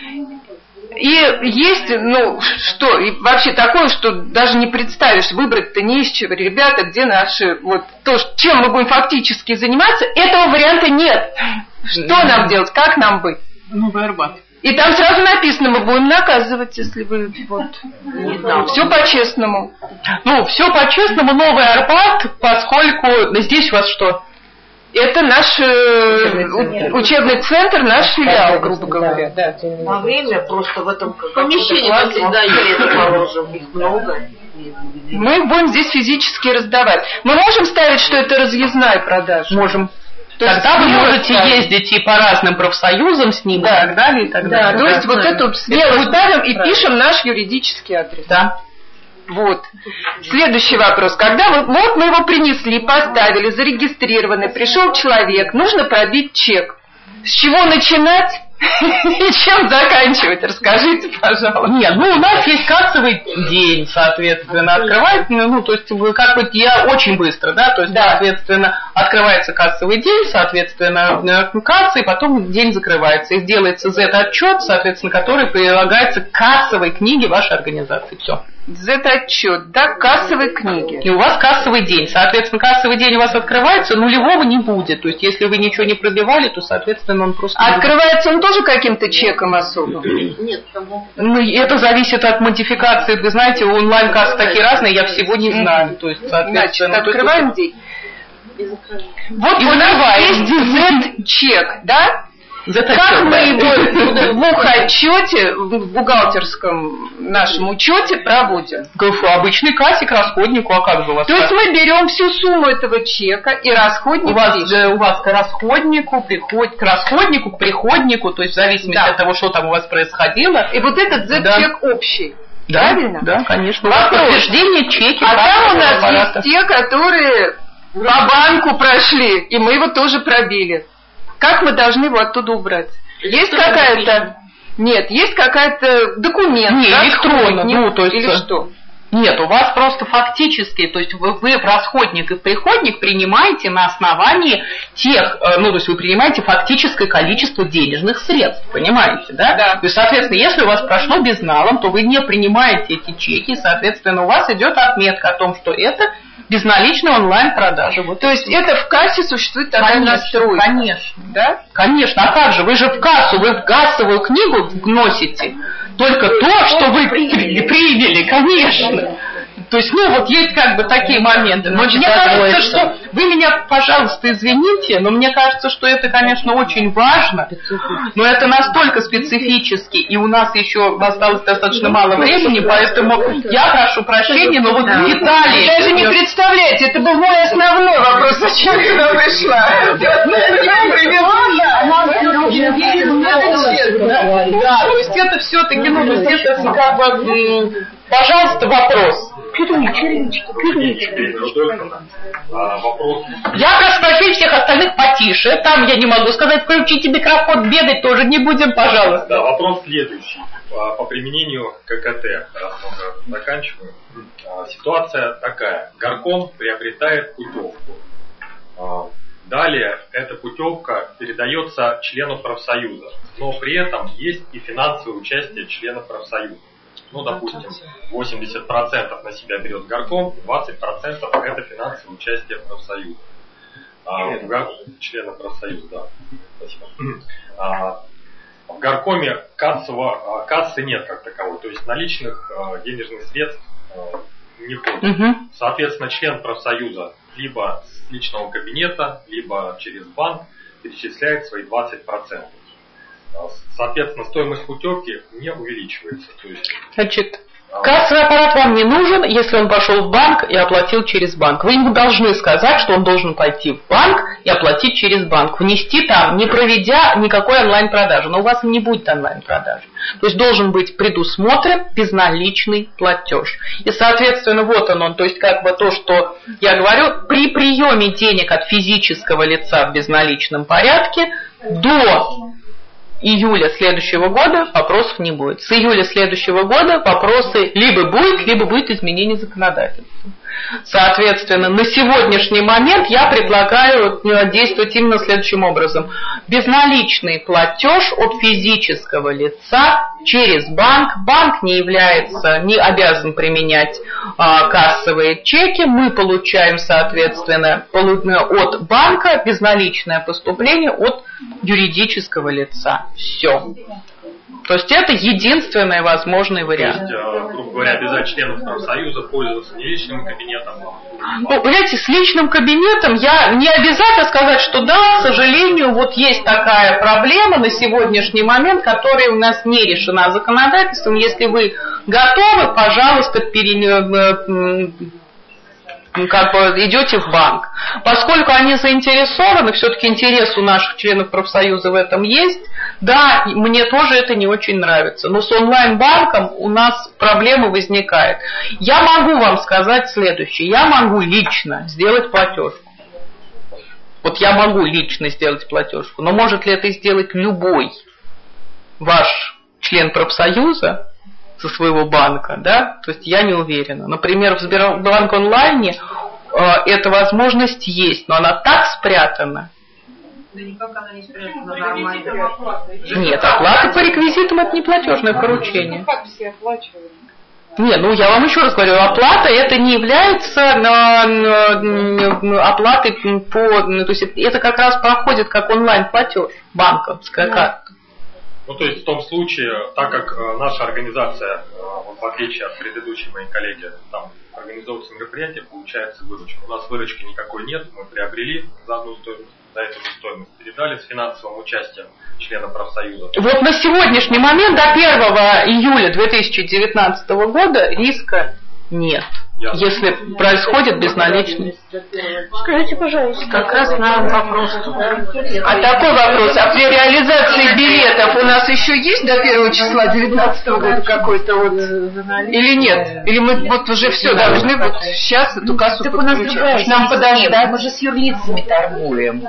И есть, ну, что, и вообще такое, что даже не представишь, выбрать-то не из чего. Ребята, где наши, вот, то, чем мы будем фактически заниматься, этого варианта нет. Что нам делать, как нам быть? Новый Арбат. И там сразу написано, мы будем наказывать, если вы вот. Все по-честному. Ну, все по-честному, Новый Арбат, поскольку здесь у вас что? Это наш э, учебный центр, наш филиал, грубо говоря. Да. На время просто в этом Помещение всегда есть, положим, их много. Мы их будем здесь физически раздавать. Мы можем ставить, что это разъездная продажа? Можем. То Тогда есть вы смело можете ставить. ездить и по разным профсоюзам с ним, Да. и так далее, и так Да, далее. то есть вот это вот смело ставим и правильно. пишем наш юридический адрес. Да. Вот. Следующий вопрос. Когда вы, вот мы его принесли, поставили, зарегистрированы, пришел человек, нужно пробить чек. С чего начинать и чем заканчивать? Расскажите, пожалуйста. Нет, ну у нас есть кассовый день, соответственно, открывается, ну, то есть, как бы я очень быстро, да, то есть, Да. соответственно, открывается кассовый день, соответственно, касса, и потом день закрывается, и сделается зет-отчет, соответственно, который прилагается к кассовой книге вашей организации, все. Зет-отчет, да, кассовой книги. И у вас кассовый день, соответственно, кассовый день у вас открывается, нулевого не будет, то есть, если вы ничего не пробивали, то, соответственно, он просто... А открывается он тоже каким-то чеком особым? Нет, там... Ну, это зависит от модификации. Вы знаете, онлайн-кассы такие разные, я всего не знаю. То есть, Значит, соответственно, открываем день. Вот И у нас закрываем. есть зет-чек, да? зет-отчет, Как мы да. его в бухотчете, в бухгалтерском нашем учете проводим? В обычной кассе к расходнику, а как же у вас? То есть мы берем всю сумму этого чека и расходник у вас, пишем. э, у вас к расходнику, приход... к расходнику, к приходнику, то есть в зависимости Да. от того, что там у вас происходило. И вот этот зет-чек общий. Да, Правильно? Да, конечно. У вас Вопрос. подтверждение чеки. А там у нас аппарата. есть те, которые по банку прошли, и мы его тоже пробили. Как мы должны его оттуда убрать? Есть какая-то... Нет, есть какая-то документ. Не, да, электронно, расходник, ну, то есть- или что? Нет, у вас просто фактически, то есть вы, вы в расходник и в приходник принимаете на основании тех, э, ну, то есть вы принимаете фактическое количество денежных средств, понимаете, да? Да. То есть, соответственно, если у вас прошло безналом, то вы не принимаете эти чеки, соответственно, у вас идет отметка о том, что это безналичная онлайн-продажа. Вот. То есть это в кассе существует такая Конечно, настройка? конечно. Да? Конечно, а как же? Вы же в кассу, вы в кассовую книгу вносите только то, что вы при- приняли, конечно. То есть, ну, вот есть как бы такие моменты. Но мне кажется, что... Вы меня, пожалуйста, извините, но мне кажется, что это, конечно, очень важно. Но это настолько специфически, и у нас еще осталось достаточно мало времени, поэтому я прошу прощения, но вот детали... Даже не представляете, это был мой основной вопрос, зачем я туда пришла. Да, то есть это все-таки, ну, то есть это как бы... м, Пожалуйста, вопрос. Вопрос. Я прошу прощения всех остальных потише. Там я не могу сказать, включите микрофон, бегать тоже не будем, пожалуйста. Да, вопрос следующий. По по применению ККТ, раз мы уже заканчиваем. А, Ситуация такая. Горком приобретает путевку. А, Далее эта путевка передается члену профсоюза. Но при этом есть и финансовое участие члена профсоюза. Ну, допустим, восемьдесят процентов на себя берет горком, двадцать процентов это финансовое участие профсоюза. А, в гор- члена профсоюза, да. Спасибо. А, в горкоме кассово, а, кассы нет как таковой, то есть наличных а, денежных средств а, не ходит. Мгм. Соответственно, член профсоюза либо с личного кабинета, либо через банк перечисляет свои двадцать процентов. А, Соответственно, стоимость путевки не увеличивается. То есть, Значит, кассовый аппарат вам не нужен, если он пошел в банк и оплатил через банк. Вы ему должны сказать, что он должен пойти в банк и оплатить через банк. Внести там, не проведя никакой онлайн-продажи. Но у вас не будет онлайн-продажи. То есть должен быть предусмотрен безналичный платеж. И, соответственно, вот он, он, то есть как бы то, что я говорю, при приеме денег от физического лица в безналичном порядке до июля следующего года вопросов не будет. С июля следующего года вопросы либо будет, либо будет изменение законодательства. Соответственно, на сегодняшний момент я предлагаю действовать именно следующим образом. Безналичный платеж от физического лица через банк. Банк не является, не обязан применять а, кассовые чеки. Мы получаем, соответственно, от банка безналичное поступление от юридического лица. все. То есть это единственный возможный вариант. То есть, грубо говоря, обязать членов профсоюза пользоваться не личным кабинетом. Ну, понимаете, с личным кабинетом я не обязательно сказать, что да, к сожалению, вот есть такая проблема на сегодняшний момент, которая у нас не решена законодательством. Если вы готовы, пожалуйста, пере... как бы идете в банк. Поскольку они заинтересованы, все-таки интерес у наших членов профсоюза в этом есть, да, мне тоже это не очень нравится. Но с онлайн-банком у нас проблемы возникают. Я могу вам сказать следующее. Я могу лично сделать платежку. Вот я могу лично сделать платежку. Но может ли это сделать любой ваш член профсоюза со своего банка, да? То есть я не уверена. Например, в Сбербанк онлайне э, эта возможность есть, но она так спрятана. Да никак она не спрятана нормально. Нет, оплата по реквизитам это не платежное поручение. Не, ну я вам еще раз говорю, оплата это не является оплатой по, то есть это как раз проходит как онлайн-платеж, банковская карта. Ну, то есть в том случае, так как э, наша организация, э, вот, в отличие от предыдущей моей коллеги, там организовывается мероприятие, получается выручка. У нас выручки никакой нет, мы приобрели за одну стоимость, за эту же стоимость передали с финансовым участием члена профсоюза. Вот на сегодняшний момент до первого июля две тысячи девятнадцатого года риска нет. Ясно. Если происходит безналичный. Скажите, пожалуйста. Как раз на вопрос. А такой вопрос, а при реализации билетов у нас еще есть до первого числа девятнадцатого года какой-то вот, или нет? Или мы вот уже все должны вот сейчас эту кассу так подключать? У нас другая нам подождать? Мы же с юрлицами торгуем.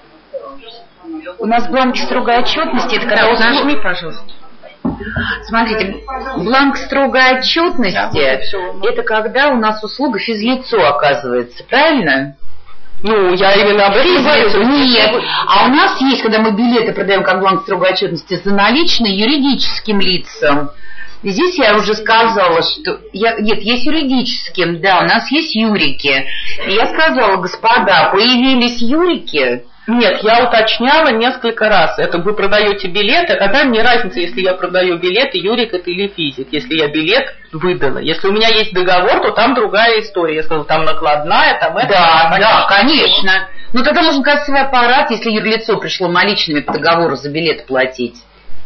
У нас бланк строгой отчетности, это когда... Да, нажми, пожалуйста. Смотрите, бланк строгой отчетности, это когда у нас услуга физлицо оказывается, правильно? Ну, я именно об этом говорю. Нет, а у нас есть, когда мы билеты продаем как бланк строгой отчетности за наличные юридическим лицам. И здесь я уже сказала, что... Я, нет, есть юридическим, да, у нас есть юрики. И я сказала, господа, появились юрики... Нет, я уточняла несколько раз. Это вы продаете билеты, какая мне разница, если я продаю билеты, юрик это или физик, если я билет выдала. Если у меня есть договор, то там другая история. Если там накладная, там это... Да, конечно. да, конечно. Ну тогда нужен кассовый аппарат, если юрлицо пришло наличными по договору за билет платить.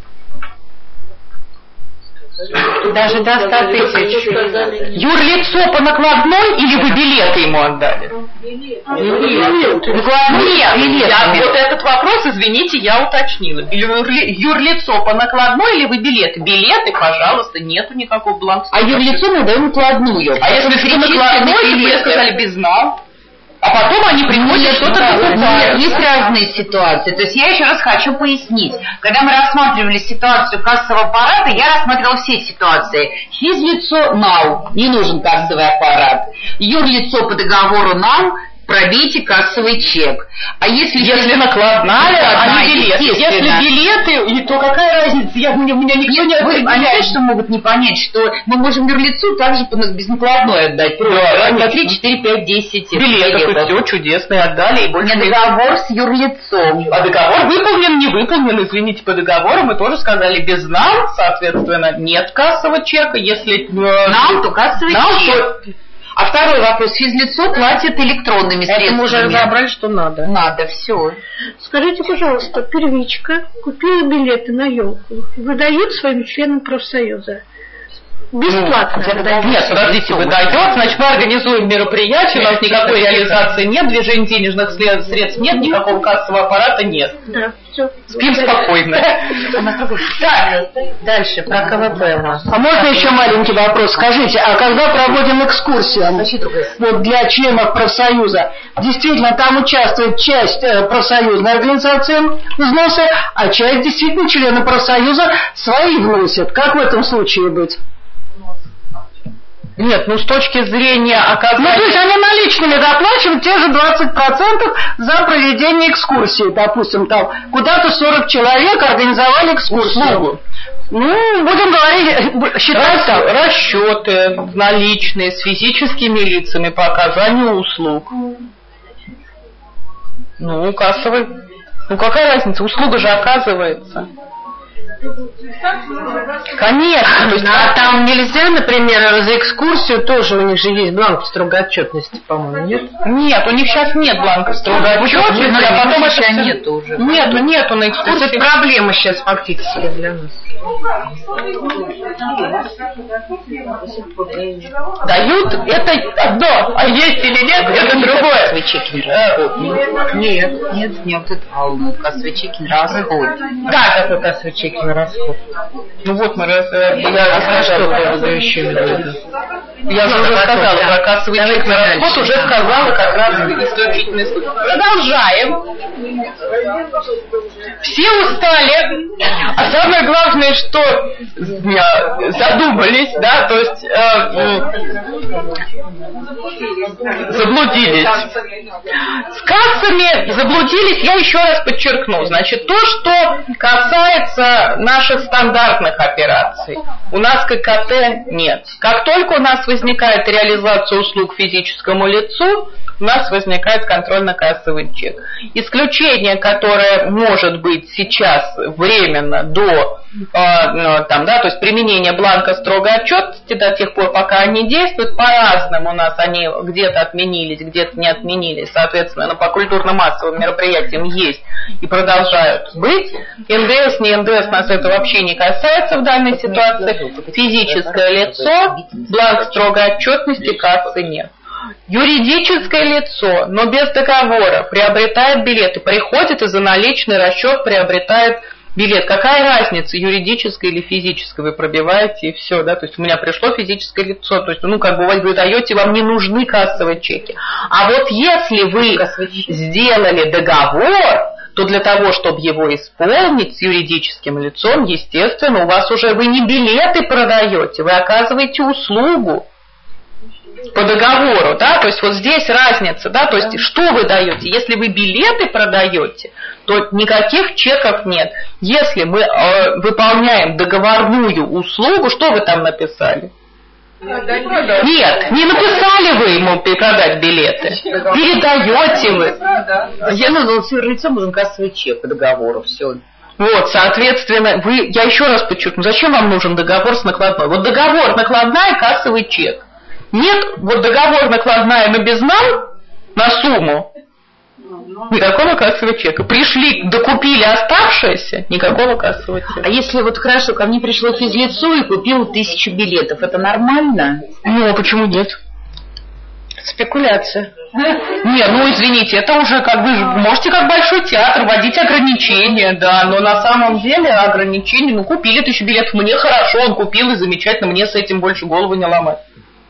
Даже до ста тысяч. Юрлицо по накладной или вы билеты ему отдали? Нет, нет, я, вот этот вопрос, извините, я уточнила. Юрлицо по накладной или вы билеты? Билеты, пожалуйста, нету никакого бланка. А юрлицо мы даем накладную. А если по накладной, вы сказали безнал? А потом они приходят что-то покупают. Есть разные ситуации. То есть я еще раз хочу пояснить. Когда мы рассматривали ситуацию кассового аппарата, я рассматривала все ситуации. Физлицо НАУ, не нужен кассовый аппарат. Юрлицо по договору НАУ, пробейте кассовый чек. А если, если накладная, а не билеты. Если билеты, то какая разница? Я, меня, меня никто Нет, не вы, они знаете, что могут не понять, что мы можем юрлицу также без накладной отдать. Да, на три, четыре, пять, десять билетов. И все, чудесно, и отдали. И больше не договор с юрлицом. А договор выполнен, не выполнен, извините, по договору мы тоже сказали без нам, соответственно, нет кассового чека. Если нам, то кассовый нам, чек. То... А второй вопрос. Физлицо платит электронными средствами. Это мы уже разобрали, что надо. Надо, все. Скажите, пожалуйста, первичка купила билеты на елку, выдает своим членам профсоюза. Бесплатно. Ну, нет, подождите, выдает, значит, мы организуем мероприятие, у нас никакой реализации нет, движения денежных средств нет, никакого кассового аппарата нет. Да, все. Спим спокойно. Так, дальше, про КВП у нас. А можно еще маленький вопрос? Скажите, а когда проводим экскурсию вот, для членов профсоюза, действительно там участвует часть э, профсоюзной организации взносы, а часть действительно члены профсоюза свои вносят. Как в этом случае быть? Нет, ну с точки зрения оказания... Ну, то есть они наличными доплачивают те же двадцать процентов за проведение экскурсии, допустим, там куда-то сорок человек организовали экскурсию. Услугу. Ну, будем говорить, считать так. Расчеты наличные с физическими лицами по оказанию услуг. Ну, кассовый... Ну, какая разница? Услуга же оказывается. Конечно. То есть, а там нельзя, например, за экскурсию тоже у них же есть бланк строгой отчетности, по-моему, нет? Нет, у них сейчас нет бланка строгой отчетности, а потом это все... нету уже. Нету, нету на экскурсии. Это проблема сейчас фактически для нас. Дают, это одно, а есть или нет, это другое. Нет, нет, нет, вот это волну, кассовый чеки на расход. Да, какой кассовый чеки на расход? Ну вот мы раз, я рассказала, еще Я же уже сказала про кассовый чек на расход, уже сказала как раз исключительный случай. Продолжаем. Все устали, а самое главное, что задумались, да, то есть э, заблудились. С кассами заблудились, я еще раз подчеркну, значит, то, что касается наших стандартных операций, у нас ККТ нет. Как только у нас возникает реализация услуг физическому лицу, у нас возникает контрольно-кассовый чек. Исключение, которое может быть сейчас временно до э, там, да, то есть применения бланка строгой отчетности до тех пор, пока они действуют, по-разному у нас они где-то отменились, где-то не отменились. Соответственно, по культурно-массовым мероприятиям есть и продолжают быть. НДС, не НДС, нас это вообще не касается в данной ситуации. Физическое лицо, бланк строгой отчетности, кассы нет. Юридическое лицо, но без договора, приобретает билеты, приходит и за наличный расчет приобретает билет. Какая разница, юридическое или физическое, вы пробиваете и все, да, то есть у меня пришло физическое лицо, то есть, ну, как бы вы даете, вам не нужны кассовые чеки. А вот если вы сделали договор, то для того, чтобы его исполнить с юридическим лицом, естественно, у вас уже вы не билеты продаете, вы оказываете услугу по договору, да, то есть вот здесь разница, да, то есть что вы даете, если вы билеты продаете, то никаких чеков нет. Если мы э, выполняем договорную услугу, что вы там написали? Нет, не написали вы ему продать билеты, передаете вы. Я назвал все лицо, нужен кассовый чек по договору, все. Вот, соответственно, вы, я еще раз подчеркну, зачем вам нужен договор с накладной? Вот договор накладная, кассовый чек. Нет, вот договор накладная на безнал, на сумму, никакого кассового чека. Пришли, докупили оставшееся, никакого кассового чека. А если вот хорошо, ко мне пришло физлицо и купил тысячу билетов, это нормально? Ну, а почему нет? Спекуляция. Не, ну извините, это уже как бы, можете как большой театр вводить ограничения, да, но на самом деле ограничения, ну купили тысячу билетов, мне хорошо, он купил и замечательно, мне с этим больше голову не ломать.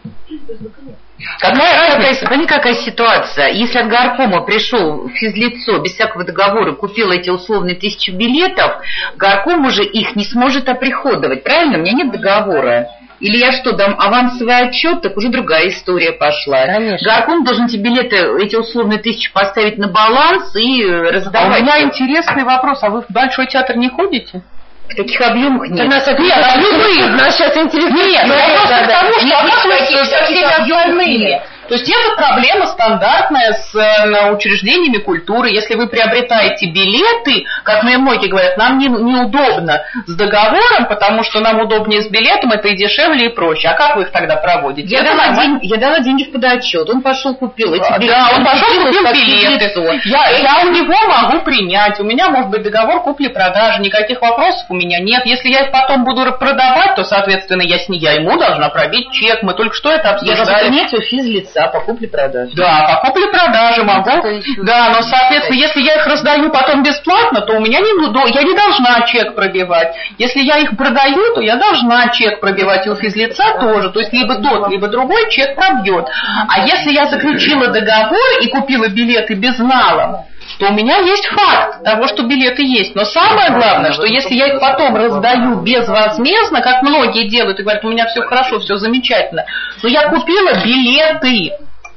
Какая разница? Понимаете, какая ситуация? Если от горкома пришел физлицо без всякого договора, купил эти условные тысячи билетов, горком уже их не сможет оприходовать, правильно? У меня нет договора. Или я что, дам авансовый отчет, так уже другая история пошла. Конечно. Горком должен эти билеты, эти условные тысячи поставить на баланс и раздавать. А у меня интересный вопрос, а вы в Большой театр не ходите? В таких объемах нет. Нас это нет, объемы, нас сейчас интересует. Нет, вопрос к тому, что оказывается со всеми остальными. То есть это проблема стандартная с э, учреждениями культуры. Если вы приобретаете билеты, как мне многие говорят, нам не, неудобно с договором, потому что нам удобнее с билетом, это и дешевле, и проще. А как вы их тогда проводите? Я, дала, день, я дала деньги под отчет, он пошел купил эти билеты. Да, он пошел купил билеты. Я, я у него могу принять. У меня может быть договор купли-продажи, никаких вопросов у меня нет. Если я их потом буду продавать, то, соответственно, я, с ней, я ему должна пробить чек. Мы только что это обсуждали. Нет, физлица. По купле-продаже. Да, по купле-продаже могу. Да, но, соответственно, если я их раздаю потом бесплатно, то у меня не, я не должна чек пробивать. Если я их продаю, то я должна чек пробивать, и у физлица тоже. То есть либо тот, либо другой чек пробьет. А если я заключила договор и купила билеты безналом, то у меня есть факт того, что билеты есть. Но самое главное, что если я их потом раздаю безвозмездно, как многие делают, и говорят, у меня все хорошо, все замечательно, но я купила билеты,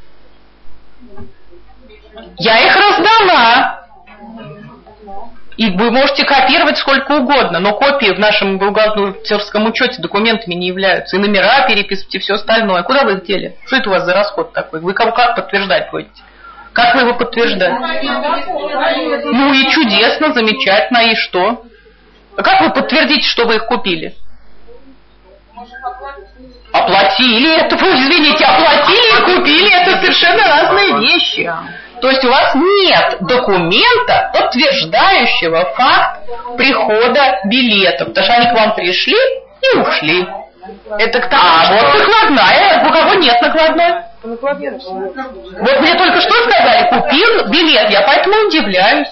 я их раздала. И вы можете копировать сколько угодно, но копии в нашем бухгалтерском учете документами не являются. И номера переписывать, и все остальное. Куда вы их дели? Что это у вас за расход такой? Вы кого как подтверждать будете? Как вы его подтверждаете? Ну и чудесно, замечательно, и что? А как вы подтвердите, что вы их купили? Оплатили, это, вы, извините, оплатили и купили, это совершенно разные вещи. То есть у вас нет документа, подтверждающего факт прихода билетов, потому что они к вам пришли и ушли. Это к тому, а что... вот накладная, у кого нет накладной? Вот мне только что сказали, купил билет, я поэтому удивляюсь.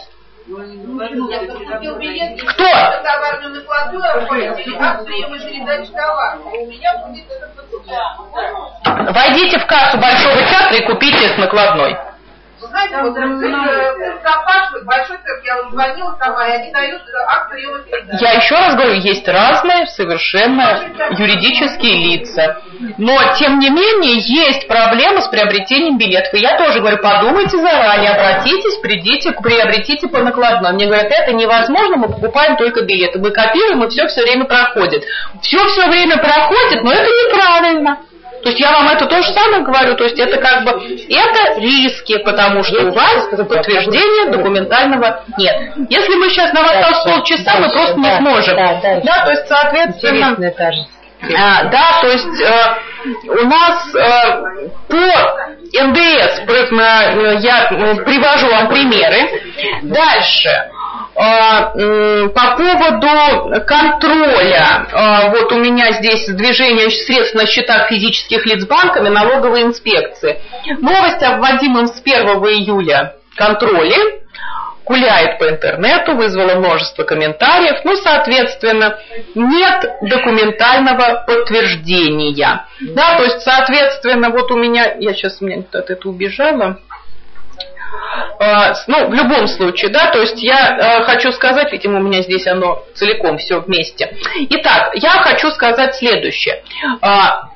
Кто? Товарную накладную оформили, акт приема и передачи товара. У меня будет этот документ. Войдите в кассу Большого театра и купите с накладной. Знаете, вот цирк Копашный, большой цирк, я вам звонила сама, и они дают акт приема передачи. Я еще раз говорю, есть разные совершенно юридические лица. Но, тем не менее, есть проблема с приобретением билетов. И я тоже говорю, подумайте заранее, обратитесь, придите, приобретите по накладной. Мне говорят, это невозможно, мы покупаем только билеты. Мы копируем, и все все время проходит. Все все время проходит, но это неправильно. То есть я вам это то же самое говорю, то есть это как бы, это риски, потому что у вас подтверждения документального нет. Если мы сейчас на вас осталось полчаса, мы просто не сможем. Да, то есть, соответственно, а, да, то есть э, у нас э, по эн дэ эс, я привожу вам примеры. Дальше. По поводу контроля, вот у меня здесь движение средств на счетах физических лиц банками, налоговой инспекции. Новость о вводимом с первого июля контроле гуляет по интернету, вызвала множество комментариев, ну, соответственно, нет документального подтверждения. Да, то есть, соответственно, вот у меня, я сейчас, у меня от этого убежала. Ну, в любом случае, да, то есть я э, хочу сказать, видимо, у меня здесь оно целиком все вместе. Итак, я хочу сказать следующее. А,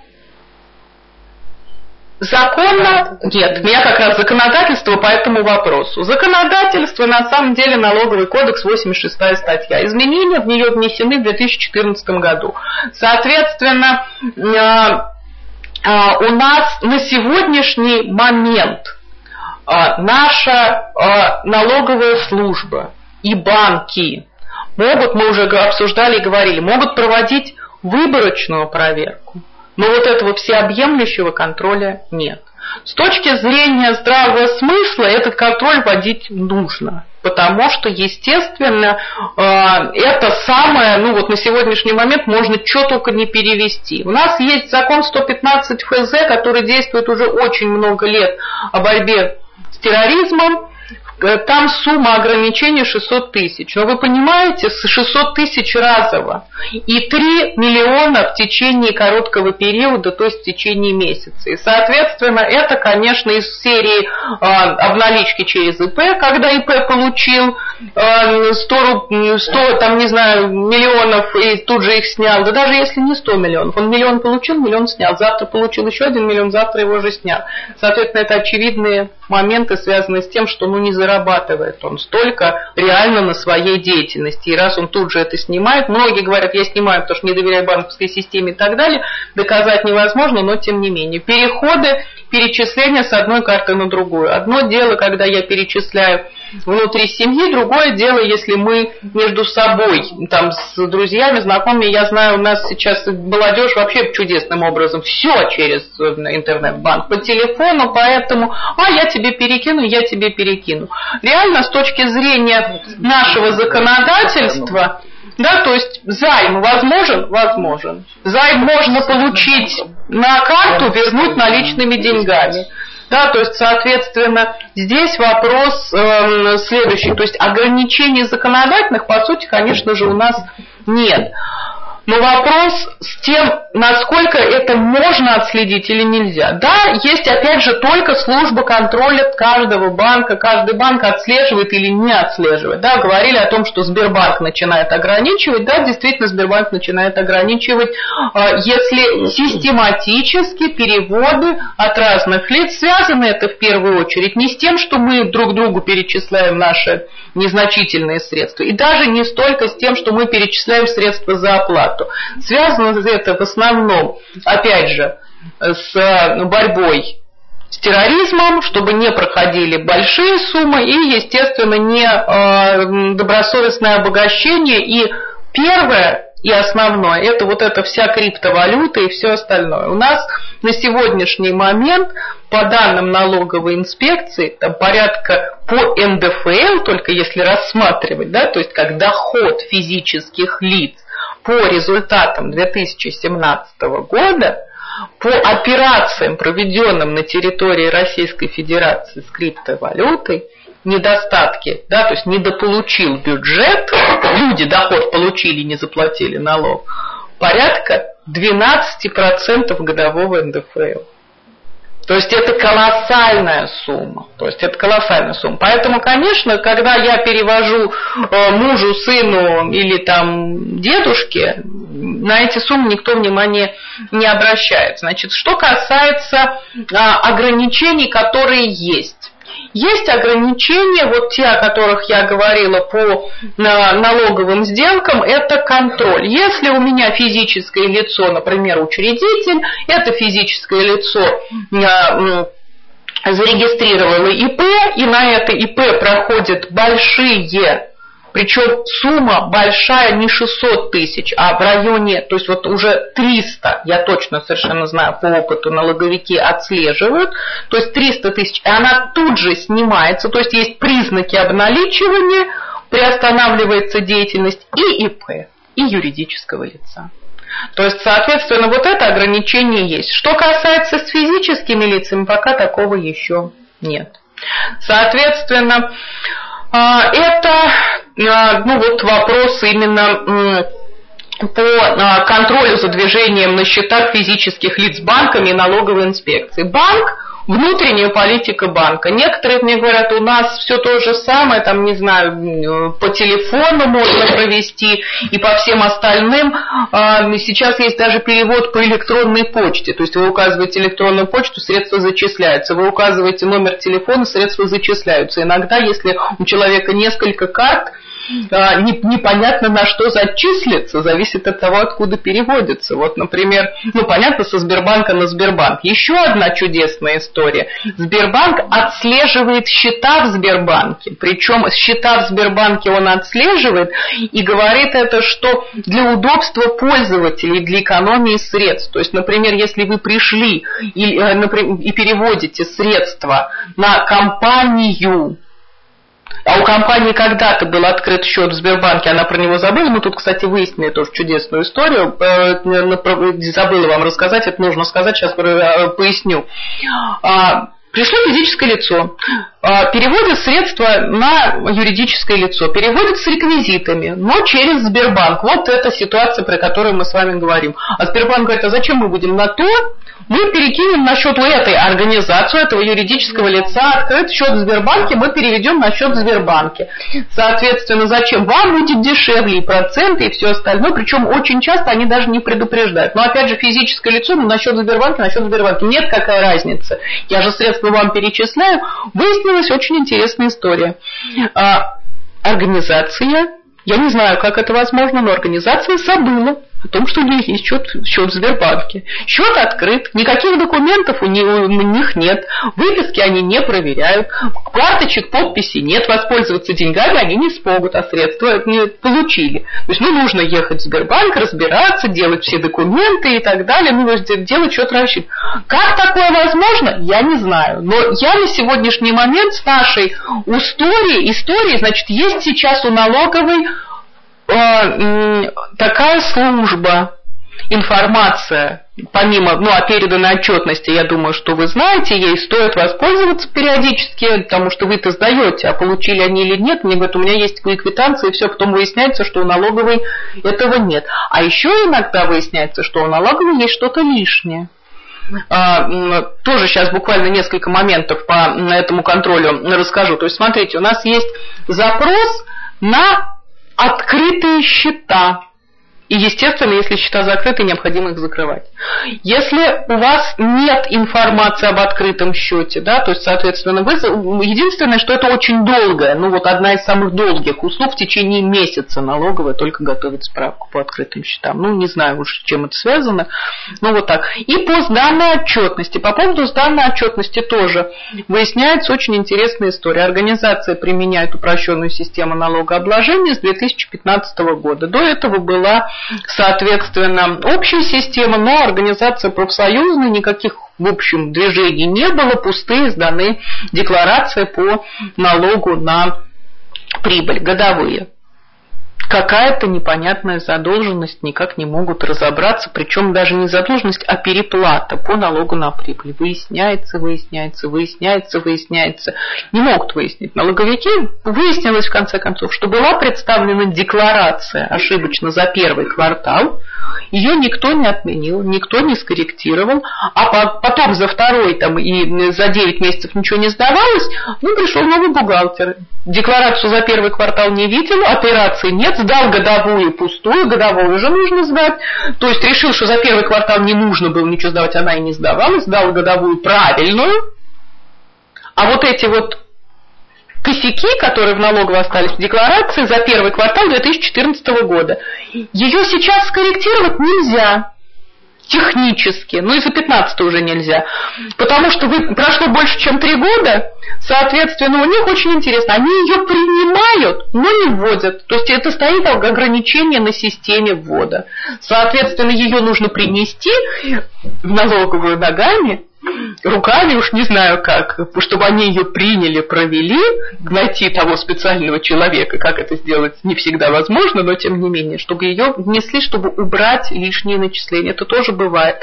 законно, нет, у меня как раз законодательство по этому вопросу. Законодательство, на самом деле, налоговый кодекс, восемьдесят шестая статья. Изменения в нее внесены в две тысячи четырнадцатом году. Соответственно, э, э, у нас на сегодняшний момент наша налоговая служба и банки могут, мы уже обсуждали и говорили, могут проводить выборочную проверку, но вот этого всеобъемлющего контроля нет. С точки зрения здравого смысла этот контроль вводить нужно, потому что, естественно, это самое, ну вот на сегодняшний момент можно что только не перевести. У нас есть закон сто пятнадцать эф зэ, который действует уже очень много лет о борьбе с терроризмом. Там сумма ограничения шестьсот тысяч. Но вы понимаете, шестьсот тысяч разово. И три миллиона в течение короткого периода, то есть в течение месяца. И, соответственно, это, конечно, из серии э, обналички через ИП, когда ИП получил э, сто, сто, там, не знаю, миллионов и тут же их снял. Да даже если не сто миллионов. Он миллион получил, миллион снял. Завтра получил еще один миллион, завтра его же снял. Соответственно, это очевидные моменты, связанные с тем, что ну, не зарабатывает он столько реально на своей деятельности. И раз он тут же это снимает, многие говорят, я снимаю, потому что не доверяю банковской системе и так далее, доказать невозможно, но тем не менее. Переходы, перечисления с одной карты на другую. Одно дело, когда я перечисляю внутри семьи, другое дело, если мы между собой, там, с друзьями, знакомыми, я знаю, у нас сейчас молодежь вообще чудесным образом, все через интернет-банк, по телефону, поэтому, а я тебе перекину, я тебе перекину. Реально, с точки зрения нашего законодательства, да, то есть займ возможен? Возможен. Займ можно получить на карту, вернуть наличными деньгами. Да, то есть, соответственно, здесь вопрос э, следующий. То есть ограничений законодательных, по сути, конечно же, у нас нет. Но вопрос с тем, насколько это можно отследить или нельзя. Да, есть опять же только служба контроля каждого банка. Каждый банк отслеживает или не отслеживает. Да, говорили о том, что Сбербанк начинает ограничивать. Да, действительно, Сбербанк начинает ограничивать, если систематически переводы от разных лиц. Связано это в первую очередь не с тем, что мы друг другу перечисляем наши незначительные средства. И даже не столько с тем, что мы перечисляем средства за оплату. Связано это в основном, опять же, с борьбой с терроризмом, чтобы не проходили большие суммы и, естественно, не добросовестное обогащение и Первое и основное, это вот эта вся криптовалюта и все остальное. У нас на сегодняшний момент, по данным налоговой инспекции, там порядка по эн дэ эф эл, только если рассматривать, да, то есть как доход физических лиц по результатам две тысячи семнадцатого года, по операциям, проведенным на территории Российской Федерации с криптовалютой, недостатки, да, то есть недополучил бюджет, люди доход получили и не заплатили налог, порядка двенадцать процентов годового эн дэ эф эл. То есть это колоссальная сумма. То есть это колоссальная сумма. Поэтому, конечно, когда я перевожу мужу, сыну или там дедушке, на эти суммы никто внимания не обращает. Значит, что касается ограничений, которые есть. Есть ограничения, вот те, о которых я говорила по налоговым сделкам, это контроль. Если у меня физическое лицо, например, учредитель, это физическое лицо зарегистрировало и пэ, и на это и пэ проходят большие, причем сумма большая не шестьсот тысяч, а в районе, то есть вот уже триста, я точно совершенно знаю по опыту, налоговики отслеживают, то есть триста тысяч, и она тут же снимается, то есть есть признаки обналичивания, приостанавливается деятельность и и пэ, и юридического лица. То есть, соответственно, вот это ограничение есть. Что касается с физическими лицами, пока такого еще нет. Соответственно, это, ну вот, вопрос именно по контролю за движением на счетах физических лиц банками и налоговой инспекцией. Банк, внутренняя политика банка. Некоторые мне говорят, у нас все то же самое, там, не знаю, по телефону можно провести и по всем остальным. Сейчас есть даже перевод по электронной почте. То есть вы указываете электронную почту, средства зачисляются. Вы указываете номер телефона, средства зачисляются. Иногда, если у человека несколько карт, непонятно на что зачислиться, зависит от того, откуда переводится. Вот, например, ну понятно, со Сбербанка на Сбербанк. Еще одна чудесная история. Сбербанк отслеживает счета в Сбербанке. Причем счета в Сбербанке он отслеживает и говорит это, что для удобства пользователей, для экономии средств. То есть, например, если вы пришли и, например, и переводите средства на компанию, а у компании когда-то был открыт счет в Сбербанке, она про него забыла. Мы тут, кстати, выяснили тоже чудесную историю. Забыла вам рассказать, это нужно сказать, сейчас поясню. Пришло физическое лицо, переводит средства на юридическое лицо, переводит с реквизитами, но через Сбербанк. Вот эта ситуация, про которую мы с вами говорим. А Сбербанк говорит, а зачем мы будем на то? Мы перекинем на счет у этой организации, этого юридического лица, открыт счет в Сбербанке, мы переведем на счет в Сбербанке. Соответственно, зачем? Вам будет дешевле и проценты, и все остальное. Причем очень часто они даже не предупреждают. Но опять же, физическое лицо, ну, на счет Сбербанка, на счет Сбербанка. Нет, какая разница. Я же средства вам перечисляю. Выяснилась очень интересная история. А, организация, я не знаю, как это возможно, но организация забыла о том, что у них есть счет, счет в Сбербанке. Счет открыт, никаких документов у них, у них нет, выписки они не проверяют, карточек, подписи нет, воспользоваться деньгами они не смогут, а средства не получили. То есть, ну, нужно ехать в Сбербанк, разбираться, делать все документы и так далее, ну, делать счет расчет. Как такое возможно, я не знаю. Но я на сегодняшний момент с нашей историей, историей, значит, есть сейчас у налоговой такая служба, информация, помимо, ну, о переданной отчетности, я думаю, что вы знаете, ей стоит воспользоваться периодически, потому что вы-то сдаете, а получили они или нет, мне говорят, у меня есть квитанции, и все, потом выясняется, что у налоговой этого нет. А еще иногда выясняется, что у налоговой есть что-то лишнее. Тоже сейчас буквально несколько моментов по этому контролю расскажу. То есть, смотрите, у нас есть запрос на открытые счета. И, естественно, если счета закрыты, необходимо их закрывать. Если у вас нет информации об открытом счете, да, то есть, соответственно, вы, единственное, что это очень долгое, ну вот одна из самых долгих услуг, в течение месяца налоговая только готовит справку по открытым счетам. Ну, не знаю уж, с чем это связано, но вот так. И по сданной отчетности. По поводу сданной отчетности тоже выясняется очень интересная история. Организация применяет упрощенную систему налогообложения с две тысячи пятнадцатого года. До этого была, соответственно, общая система, но организация профсоюзная, никаких, в общем, движений не было, пустые сданы декларации по налогу на прибыль, годовые. Какая-то непонятная задолженность, никак не могут разобраться, причем даже не задолженность, а переплата по налогу на прибыль. Выясняется, выясняется, выясняется, выясняется. Не могут выяснить налоговики. Выяснилось, в конце концов, что была представлена декларация ошибочно за первый квартал, ее никто не отменил, никто не скорректировал, а потом за второй там, и за девять месяцев ничего не сдавалось, ну, пришел новый бухгалтер. Декларацию за первый квартал не видел, операции нет, сдал годовую пустую, годовую уже нужно сдать. То есть решил, что за первый квартал не нужно было ничего сдавать, она и не сдавалась, сдал годовую правильную. А вот эти вот косяки, которые в налоговой остались в декларации за первый квартал две тысячи четырнадцатого года, ее сейчас скорректировать нельзя. Технически, ну и за пятнадцатый уже нельзя, потому что вы, прошло больше, чем три года, соответственно, у них очень интересно, они ее принимают, но не вводят, то есть это стоит ограничение на системе ввода, соответственно, ее нужно принести в налоговую ногами, руками, уж не знаю как, чтобы они ее приняли, провели, найти того специального человека, как это сделать не всегда возможно, но тем не менее, чтобы ее внесли, чтобы убрать лишние начисления. Это тоже бывает.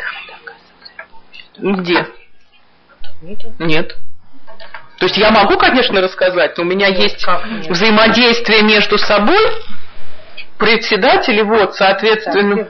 Где? Нет. То есть я могу, конечно, рассказать, но у меня есть взаимодействие между собой, председатели, вот, соответственно...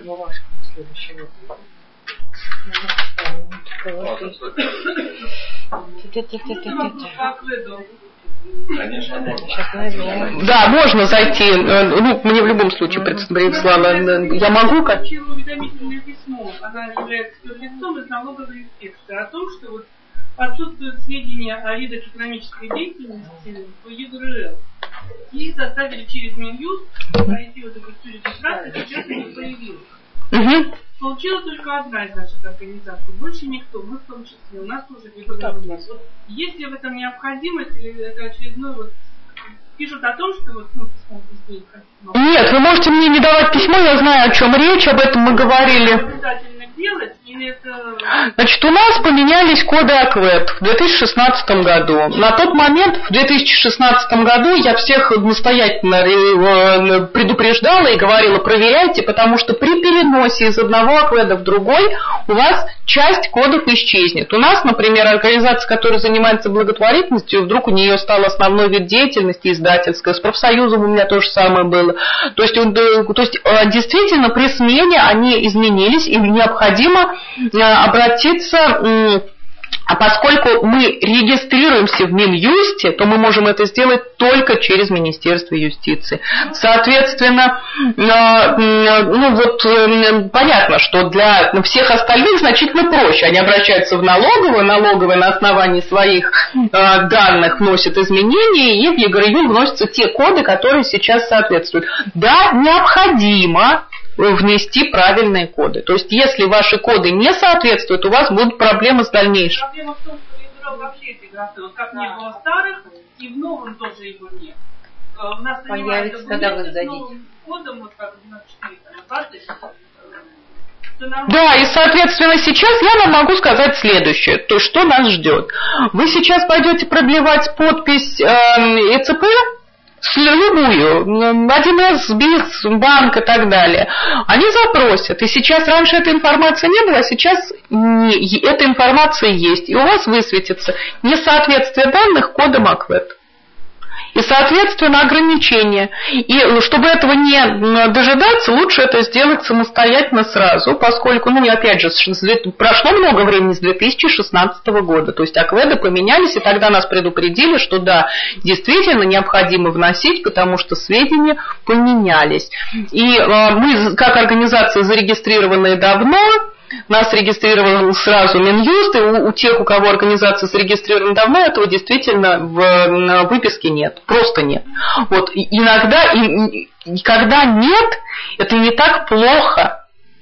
Да, можно зайти. Ну, мне в любом случае прислала. Я могу как? Уведомительное письмо. Она является лицом из налоговой инспекции о том, что вот отсутствуют сведения о видах экономической деятельности по ЕГРЛ. И составили через Минюст, найти вот эту всю регистрацию, сейчас не появилась. Угу. Получила только одна из наших организаций, больше никто, мы в том числе, у нас тоже регулярно. Вот, есть ли в этом необходимость, или это очередной, вот, пишут о том, что вот, ну, письмо здесь не Нет, вы можете мне не давать письмо, я знаю, о чем речь, об этом мы говорили. Обязательно делать, или это... Значит, у нас поменялись коды АКВЭД в две тысячи шестнадцатом году. На тот момент, в две тысячи шестнадцатом году, я всех настоятельно предупреждала и говорила, проверяйте, потому что при переносе из одного АКВЭДа в другой у вас часть кодов исчезнет. У нас, например, организация, которая занимается благотворительностью, вдруг у нее стал основной вид деятельности издательская, с профсоюзом у меня то же самое было. То есть, то есть действительно при смене они изменились, и необходимо обратиться, а поскольку мы регистрируемся в Минюсте, то мы можем это сделать только через Министерство юстиции. Соответственно, ну вот понятно, что для всех остальных значительно проще. Они обращаются в налоговую, налоговая на основании своих данных вносит изменения, и в ЕГРЮ вносятся те коды, которые сейчас соответствуют. Да, необходимо внести правильные коды. То есть, если ваши коды не соответствуют, у вас будут проблемы с дальнейшим. Проблема в том, что ЕГР вообще эти графы, вот как не было старых, и в новом тоже его нет. У нас появится, когда вы сдадите. Новым кодом, вот как девяносто четыре, да, и, соответственно, сейчас я вам могу сказать следующее, то что нас ждет. Вы сейчас пойдете продлевать подпись э, ЭЦП, любую, один эс, БИС, банк и так далее, они запросят. И сейчас, раньше этой информации не было, а сейчас не, эта информация есть. И у вас высветится несоответствие данных кодам АКВЭД. И И, соответственно, ограничения. И чтобы этого не дожидаться, лучше это сделать самостоятельно сразу, поскольку, ну, и опять же, прошло много времени с две тысячи шестнадцатого года. То есть АКВЭДы поменялись, и тогда нас предупредили, что да, действительно необходимо вносить, потому что сведения поменялись. И э, мы, как организация, зарегистрированные давно, нас регистрировал сразу Минюст, и у, у тех, у кого организация зарегистрирована давно, этого действительно в выписке нет, просто нет. Вот, и иногда, и, и когда нет, это не так плохо.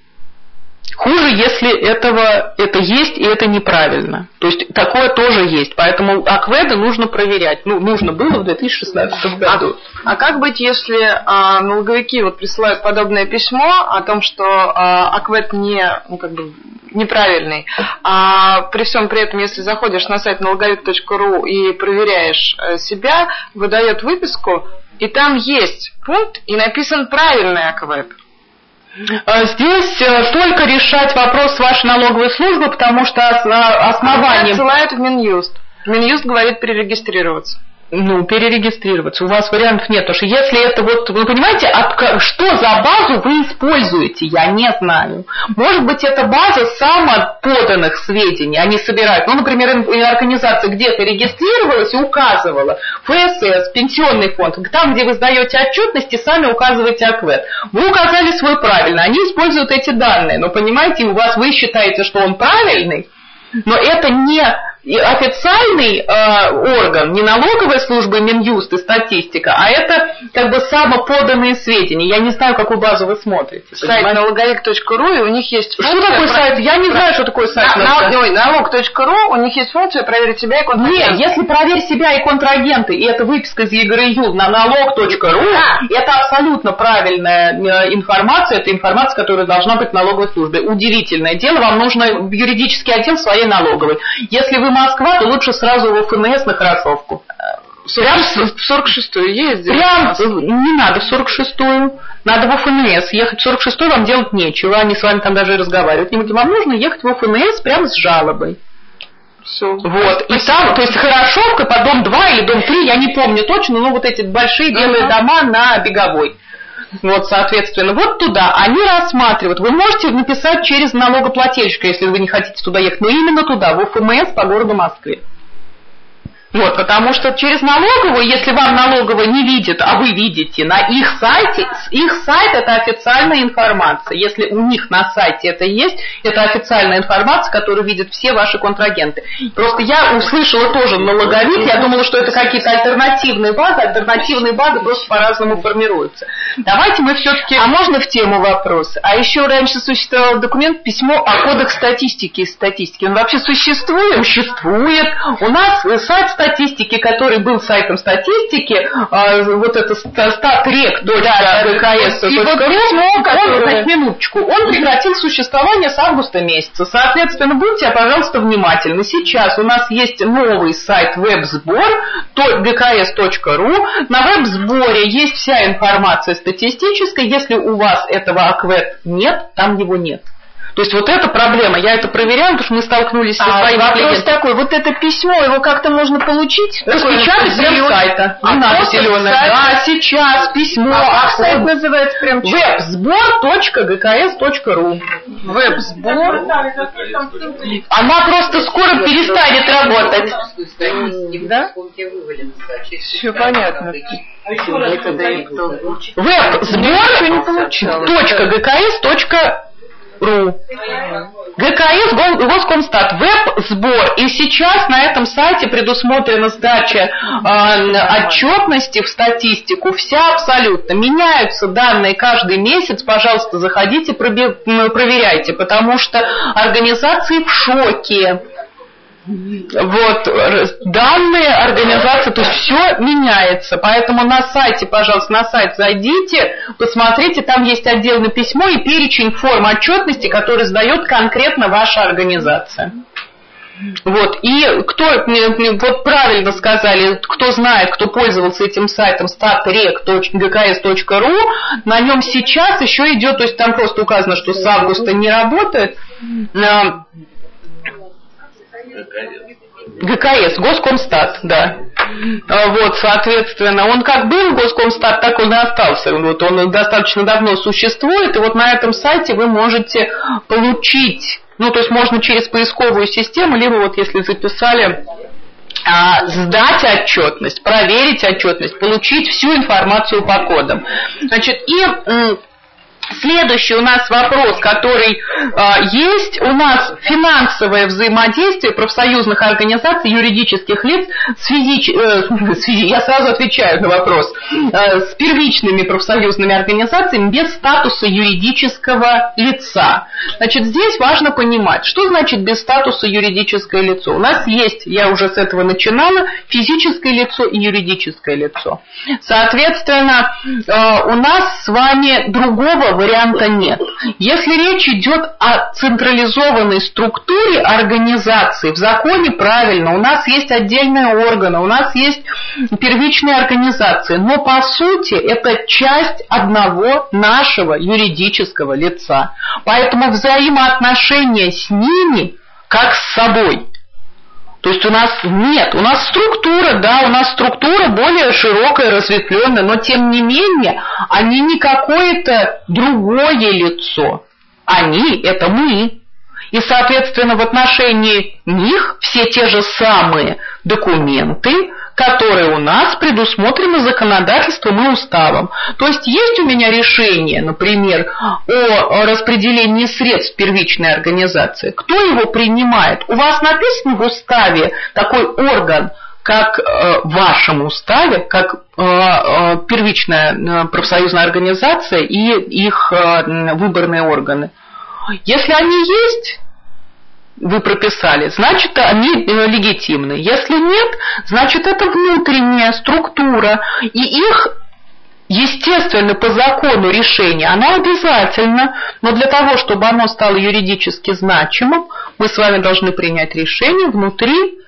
Хуже, если этого, это есть, и это неправильно. То есть такое тоже есть. Поэтому АКВЭДы нужно проверять. Ну, нужно было в две тысячи шестнадцатом году. А, а как быть, если а, налоговики вот присылают подобное письмо о том, что а, АКВЭД не, ну, как бы, неправильный, а при всем при этом, если заходишь на сайт налоговик точка ру и проверяешь себя, выдает выписку, и там есть пункт, и написан правильный АКВЭД. Здесь только решать вопрос с вашей налоговой службой, потому что основание... Отсылают в Минюст. Минюст говорит перерегистрироваться. Ну, перерегистрироваться. У вас вариантов нет. Потому что если это вот... Вы понимаете, от, что за базу вы используете? Я не знаю. Может быть, это база самоподанных сведений. Они собирают... Ну, например, организация где-то регистрировалась и указывала. ФСС, пенсионный фонд. Там, где вы сдаете отчетности, сами указываете АКВЭД. Вы указали свой правильно. Они используют эти данные. Но, понимаете, у вас вы считаете, что он правильный, но это не официальный э, орган, не налоговая служба, Минюст и статистика, а это как бы самоподанные сведения. Я не знаю, какую базу вы смотрите. Сайт налоговик точка ру, и у них есть функция... Что такое сайт? Я не знаю, что такое сайт. На, на, налог точка ру, у них есть функция проверить себя и контрагента. Нет, если проверь себя и контрагенты, и это выписка из ЕГРЮ на налог точка ру, да. Это абсолютно правильная информация, это информация, которая должна быть в налоговой службе. Удивительное дело, вам нужно в юридический отдел своей налоговой. Если вы Москва, то лучше сразу в ФНС на Красовку. Прям в сорок шестую ездили? Прям не надо в сорок шестую. Надо в ФНС. Ехать в сорок шестую вам делать нечего. Они с вами там даже и разговаривать не будут. Вам нужно ехать в ФНС прямо с жалобой. Все. Вот. И там, то есть Хорошовка, по дом два или дом три, я не помню точно, но вот эти большие белые uh-huh. дома на Беговой. Вот, соответственно, вот туда они рассматривают. Вы можете написать через налогоплательщика, если вы не хотите туда ехать, но именно туда, в ФМС по городу Москве. Вот, потому что через налоговую, если вам налоговая не видит, а вы видите на их сайте, их сайт это официальная информация. Если у них на сайте это есть, это официальная информация, которую видят все ваши контрагенты. Просто я услышала тоже налоговик, я думала, что это какие-то альтернативные базы, альтернативные базы просто по-разному формируются. Давайте мы все-таки... А можно в тему вопрос? А еще раньше существовал документ, письмо о кодах статистики и статистики. Он вообще существует? Существует. У нас сайт статистики, который был сайтом статистики, а, вот это статрек точка гэ ка эс точка ру, и вот письмо, которое... минуточку, он прекратил существование с августа месяца. Соответственно, будьте, пожалуйста, внимательны. Сейчас у нас есть новый сайт веб-сбор точка гэ ка эс точка ру. На веб-сборе есть вся информация статистическая. Если у вас этого АКВЭД нет, там его нет. То есть вот эта проблема, я это проверяла, потому что мы столкнулись со а своим вопрос клиентом. Такой, вот это письмо, его как-то можно получить? Распечатать прям с сайта. Не а надо зеленое. Да, сейчас письмо. А, а сайт называется прям веб-сбор точка гэ ка эс точка ру. Веб-сбор. Она просто скоро перестанет работать. Да? Все понятно. Веб-сбор точка гэ ка эс точка ру. гэ ка эс, Госкомстат, веб-сбор. И сейчас на этом сайте предусмотрена сдача э, отчетности в статистику. Вся абсолютно. Меняются данные каждый месяц. Пожалуйста, заходите, проверяйте, потому что организации в шоке. Вот, данные организации, то есть все меняется, поэтому на сайте, пожалуйста, на сайт зайдите, посмотрите, там есть отдельное письмо и перечень форм отчетности, который сдает конкретно ваша организация. Вот, и кто, вот правильно сказали, кто знает, кто пользовался этим сайтом статрек точка гэ ка эс точка ру, на нем сейчас еще идет, то есть там просто указано, что с августа не работает. ГКС, Госкомстат, да. Вот, соответственно, он как был Госкомстат, так он и остался. Вот он достаточно давно существует, и вот на этом сайте вы можете получить, ну, то есть можно через поисковую систему, либо вот если записали, сдать отчетность, проверить отчетность, получить всю информацию по кодам. Значит, и следующий у нас вопрос, который э, есть, у нас финансовое взаимодействие профсоюзных организаций, юридических лиц с физич... э, с физи... я сразу отвечаю на вопрос, э, с первичными профсоюзными организациями без статуса юридического лица. Значит, здесь важно понимать, что значит без статуса юридическое лицо. У нас есть, я уже с этого начинала, физическое лицо и юридическое лицо. Соответственно, э, у нас с вами другого варианта нет. Если речь идет о централизованной структуре организации, в законе правильно, у нас есть отдельные органы, у нас есть первичные организации, но по сути это часть одного нашего юридического лица. Поэтому взаимоотношения с ними как с собой. То есть у нас нет, у нас структура, да, у нас структура более широкая, разветвленная, но тем не менее они не какое-то другое лицо, они – это мы. И, соответственно, в отношении них все те же самые документы, которые у нас предусмотрены законодательством и уставом. То есть есть у меня решение, например, о распределении средств первичной организации. Кто его принимает? У вас написано в уставе такой орган, как э, в вашем уставе, как э, э, первичная э, профсоюзная организация и их э, выборные органы. Если они есть, вы прописали, значит, они легитимны. Если нет, значит, это внутренняя структура. И их, естественно, по закону решение, оно обязательно, но для того, чтобы оно стало юридически значимым, мы с вами должны принять решение внутри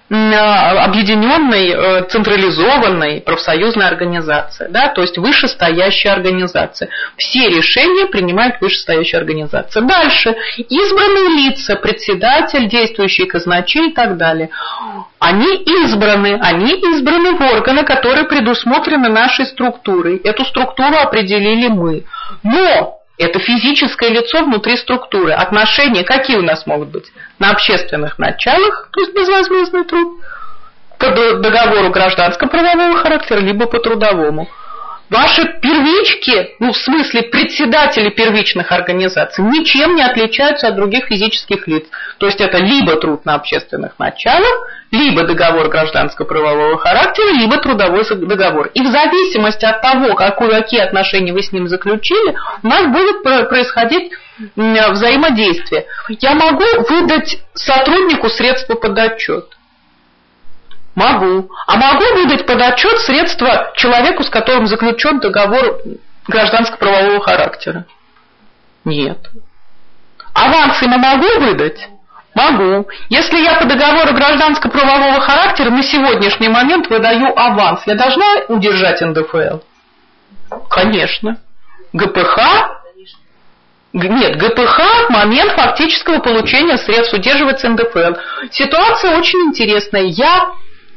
объединенной, централизованной профсоюзной организации, да, то есть вышестоящая организация. Все решения принимает вышестоящая организация. Дальше. Избранные лица, председатель, действующий казначей и так далее. Они избраны, они избраны в органы, которые предусмотрены нашей структурой. Эту структуру определили мы. Но это физическое лицо внутри структуры. Отношения какие у нас могут быть? На общественных началах, то есть безвозмездный труд, по договору гражданско-правового характера, либо по трудовому. Ваши первички, ну в смысле председатели первичных организаций, ничем не отличаются от других физических лиц. То есть это либо труд на общественных началах, либо договор гражданско-правового характера, либо трудовой договор. И в зависимости от того, какую, какие отношения вы с ним заключили, у нас будет происходить взаимодействие. Я могу выдать сотруднику средства под отчет. Могу. А могу выдать под отчет средства человеку, с которым заключен договор гражданско-правового характера? Нет. Аванс ему могу выдать? Могу. Если я по договору гражданско-правового характера на сегодняшний момент выдаю аванс, я должна удержать эн дэ эф эл? Конечно. гэ пэ ха? Нет, гэ пэ ха в момент фактического получения средств удерживается эн дэ эф эл. Ситуация очень интересная. Я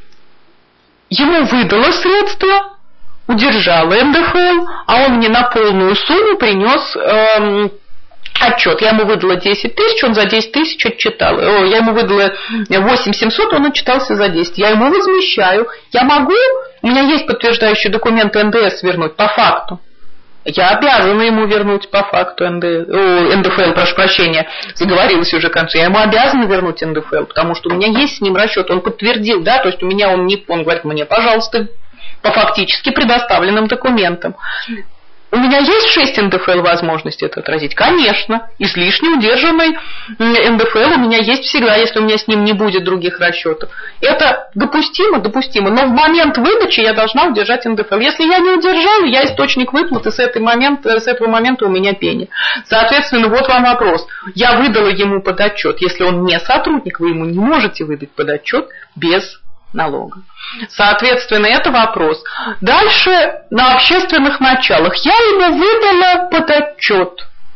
ему выдала средства, удержала эн дэ эф эл, а он мне на полную сумму принес эм, отчет. Я ему выдала десять тысяч, он за десять тысяч отчитал. О, я ему выдала восемь семьсот, он отчитался за десять. Я ему возмещаю. Я могу, у меня есть подтверждающие документы эн дэ эс вернуть по факту. Я обязана ему вернуть по факту эн дэ, о, эн дэ эф эл, прошу прощения, заговорилась уже к концу. Я ему обязана вернуть эн дэ эф эл, потому что у меня есть с ним расчет, он подтвердил, да, то есть у меня он не, он говорит мне, пожалуйста, по фактически предоставленным документам. У меня есть шесть эн дэ эф эл возможности это отразить? Конечно. Излишне удержанный эн дэ эф эл у меня есть всегда, если у меня с ним не будет других расчетов. Это допустимо? Допустимо. Но в момент выдачи я должна удержать эн дэ эф эл. Если я не удержаю, я источник выплаты, с, этой момент, с этого момента у меня пени. Соответственно, вот вам вопрос. Я выдала ему под отчет. Если он не сотрудник, вы ему не можете выдать под отчет без налога. Соответственно, это вопрос. Дальше на общественных началах. Я ему выдала под отчет.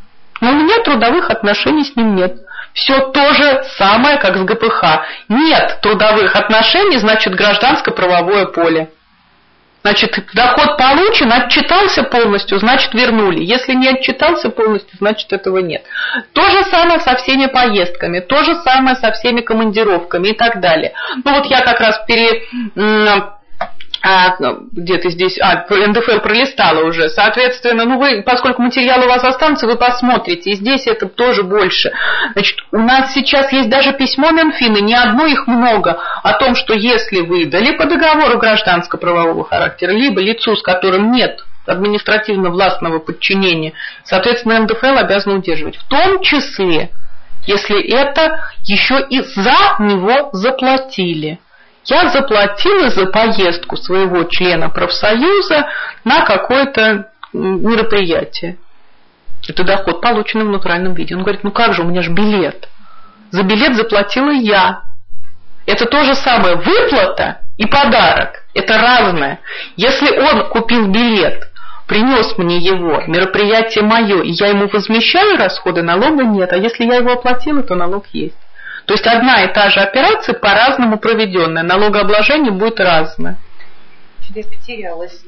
но у меня трудовых отношений с ним нет. Все то же самое, как с гэ пэ ха. Нет трудовых отношений, значит, гражданско-правовое поле. Значит, доход получен, отчитался полностью, значит, вернули. Если не отчитался полностью, значит, этого нет. То же самое со всеми поездками, то же самое со всеми командировками и так далее. Ну вот я как раз пере... А, где-то здесь, а, эн дэ эф эл пролистала уже, соответственно, ну вы, поскольку материал у вас останется, вы посмотрите, и здесь это тоже больше. Значит, у нас сейчас есть даже письмо Минфина, не одно, их много, о том, что если выдали по договору гражданско-правового характера, либо лицу, с которым нет административно-властного подчинения, соответственно, эн дэ эф эл обязан удерживать, в том числе, если это еще и за него заплатили. Я заплатила за поездку своего члена профсоюза на какое-то мероприятие. Это доход, полученный в натуральном виде. Он говорит, ну как же, у меня же билет. За билет заплатила я. Это то же самое. Выплата и подарок. Это разное. Если он купил билет, принес мне его, мероприятие мое, и я ему возмещаю расходы, налога нет. А если я его оплатила, то налог есть. То есть одна и та же операция по-разному проведенная. Налогообложение будет разное. Тебе потерялась.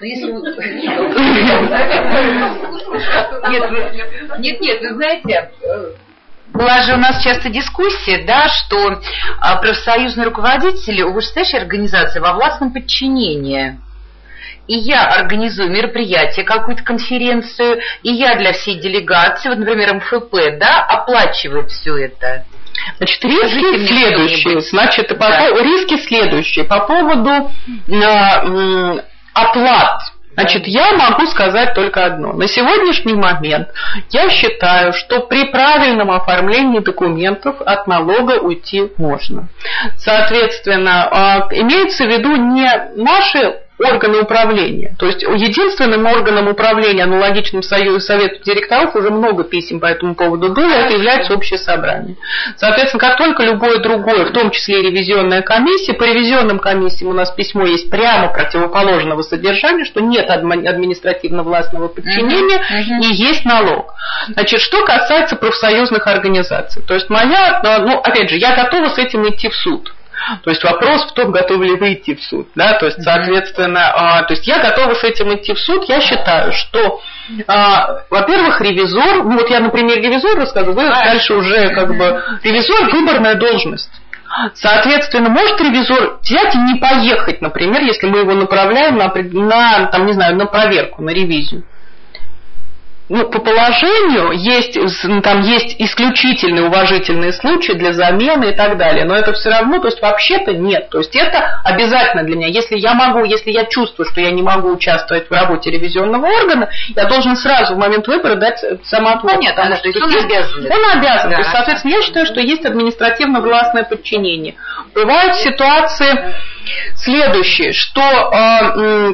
Нет, нет, вы знаете, была же у нас часто дискуссия, да, что профсоюзные руководители у вышестоящей организации во властном подчинении. И я организую мероприятие, какую-то конференцию, и я для всей делегации, вот, например, эм эф пэ, да, оплачиваю все это. Значит, риски следующие. Значит, по, да. риски следующие. По поводу э, оплат. Значит, я могу сказать только одно. На сегодняшний момент я считаю, что при правильном оформлении документов от налога уйти можно. Соответственно, э, имеется в виду не наши органы управления. То есть единственным органом управления, аналогичным Союзу Совету директоров, уже много писем по этому поводу было, это является общее собрание. Соответственно, как только любое другое, в том числе и ревизионная комиссия, по ревизионным комиссиям у нас письмо есть прямо противоположного содержания, что нет административно-властного подчинения uh-huh, uh-huh. и есть налог. Значит, что касается профсоюзных организаций, то есть моя, ну, опять же, я готова с этим идти в суд. То есть вопрос в том, готовы ли вы идти в суд. Да? То есть, соответственно, а, то есть я готова с этим идти в суд. Я считаю, что, а, во-первых, ревизор, ну вот я, например, ревизор расскажу, вы дальше уже как бы ревизор – выборная должность. Соответственно, может ревизор взять и не поехать, например, если мы его направляем на, на, там, не знаю, на проверку, на ревизию. Ну, по положению есть, там есть исключительные уважительные случаи для замены и так далее, но это все равно, то есть вообще-то нет, то есть это обязательно для меня. Если я могу, если я чувствую, что я не могу участвовать в работе ревизионного органа, я должен сразу в момент выбора дать самоотвод. Понятно, потому, то есть он обязан. Он обязан, да. То есть, соответственно, я считаю, что есть административно-властное подчинение. Бывают ситуации следующие, что э,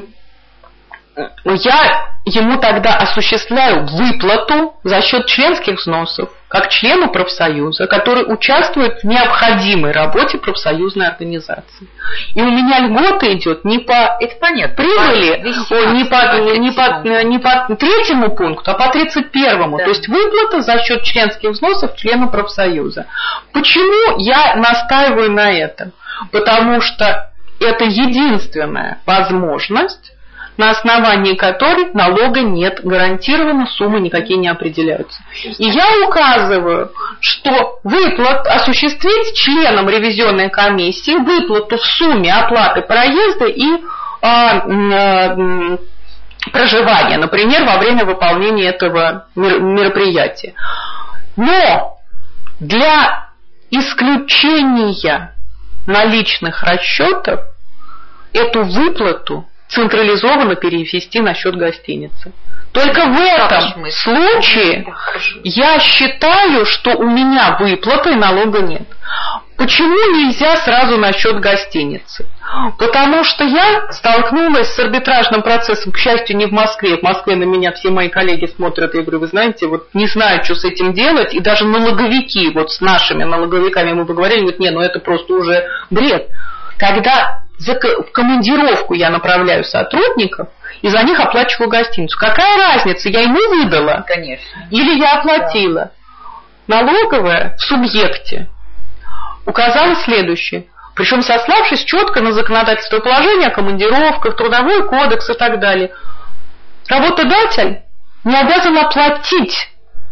я ему тогда осуществляю выплату за счет членских взносов, как члену профсоюза, который участвует в необходимой работе профсоюзной организации. И у меня льгота идет не по Это понятно. прибыли, о, не, по, не, по, не по третьему пункту, а по тридцать первому. Да. То есть выплата за счет членских взносов члену профсоюза. Почему я настаиваю на этом? Потому что это единственная возможность, на основании которой налога нет, гарантированно суммы никакие не определяются. И я указываю, что выплат осуществить членам ревизионной комиссии выплату в сумме оплаты проезда и а, а, проживания, например, во время выполнения этого мероприятия. Но для исключения наличных расчетов эту выплату централизованно перевести на счет гостиницы. Только в этом случае я считаю, что у меня выплата и налога нет. Почему нельзя сразу на счет гостиницы? Потому что я столкнулась с арбитражным процессом, к счастью, не в Москве. В Москве на меня все мои коллеги смотрят, я говорю, вы знаете, вот не знаю, что с этим делать, и даже налоговики, вот с нашими налоговиками мы поговорили, говорят, не, ну это просто уже бред. Когда в командировку я направляю сотрудников, и за них оплачиваю гостиницу. Какая разница, я ему выдала? Конечно. Или я оплатила? Налоговая в субъекте указала следующее. Причем сославшись четко на законодательство положения о командировках, трудовой кодекс и так далее. Работодатель не обязан оплатить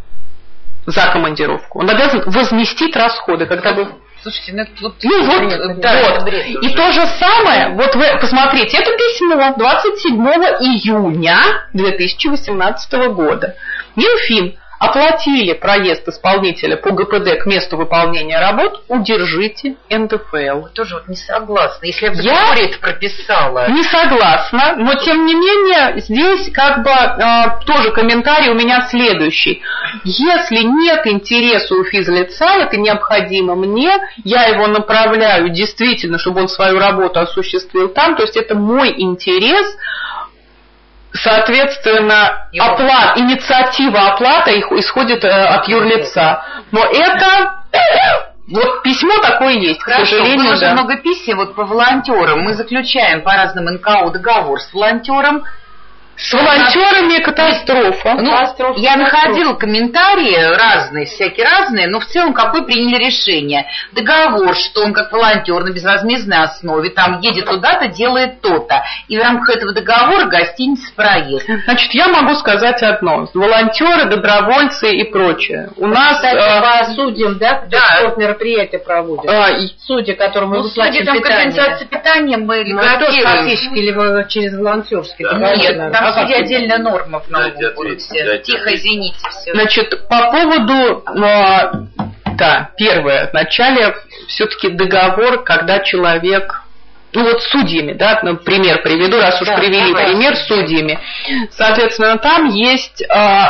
за командировку. Он обязан возместить расходы. Когда бы... Слушайте, ну, вот, ну, вот, бред, да, вот. Бред, и то же самое, вот вы посмотрите, это письмо двадцать седьмого июня две тысячи восемнадцатого года. Минфин: оплатили проезд исполнителя по ГПД к месту выполнения работ, удержите эн дэ эф эл. Тоже вот не согласна. Если я в договоре это прописала. Не согласна, но тем не менее здесь как бы э, тоже комментарий у меня следующий. Если нет интереса у физлица, это необходимо мне, я его направляю действительно, чтобы он свою работу осуществил там, то есть это мой интерес. Соответственно, оплата, инициатива оплаты исходит от юрлица. Но это вот письмо такое есть, Хорошо, к сожалению. Было же да. много писем вот по волонтерам. Мы заключаем по разным эн ка о договор с волонтером. С волонтерами катастрофа. Ну, катастрофа. Я находила комментарии разные, всякие разные, но в целом какое приняли решение. Договор, что он как волонтер на безвозмездной основе, там едет туда-то, делает то-то. И в рамках этого договора гостиница, проезд. Значит, я могу сказать одно. Волонтеры, добровольцы и прочее. У нас... Кстати, э, по судьям, да, да. спортмероприятия проводят. э, Судьи, которым мы Ну, выплачиваем судя там питание. компенсация питания, мы Ну, тоже блокируем. фактически или через волонтерский. Да. Нет, там а судья как? отдельная норма в налоговом Дайте кодексе. ответить, дайте Тихо, ответить. извините. Все. Значит, по поводу... э, да, первое. Вначале все-таки договор, когда человек... Ну вот с судьями, да, ну, пример приведу, раз уж Да, привели давай. пример с судьями. Соответственно, там есть э,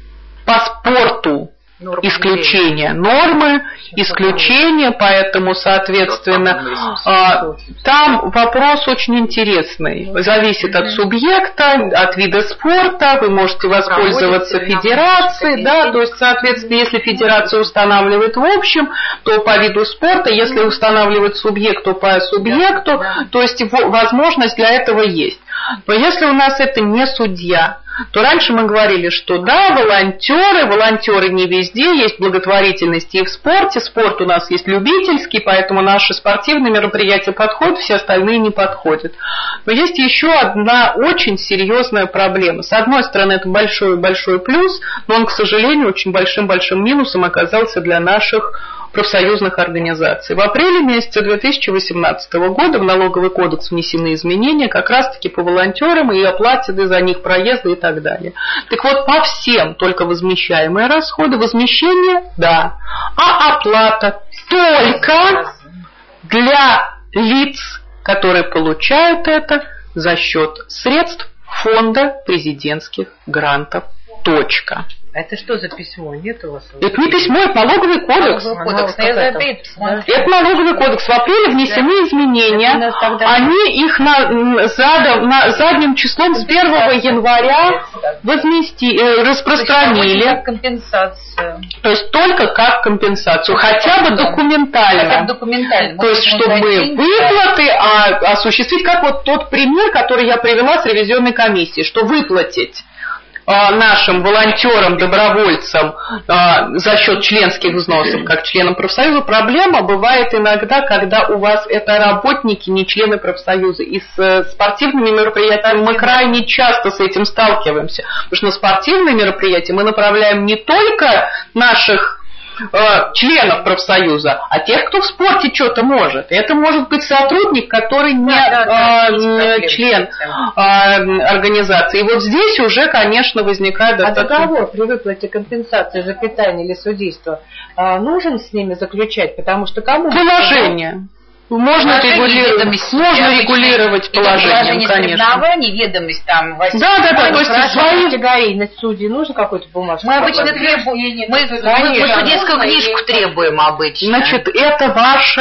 по спорту Нормы исключения, нормы, исключения, поэтому, соответственно, э, там вопрос очень интересный. Зависит от субъекта, от вида спорта, вы можете воспользоваться федерацией, да, то есть, соответственно, если федерация устанавливает в общем, то по виду спорта, если устанавливает субъект, то по субъекту, то есть возможность для этого есть. Но если у нас это не судья, то раньше мы говорили, что да, волонтеры, волонтеры не везде, есть благотворительность и в спорте, спорт у нас есть любительский, поэтому наши спортивные мероприятия подходят, все остальные не подходят. Но есть еще одна очень серьезная проблема. С одной стороны, это большой-большой плюс, но он, к сожалению, очень большим-большим минусом оказался для наших профсоюзных организаций. В апреле месяце две тысячи восемнадцатого года в налоговый кодекс внесены изменения как раз-таки по волонтерам и оплате за них проезда и так далее. Так вот, по всем только возмещаемые расходы, возмещение, да, а оплата только для лиц, которые получают это за счет средств фонда президентских грантов. Точка. Это что за письмо? Нет у вас? Это не письмо, это налоговый кодекс. Кодекс, Ну, я как забыла. это? Это налоговый кодекс. В апреле внесены изменения. Они их на, задом, на задним числом с первого января возмести, э, распространили. Как компенсацию. То есть только как компенсацию. Хотя бы документально. Хотя бы документально. То есть, чтобы Можно выплаты а, осуществить, как вот тот пример, который я привела с ревизионной комиссии, что выплатить нашим волонтерам, добровольцам за счет членских взносов, как членам профсоюза, проблема бывает иногда, когда у вас это работники, не члены профсоюза. И с спортивными мероприятиями мы крайне часто с этим сталкиваемся. Потому что на спортивные мероприятия мы направляем не только наших членов профсоюза, а тех, кто в спорте что-то может. Это может быть сотрудник, который не да, да, да, э, член э, организации. И вот здесь уже, конечно, возникает... А договор при выплате компенсации за питание или судейство э, нужен с ними заключать? Потому что кому... Положение. Можно регулировать, можно регулировать положением, конечно. Соревнований, ведомость там. Да, да, да. То есть свои категорийность судей нужно какую-то бумажку? Мы обычно требуем, мы, мы, мы судейскую книжку требуем обычно. Значит, это ваша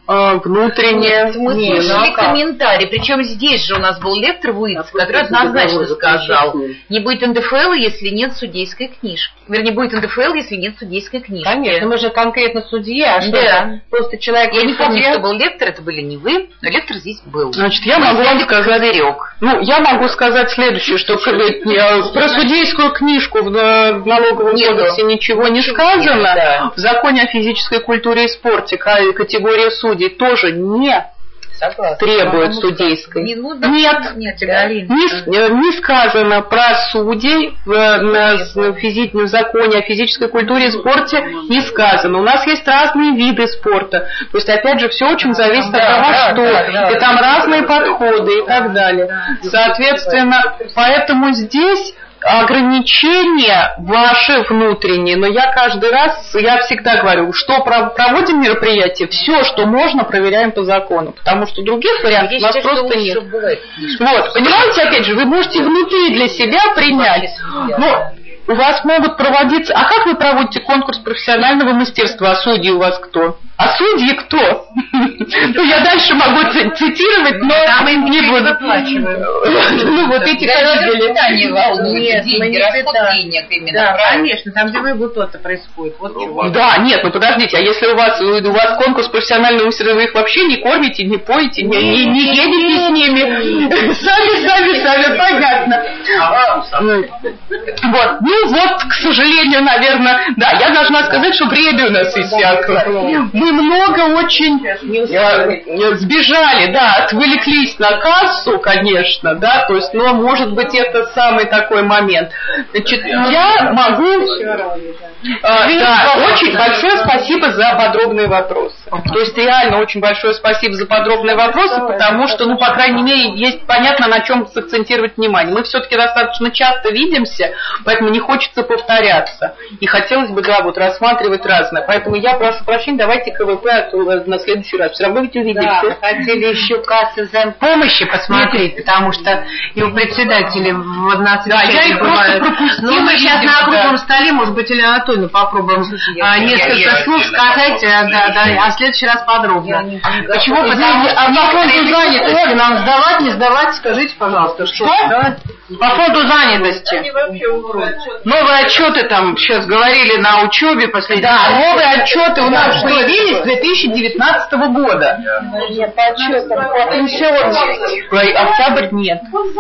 внутреннее. Мы не, слушали ну, комментарий, причем здесь же у нас был лектор Выц, который однозначно сказал, не будет эн дэ эф эл, если нет судейской книжки. Вернее, будет эн дэ эф эл, если нет судейской книжки. Конечно, мы же конкретно судья, а что да. Просто человек... Я не помню, кто был лектор, это были не вы, но лектор здесь был. Значит, я могу вам сказать... Ну, я могу сказать следующее, что про судейскую книжку в налоговом кодексе ничего не сказано. В законе о физической культуре и спорте категория судей тоже не Согласна. требует судейской. Не нужно, нет, нет да? не, не сказано про судей в, в, физи, в законе о физической культуре и спорте, не сказано. У нас есть разные виды спорта. То есть, опять же, все очень зависит да, от того, да, что. Да, да, и там да, разные да, подходы и так далее. Да, Соответственно, поэтому здесь ограничения ваши внутренние, но я каждый раз, я всегда говорю, что проводим мероприятие, все, что можно, проверяем по закону, потому что других вариантов у нас просто нет. Вот, понимаете, опять же, вы можете внутри для себя принять, но у вас могут проводиться... А как вы проводите конкурс профессионального мастерства? А судьи у вас кто? А судьи кто? Ну, я дальше могу цитировать, но им не буду. Ну, вот эти ходили. Нет, деньги, расход денег именно. Да, конечно, там, где выплата происходит. Да, нет, ну подождите, а если у вас у вас конкурс профессионального мастерства, вы их вообще не кормите, не поете, не едете с ними? Сами, сами, сами, понятно. Вот. Ну вот, к сожалению, наверное, да, я должна сказать, что время у нас иссякло. Мы много очень э, сбежали, да, отвлеклись на кассу, конечно, да, то есть, но может быть это самый такой момент. Значит, я могу... Э, да, очень большое спасибо за подробные вопросы. То есть реально очень большое спасибо за подробные вопросы, потому что, ну, по крайней мере, есть понятно, на чем сакцентировать внимание. Мы все-таки достаточно часто видимся, поэтому не хочется повторяться. И хотелось бы, да, вот рассматривать разное. Поэтому я прошу прощения, давайте ка вэ пэ на следующий раз. Все равно ведь увидите. Да, хотели еще кассы взаимопомощи посмотреть, потому что и у председателя в односвещении да, я их просто пропустила. Ну, мы сейчас на круглом столе, может быть, Елена Анатольевна попробуем а, несколько я, я, слов я, сказать, я, да, да, а в следующий раз подробно. Почему? Потому что... А по фонду занятости нам сдавать, не сдавать, скажите, пожалуйста. Что? что? По фонду занятости. Новые отчеты там сейчас говорили на учебе последние. Да, новые отчеты у нас появились с две тысячи девятнадцатого года. Нет, по отчетам. Октябрь нет.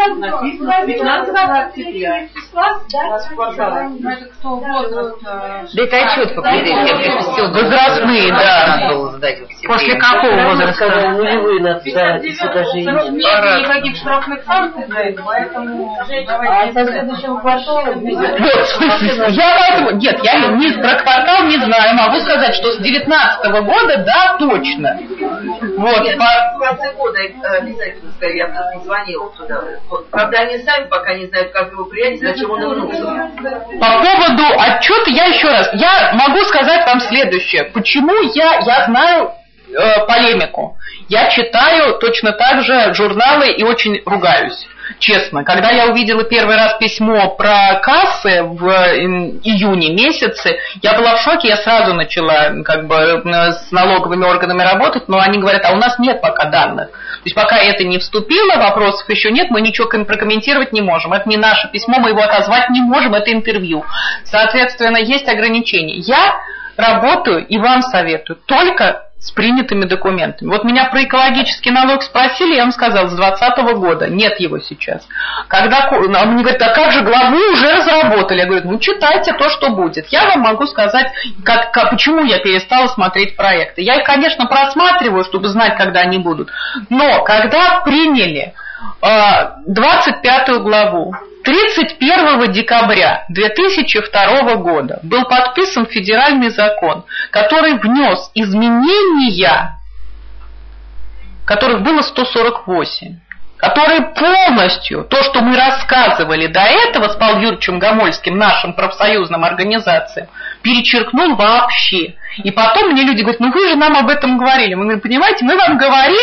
Да это отчет по предыдущему. Возрастные, да. После какого возраста? Нулевые надо сдавать, если даже и нет. Нет никаких штрафных санкций, поэтому... А со следующего квартала... Вот, я поэтому... Нет, я не, про квартал не знаю. Могу сказать, что с девятнадцатого года, да, точно. Вот. Нет, по... в конце года обязательно, я просто звонила туда. Правда, они сами пока не знают, как его принять, зачем он им нужен. По поводу отчета я еще раз... Я могу сказать вам следующее. Почему я, я знаю э, полемику. Я читаю точно так же журналы и очень ругаюсь. Честно, когда я увидела первый раз письмо про кассы в июне месяце, я была в шоке, я сразу начала как бы с налоговыми органами работать, но они говорят, а у нас нет пока данных. То есть пока это не вступило, вопросов еще нет, мы ничего прокомментировать не можем. Это не наше письмо, мы его отозвать не можем, это интервью. Соответственно, есть ограничения. Я работаю и вам советую только с принятыми документами. Вот меня про экологический налог спросили, я вам сказала, с двадцатого года. Нет его сейчас. Когда мне говорят, а как же главу уже разработали? Я говорю, ну читайте то, что будет. Я вам могу сказать, как, как, почему я перестала смотреть проекты. Я их, конечно, просматриваю, чтобы знать, когда они будут. Но когда приняли э, двадцать пятую главу, тридцать первого декабря две тысячи второго года был подписан федеральный закон, который внес изменения, которых было сто сорок восемь, которые полностью, то, что мы рассказывали до этого с Павлом Юрьевичем Гомольским, нашим профсоюзным организациям, перечеркнул вообще. И потом мне люди говорят, ну вы же нам об этом говорили. Мы говорим, понимаете, мы вам говорили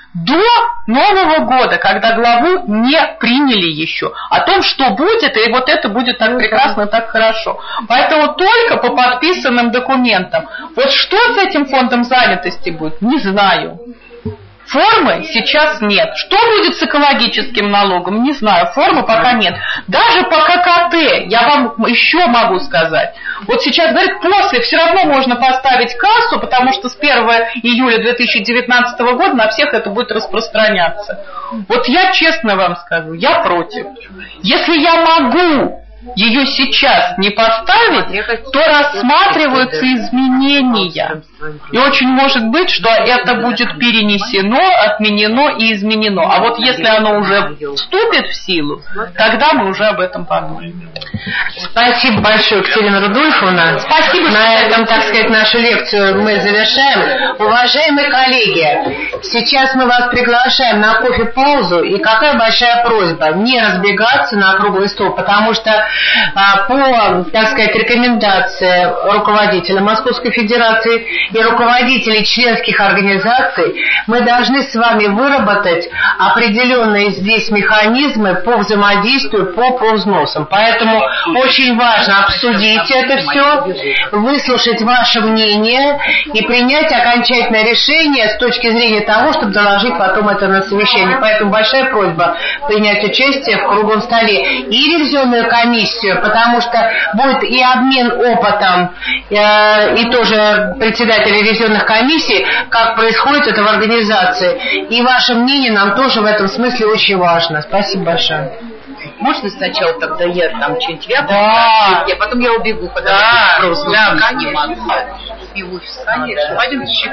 до Нового года, когда главу не приняли еще. О том, что будет, и вот это будет так прекрасно, так хорошо. Поэтому только по подписанным документам. Вот что с этим фондом занятости будет, не знаю. Формы сейчас нет. Что будет с экологическим налогом, не знаю. Формы пока нет. Даже по ка ка тэ, я вам еще могу сказать. Вот сейчас, говорят, после все равно можно поставить кассу, потому что с первого июля две тысячи девятнадцатого года на всех это будет распространяться. Вот я честно вам скажу, я против. Если я могу ее сейчас не поставить, то рассматриваются изменения. И очень может быть, что это будет перенесено, отменено и изменено. А вот если оно уже вступит в силу, тогда мы уже об этом подумаем. Спасибо большое, Екатерина Рудольфовна. Спасибо. На этом, так сказать, нашу лекцию мы завершаем. Уважаемые коллеги, сейчас мы вас приглашаем на кофе-паузу. И какая большая просьба не разбегаться на круглый стол, потому что по, так сказать, рекомендации руководителя Московской Федерации и руководителей членских организаций мы должны с вами выработать определенные здесь механизмы по взаимодействию по провзносам. Поэтому очень важно обсудить это все, выслушать ваше мнение и принять окончательное решение с точки зрения того, чтобы заложить потом это на совещание. Поэтому большая просьба принять участие в круглом столе и ревизионную комиссию, потому что будет и обмен опытом, э, и тоже председатель ревизионных комиссий, как происходит это в организации. И ваше мнение нам тоже в этом смысле очень важно. Спасибо большое. Можно сначала тогда я там что-нибудь вяпну, да. а потом я убегу, потому да. что просто да. пока не могу. И в офис, конечно. Пойдемте еще.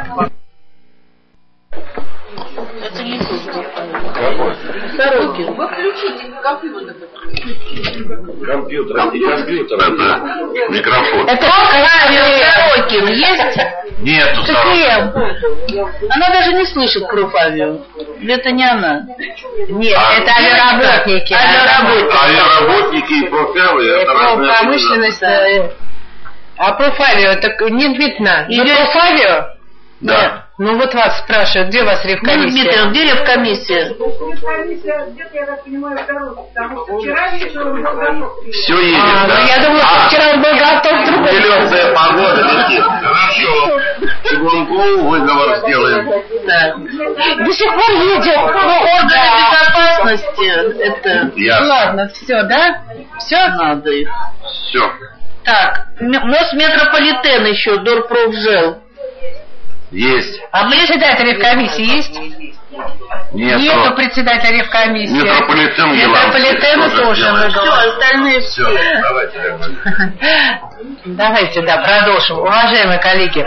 Это не Сорокин. Вы включите компьютер. Компьютер, не компьютер, это микрофон. Это Сорокин есть? Нету Сорокин. Она даже не слышит профавио. Это не она. Нет, а, это авиаработники. Авиаработники. Авиаработники и профавио, это разные. Промышленность. А профавио, это не видно. Или профавио? Да. Ну вот вас спрашивают, где у вас ревкомиссия? Ну, Дмитрий, где ревкомиссия? Ревкомиссия, где-то, я так понимаю, второй, потому что вчера вечером был готов. Все едет, а, да. Ну, я думала, а, что вчера он был готов другой. Зеленая погода летит. Хорошо. Чугункову выговор сделаем. Да. До сих пор едет. Ну, органы безопасности. Это... Ясно. Ну, ладно, все, да? Все? Надо их. Все. Так, Мосметрополитен еще, Дорпрофжел. Есть. А председатель ревкомиссии есть? Нет. Нету председателя ревкомиссии. Метрополитен Метрополитена тоже выговор. Все, остальные все. Все, давайте. Давайте, да, продолжим. Уважаемые коллеги,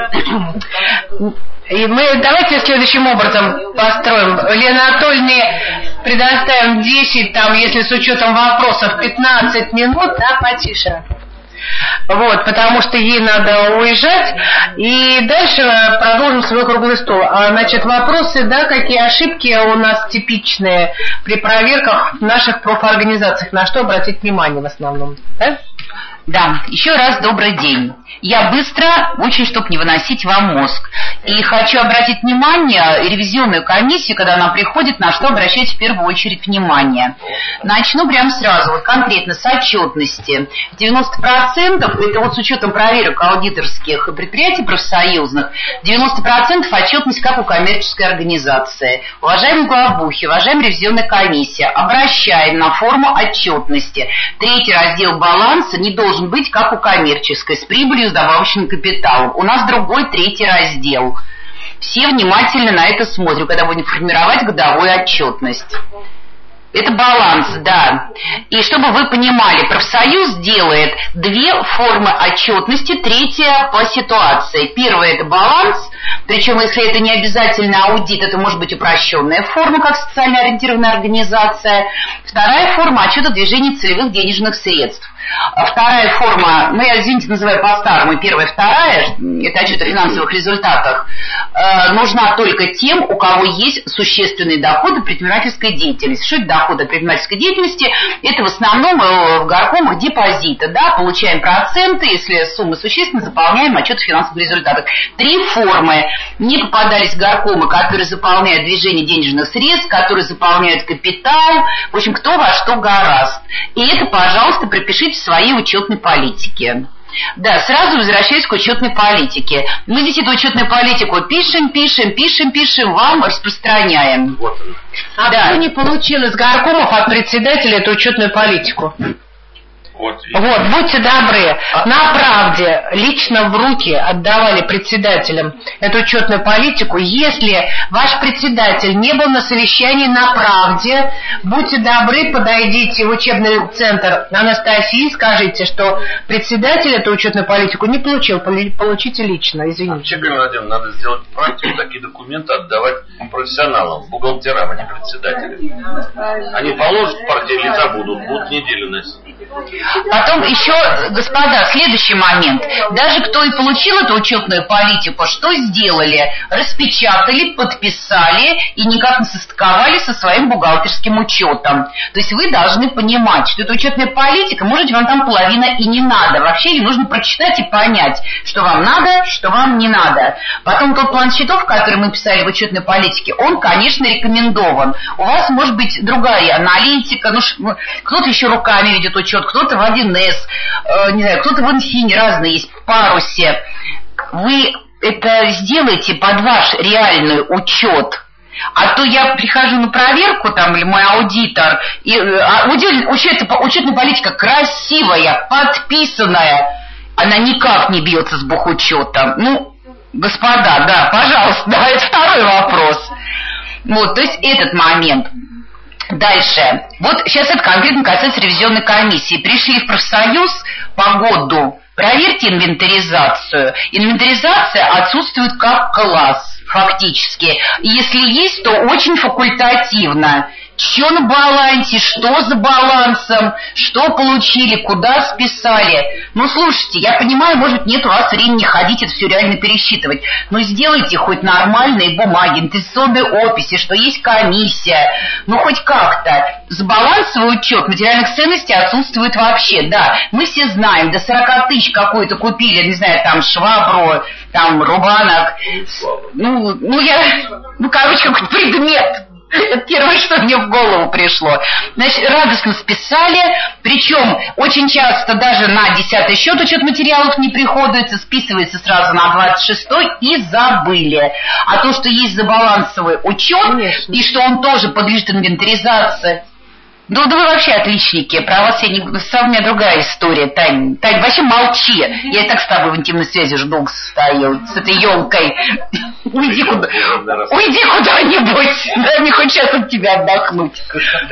и мы давайте следующим образом построим. Лена Анатольевне предоставим десять, там, если с учетом вопросов, пятнадцать минут, да, потише. Вот, потому что ей надо уезжать. И дальше продолжим свой круглый стол. А, значит, вопросы, да, какие ошибки у нас типичные при проверках в наших профорганизациях, на что обратить внимание в основном, да? Да, еще раз добрый день. Я быстро, очень, чтобы не выносить вам мозг. И хочу обратить внимание, ревизионную комиссию, когда она приходит, на что обращать в первую очередь внимание. Начну прямо сразу, вот конкретно с отчетности. девяносто процентов, это вот с учетом проверок аудиторских предприятий профсоюзных, девяносто процентов отчетность как у коммерческой организации. Уважаемые главбухи, уважаемая ревизионная комиссия, обращаем на форму отчетности. Третий раздел баланса не должен быть как у коммерческой, с прибылью, с добавочным капиталом. У нас другой третий раздел. Все внимательно на это смотрят, когда будем формировать годовую отчетность. Это баланс, да. И чтобы вы понимали, профсоюз делает две формы отчетности, третья по ситуации. Первая – это баланс, причем если это не обязательно аудит, это может быть упрощенная форма, как социально ориентированная организация. Вторая форма – отчет о движении целевых денежных средств. Вторая форма, ну я, извините, называю по-старому, первая, вторая, это отчет о финансовых результатах, э, нужна только тем, у кого есть существенный доход от предпринимательской деятельности. Что это доход от предпринимательской деятельности? Это в основном в горкомах депозита, да, получаем проценты, если сумма существенна, заполняем отчет о финансовых результатах. Три формы горкомы, мне попадались горкомы, которые заполняют движение денежных средств, которые заполняют капитал, в общем, кто во что гораст. И это, пожалуйста, пропишите в своей учетной политике. Да, сразу возвращаюсь к учетной политике. Мы здесь эту учетную политику пишем, пишем, пишем, пишем, вам распространяем. Вот а да. Кто не получил из горкомов от председателя эту учетную политику? Вот, вот, будьте добры, а... на правде лично в руки отдавали председателям эту учетную политику. Если ваш председатель не был на совещании на правде, будьте добры, подойдите в учебный центр Анастасии и скажите, что председатель эту учетную политику не получил, получите лично, извините. Вообще, Галина Владимировна, надо сделать практику, такие документы отдавать профессионалам, бухгалтерам, а не председателям. Они положат в партии лица, будут, будут неделю носить. Потом еще, господа, следующий момент. Даже кто и получил эту учетную политику, что сделали? Распечатали, подписали и никак не состыковали со своим бухгалтерским учетом. То есть вы должны понимать, что эта учетная политика, может, вам там половина и не надо. Вообще ее нужно прочитать и понять, что вам надо, что вам не надо. Потом тот план счетов, который мы писали в учетной политике, он, конечно, рекомендован. У вас может быть другая аналитика, ну, кто-то еще руками ведет учет, кто-то в один эс, э, не знаю, кто-то в инфине, разные есть, в парусе. Вы это сделаете под ваш реальный учет. А то я прихожу на проверку, там, или мой аудитор, и а, учет, учетная политика красивая, подписанная, она никак не бьется с бухучетом. Ну, господа, да, пожалуйста, да, это второй вопрос. Вот, то есть этот момент. Дальше. Вот сейчас это конкретно касается ревизионной комиссии. Пришли в профсоюз по году. Проверьте инвентаризацию. Инвентаризация отсутствует как класс, фактически. Если есть, то очень факультативно. Что на балансе, что за балансом, что получили, куда списали. Ну, слушайте, я понимаю, может, нет у вас времени ходить это все реально пересчитывать, но сделайте хоть нормальные бумаги, инвестиционные описи, что есть комиссия, ну, хоть как-то. С балансовый учет материальных ценностей отсутствует вообще, да. Мы все знаем, до сорок тысяч какую-то купили, не знаю, там, швабру, там, рубанок. Ну, ну, я, ну, короче, какой-то предмет. Это первое, что мне в голову пришло. Значит, радостно списали, причем очень часто даже на десятый счет учет материалов не приходится, списывается сразу на двадцать шестой и забыли. А то, что есть забалансовый учет, конечно, и что он тоже подлежит инвентаризации. Да, да вы вообще отличники, про вас я не... у меня другая история, Тань. Тань, вообще молчи. Я и так с тобой в интимной связи ж долго стою, с этой елкой. Уйди куда... Уйди куда-нибудь, дай мне хоть сейчас от тебя отдохнуть.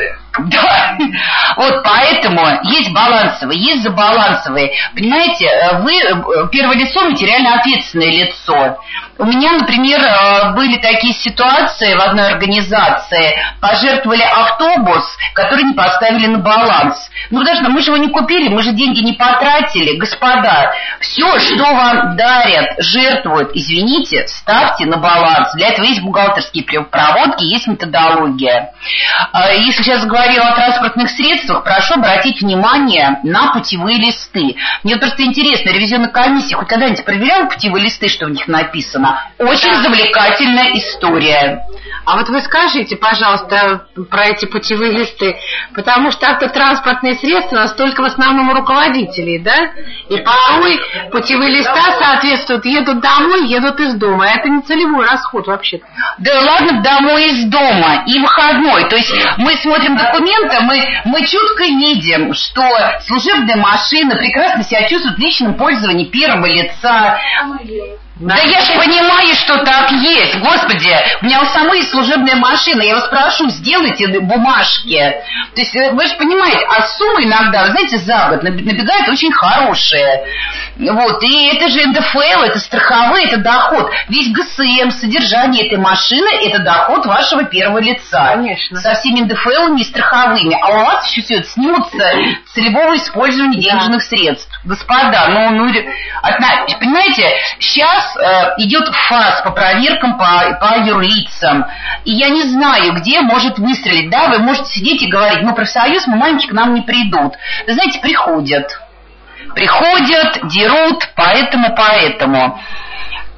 Да, вот поэтому есть балансовые, есть забалансовые. Понимаете, вы первое лицо, материально ответственное лицо. У меня, например, были такие ситуации в одной организации. Пожертвовали автобус, который не поставили на баланс. Ну, потому что мы же его не купили, мы же деньги не потратили. Господа, все, что вам дарят, жертвуют, извините, ставьте на баланс. Для этого есть бухгалтерские проводки, есть методология. Если сейчас говорю о транспортных средствах, прошу обратить внимание на путевые листы. Мне просто интересно, ревизионная комиссия хоть когда-нибудь проверяла путевые листы, что в них написано? Очень да. Завлекательная история. А вот вы скажите, пожалуйста, про эти путевые листы, потому что автотранспортные средства настолько в основном у руководителей, да? И порой путевые листа соответствуют, едут домой, едут из дома. Это не целевой расход вообще-то. Да ладно, домой из дома и выходной. То есть мы смотрим документы, мы, мы четко видим, что служебная машина прекрасно себя чувствует в личном пользовании первого лица. Да, да я же понимаю, что так есть. Господи, у меня у самой есть служебная машина. Я вас прошу, сделайте бумажки. То есть вы же понимаете, а сумма иногда, вы знаете, за год набегает очень хорошая. Вот, и это же эн дэ эф эл, это страховые, это доход. Весь гэ эс эм, содержание этой машины, это доход вашего первого лица. Конечно. Со всеми эн дэ эф элами и страховыми. А у вас еще все это снимутся целевого использования денежных да. средств. Господа, ну, ну, понимаете, сейчас э, идет фаз по проверкам по, по юрлицам. И я не знаю, где может выстрелить. Да, вы можете сидеть и говорить, мы профсоюз, мы маленькие к нам не придут. Вы знаете, приходят. Приходят, дерут, поэтому, поэтому.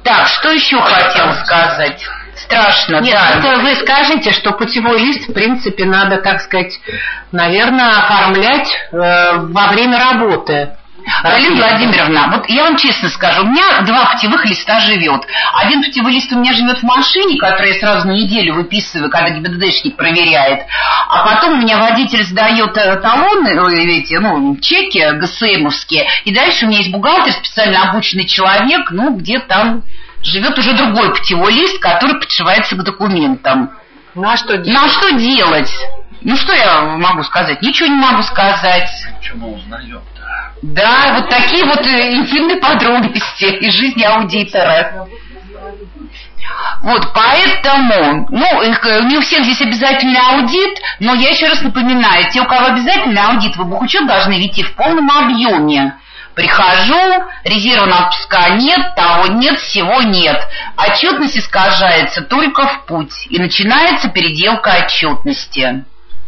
Так, что еще хотел сказать? Страшно, Нет, да. это вы скажите, что путевой лист, в принципе, надо, так сказать, наверное, оформлять э, во время работы. Галина Владимировна, вот я вам честно скажу, у меня два путевых листа живет. Один путевой лист у меня живет в машине, который я сразу на неделю выписываю, когда ГИБДДшник проверяет. А потом у меня водитель сдает талоны, эти, ну, чеки ГСМовские. И дальше у меня есть бухгалтер, специально обученный человек, ну, где там живет уже другой путевой лист, который подшивается к документам. Ну, а что делать? Ну, а что делать? Ну, что я могу сказать? Ничего не могу сказать. Что мы узнаем? Да, вот такие вот интимные подробности из жизни аудитора. Вот, поэтому, ну, не у всех здесь обязательный аудит, но я еще раз напоминаю, те, у кого обязательный аудит, вы бухучет должны вести в полном объеме. Прихожу, резервного отпуска нет, того нет, всего нет. Отчетность искажается только в путь, и начинается переделка отчетности.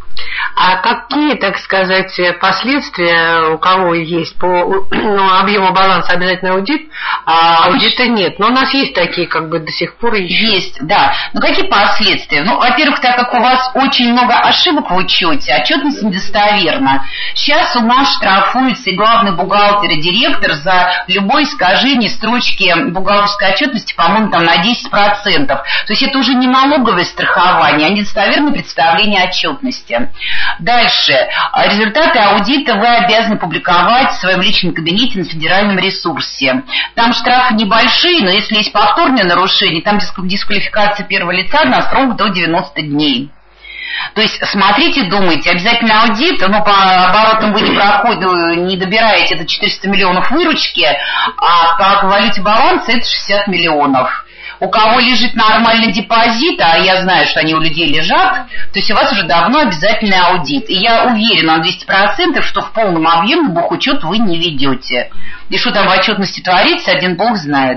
А какие, так сказать, последствия у кого есть по ну, объему баланса обязательно аудит, а аудита нет? Но у нас есть такие, как бы до сих пор еще. Есть, да. Но какие последствия? Ну, во-первых, так как у вас очень много ошибок в учете, отчетность недостоверна. Сейчас у нас штрафуется и главный бухгалтер, и директор за любое искажение строчки бухгалтерской отчетности, по-моему, там на десять процентов. То есть это уже не налоговое страхование, а недостоверное представление отчетности. Дальше. Результаты аудита вы обязаны публиковать в своем личном кабинете на федеральном ресурсе. Там штрафы небольшие, но если есть повторное нарушение, там дисквалификация первого лица на срок до девяноста дней. То есть смотрите, думайте, обязательно аудит, но по оборотам вы не проходите, не добираете, это четыреста миллионов выручки, а по валюте баланса это шестьдесят миллионов. У кого лежит нормальный депозит, а я знаю, что они у людей лежат, то есть у вас уже давно обязательный аудит. И я уверена на двести процентов, что в полном объеме бухучет вы не ведете. И что там в отчетности творится, один бог знает.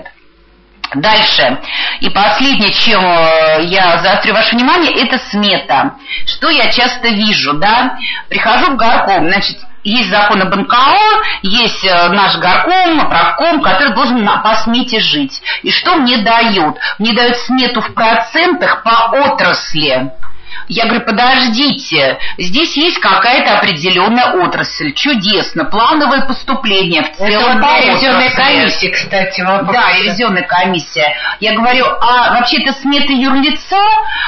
Дальше. И последнее, чем я заострю ваше внимание, это смета. Что я часто вижу, да? Прихожу в горком, значит, есть закон об эн ка о, есть наш горком, правком, который должен по смете жить. И что мне дают? Мне дают смету в процентах по отрасли. Я говорю, подождите, здесь есть какая-то определенная отрасль. Чудесно, плановое поступление в целом. Это ревизионная комиссия, кстати. Вопрос. Да, ревизионная комиссия. Я говорю, а вообще это смета юрлица,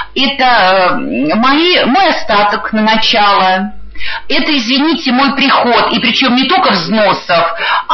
это мои, мой остаток на начало. Это, извините, мой приход, и причем не только взносов,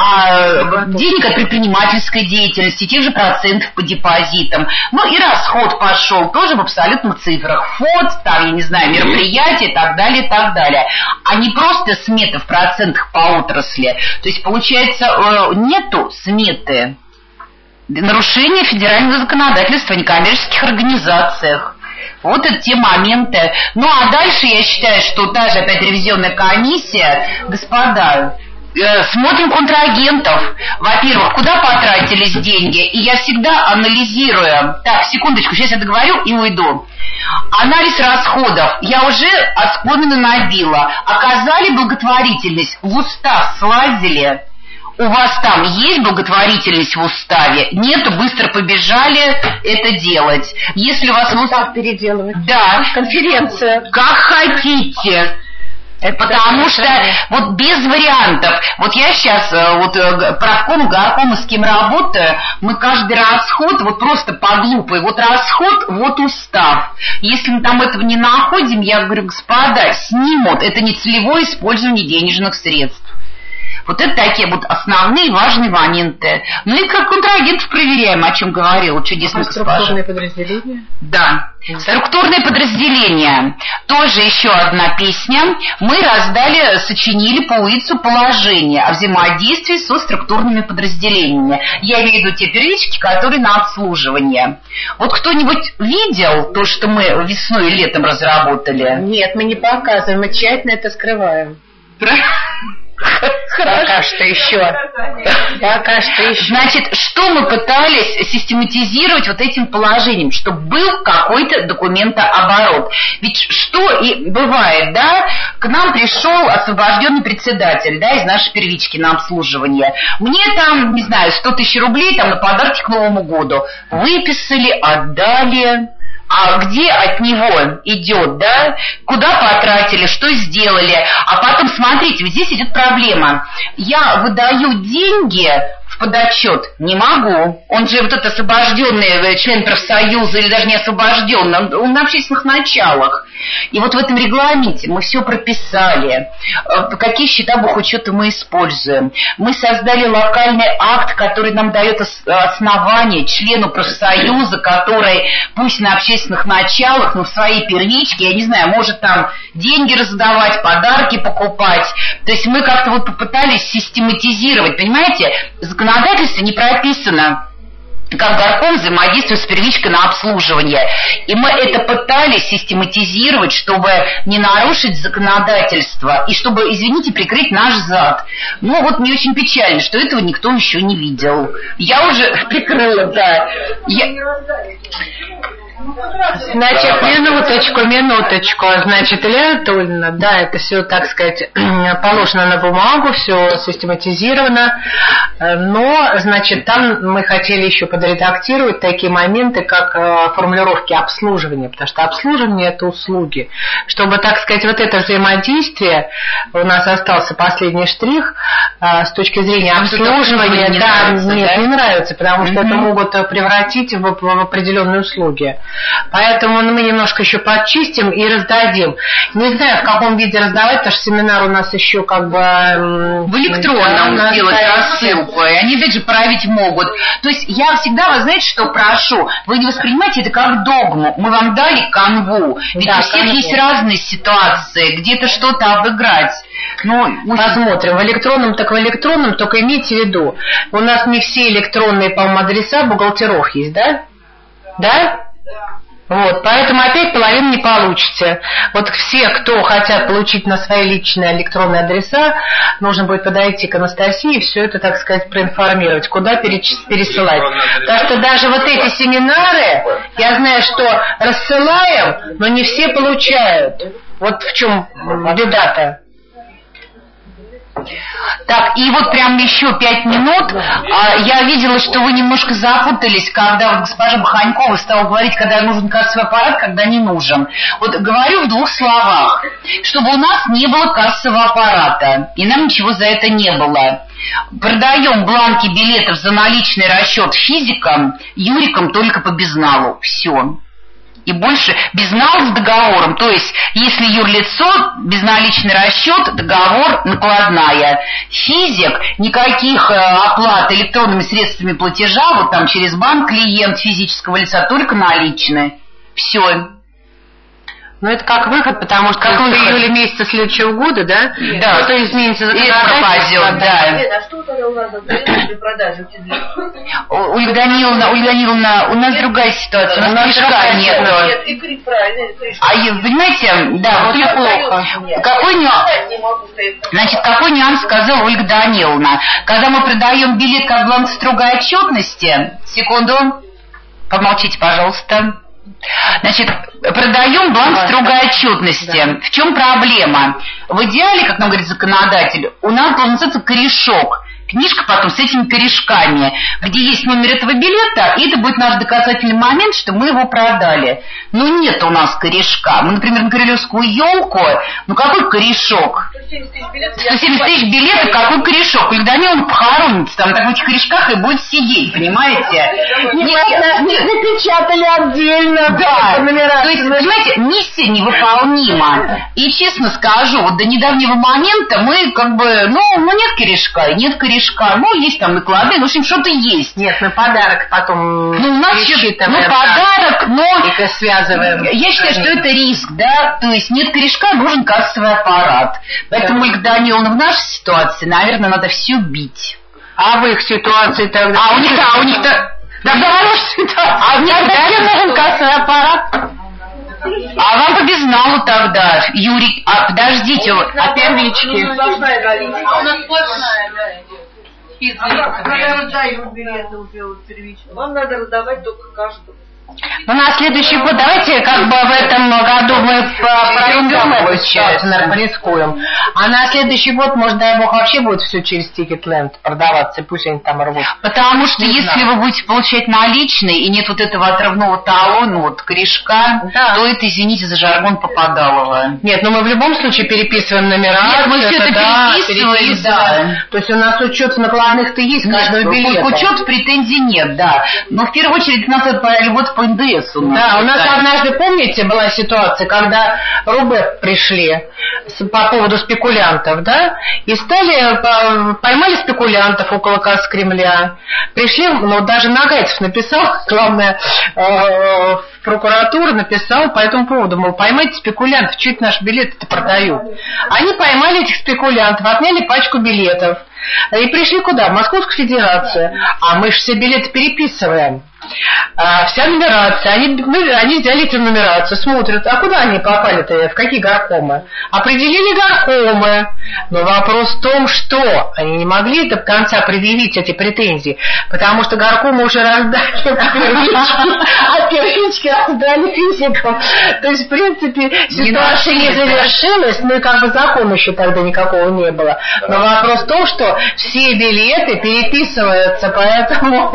а денег от предпринимательской деятельности, тех же процентов по депозитам. Ну и расход пошел тоже в абсолютных цифрах. ФОД, там, я не знаю, мероприятия и так далее, и так далее. А не просто смета в процентах по отрасли. То есть, получается, нету сметы. Нарушение федерального законодательства о некоммерческих организациях. Вот это те моменты. Ну, а дальше я считаю, что та же опять ревизионная комиссия, господа, э, смотрим контрагентов. Во-первых, куда потратились деньги? И я всегда анализирую. Так, секундочку, сейчас я договорю и уйду. Анализ расходов. Я уже оскомину набила. Оказали благотворительность, в устав слазили. У вас там есть благотворительность в уставе? Нету, быстро побежали это делать. Если у вас в устав переделывать. Да. Конференция. Как хотите. Потому что вот без вариантов. Вот я сейчас вот правком, горком, с кем работаю, мы каждый расход вот просто под лупой. Вот расход, вот устав. Если мы там этого не находим, я говорю, господа, снимут. Это не целевое использование денежных средств. Вот это такие вот основные важные моменты. Ну и как контрагентов проверяем, о чем говорил чудесный а госпожа. Структурные подразделения? Да. да. Структурные подразделения. Тоже еще одна песня. Мы раздали, сочинили по УИЦу положение о взаимодействии со структурными подразделениями. Я имею в виду те первички, которые на обслуживание. Вот кто-нибудь видел то, что мы весной и летом разработали? Нет, мы не показываем, мы тщательно это скрываем. Пока что еще. Пока что еще. Значит, что мы пытались систематизировать вот этим положением, чтобы был какой-то документооборот. Ведь что и бывает, да, к нам пришел освобожденный председатель, да, из нашей первички на обслуживание. Мне там, не знаю, сто тысяч рублей там на подарки к Новому году. Выписали, отдали. А где от него идет, да? Куда потратили, что сделали? А потом, смотрите, вот здесь идет проблема. Я выдаю деньги в подотчет не могу. Он же вот этот освобожденный член профсоюза или даже не освобожденный, он, он на общественных началах. И вот в этом регламенте мы все прописали, какие счета бухучета мы используем. Мы создали локальный акт, который нам дает основание члену профсоюза, который пусть на общественных началах, но в своей первичке, я не знаю, может там деньги раздавать, подарки покупать. То есть мы как-то вот попытались систематизировать, понимаете, законодательство не прописано, как горком взаимодействует с первичкой на обслуживание. И мы это пытались систематизировать, чтобы не нарушить законодательство и чтобы, извините, прикрыть наш зад. Ну вот мне очень печально, что этого никто еще не видел. Я уже прикрыла, да. Я... Значит, минуточку, минуточку. Значит, Илья Анатольевна, да, это все, так сказать, положено на бумагу, все систематизировано, но, значит, там мы хотели еще подредактировать такие моменты, как формулировки обслуживания, потому что обслуживание – это услуги. Чтобы, так сказать, вот это взаимодействие, у нас остался последний штрих с точки зрения обслуживания, не да, нравится, нет, да? не нравится, потому что mm-hmm. это могут превратить в, в определенные услуги. Поэтому мы немножко еще подчистим и раздадим. Не знаю, в каком виде раздавать, потому что семинар у нас еще как бы... В электронном да, сделать рассылку, и они опять же править могут. То есть я всегда, вы знаете, что прошу, вы не воспринимайте это как догму. Мы вам дали канву, ведь да, у всех канву. Есть разные ситуации, где-то что-то обыграть. Ну, посмотрим. В электронном, так в электронном, только имейте в виду, у нас не все электронные, по-моему, адреса бухгалтеров есть, да? Да? Вот, поэтому опять половину не получите. Вот все, кто хотят получить на свои личные электронные адреса, нужно будет подойти к Анастасии и все это, так сказать, проинформировать, куда пересылать. Потому что даже вот эти семинары, я знаю, что рассылаем, но не все получают. Вот в чем беда-то. Так, и вот прям еще пять минут. А, я видела, что вы немножко запутались, когда вот госпожа Баханькова стала говорить, когда нужен кассовый аппарат, когда не нужен. Вот говорю в двух словах, чтобы у нас не было кассового аппарата, и нам ничего за это не было. Продаем бланки билетов за наличный расчет физикам, юрикам только по безналу. Все. И больше безнал с договором. То есть, если юрлицо, безналичный расчет, договор накладная. Физик, никаких оплат электронными средствами платежа, вот там через банк клиент физического лица, только наличные. Все. Ну, это как выход, потому что как в июле месяце следующего года, да? Да. Что изменится законодательство, да. А что тогда у нас при продаже? Ольга Даниловна, Ольга Даниловна, у нас другая ситуация, у нас крышка нет. Нет, и крик, правильно, крышка. А понимаете, да, вот неплохо. Какой нюанс? Значит, какой нюанс сказала Ольга Даниловна? Когда мы продаем билет как бланк строгой отчетности, секунду, помолчите, пожалуйста. Значит, продаем бланк строгой отчетности. Да. В чем проблема? В идеале, как нам говорит законодатель, у нас должен называться корешок. Книжка потом с этими корешками, где есть номер этого билета, и это будет наш доказательный момент, что мы его продали. Но нет у нас корешка. Мы, например, на королевскую елку, ну какой корешок? сто семьдесят тысяч билетов, какой корешок? Ольга Даниловна похоронится там в этих корешках и будет сидеть, понимаете? Не напечатали отдельно. Да. То есть, понимаете, миссия невыполнима. И честно скажу, вот до недавнего момента мы как бы, ну, ну нет корешка, нет корешка. Ну, есть там накладные, ну, в общем, что-то есть. Нет, мы подарок потом ну, у нас пересчитываем. Ну, подарок, но... И связываем. Я считаю, что это риск, да, то есть нет корешка, нужен кассовый аппарат. Поэтому, Ольга Даниловна, в нашей ситуации, наверное, надо все бить. А в их ситуации тогда... А у них, а у них-то... Да, да, а у них тогда нужен кассовый аппарат. А вам по безналу тогда, Юрий, а подождите, вот, а первички? Сплошная галерея. А у нас сплошная, да. Когда раздают билеты уже вот первички. Вам надо раздавать только каждому. Ну, на следующий год, давайте как бы в этом году мы пройдем эту ситуацию, наверное, порискуем. А на следующий год, может, дай бог, вообще будет все через Ticketland продаваться, и пусть они там рвут. Потому что не если знаю. Вы будете получать наличные, и нет вот этого отрывного талона, вот корешка, да. То это, извините за жаргон, попадалово. Нет, но мы в любом случае переписываем номера. Нет, мы все это, это да, переписываем, переписываем, да. То есть у нас учет в накладных-то есть каждого билета. Учет претензий нет, да. Но в первую очередь надо работать по эн дэ эс. У нас, да, у нас да. Однажды, помните, была ситуация, когда РУБЭП пришли по поводу спекулянтов, да, и стали, поймали спекулянтов около касс Кремля, пришли, ну, даже Нагайцев написал, главное, в прокуратуру написал по этому поводу, мол, поймайте спекулянтов, чуть наш билет-то продают. Они поймали этих спекулянтов, отняли пачку билетов, и пришли куда? В Московскую Федерацию. А мы же все билеты переписываем. А, вся нумерация. Они, мы, они взяли эту нумерацию, смотрят, а куда они попали-то, в какие горкомы? Определили горкомы. Но вопрос в том, что они не могли до конца предъявить эти претензии, потому что горкомы уже раздали первички, а первички раздали физикам. То есть, в принципе, ситуация не завершилась, ну и как бы закона еще тогда никакого не было. Но вопрос в том, что все билеты переписываются, поэтому...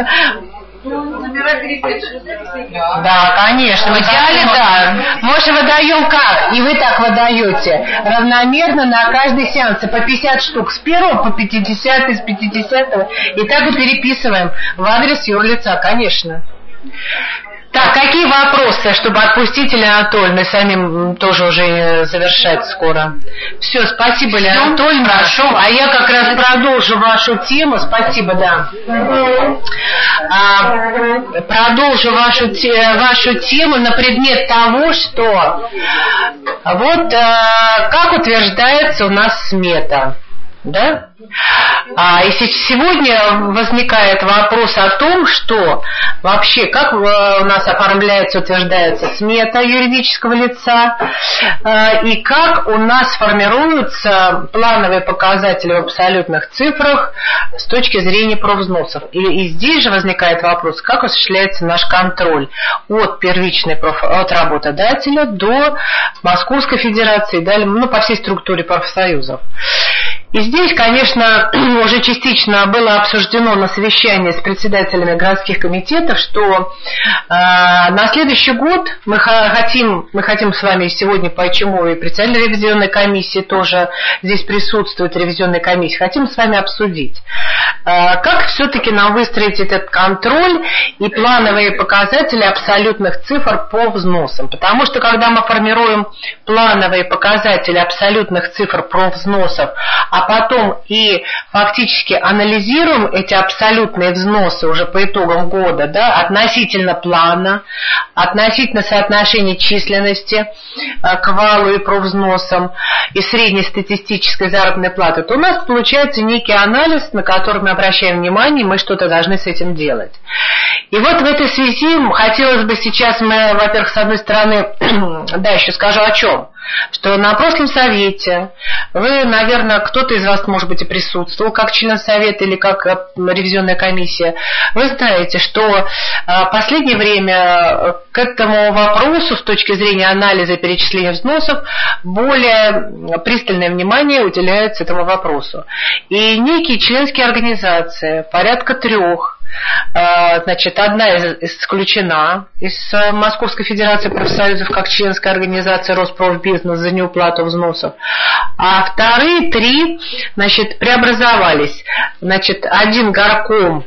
Да, конечно, в идеале да. Мы же выдаем как? И вы так выдаете. Равномерно на каждый сеанс. По пятьдесят штук. С первого по пятидесятый, с пятидесятого. И так и переписываем в адрес юрлица, конечно. Так, какие вопросы, чтобы отпустить Елену Анатольевну, самим тоже уже завершать скоро? Все, спасибо, Елена Анатольевна. Хорошо. А я как раз продолжу вашу тему. Спасибо, да. А, продолжу вашу, вашу тему на предмет того, что вот а, как утверждается у нас смета. Да? А если сегодня возникает вопрос о том, что вообще как у нас оформляется, утверждается смета юридического лица, и как у нас формируются плановые показатели в абсолютных цифрах с точки зрения профвзносов. И, и здесь же возникает вопрос, как осуществляется наш контроль от первичной проф, от работодателя до Московской Федерации, далее, ну, по всей структуре профсоюзов. И здесь, конечно, уже частично было обсуждено на совещании с председателями городских комитетов, что э, на следующий год мы хотим, мы хотим с вами сегодня, почему и председатель ревизионной комиссии тоже здесь присутствует, ревизионной комиссии, хотим с вами обсудить, э, как все-таки нам выстроить этот контроль и плановые показатели абсолютных цифр по взносам. Потому что, когда мы формируем плановые показатели абсолютных цифр по взносов, а потом и фактически анализируем эти абсолютные взносы уже по итогам года, да, относительно плана, относительно соотношения численности к валу и провзносам и среднестатистической заработной платы, то у нас получается некий анализ, на который мы обращаем внимание, и мы что-то должны с этим делать. И вот в этой связи хотелось бы сейчас мы, во-первых, с одной стороны, да, еще скажу о чем. Что на прошлом совете вы, наверное, кто-то из вас, может быть, и присутствовал, как член совета или как ревизионная комиссия. Вы знаете, что в последнее время к этому вопросу с точки зрения анализа и перечисления взносов более пристальное внимание уделяется этому вопросу. И некие членские организации, порядка трех, значит, одна исключена из Московской Федерации профсоюзов как членская организация Роспрофбизнес за неуплату взносов, а вторые три, значит, преобразовались. Значит, один горком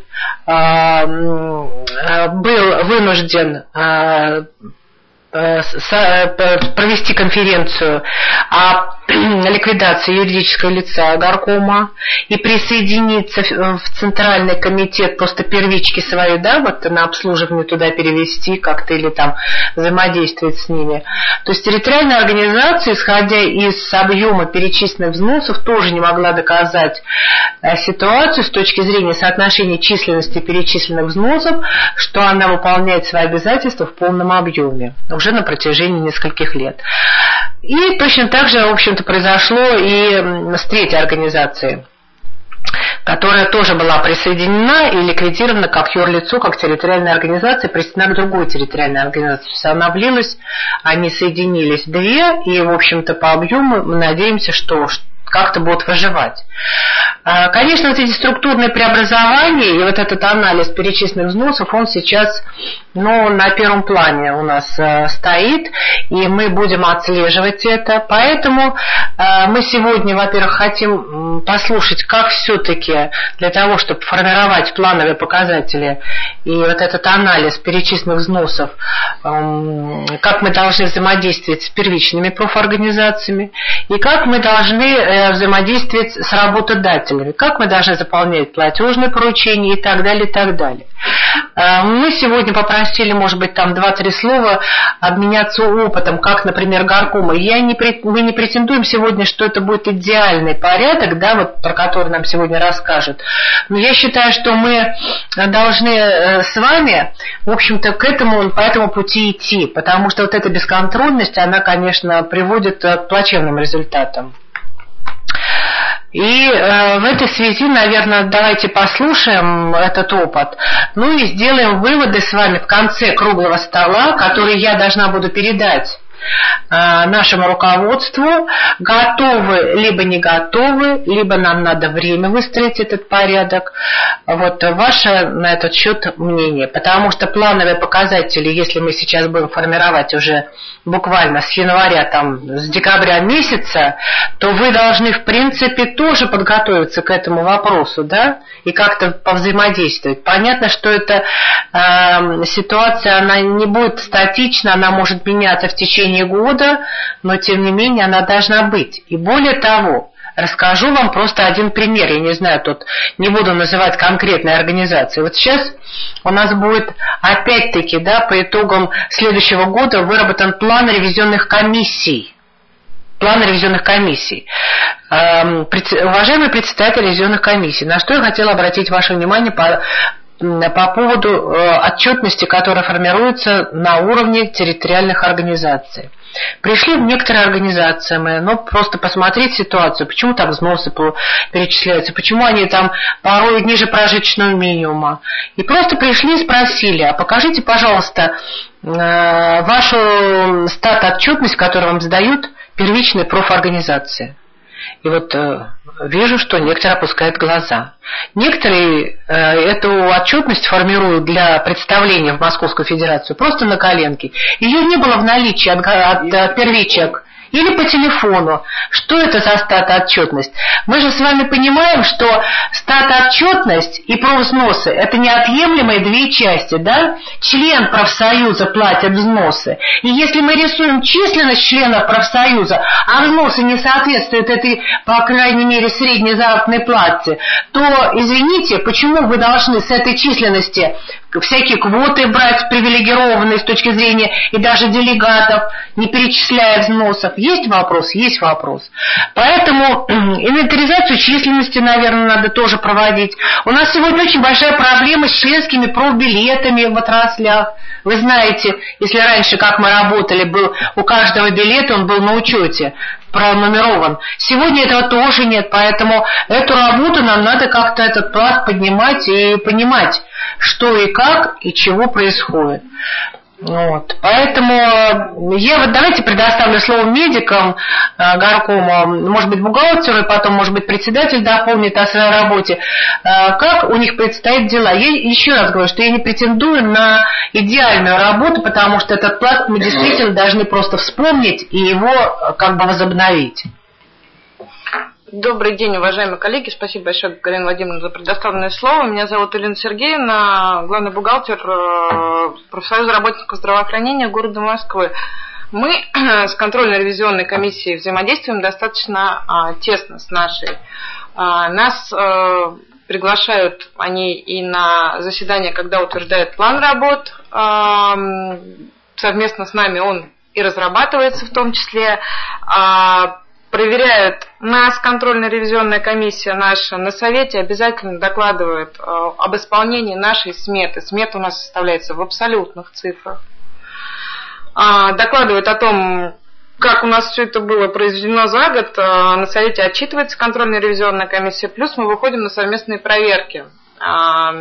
был вынужден провести конференцию, а ликвидации юридического лица горкома и присоединиться в центральный комитет, просто первички свои, да, вот на обслуживание туда перевести как-то или там взаимодействовать с ними. То есть территориальная организация, исходя из объема перечисленных взносов, тоже не могла доказать ситуацию с точки зрения соотношения численности перечисленных взносов, что она выполняет свои обязательства в полном объеме уже на протяжении нескольких лет. И точно так же, в общем-то, произошло и с третьей организацией, которая тоже была присоединена и ликвидирована как юрлицо, как территориальная организация, присоединена к другой территориальной организации. То есть она влилась, они соединились две, и, в общем-то, по объему мы надеемся, что как-то будут выживать. Конечно, вот эти структурные преобразования и вот этот анализ перечисленных взносов, он сейчас, ну, на первом плане у нас стоит, и мы будем отслеживать это. Поэтому мы сегодня, во-первых, хотим послушать, как все-таки для того, чтобы формировать плановые показатели и вот этот анализ перечисленных взносов, как мы должны взаимодействовать с первичными профорганизациями и как мы должны взаимодействовать с работодателями, как мы должны заполнять платежные поручения и так далее, и так далее. Мы сегодня попросили, может быть, там два-три слова обменяться опытом, как, например, горкома. Я не, мы не претендуем сегодня, что это будет идеальный порядок, да, вот, про который нам сегодня расскажут. Но я считаю, что мы должны с вами, в общем-то, к этому, по этому пути идти, потому что вот эта бесконтрольность, она, конечно, приводит к плачевным результатам. И э, в этой связи, наверное, давайте послушаем этот опыт, ну и сделаем выводы с вами в конце круглого стола, который я должна буду передать э, нашему руководству. Готовы, либо не готовы, либо нам надо время выстроить этот порядок. Вот ваше на этот счет мнение, потому что плановые показатели, если мы сейчас будем формировать уже буквально с января, там, с декабря месяца, то вы должны, в принципе, тоже подготовиться к этому вопросу, да, и как-то повзаимодействовать. Понятно, что эта э, ситуация, она не будет статична, она может меняться в течение года, но, тем не менее, она должна быть. И более того, расскажу вам просто один пример. Я не знаю, тут не буду называть конкретные организации. Вот сейчас у нас будет опять-таки, да, по итогам следующего года выработан план ревизионных комиссий. План ревизионных комиссий. Эм, пред, уважаемый председатель ревизионных комиссий, на что я хотела обратить ваше внимание по по поводу э, отчетности, которая формируется на уровне территориальных организаций. Пришли в некоторые организации мы, ну, просто посмотреть ситуацию, почему так взносы перечисляются, почему они там порой ниже прожиточного минимума. И просто пришли и спросили, а покажите, пожалуйста, э, вашу стат-отчетность, которую вам сдают первичные профорганизации. И вот э, вижу, что некоторые опускают глаза. Некоторые э, эту отчетность формируют для представления в Московскую Федерацию просто на коленке. Ее не было в наличии от, от, от первичек. Или по телефону. Что это за стат-отчетность? Мы же с вами понимаем, что стат-отчетность и профвзносы – это неотъемлемые две части, да? Член профсоюза платит взносы. И если мы рисуем численность членов профсоюза, а взносы не соответствуют этой, по крайней мере, средней заработной плате, то, извините, почему вы должны с этой численности всякие квоты брать привилегированные с точки зрения и даже делегатов, не перечисляя взносов? Есть вопрос? Есть вопрос. Поэтому инвентаризацию численности, наверное, надо тоже проводить. У нас сегодня очень большая проблема с членскими профбилетами в отраслях. Вы знаете, если раньше, как мы работали, был у каждого билета, он был на учете, пронумерован. Сегодня этого тоже нет, поэтому эту работу нам надо как-то этот пласт поднимать и понимать, что и как, и чего происходит. Вот. Поэтому я вот давайте предоставлю слово медикам э, горкома, может быть, бухгалтеру, и потом, может быть, председатель дополнит о своей работе, э, как у них предстоят дела. Я еще раз говорю, что я не претендую на идеальную работу, потому что этот пласт мы действительно должны просто вспомнить и его как бы возобновить. Добрый день, уважаемые коллеги. Спасибо большое, Галина Владимировна, за предоставленное слово. Меня зовут Елена Сергеевна, главный бухгалтер профсоюза работников здравоохранения города Москвы. Мы с контрольно-ревизионной комиссией взаимодействуем достаточно а, тесно с нашей. А, нас а, приглашают они и на заседание, когда утверждают план работ. А, совместно с нами он и разрабатывается в том числе. А, проверяют нас, контрольно-ревизионная комиссия наша, на совете обязательно докладывает а, об исполнении нашей сметы. Смета у нас составляется в абсолютных цифрах. А, докладывает о том, как у нас все это было произведено за год. А, на совете отчитывается контрольно-ревизионная комиссия. Плюс мы выходим на совместные проверки. А,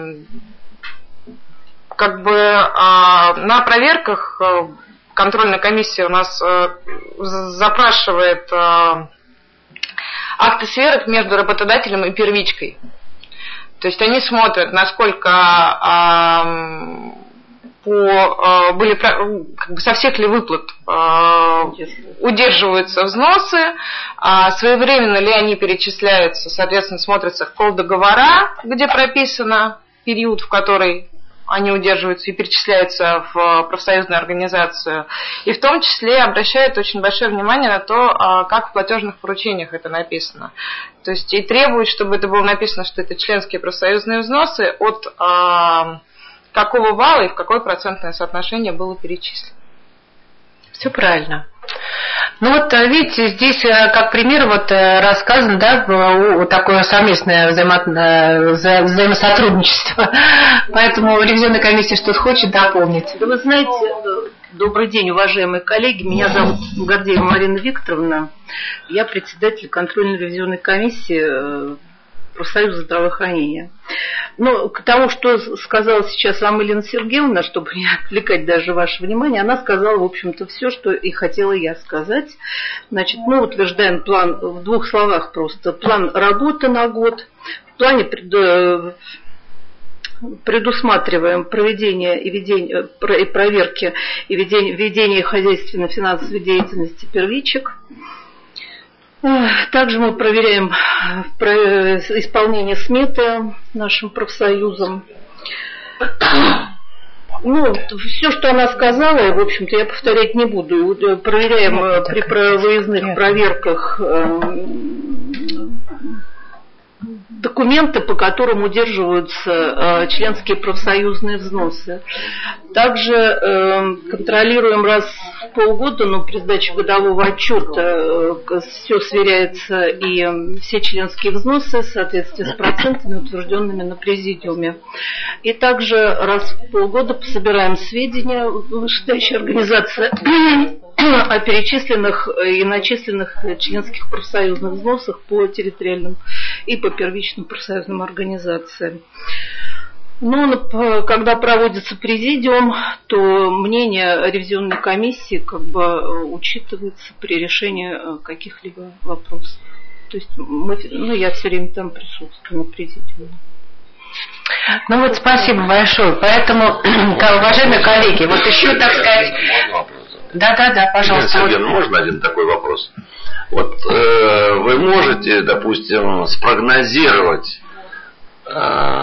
как бы а, на проверках контрольная комиссия у нас а, запрашивает а, акты сверок между работодателем и первичкой. То есть они смотрят, насколько а, по, а, были как бы со всех ли выплат а, удерживаются взносы, а, своевременно ли они перечисляются, соответственно, смотрятся колл-договора, где прописано период, в который они удерживаются и перечисляются в профсоюзную организацию. И в том числе обращают очень большое внимание на то, как в платежных поручениях это написано. То есть и требуют, чтобы это было написано, что это членские профсоюзные взносы, от а, какого вала и в какое процентное соотношение было перечислено. Все правильно. Ну вот, видите, здесь как пример вот рассказано, да, такое совместное взаимо... вза... взаимосотрудничество. Поэтому ревизионная комиссия что-то хочет дополнить. Да вы знаете, добрый день, уважаемые коллеги. Меня зовут Гордеева Марина Викторовна. Я председатель контрольно-ревизионной комиссии профсоюза здравоохранения. Но к тому, что сказала сейчас вам Елена Сергеевна, чтобы не отвлекать даже ваше внимание, она сказала, в общем-то, все, что и хотела я сказать. Значит, мы утверждаем план в двух словах просто. План работы на год. В плане предусматриваем проведение и ведение, и проверки и ведение, ведение хозяйственно-финансовой деятельности первичек. Также мы проверяем исполнение сметы нашим профсоюзом. Ну, все, что она сказала, в общем-то, я повторять не буду. Проверяем при выездных проверках документы, по которым удерживаются членские профсоюзные взносы. Также э, контролируем раз в полгода, но при сдаче годового отчета э, все сверяется, и все членские взносы в соответствии с процентами, утвержденными на президиуме. И также раз в полгода собираем сведения вышестоящей организации о перечисленных и начисленных членских профсоюзных взносах по территориальным и по первичным профсоюзным организациям. Но когда проводится президиум, то мнение ревизионной комиссии как бы учитывается при решении каких-либо вопросов. То есть мы, ну, я все время там присутствую на президиуме. Ну вот спасибо большое. Поэтому, уважаемые коллеги, вот еще, так сказать... Да, да, да, пожалуйста. Сергей, можно один такой вопрос? Вот э, вы можете, допустим, спрогнозировать э,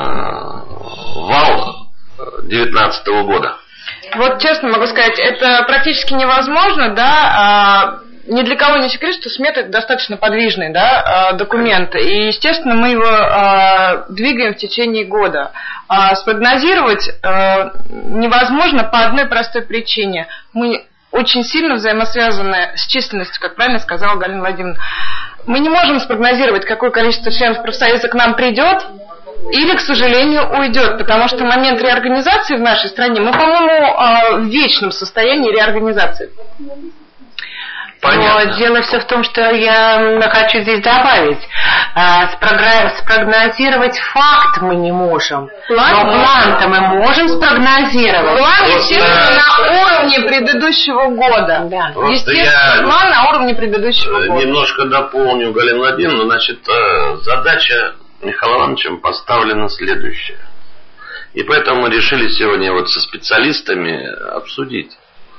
вал девятнадцатого года? Вот честно могу сказать, это практически невозможно, да. Ни для кого не секрет, что смета это достаточно подвижный, да, документ. И, естественно, мы его двигаем в течение года. Спрогнозировать невозможно по одной простой причине. Мы очень сильно взаимосвязаны с численностью, как правильно сказала Галина Владимировна. Мы не можем спрогнозировать, какое количество членов профсоюза к нам придет или, к сожалению, уйдет, потому что в момент реорганизации в нашей стране мы, по-моему, в вечном состоянии реорганизации. Понятно. Но дело все в том, что я хочу здесь добавить. Спрогнозировать факт мы не можем. План, но план-то мы можем спрогнозировать. План, естественно, на уровне предыдущего года. Да. Естественно, план на уровне предыдущего года. Немножко дополню Галину Владимировну. Значит, задача Михаила Ивановича поставлена следующая. И поэтому мы решили сегодня вот со специалистами обсудить.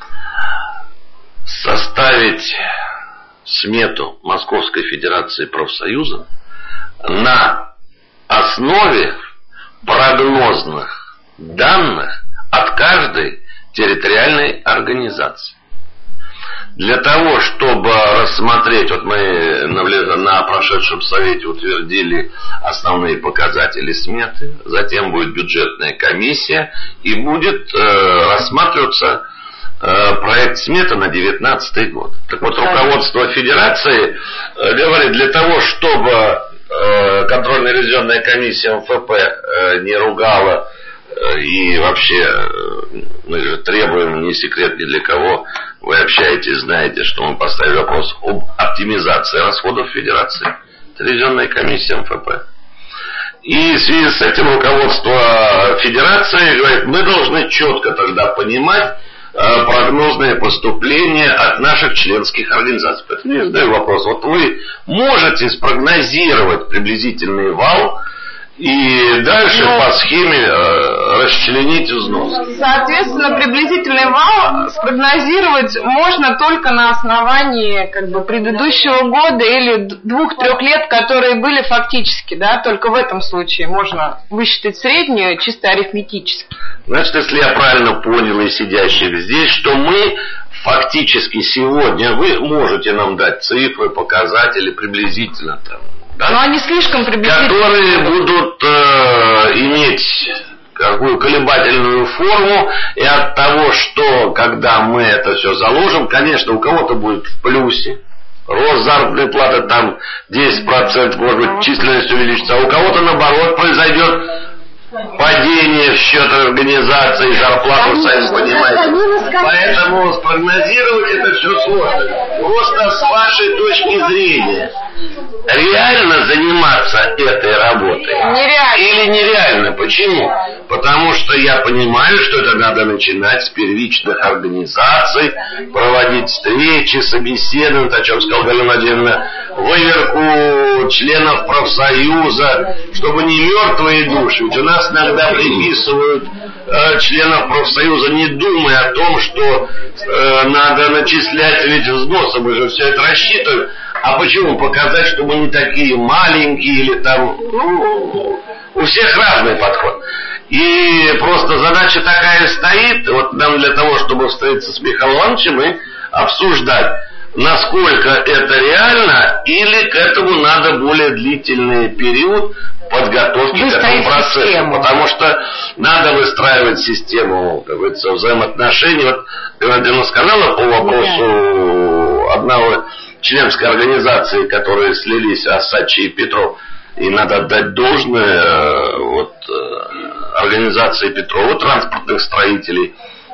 Составить смету Московской Федерации профсоюза на основе прогнозных данных от каждой территориальной организации. Для того, чтобы рассмотреть, вот мы на прошедшем совете утвердили основные показатели сметы, затем будет бюджетная комиссия и будет э, рассматриваться э, проект сметы на девятнадцатый год. Так вот, руководство Федерации э, говорит, для того, чтобы э, контрольно-ревизионная комиссия эм эф пэ э, не ругала э, и вообще э, мы же требуем, не секрет ни для кого, вы общаетесь, знаете, что мы поставили вопрос об оптимизации расходов Федерации. Телевизионная комиссия эм эф пэ. И в связи с этим руководство Федерации говорит, мы должны четко тогда понимать э, прогнозные поступления от наших членских организаций. Поэтому я задаю вопрос. Вот вы можете спрогнозировать приблизительный вал и дальше ну, по схеме э, расчленить взнос? Соответственно, приблизительный вал спрогнозировать можно только на основании как бы предыдущего года или двух-трех лет, которые были фактически, да, только в этом случае можно высчитать среднюю чисто арифметически. Значит, если я правильно понял и сидящих здесь, что мы фактически сегодня, вы можете нам дать цифры, показатели приблизительно там, да? Но они слишком приблизительные. Которые будут э, иметь какую колебательную форму, и от того, что когда мы это все заложим, конечно, у кого-то будет в плюсе, рост заработной платы там десять процентов, может быть, численность увеличится, а у кого-то наоборот произойдет падение в счет организации, зарплату, сами понимаете. Поэтому спрогнозировать это все сложно. Просто с вашей точки зрения, реально заниматься этой работой? Нереально. Или нереально? Почему? Потому что я понимаю, что это надо начинать с первичных организаций, проводить встречи, собеседовать, о чем сказала Галина Владимировна, выверку членов профсоюза, чтобы не мертвые души. Ведь у нас иногда приписывают э, членов профсоюза, не думая о том, что э, надо начислять ведь взносы, мы же все это рассчитываем. А почему? Показать, что мы не такие маленькие или там... Ну, у всех разный подход. И просто задача такая стоит, вот нам для того, чтобы встретиться с Михаилом Ивановичем и обсуждать, насколько это реально, или к этому надо более длительный период подготовки к этому процессу. Систему. Потому что надо выстраивать систему, как говорится, взаимоотношений. Вот Галина сказала по вопросу одного членской организации, которые слились, Осадчий и Петров. И надо отдать должное вот, организации Петрова, транспортных строителей.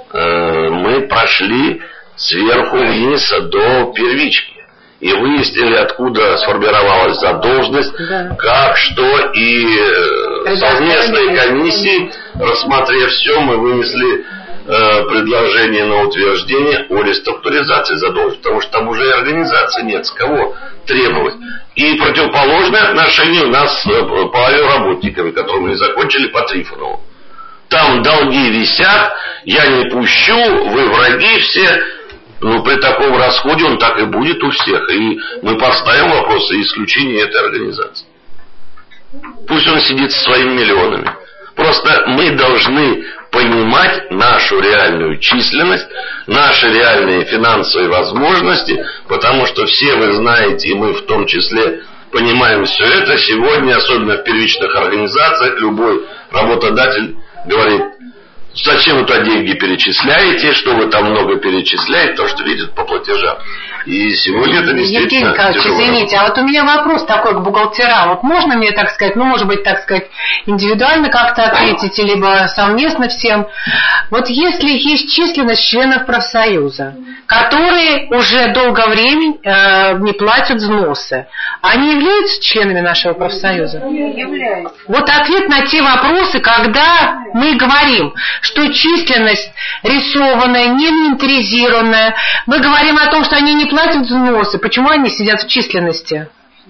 Мы прошли сверху вниз до первички. И выяснили, откуда сформировалась задолженность, да. Как, что, и совместной комиссией, рассмотрев все, мы вынесли э, предложение на утверждение о реструктуризации задолженности, потому что там уже и организации нет, с кого требовать. И противоположное отношение у нас по авиаработникам, которые мы закончили по Трифонову. Там долги висят, я не пущу, вы враги все. Но при таком расходе он так и будет у всех. И мы поставим вопрос о исключении этой организации. Пусть он сидит со своими миллионами. Просто мы должны понимать нашу реальную численность, наши реальные финансовые возможности, потому что все вы знаете, и мы в том числе понимаем все это. Сегодня, особенно в первичных организациях, любой работодатель говорит: зачем вы туда деньги перечисляете, что вы там много перечисляете, то, что видят по платежам. И сегодня это действительно... Евгений Николаевич, извините, а вот у меня вопрос такой к бухгалтерам. Вот можно мне, так сказать, ну, может быть, так сказать, индивидуально как-то ответить, либо совместно всем. Вот если есть численность членов профсоюза, которые уже долгое время э, не платят взносы, они являются членами нашего профсоюза? Являются. Вот ответ на те вопросы, когда мы говорим, что численность рисованная, не инвентаризированная, мы говорим о том, что они не платят взносы. Почему они сидят в численности?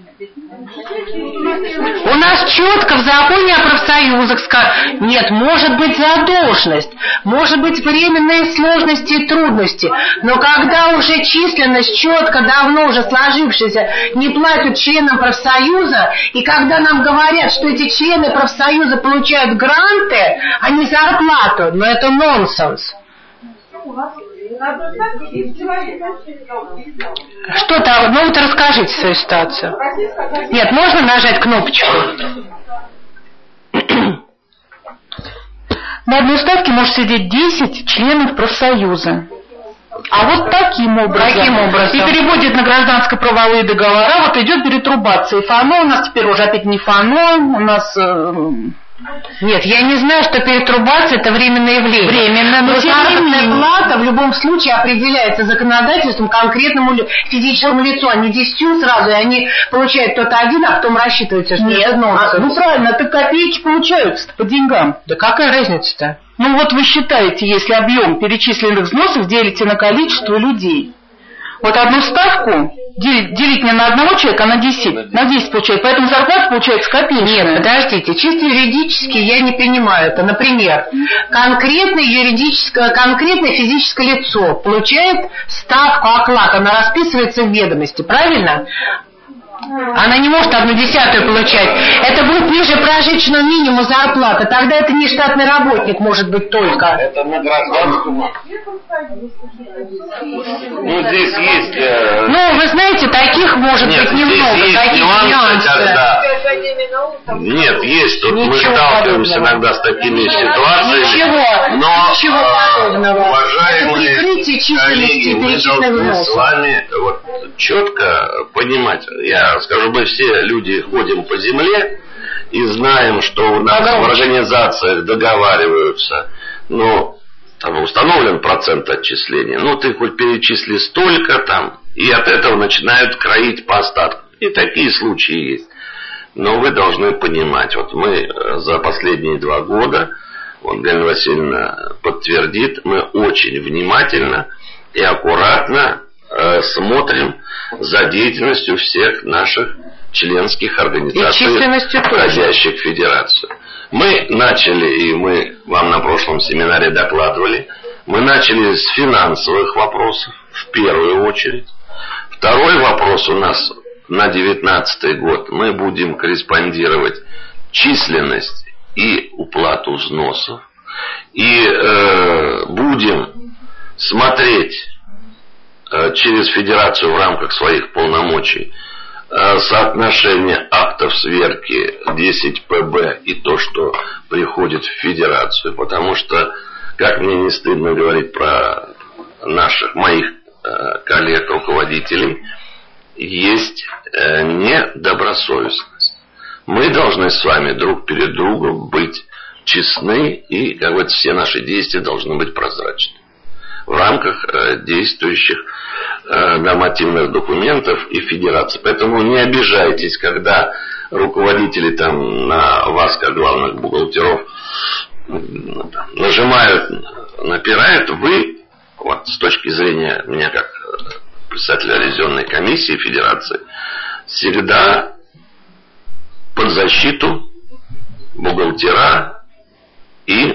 У нас четко в законе о профсоюзах сказано, нет, может быть задолженность, может быть временные сложности и трудности, но когда уже численность четко, давно уже сложившаяся, не платят членам профсоюза, и когда нам говорят, что эти члены профсоюза получают гранты, а не зарплату, но это нонсенс. Что-то, ну вот расскажите свою ситуацию. Нет, можно нажать кнопочку? На одной ставке может сидеть десять членов профсоюза. А вот таким образом. Таким образом. И переводит на гражданско-правовые договора. Вот идет перетрубация. И ФАНО у нас теперь уже опять не ФАНО. У нас... Э... Нет, я не знаю, что перетрубация это временное явление. Временно, но, но заработная плата в любом случае определяется законодательством конкретному физическому лицу, а не десятью сразу, и они получают кто-то один, а потом рассчитываются, что Нет, это нонсенс. Ну правильно, так копейки получаются по деньгам. Да какая разница-то? Ну вот вы считаете, если объем перечисленных взносов делите на количество людей. Вот одну ставку делить, делить не на одного человека, а на десять. На десять получается. Поэтому зарплата получается копеечная. Нет, подождите. Чисто юридически я не понимаю это. Например, конкретное юридическое, конкретное физическое лицо получает ставку, оклад. Она расписывается в ведомости. Правильно? Она не может одну десятую получать. Это будет ниже прожиточного минимума зарплаты. Тогда это не штатный работник может быть только. Это на гражданском. Ну, здесь есть... Э... Ну, вы знаете, таких может Нет, быть немного. Есть таких нюансы, нюансов. когда... Нет, есть. Тут Ничего мы сталкиваемся подобного. иногда с такими ситуациями. Ничего, но, ничего подобного. Уважаемые это прикрытие численности коллеги, мы перечисленных должны взносов. с вами вот, четко понимать. Я скажу, мы все люди ходим по земле и знаем, что у нас Погромче. в организациях договариваются, ну, там установлен процент отчисления, ну, ты хоть перечисли столько там, и от этого начинают кроить по остатку. И такие случаи есть. Но вы должны понимать, вот мы за последние два года, вот Галина Васильевна подтвердит, мы очень внимательно и аккуратно э, смотрим за деятельностью всех наших членских организаций, входящих в федерацию. Мы начали, и мы вам на прошлом семинаре докладывали, мы начали с финансовых вопросов, в первую очередь. Второй вопрос у нас на девятнадцатый год. Мы будем корреспондировать численность и уплату взносов. И э, будем смотреть э, через федерацию в рамках своих полномочий э, соотношение актов сверки десять пэ бэ и то, что приходит в федерацию. Потому что, как мне не стыдно говорить про наших, моих э, коллег, руководителей, есть э, недобросовестность. Мы должны с вами друг перед другом быть честны, и, как говорится, все наши действия должны быть прозрачны в рамках э, действующих э, нормативных документов и федерации. Поэтому не обижайтесь, когда руководители там на вас, как главных бухгалтеров, нажимают, напирают. Вы, вот с точки зрения меня как председателя ревизионной комиссии федерации, всегда под защиту бухгалтера и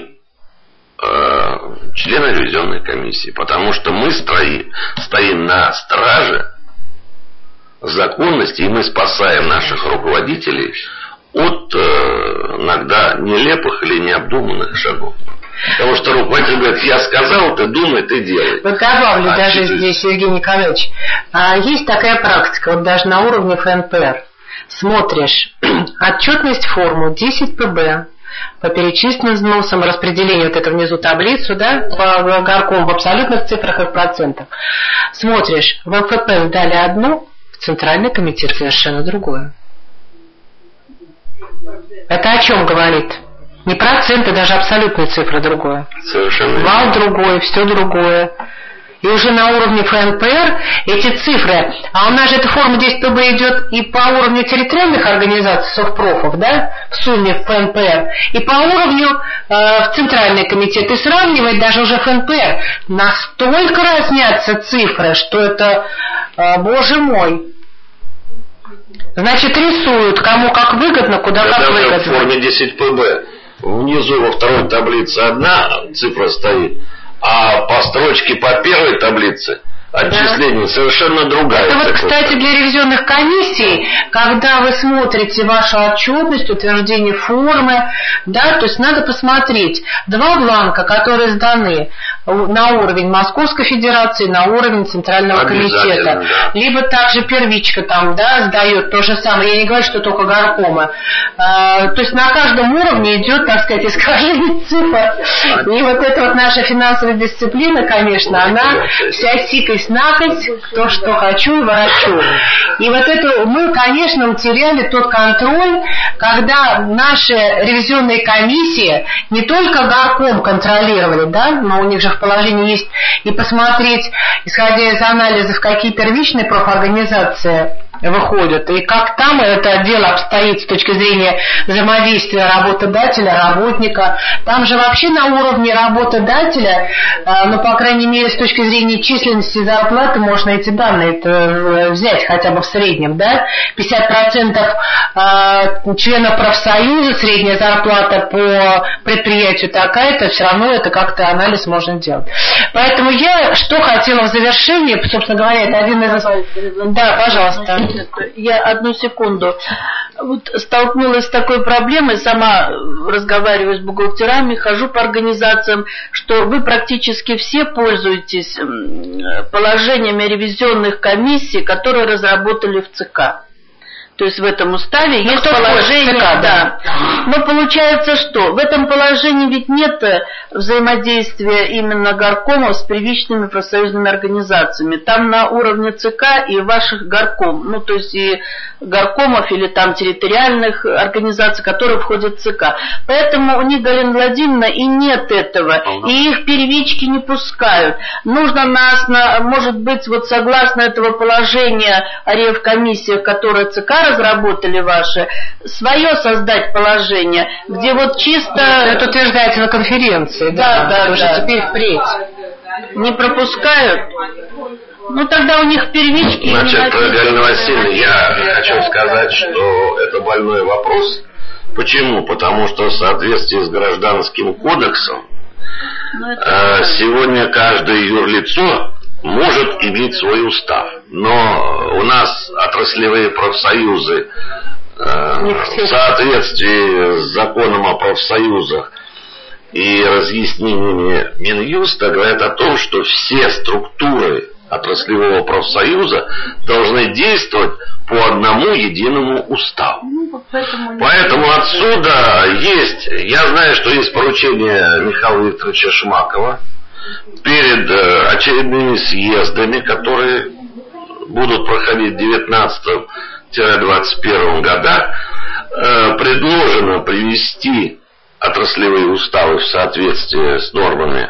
э, члена ревизионной комиссии. Потому что мы стоим, стоим на страже законности, и мы спасаем наших руководителей от э, иногда нелепых или необдуманных шагов. Потому что руководитель говорит, я сказал, ты думай, ты делай. Вот добавлю а даже через... здесь, Евгений Николаевич. А, есть такая практика, вот даже на уровне эф эн пэ эр. Смотришь отчетность форму десять пэ бэ по перечисленным взносам, распределение вот это внизу таблицу, да, по горком в абсолютных цифрах и в процентах. Смотришь, в эм эф пэ сдали одно, в Центральный комитет совершенно другое. Это о чем говорит? Не проценты, даже абсолютные цифры другое. Совершенно. Вал другой, все другое. И уже на уровне эф эн пэ эр эти цифры, а у нас же эта форма десять пэ бэ идет и по уровню территориальных организаций, совпрофов, да, в сумме эф эн пэ эр, и по уровню э, в Центральный комитет. И сравнивать даже уже эф эн пэ эр. Настолько разнятся цифры, что это, э, боже мой. Значит, рисуют, кому как выгодно, куда да, как даже выгодно. в форме десять пэ бэ. Внизу во второй таблице одна цифра стоит, а по строчке по первой таблице отчисление да. совершенно другая. Это вот, кстати, для ревизионных комиссий, когда вы смотрите вашу отчетность, утверждение формы, да, то есть надо посмотреть два бланка, которые сданы, на уровень Московской Федерации, на уровень Центрального комитета. Да. Либо также первичка там, да, сдает то же самое. Я не говорю, что только горкома. А, то есть на каждом уровне идет, так сказать, искажение цифр. И вот эта вот наша финансовая дисциплина, конечно, она вся сикость-накость, то, что хочу и ворочу. И вот это мы, конечно, утеряли тот контроль, когда наши ревизионные комиссии не только горком контролировали, да, но у них же в положении есть и посмотреть, исходя из анализов, какие первичные профорганизации выходят, и как там это дело обстоит с точки зрения взаимодействия работодателя, работника. Там же вообще на уровне работодателя, ну, по крайней мере, с точки зрения численности зарплаты, можно эти данные взять хотя бы в среднем, да, пятьдесят процентов членов профсоюза, средняя зарплата по предприятию такая-то, все равно это как-то анализ можно делать. Поэтому я что хотела в завершении, собственно говоря, это один из... Да, пожалуйста. Я одну секунду. Вот столкнулась с такой проблемой, сама разговариваю с бухгалтерами, хожу по организациям, что вы практически все пользуетесь положениями ревизионных комиссий, которые разработали в ЦК. То есть в этом уставе ну, есть положение, ЦК, да. Но получается что? В этом положении ведь нет взаимодействия именно горкомов с первичными профсоюзными организациями. Там на уровне ЦК и ваших горком, ну то есть и горкомов или там территориальных организаций, которые входят в ЦК. Поэтому у них, Галина Владимировна, и нет этого, и их первички не пускают. Нужно нас, на, может быть, вот согласно этого положения о ревкомиссиях, которые ЦК разработали ваши, свое создать положение, где вот чисто... Это утверждается на конференции, да, да, да, уже да. Теперь впредь. Не пропускают? Ну тогда у них первички... Значит, Галина Васильевна, я хочу сказать, что это больной вопрос. Почему? Потому что в соответствии с Гражданским кодексом это... сегодня каждое юрлицо может иметь свой устав. Но у нас отраслевые профсоюзы в соответствии с законом о профсоюзах и разъяснениями Минюста говорят о том, что все структуры отраслевого профсоюза должны действовать по одному единому уставу. Поэтому отсюда есть, я знаю, что есть поручение Михаила Викторовича Шмакова перед очередными съездами, которые будут проходить в девятнадцатом — двадцать первом годах, предложено привести отраслевые уставы в соответствие с нормами,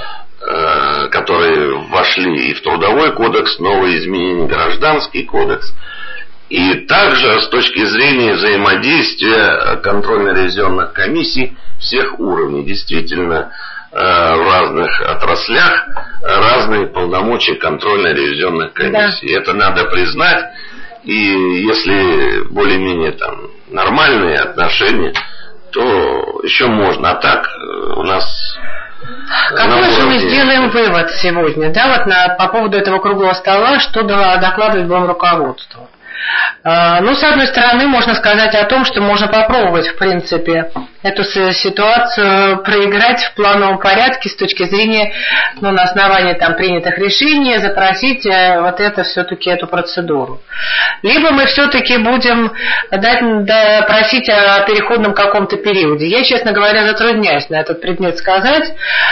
которые вошли и в Трудовой кодекс, новые изменения, Гражданский кодекс, и также с точки зрения взаимодействия контрольно-ревизионных комиссий всех уровней. Действительно, в разных отраслях разные полномочия контрольно-ревизионных комиссий. Да. Это надо признать, и если более-менее там нормальные отношения, то еще можно. А так у нас... Какой же мы сделаем вывод сегодня, да, вот на, по поводу этого круглого стола, что докладывать будем руководству? Ну, с одной стороны, можно сказать о том, что можно попробовать, в принципе, эту ситуацию проиграть в плановом порядке с точки зрения, ну, на основании там принятых решений, запросить вот это все-таки эту процедуру. Либо мы все-таки будем дать, да, просить о переходном каком-то периоде. Я, честно говоря, затрудняюсь на этот предмет сказать.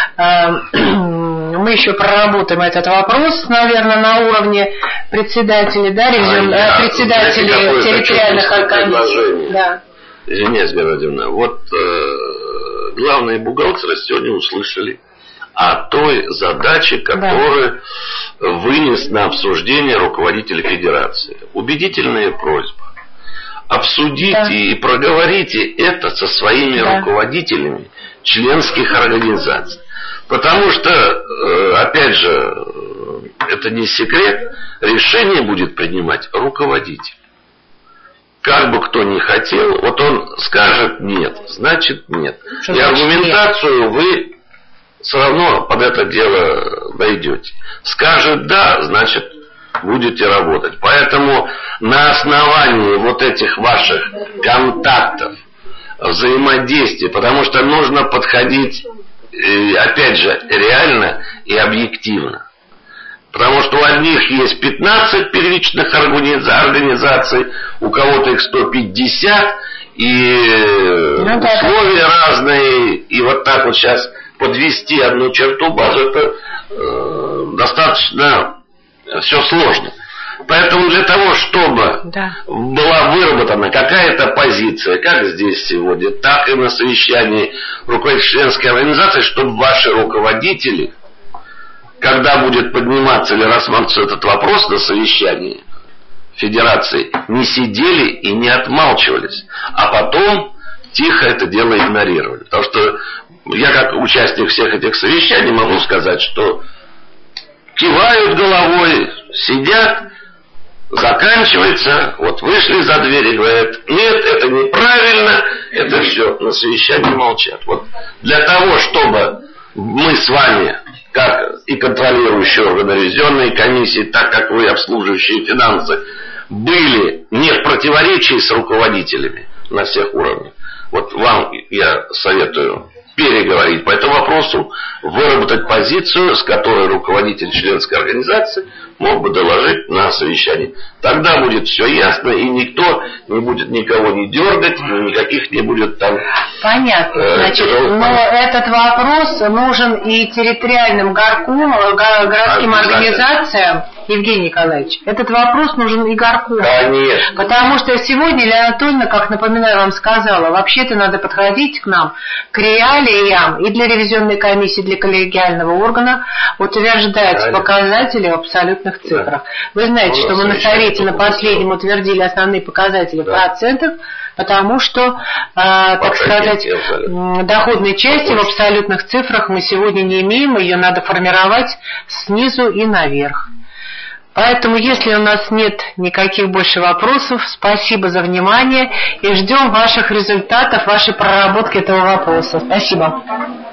Мы еще проработаем этот вопрос, наверное, на уровне председателей, да, режим, а, председателей территориальных комиссий. Да. Извиняюсь, Галина, вот э, главные бухгалтеры сегодня услышали о той задаче, которую да. вынес на обсуждение руководитель Федерации. Убедительная просьба. Обсудите да. и проговорите это со своими да. руководителями членских организаций. Потому что, опять же, это не секрет, решение будет принимать руководитель. Как бы кто ни хотел, вот он скажет нет, значит нет. Что и значит аргументацию нет? Вы все равно под это дело дойдете. Скажет да, значит будете работать. Поэтому на основании вот этих ваших контактов, взаимодействия, потому что нужно подходить опять же, реально и объективно. Потому что у одних есть пятнадцать первичных организаций, у кого-то их сто пятьдесят, и ну, условия да. разные, и вот так вот сейчас подвести одну черту базу, это э, достаточно все сложно. Поэтому для того, чтобы да. была выработана какая-то позиция, как здесь сегодня, так и на совещании руководителей членской организации, чтобы ваши руководители, когда будет подниматься или рассматриваться этот вопрос на совещании Федерации, не сидели и не отмалчивались, а потом тихо это дело игнорировали. Потому что я, как участник всех этих совещаний, могу сказать, что кивают головой, сидят, заканчивается, вот вышли за дверь и говорят, нет, это неправильно, это все, на совещании молчат. Вот для того, чтобы мы с вами, как и контролирующие органы ревизионной комиссии, так как вы обслуживающие финансы, были не в противоречии с руководителями на всех уровнях. Вот вам я советую переговорить по этому вопросу, выработать позицию, с которой руководитель членской организации мог бы доложить на совещании. Тогда будет все ясно, и никто не будет никого не дергать, никаких не будет там... Понятно. Э, Значит, но этот вопрос нужен и территориальным горку, городским организациям. Евгений Николаевич, этот вопрос нужен и горку. Конечно. Потому что сегодня Лена Анатольевна, как напоминаю, вам сказала, вообще-то надо подходить к нам, к реалиям и для ревизионной комиссии, для коллегиального органа, утверждать Правильно. показатели в абсолютных цифрах. Да. Вы знаете, ну, что мы на совете на последнем утвердили основные показатели в да. процентах, потому что, э, так сказать, доходной части в абсолютных цифрах мы сегодня не имеем, ее надо формировать снизу и наверх. Поэтому, если у нас нет никаких больше вопросов, спасибо за внимание и ждем ваших результатов, вашей проработки этого вопроса. Спасибо.